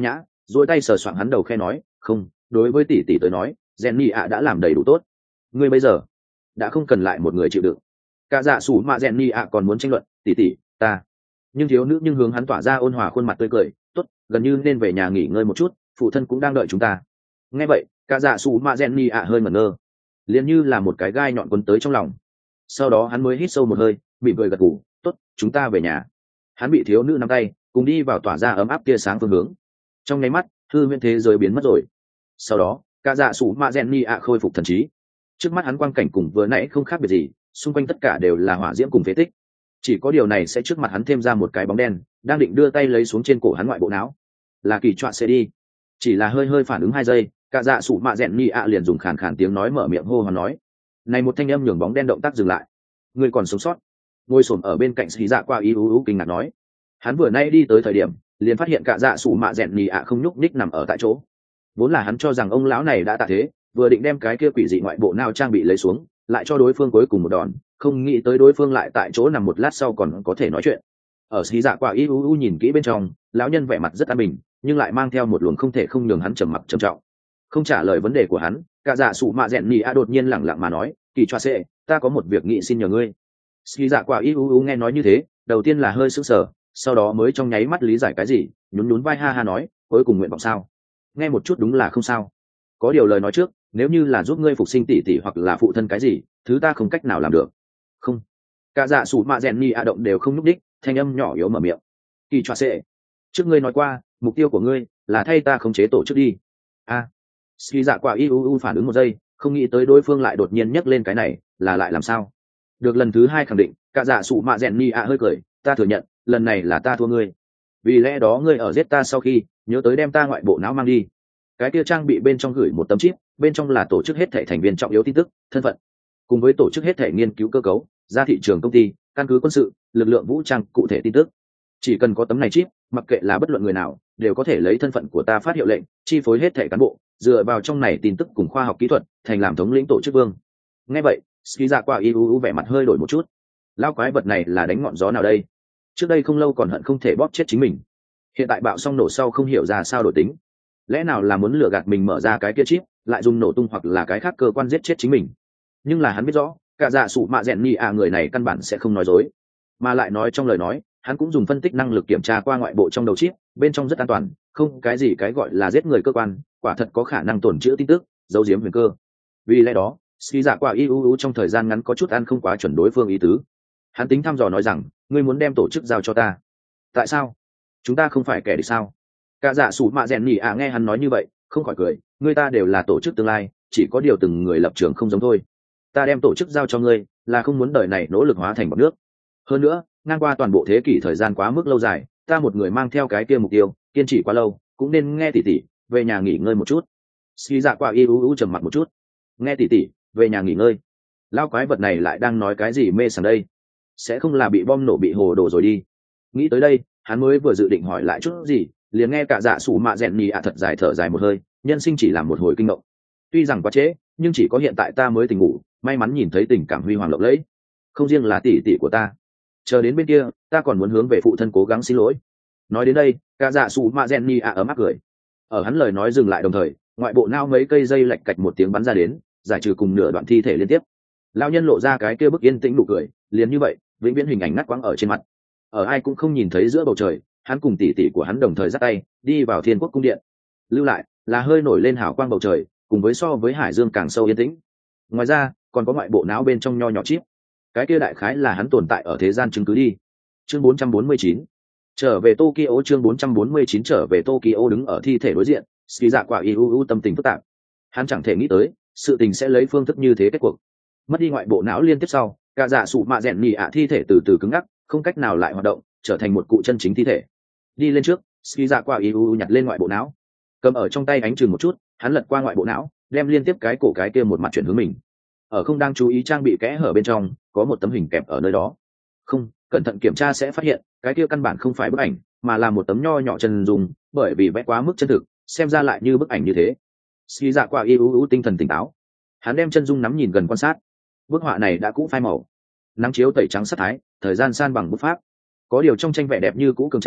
duỗi tay sờ soạng hắn đầu khe nói, không, đối với tỷ tỷ tới nói Jenny ạ đã làm đầy đủ tốt, ngươi bây giờ đã không cần lại một người chịu đựng. Cả dạ sủ mạ Jenny ạ còn muốn tranh luận, tỷ tỷ ta, nhưng thiếu nữ nhưng hướng hắn tỏa ra ôn hòa khuôn mặt tươi cười, tốt, gần như nên về nhà nghỉ ngơi một chút, phụ thân cũng đang đợi chúng ta. Nghe vậy cả dạ sủ mạ Jenny ạ hơi ngẩn ngơ, liền như là một cái gai nhọn quấn tới trong lòng. Sau đó hắn mới hít sâu một hơi, mỉm cười gật gù, tốt, chúng ta về nhà. Hắn bị thiếu nữ nắm tay cùng đi vào tỏa ra ấm áp tia sáng phương hướng. Trong nháy mắt hư huyễn thế giới biến mất rồi. Sau đó cả dạ sủ mạ Jenny ạ khôi phục thần trí. Trước mắt hắn quang cảnh cùng vừa nãy không khác biệt gì, xung quanh tất cả đều là hỏa diễm cùng phế tích. Chỉ có điều này sẽ trước mặt hắn thêm ra một cái bóng đen đang định đưa tay lấy xuống trên cổ hắn ngoại bộ não, là kỳ trọa sẽ đi. Chỉ là hơi hơi phản ứng hai giây, cả dạ sủ mạ Jenny ạ liền dùng khàn khàn tiếng nói mở miệng hô hoán nói, này một thanh âm nhường bóng đen động tác dừng lại. Người còn sống sót. Ngồi xổm ở bên cạnh xì dạ qua ý ú ú kinh ngạc nói. Hắn vừa nay đi tới thời điểm liền phát hiện cả dạ sủ mạ rèn nhì ạ không nhúc nhích nằm ở tại chỗ. Vốn là hắn cho rằng ông lão này đã tạ thế, vừa định đem cái kia quỷ dị ngoại bộ nào trang bị lấy xuống lại cho đối phương cuối cùng một đòn, không nghĩ tới đối phương lại tại chỗ nằm một lát sau còn có thể nói chuyện. Ở xì dạ qua ý ú ú nhìn kỹ bên trong, lão nhân vẻ mặt rất an bình nhưng lại mang theo một luồng không thể không nhường hắn trầm mặc trầm trọng. Không trả lời vấn đề của hắn, cả dạ sủ mạ rèn nhì ạ đột nhiên lẳng lặng mà nói, kỳ choa sệ, ta có một việc nghị xin nhờ ngươi. Ski dạ quả y u u nghe nói như thế, đầu tiên là hơi sững sờ, sau đó mới trong nháy mắt lý giải cái gì, nhún nhún vai ha ha nói, cuối cùng nguyện vọng sao? Nghe một chút đúng là không sao. Có điều lời nói trước, nếu như là giúp ngươi phục sinh tỷ tỷ hoặc là phụ thân cái gì, thứ ta không cách nào làm được. Không. Cả dạ sủ mạ rèn ni a động đều không nhúc đích, thanh âm nhỏ yếu mở miệng. Kỳ choa sệ, trước ngươi nói qua, mục tiêu của ngươi là thay ta khống chế tổ chức đi. A. À. Ski dạ quả y u u phản ứng một giây, không nghĩ tới đối phương lại đột nhiên nhắc lên cái này, là lại làm sao? Được lần thứ hai khẳng định, cả dạ sủ mạ rèn ni ạ hơi cười, ta thừa nhận lần này là ta thua ngươi, vì lẽ đó ngươi ở giết ta sau khi nhớ tới đem ta ngoại bộ não mang đi. Cái kia trang bị bên trong gửi một tấm chip, bên trong là tổ chức hết thể thành viên trọng yếu tin tức, thân phận, cùng với tổ chức hết thể nghiên cứu cơ cấu, ra thị trường công ty, căn cứ quân sự, lực lượng vũ trang cụ thể tin tức. Chỉ cần có tấm này chip, mặc kệ là bất luận người nào đều có thể lấy thân phận của ta phát hiệu lệnh, chi phối hết thể cán bộ, dựa vào trong này tin tức cùng khoa học kỹ thuật thành làm thống lĩnh tổ chức vương. Nghe vậy ski ra qua iuu vẻ mặt hơi đổi một chút. Lao quái vật này là đánh ngọn gió nào đây? Trước đây không lâu còn hận không thể bóp chết chính mình, hiện tại bạo xong nổ sau không hiểu ra sao đổi tính. Lẽ nào là muốn lừa gạt mình mở ra cái kia chip lại dùng nổ tung hoặc là cái khác cơ quan giết chết chính mình? Nhưng là hắn biết rõ cả dạ sụ mạ rèn nhì à người này căn bản sẽ không nói dối, mà lại nói trong lời nói hắn cũng dùng phân tích năng lực kiểm tra qua ngoại bộ trong đầu chip, bên trong rất an toàn, không cái gì cái gọi là giết người cơ quan, quả thật có khả năng tổn chữa tin tức, giấu giếm huyền cơ. Vì lẽ đó ski dạ quả iuu trong thời gian ngắn có chút ăn không quá chuẩn đối phương ý tứ. Hắn tính thăm dò nói rằng, ngươi muốn đem tổ chức giao cho ta? Tại sao? Chúng ta không phải kẻ địch sao? Cả dạ sủ mạ rèn nhỉ à nghe hắn nói như vậy không khỏi cười, ngươi ta đều là tổ chức tương lai, chỉ có điều từng người lập trường không giống thôi. Ta đem tổ chức giao cho ngươi là không muốn đời này nỗ lực hóa thành bọt nước. Hơn nữa ngang qua toàn bộ thế kỷ thời gian quá mức lâu dài, ta một người mang theo cái kia mục tiêu kiên trì quá lâu, cũng nên nghe tỉ tỉ về nhà nghỉ ngơi một chút. Ski dạ quả iuu trầm mặt một chút. Nghe tỉ tỉ về nhà nghỉ ngơi? Lao quái vật này lại đang nói cái gì mê sảng đây? Sẽ không là bị bom nổ bị hồ đồ rồi đi? Nghĩ tới đây hắn mới vừa dự định hỏi lại chút gì, liền nghe cả dạ sủ mạ rèn nhì ạ thật dài thở dài một hơi, nhân sinh chỉ là một hồi kinh động. Tuy rằng quá trễ nhưng chỉ có hiện tại ta mới tỉnh ngủ, may mắn nhìn thấy tình cảm huy hoàng lộng lẫy. Không riêng là tỷ tỷ của ta, chờ đến bên kia ta còn muốn hướng về phụ thân cố gắng xin lỗi. Nói đến đây cả dạ sủ mạ rèn nhì ạ ấm áp cười. Ở hắn lời nói dừng lại đồng thời, ngoại bộ nao mấy cây dây lạch cạch một tiếng bắn ra đến, giải trừ cùng nửa đoạn thi thể liên tiếp. Lão nhân lộ ra cái kia bức yên tĩnh nụ cười, liền như vậy vĩnh viễn hình ảnh ngắt quãng ở trên mặt. Ở ai cũng không nhìn thấy giữa bầu trời, hắn cùng tỷ tỷ của hắn đồng thời dắt tay đi vào Thiên Quốc cung điện. Lưu lại là hơi nổi lên hào quang bầu trời, cùng với so với hải dương càng sâu yên tĩnh. Ngoài ra còn có ngoại bộ não bên trong nho nhỏ chip, cái kia đại khái là hắn tồn tại ở thế gian chứng cứ đi. Chương bốn trăm bốn mươi chín trở về Tokyo. Chương bốn trăm bốn mươi chín trở về Tokyo. Đứng ở thi thể đối diện, Ski dạ quả iuu tâm tình phức tạp. Hắn chẳng thể nghĩ tới sự tình sẽ lấy phương thức như thế kết cuộc. Mất đi ngoại bộ não liên tiếp sau, cả dạ sụ mạ rèn nhì ạ thi thể từ từ cứng ngắc, không cách nào lại hoạt động, trở thành một cụ chân chính thi thể. Đi lên trước, ski dạ qua iuu nhặt lên ngoại bộ não, cầm ở trong tay ánh chừng một chút, hắn lật qua ngoại bộ não, đem liên tiếp cái cổ cái kia một mặt chuyển hướng mình. Ở không đang chú ý trang bị kẽ hở bên trong có một tấm hình kẹp ở nơi đó. Không cẩn thận kiểm tra sẽ phát hiện cái kia căn bản không phải bức ảnh, mà là một tấm nho nhỏ chân dung, bởi vì vẽ quá mức chân thực xem ra lại như bức ảnh như thế. Ski dạ qua iuu tinh thần tỉnh táo, hắn đem chân dung nắm nhìn gần quan sát. Bức họa này đã cũ phai màu, nắng chiếu tẩy trắng sắc thái, thời gian san bằng bút pháp, có điều trong tranh vẻ đẹp như cũ cường tráng,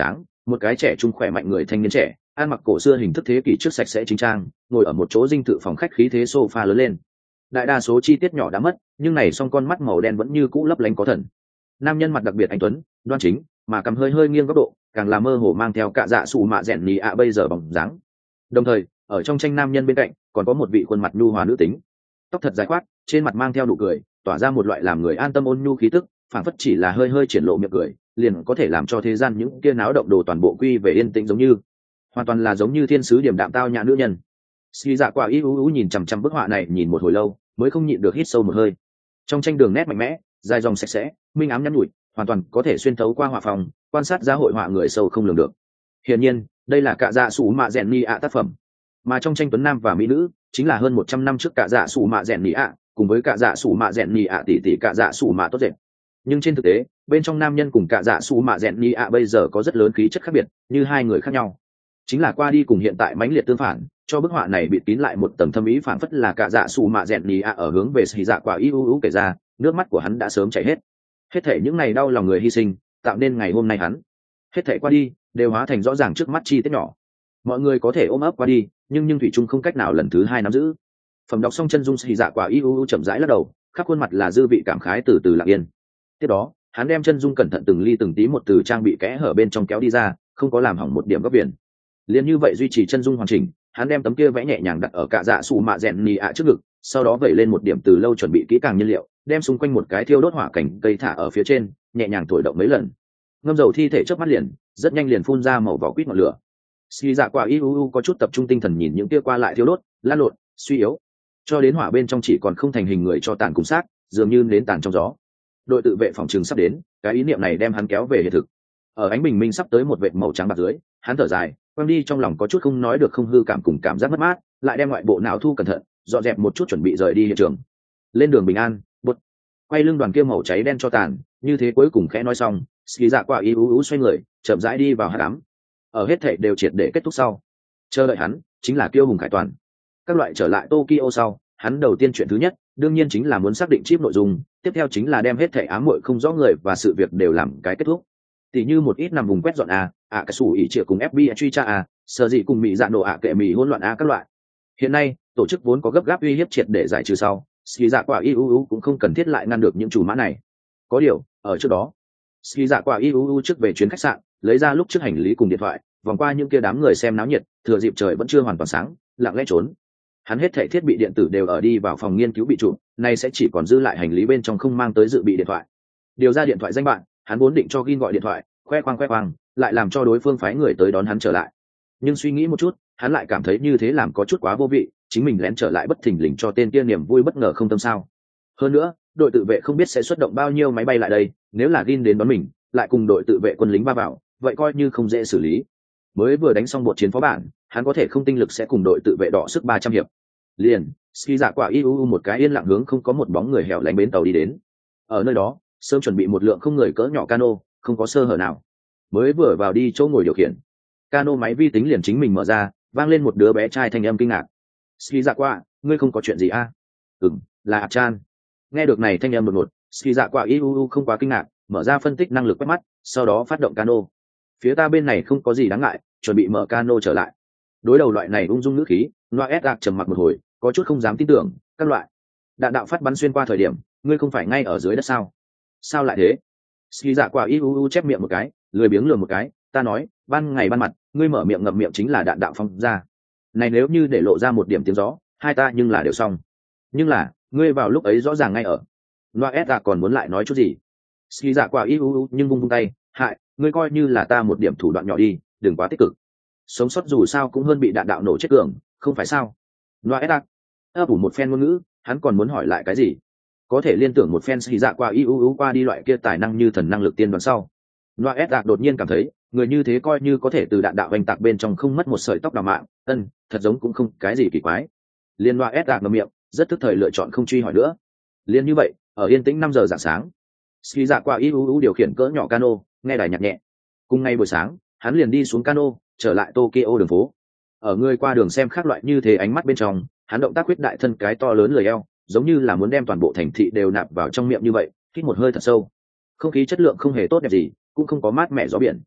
một cái trẻ trung khỏe mạnh người thanh niên trẻ ăn mặc cổ xưa hình thức thế kỷ trước sạch sẽ chính trang, ngồi ở một chỗ dinh thự phòng khách khí thế sofa lớn lên. Đại đa số chi tiết nhỏ đã mất, nhưng này song con mắt màu đen vẫn như cũ lấp lánh có thần. Nam nhân mặt đặc biệt anh tuấn đoan chính, mà cằm hơi hơi nghiêng góc độ, càng là mơ hồ mang theo cạ dạ sủ mạ rèn nhì ạ bây giờ bóng dáng. Đồng thời ở trong tranh nam nhân bên cạnh còn có một vị khuôn mặt nhu hòa nữ tính, tóc thật dài khoát, trên mặt mang theo nụ cười, tỏa ra một loại làm người an tâm ôn nhu khí tức, phảng phất chỉ là hơi hơi triển lộ miệng cười liền có thể làm cho thế gian những kia náo động đồ toàn bộ quy về yên tĩnh, giống như hoàn toàn là giống như thiên sứ điểm đạm tao nhã nữ nhân. Ski Dạ Quả y ú ú nhìn chằm chằm bức họa này nhìn một hồi lâu, mới không nhịn được hít sâu một hơi. Trong tranh đường nét mạnh mẽ, dài dòng sạch sẽ, minh ám nhắn nhủi, hoàn toàn có thể xuyên thấu qua họa phòng, quan sát ra hội họa người sâu không lường được. Hiển nhiên, đây là cạ dạ sủ mạ rèn ni ạ tác phẩm. Mà trong tranh tuấn nam và mỹ nữ, chính là hơn một trăm năm trước cạ dạ sủ mạ rèn ni ạ, cùng với cạ dạ sủ mạ rèn ni ạ tỷ tỷ cạ dạ sủ mạ tốt dệt. Nhưng trên thực tế, bên trong nam nhân cùng cạ dạ sủ mạ rèn ni ạ bây giờ có rất lớn khí chất khác biệt, như hai người khác nhau. Chính là qua đi cùng hiện tại mãnh liệt tương phản, cho bức họa này bị kín lại một tầng thâm ý, phản phất là cạ dạ sủ mạ rèn ni ạ ở hướng về Ski Dạ Quả y ú ú kể ra, nước mắt của hắn đã sớm chảy hết. Hết thảy những ngày đau lòng người hy sinh, tạo nên ngày hôm nay hắn. Hết thảy qua đi, đều hóa thành rõ ràng trước mắt chi tiết nhỏ. Mọi người có thể ôm ấp qua đi, nhưng nhưng thủy chung không cách nào lần thứ hai nắm giữ. Phẩm đọc xong chân dung Ski Dạ Quả y ú ú chậm rãi lắc đầu, khắp khuôn mặt là dư vị cảm khái từ từ lặng yên. Tiếp đó, hắn đem chân dung cẩn thận từng ly từng tí một từ trang bị kẽ hở bên trong kéo đi ra, không có làm hỏng một điểm góc viền. Liên như vậy duy trì chân dung hoàn chỉnh, hắn đem tấm kia vẽ nhẹ nhàng đặt ở cạ dạ sủ mạ rèn nì ạ trước ngực, sau đó vẩy lên một điểm từ lâu chuẩn bị kỹ càng nhiên liệu, đem xung quanh một cái thiêu đốt hỏa cảnh cây thả ở phía trên, nhẹ nhàng thổi động mấy lần. Ngâm dầu thi thể chớp mắt liền, rất nhanh liền phun ra màu vỏ quýt ngọn lửa. Ski Dạ Quả y ú ú có chút tập trung tinh thần nhìn những kia qua lại thiêu đốt, lan lộn, suy yếu, cho đến hỏa bên trong chỉ còn không thành hình người cho tàn cùng xác, dường như nến tàn trong gió. Đội tự vệ phòng trường sắp đến, cái ý niệm này đem hắn kéo về hiện thực. Ở ánh bình minh sắp tới một vệt màu trắng bạc dưới, hắn thở dài, quăng đi trong lòng có chút không nói được không hư cảm cùng cảm giác mất mát, lại đem ngoại bộ não thu cẩn thận, dọn dẹp một chút chuẩn bị rời đi hiện trường. Lên đường bình an, bút. Quay lưng đoàn kia màu cháy đen cho tàn, như thế cuối cùng khẽ nói xong, Ski Dạ Quả y ú ú xoay người, chậm rãi đi vào hắc ám. Ở hết thảy đều triệt để kết thúc sau, chờ đợi hắn chính là Kiêu Hùng Khải Toàn. Các loại trở lại Tokyo sau, hắn đầu tiên chuyện thứ nhất, đương nhiên chính là muốn xác định chip nội dung, tiếp theo chính là đem hết thảy ám muội không rõ người và sự việc đều làm cái kết thúc. Tỷ như một ít nằm vùng quét dọn a, ạ cái sủ ỉ trịa cùng ép bê i truy tra a, sở dị cùng mỹ dạ nổ ạ kệ mỹ hỗn loạn a các loại. Hiện nay, tổ chức vốn có gấp gáp uy hiếp triệt để giải trừ sau, Ski Dạ Quả y ú ú cũng không cần thiết lại ngăn được những chủ mã này. Có điều, ở trước đó, Ski Dạ Quả y ú ú trước về chuyến khách sạn, lấy ra lúc trước hành lý cùng điện thoại, vòng qua những kia đám người xem náo nhiệt, thừa dịp trời vẫn chưa hoàn toàn sáng, lặng lẽ trốn. Hắn hết thảy thiết bị điện tử đều ở đi vào phòng nghiên cứu bị trụ, nay sẽ chỉ còn dư lại hành lý bên trong không mang tới dự bị điện thoại. Điều ra điện thoại danh bạn, hắn vốn định cho Gin gọi điện thoại, khoe khoang khoe khoang, lại làm cho đối phương phái người tới đón hắn trở lại. Nhưng suy nghĩ một chút, hắn lại cảm thấy như thế làm có chút quá vô vị, chính mình lén trở lại bất thình lình cho tên kia niềm vui bất ngờ không tâm sao. Hơn nữa, đội tự vệ không biết sẽ xuất động bao nhiêu máy bay lại đây, nếu là Gin đến đón mình, lại cùng đội tự vệ quân lính va vào, vậy coi như không dễ xử lý. Mới vừa đánh xong một chiến phó bản, hắn có thể không tinh lực sẽ cùng đội tự vệ đọ sức ba trăm hiệp. Liền, Ski Dạ Quả y ú ú một cái yên lặng hướng không có một bóng người hẻo lánh bến tàu đi đến. Ở nơi đó, sớm chuẩn bị một lượng không người cỡ nhỏ cano, không có sơ hở nào. Mới vừa vào đi chỗ ngồi điều khiển, cano máy vi tính liền chính mình mở ra, vang lên một đứa bé trai thanh âm kinh ngạc. Ski Dạ Quả, ngươi không có chuyện gì à? Ừm, là Áp Chan. Nghe được này thanh âm đột ngột, Ski Dạ Quả y ú ú không quá kinh ngạc, mở ra phân tích năng lực quét mắt, sau đó phát động cano. Phía ta bên này không có gì đáng ngại, chuẩn bị mở cano trở lại. Đối đầu loại này ung dung ngữ khí, Noa S A trầm mặc một hồi, có chút không dám tin tưởng. Các loại đạn đạo phát bắn xuyên qua thời điểm, ngươi không phải ngay ở dưới đất sao? Sao lại thế? Ski Dạ Quả y ú ú chép miệng một cái, lười biếng lườm một cái, ta nói, ban ngày ban mặt, ngươi mở miệng ngậm miệng chính là đạn đạo phong ra. Này nếu như để lộ ra một điểm tiếng gió, hai ta nhưng là đều xong. Nhưng là, ngươi vào lúc ấy rõ ràng ngay ở. Noa S A còn muốn lại nói chút gì? Ski Dạ Quả y ú ú nhưng vung vung tay, hại, ngươi coi như là ta một điểm thủ đoạn nhỏ đi, đừng quá tích cực. Sống sót dù sao cũng hơn bị đạn đạo nổ chết cường, không phải sao? Noa S A ấp ủ một phen ngôn ngữ, hắn còn muốn hỏi lại cái gì? Có thể liên tưởng một phen Ski Dạ Quả y ú ú qua đi loại kia tài năng như thần năng lực tiên đoán sau. Noa S A đột nhiên cảm thấy, người như thế coi như có thể từ đạn đạo vành tạc bên trong không mất một sợi tóc đào mạng, ân, thật giống cũng không cái gì kỳ quái. Liên Noa S A ngậm miệng, rất tức thời lựa chọn không truy hỏi nữa. Liên như vậy, ở yên tĩnh năm giờ rạng sáng, Ski Dạ Quả y ú ú điều khiển cỡ nhỏ cano, nghe đài nhạc nhẹ. Cùng ngay buổi sáng, hắn liền đi xuống cano, trở lại Tokyo đường phố. Ở người qua đường xem khác loại như thế ánh mắt bên trong, hắn động tác quyết đại thân cái to lớn lười eo, giống như là muốn đem toàn bộ thành thị đều nạp vào trong miệng như vậy, hít một hơi thật sâu. Không khí chất lượng không hề tốt đẹp gì, cũng không có mát mẻ gió biển.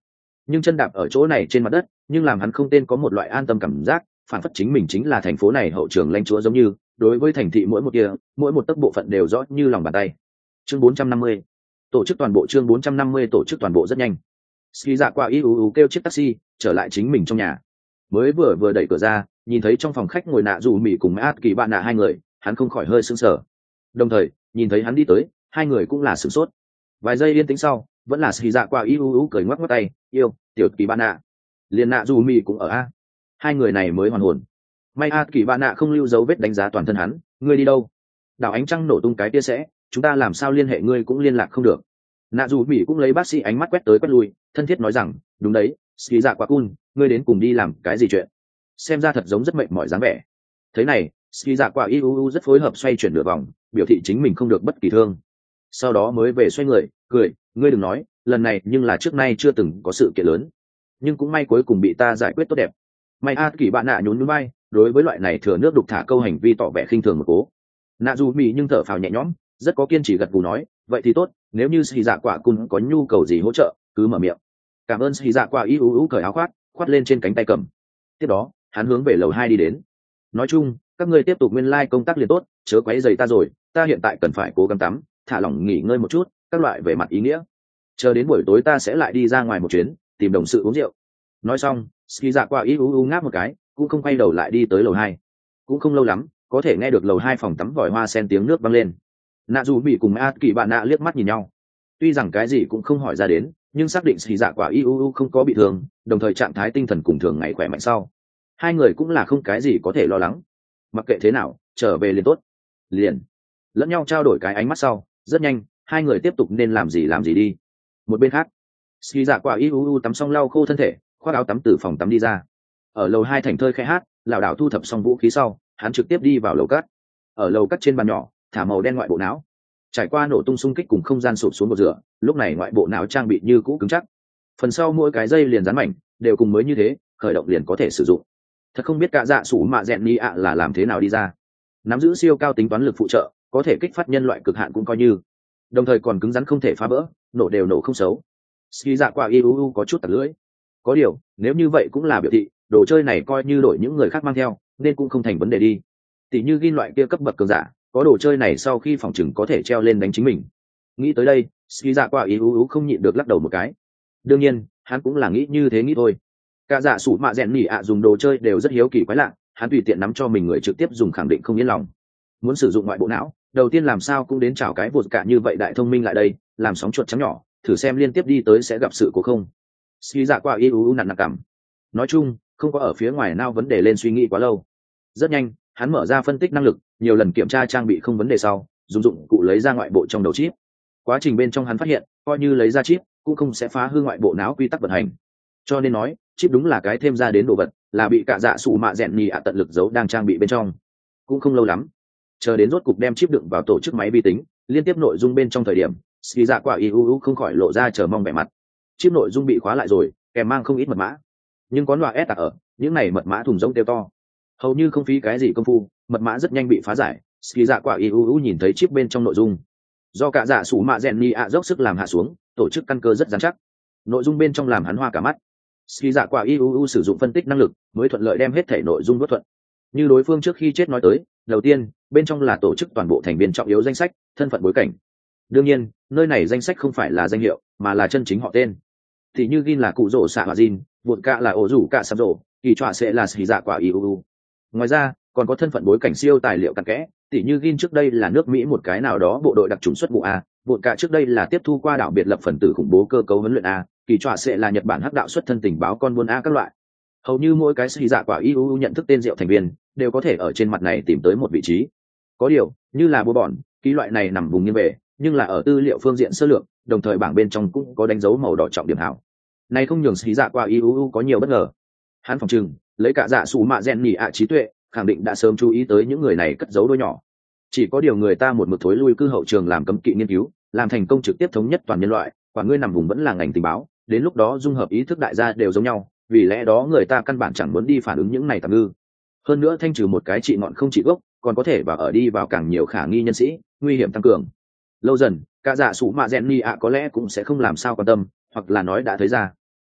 nhưng chân đạp ở chỗ này trên mặt đất nhưng làm hắn không tên có một loại an tâm cảm giác, phản phất chính mình chính là thành phố này hậu trường lãnh chúa, giống như đối với thành thị mỗi một kia mỗi một tấc bộ phận đều rõ như lòng bàn tay. Chương bốn trăm năm mươi, tổ chức toàn bộ. Chương bốn trăm năm mươi, tổ chức toàn bộ. Rất nhanh, Ski Dạ qua y ú ú kêu chiếc taxi trở lại chính mình trong nhà. Mới vừa vừa đẩy cửa ra, nhìn thấy trong phòng khách ngồi nạ dù mì cùng Mát Kỳ bạn nạ hai người, hắn không khỏi hơi sững sờ. Đồng thời nhìn thấy hắn đi tới, hai người cũng là sửng sốt. Vài giây yên tĩnh sau, vẫn là Ski Dạ qua y ú ú cười ngoắc ngoắc tay, yêu tiểu Kỳ bạn nạ, liền nạ dù mì cũng ở a. Hai người này mới hoàn hồn. May a Kỳ bạn nạ không lưu dấu vết đánh giá toàn thân hắn, ngươi đi đâu? Đảo ánh trăng nổ tung cái tia sẽ, chúng ta làm sao liên hệ ngươi cũng liên lạc không được. Nạ dù mỹ cũng lấy bác sĩ ánh mắt quét tới quét lui, thân thiết nói rằng, đúng đấy, Ski Dạ quá cun, ngươi đến cùng đi làm cái gì chuyện? Xem ra thật giống rất mệt mỏi dáng vẻ. Thế này, Ski Dạ quả i u u rất phối hợp xoay chuyển nửa vòng, biểu thị chính mình không được bất kỳ thương. Sau đó mới về xoay người, cười, ngươi đừng nói, lần này nhưng là trước nay chưa từng có sự kiện lớn, nhưng cũng may cuối cùng bị ta giải quyết tốt đẹp. May a Kỳ bạn nạ nhún nhún vai, đối với loại này thừa nước đục thả câu hành vi tỏ vẻ khinh thường một cố. Nạ dù mỹ nhưng thở phào nhẹ nhõm, rất có kiên trì gật gù nói, vậy thì tốt, nếu như Ski Dạ quả cun có nhu cầu gì hỗ trợ cứ mở miệng. Cảm ơn. Ski Dạ quả i u u cởi áo khoác khoát lên trên cánh tay cầm. Tiếp đó hắn hướng về lầu hai đi đến, nói chung các ngươi tiếp tục nguyên lai công tác liền tốt, chớ quấy rầy ta rồi, ta hiện tại cần phải cố gắng tắm thả lỏng nghỉ ngơi một chút, các loại về mặt ý nghĩa, chờ đến buổi tối ta sẽ lại đi ra ngoài một chuyến tìm đồng sự uống rượu. Nói xong, Ski Dạ quả i u u ngáp một cái, cũng không quay đầu lại đi tới lầu hai. Cũng không lâu lắm, có thể nghe được lầu hai phòng tắm vòi hoa sen tiếng nước văng lên. Nạ dù bị cùng Mát Kỳ bạn nạ liếc mắt nhìn nhau, tuy rằng cái gì cũng không hỏi ra đến, nhưng xác định Ski Dạ quả i u u không có bị thương, đồng thời trạng thái tinh thần cùng thường ngày khỏe mạnh sau, hai người cũng là không cái gì có thể lo lắng. Mặc kệ thế nào, trở về liền tốt. Liền lẫn nhau trao đổi cái ánh mắt sau, rất nhanh hai người tiếp tục nên làm gì làm gì đi. Một bên khác, Ski Dạ quả i u u tắm xong lau khô thân thể, khoác áo tắm từ phòng tắm đi ra. Ở lầu hai thành thơi khẽ hát, lảo đảo thu thập xong vũ khí sau, hắn trực tiếp đi vào lầu cắt. Ở lầu cắt trên bàn nhỏ thả màu đen ngoại bộ não, trải qua nổ tung xung kích cùng không gian sụp xuống một rửa, lúc này ngoại bộ não trang bị như cũ cứng chắc, phần sau mỗi cái dây liền dán mảnh đều cùng mới như thế, khởi động liền có thể sử dụng. Thật không biết cả dạ sủ mạ rèn ni ạ là làm thế nào đi ra, nắm giữ siêu cao tính toán lực phụ trợ, có thể kích phát nhân loại cực hạn cũng coi như, đồng thời còn cứng rắn không thể phá vỡ, nổ đều nổ không xấu. Ski Dạ qua i u u có chút tặc lưỡi, có điều nếu như vậy cũng là biểu thị đồ chơi này coi như đổi những người khác mang theo nên cũng không thành vấn đề đi. Tỷ như ghi loại kia cấp bậc cường giả, có đồ chơi này sau khi phòng chừng có thể treo lên đánh chính mình. Nghĩ tới đây, Ski Dạ qua i u u không nhịn được lắc đầu một cái. Đương nhiên hắn cũng là nghĩ như thế nghĩ thôi. Cả dạ sủ mạ rèn nỉ ạ dùng đồ chơi đều rất hiếu kỳ quái lạ, hắn tùy tiện nắm cho mình người trực tiếp dùng khẳng định không yên lòng. Muốn sử dụng ngoại bộ não, đầu tiên làm sao cũng đến chào cái vụt cả như vậy đại thông minh lại đây, làm sóng chuột trắng nhỏ, thử xem liên tiếp đi tới sẽ gặp sự cố không. Ski Dạ qua i u u nặng nặng cảm. Nói chung không có ở phía ngoài nào vấn đề lên suy nghĩ quá lâu. Rất nhanh hắn mở ra phân tích năng lực, nhiều lần kiểm tra trang bị không vấn đề sau, dùng dụng cụ lấy ra ngoại bộ trong đầu chip. Quá trình bên trong hắn phát hiện, coi như lấy ra chip cũng không sẽ phá hư ngoại bộ não quy tắc vận hành, cho nên nói chip đúng là cái thêm ra đến đồ vật, là bị cả dạ sủ mạ rèn nhì ạ tận lực giấu đang trang bị bên trong. Cũng không lâu lắm, chờ đến rốt cục đem chip đựng vào tổ chức máy vi tính, liên tiếp nội dung bên trong thời điểm, Ski Dạ quả i u u không khỏi lộ ra chờ mong vẻ mặt. Chip nội dung bị khóa lại rồi, kèm mang không ít mật mã, nhưng có loa ép tạc ở, những này mật mã thùng rỗng tiêu to, hầu như không phí cái gì công phu, mật mã rất nhanh bị phá giải. Ski Dạ quả i u u nhìn thấy chip bên trong nội dung, do cả dạ sủ mạ rèn nhì ạ dốc sức làm hạ xuống, tổ chức căn cơ rất dán chắc, nội dung bên trong làm hắn hoa cả mắt. Ski Dạ quả i u u sử dụng phân tích năng lực mới thuận lợi đem hết thể nội dung vớt thuận. Như đối phương trước khi chết nói tới, đầu tiên bên trong là tổ chức toàn bộ thành viên trọng yếu danh sách, thân phận bối cảnh. Đương nhiên nơi này danh sách không phải là danh hiệu mà là chân chính họ tên, thì như gin là cụ rổ xạ hòa gin, buồn cạ là ổ rủ cạ sắp rổ, kỳ trọa sẽ là Ski Dạ quả i u u. Ngoài ra còn có thân phận bối cảnh siêu tài liệu cặn kẽ, tỉ như gin trước đây là nước Mỹ một cái nào đó bộ đội đặc trùng xuất vụ a, buồn cạ trước đây là tiếp thu qua đảo biệt lập phần tử khủng bố cơ cấu huấn luyện a, kỳ trọa sẽ là Nhật Bản hắc đạo xuất thân tình báo con buôn a các loại. Hầu như mỗi cái Ski Dạ quả i u u nhận thức tên rượu thành viên đều có thể ở trên mặt này tìm tới một vị trí. Có điều như là bố bọn ký loại này nằm vùng nghiêng về, nhưng là ở tư liệu phương diện sơ lược, đồng thời bảng bên trong cũng có đánh dấu màu đỏ trọng điểm hảo. Này không nhường Ski Dạ quả i u u có nhiều bất ngờ. Hắn phòng trừng lấy cả dạ sủ mạ rèn nhì ạ trí tuệ, khẳng định đã sớm chú ý tới những người này cất giấu đôi nhỏ. Chỉ có điều người ta một mực thối lui cư hậu trường làm cấm kỵ nghiên cứu, làm thành công trực tiếp thống nhất toàn nhân loại, quả ngươi nằm vùng vẫn là ngành tình báo, đến lúc đó dung hợp ý thức đại gia đều giống nhau, vì lẽ đó người ta căn bản chẳng muốn đi phản ứng những này tạm ngư. Hơn nữa thanh trừ một cái trị ngọn không trị gốc, còn có thể vào ở đi vào càng nhiều khả nghi nhân sĩ, nguy hiểm tăng cường. Lâu dần cả dạ sủ mạ rèn nhì ạ có lẽ cũng sẽ không làm sao quan tâm, hoặc là nói đã thấy ra.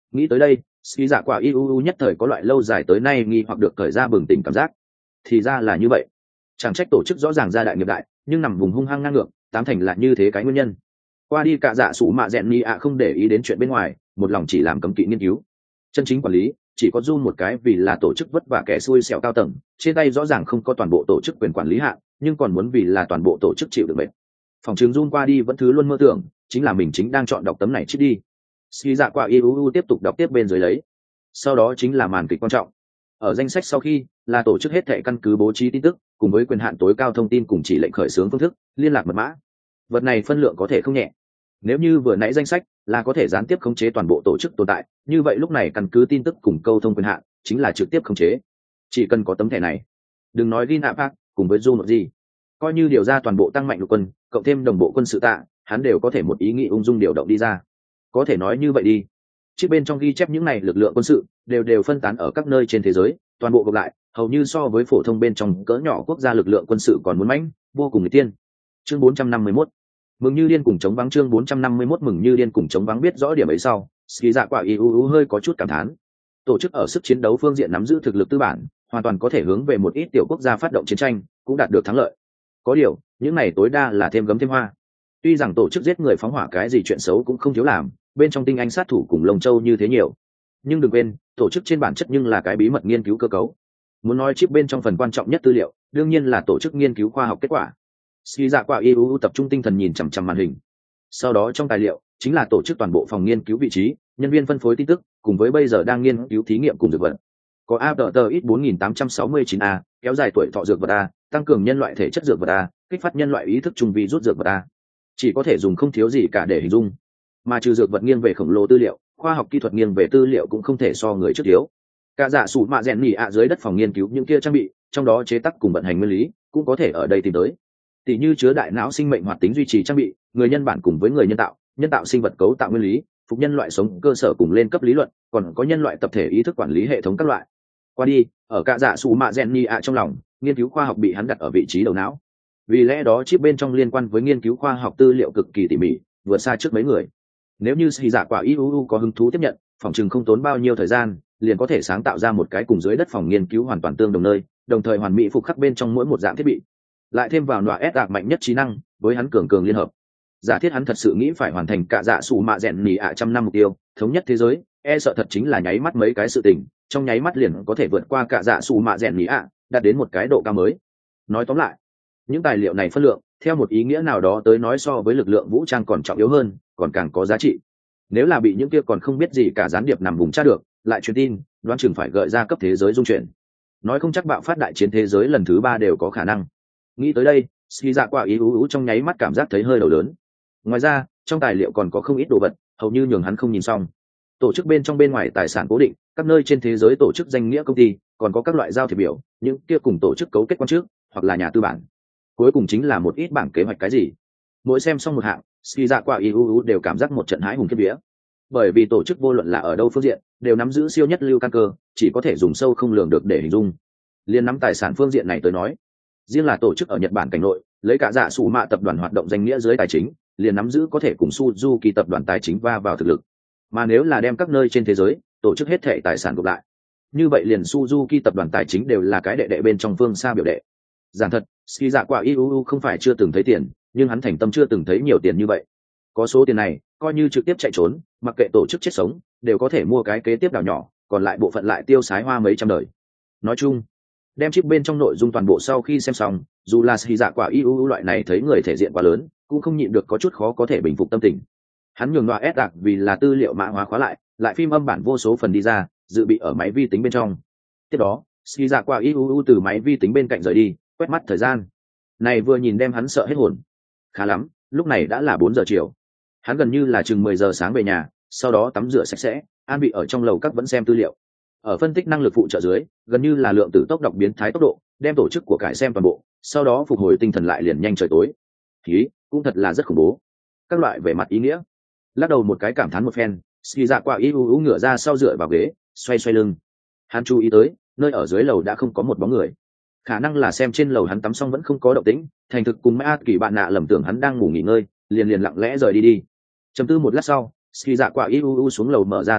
Nghĩ tới đây, ski dạ quả iuu nhất thời có loại lâu dài tới nay nghi hoặc được khởi ra bừng tỉnh cảm giác. Thì ra là như vậy, chẳng trách tổ chức rõ ràng ra đại nghiệp đại, nhưng nằm vùng hung hăng ngang ngược, tám thành là như thế cái nguyên nhân. Qua đi cả dạ sủ mạ rèn ni ạ không để ý đến chuyện bên ngoài, một lòng chỉ làm cấm kỵ nghiên cứu. Chân chính quản lý chỉ có Jun một cái, vì là tổ chức vất vả kẻ xui xẻo cao tầng, trên tay rõ ràng không có toàn bộ tổ chức quyền quản lý hạn, nhưng còn muốn vì là toàn bộ tổ chức chịu được mệt. Phòng trường Jun qua đi vẫn thứ luôn mơ tưởng, chính là mình chính đang chọn đọc tấm này chít đi. Ski dạ quả iuu tiếp tục đọc tiếp bên dưới lấy. Sau đó chính là màn kịch quan trọng. Ở danh sách sau khi là tổ chức hết thệ căn cứ bố trí tin tức, cùng với quyền hạn tối cao thông tin cùng chỉ lệnh khởi xướng phương thức, liên lạc mật mã. Vật này phân lượng có thể không nhẹ. Nếu như vừa nãy danh sách là có thể gián tiếp khống chế toàn bộ tổ chức tồn tại, như vậy lúc này căn cứ tin tức cùng câu thông quyền hạn chính là trực tiếp khống chế. Chỉ cần có tấm thẻ này, đừng nói Gina Park cùng với Jun một gì, coi như điều ra toàn bộ tăng mạnh lục quân, cộng thêm đồng bộ quân sự tạ, hắn đều có thể một ý nghĩ ung dung điều động đi ra. Có thể nói như vậy đi. Chiếc bên trong ghi chép những này lực lượng quân sự đều đều phân tán ở các nơi trên thế giới, toàn bộ gộp lại hầu như so với phổ thông bên trong cỡ nhỏ quốc gia lực lượng quân sự còn muốn mãnh, vô cùng người tiên. Chương bốn trăm năm mươi mốt, mừng như điên cùng chống vắng. Chương bốn trăm năm mươi mốt, mừng như điên cùng chống vắng. Biết rõ điểm ấy sau, ski dạ quả iuu hơi có chút cảm thán. Tổ chức ở sức chiến đấu phương diện nắm giữ thực lực tư bản, hoàn toàn có thể hướng về một ít tiểu quốc gia phát động chiến tranh, cũng đạt được thắng lợi. Có điều, những này tối đa là thêm gấm thêm hoa. Tuy rằng tổ chức giết người phóng hỏa cái gì chuyện xấu cũng không thiếu làm, bên trong tinh anh sát thủ cùng lông châu như thế nhiều, nhưng đừng quên, tổ chức trên bản chất nhưng là cái bí mật nghiên cứu cơ cấu. Muốn nói chip bên trong phần quan trọng nhất tư liệu, đương nhiên là tổ chức nghiên cứu khoa học kết quả. Ski dạ quả iuu tập trung tinh thần nhìn chằm chằm màn hình. Sau đó trong tài liệu chính là tổ chức toàn bộ phòng nghiên cứu vị trí, nhân viên phân phối tin tức, cùng với bây giờ đang nghiên cứu thí nghiệm cùng dược vật. Có a tờ tờ ít bốn nghìn tám trăm sáu mươi chín a, kéo dài tuổi thọ dược vật a, tăng cường nhân loại thể chất dược vật a, kích phát nhân loại ý thức trung vi rút dược vật a. Chỉ có thể dùng không thiếu gì cả để hình dung. Mà trừ dược vật nghiêng về khổng lồ tư liệu, khoa học kỹ thuật nghiêng về tư liệu cũng không thể so người trước thiếu. Cả dạ sủ mạ rèn nhỉ ạ dưới đất phòng nghiên cứu những kia trang bị, trong đó chế tác cùng vận hành nguyên lý cũng có thể ở đây tìm tới. Tỷ như chứa đại não sinh mệnh hoạt tính duy trì trang bị, người nhân bản cùng với người nhân tạo, nhân tạo sinh vật cấu tạo nguyên lý, phục nhân loại sống cơ sở cùng lên cấp lý luận, còn có nhân loại tập thể ý thức quản lý hệ thống các loại. Qua đi, ở cả dạ sủ mạ rèn nhỉ ạ trong lòng, nghiên cứu khoa học bị hắn đặt ở vị trí đầu não. Vì lẽ đó chip bên trong liên quan với nghiên cứu khoa học tư liệu cực kỳ tỉ mỉ, vượt xa trước mấy người. Nếu như sĩ giả quả iuu có hứng thú tiếp nhận, phòng chừng không tốn bao nhiêu thời gian, liền có thể sáng tạo ra một cái cùng dưới đất phòng nghiên cứu hoàn toàn tương đồng nơi, đồng thời hoàn mỹ phục khắc bên trong mỗi một dạng thiết bị. Lại thêm vào nọa ép đạc mạnh nhất trí năng, với hắn cường cường liên hợp. Giả thiết hắn thật sự nghĩ phải hoàn thành cả dạ sủ mạ rèn nỉ ạ trăm năm mục tiêu, thống nhất thế giới, e sợ thật chính là nháy mắt mấy cái sự tình, trong nháy mắt liền có thể vượt qua cả dạ sủ mạ rèn nỉ ạ, đạt đến một cái độ cao mới. Nói tóm lại, những tài liệu này phân lượng, theo một ý nghĩa nào đó tới nói so với lực lượng vũ trang còn trọng yếu hơn, còn càng có giá trị. Nếu là bị những kia còn không biết gì cả gián điệp nằm vùng tra được, lại truyền tin, đoán chừng phải gợi ra cấp thế giới dung chuyển. Nói không chắc bạo phát đại chiến thế giới lần thứ ba đều có khả năng. Nghĩ tới đây, ski dạ quả iuu trong nháy mắt cảm giác thấy hơi đầu lớn. Ngoài ra, trong tài liệu còn có không ít đồ vật, hầu như nhường hắn không nhìn xong. Tổ chức bên trong bên ngoài tài sản cố định, các nơi trên thế giới tổ chức danh nghĩa công ty, còn có các loại giao thiệp biểu, những kia cùng tổ chức cấu kết quan trước, hoặc là nhà tư bản. Cuối cùng chính là một ít bảng kế hoạch cái gì. Mỗi xem xong một hạng, ski dạ quả iuu đều cảm giác một trận hãi hùng khiếp vía. Bởi vì tổ chức vô luận là ở đâu phương diện, đều nắm giữ siêu nhất lưu căn cơ, chỉ có thể dùng sâu không lường được để hình dung. Liên nắm tài sản phương diện này tới nói, riêng là tổ chức ở Nhật Bản cảnh nội, lấy cả dạ sủ mạ tập đoàn hoạt động danh nghĩa dưới tài chính, liền nắm giữ có thể cùng Suzuki tập đoàn tài chính va vào thực lực. Mà nếu là đem các nơi trên thế giới, tổ chức hết thảy tài sản gộp lại, như vậy liền Suzuki tập đoàn tài chính đều là cái đệ đệ bên trong phương xa biểu đệ. Giản thật, ski dạ quả iuu không phải chưa từng thấy tiền, nhưng hắn thành tâm chưa từng thấy nhiều tiền như vậy. Có số tiền này, coi như trực tiếp chạy trốn, mặc kệ tổ chức chết sống, đều có thể mua cái kế tiếp đảo nhỏ, còn lại bộ phận lại tiêu sái hoa mấy trăm đời. Nói chung, đem chip bên trong nội dung toàn bộ sau khi xem xong, dù là ski dạ quả iuu loại này thấy người thể diện quá lớn, cũng không nhịn được có chút khó có thể bình phục tâm tình. Hắn nhường loa ép đặc vì là tư liệu mã hóa khóa lại, lại phim âm bản vô số phần đi ra, dự bị ở máy vi tính bên trong. Tiếp đó, ski dạ quả iuu từ máy vi tính bên cạnh rời đi, quét mắt thời gian. Này vừa nhìn đem hắn sợ hết hồn. Khá lắm, lúc này đã là bốn giờ chiều. Hắn gần như là chừng mười giờ sáng về nhà, sau đó tắm rửa sạch sẽ, an bị ở trong lầu các vẫn xem tư liệu. Ở phân tích năng lực phụ trợ dưới, gần như là lượng tử tốc đọc biến thái tốc độ, đem tổ chức của cải xem toàn bộ, sau đó phục hồi tinh thần lại liền nhanh trời tối. Khí, cũng thật là rất khủng bố. Các loại về mặt ý nghĩa. Lắc đầu một cái cảm thán một phen, ski dạ quả iuu ngửa ra sau dựa vào ghế, xoay xoay lưng. Hắn chú ý tới, nơi ở dưới lầu đã không có một bóng người. Khả năng là xem trên lầu hắn tắm xong vẫn không có động tĩnh, thành thực cùng Mã Kỳ bạn nạ lầm tưởng hắn đang ngủ nghỉ ngơi, liền liền lặng lẽ rời đi đi. Chấm tư một lát sau, ski dạ quả iuu xuống lầu mở ra tủ lạnh,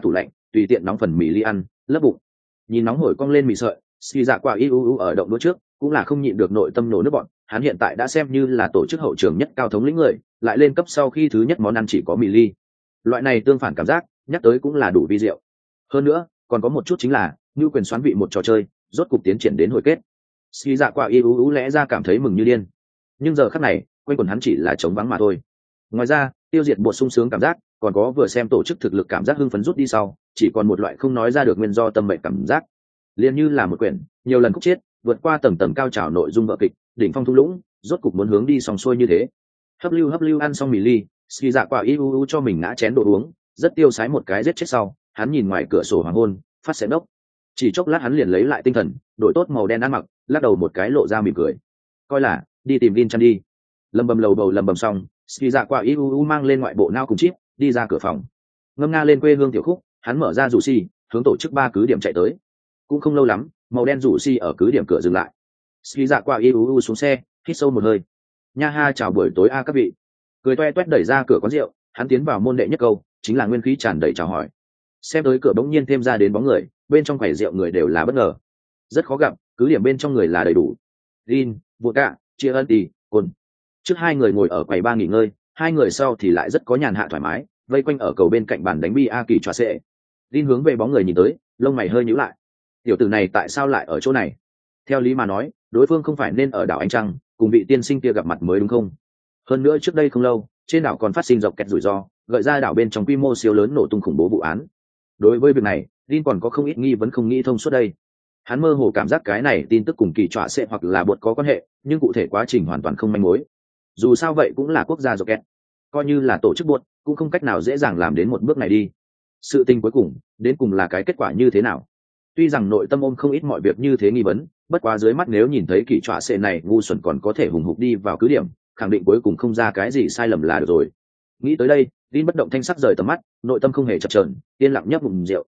tùy tiện nóng phần mì ly ăn lấp bụng. Nhìn nóng hổi cong lên mì sợi, ski dạ quả y u u ở động đũa trước cũng là không nhịn được nội tâm nổ nước bọn. Hắn hiện tại đã xem như là tổ chức hậu trường nhất cao thống lĩnh người, lại lên cấp sau khi thứ nhất món ăn chỉ có mì ly. Loại này tương phản cảm giác nhắc tới cũng là đủ vi diệu. Hơn nữa còn có một chút chính là như quyền xoán vị một trò chơi rốt cục tiến triển đến hồi kết. Ski dạ quả y u u lẽ ra cảm thấy mừng như điên, nhưng giờ khắc này quanh quần hắn chỉ là trống vắng mà thôi. Ngoài ra tiêu diệt bột sung sướng cảm giác, còn có vừa xem tổ chức thực lực cảm giác hưng phấn rút đi sau, chỉ còn một loại không nói ra được nguyên do tâm mệnh cảm giác, liền như là một quyển nhiều lần khúc chiết vượt qua tầng tầng cao trào nội dung vợ kịch đỉnh phong thung lũng, rốt cục muốn hướng đi sòng xuôi như thế. Hấp lưu hấp lưu ăn xong mì ly, ski dạ quả y u u cho mình ngã chén đồ uống, rất tiêu sái một cái giết chết sau, hắn nhìn ngoài cửa sổ hoàng hôn phát sẽ đốc, chỉ chốc lát hắn liền lấy lại tinh thần, đội tốt màu đen ăn mặc, lắc đầu một cái lộ ra mỉm cười, coi là đi tìm Vin chăn đi. Lầm bầm lầu bầu lầm bầm xong, ski dạ quả y u u mang lên ngoại bộ nao cùng chip đi ra cửa phòng, ngâm nga lên quê hương tiểu khúc. Hắn mở ra rủ xi hướng tổ chức ba cứ điểm chạy tới. Cũng không lâu lắm, màu đen rủ xi ở cứ điểm cửa dừng lại. Ski dạ quả y u u xuống xe, hít sâu một hơi. Nha ha, chào buổi tối a các vị. Cười toe toét đẩy ra cửa quán rượu, hắn tiến vào môn đệ nhất câu chính là nguyên khí tràn đầy chào hỏi. Xem tới cửa bỗng nhiên thêm ra đến bóng người, bên trong quầy rượu người đều là bất ngờ. Rất khó gặp, cứ điểm bên trong người là đầy đủ. Rin, Vodka, chia ân tì, cồn. Trước hai người ngồi ở quầy ba nghỉ ngơi, hai người sau thì lại rất có nhàn hạ thoải mái, vây quanh ở cầu bên cạnh bàn đánh bi a kỳ trò xệ. Rin hướng về bóng người nhìn tới, lông mày hơi nhíu lại. Tiểu tử này tại sao lại ở chỗ này? Theo lý mà nói, đối phương không phải nên ở đảo Ánh Trăng cùng vị tiên sinh kia gặp mặt mới đúng không? Hơn nữa trước đây không lâu, trên đảo còn phát sinh dọc kẹt rủi ro, gợi ra đảo bên trong quy mô siêu lớn nổ tung khủng bố vụ án. Đối với việc này, Rin còn có không ít nghi vấn không nghĩ thông suốt đây. Hắn mơ hồ cảm giác cái này tin tức cùng kỳ trọa sẽ hoặc là bột có quan hệ, nhưng cụ thể quá trình hoàn toàn không manh mối. Dù sao vậy cũng là quốc gia dọc kẹt, coi như là tổ chức bột cũng không cách nào dễ dàng làm đến một bước này đi. Sự tình cuối cùng đến cùng là cái kết quả như thế nào? Tuy rằng nội tâm ôm không ít mọi việc như thế nghi vấn, bất quá dưới mắt nếu nhìn thấy kỳ trọa sẽ này ngu xuẩn còn có thể hùng hục đi vào cứ điểm, khẳng định cuối cùng không ra cái gì sai lầm là được rồi. Nghĩ tới đây, Rin bất động thanh sắc rời tầm mắt, nội tâm không hề chập chờn, yên lặng nhấp ngụm rượu,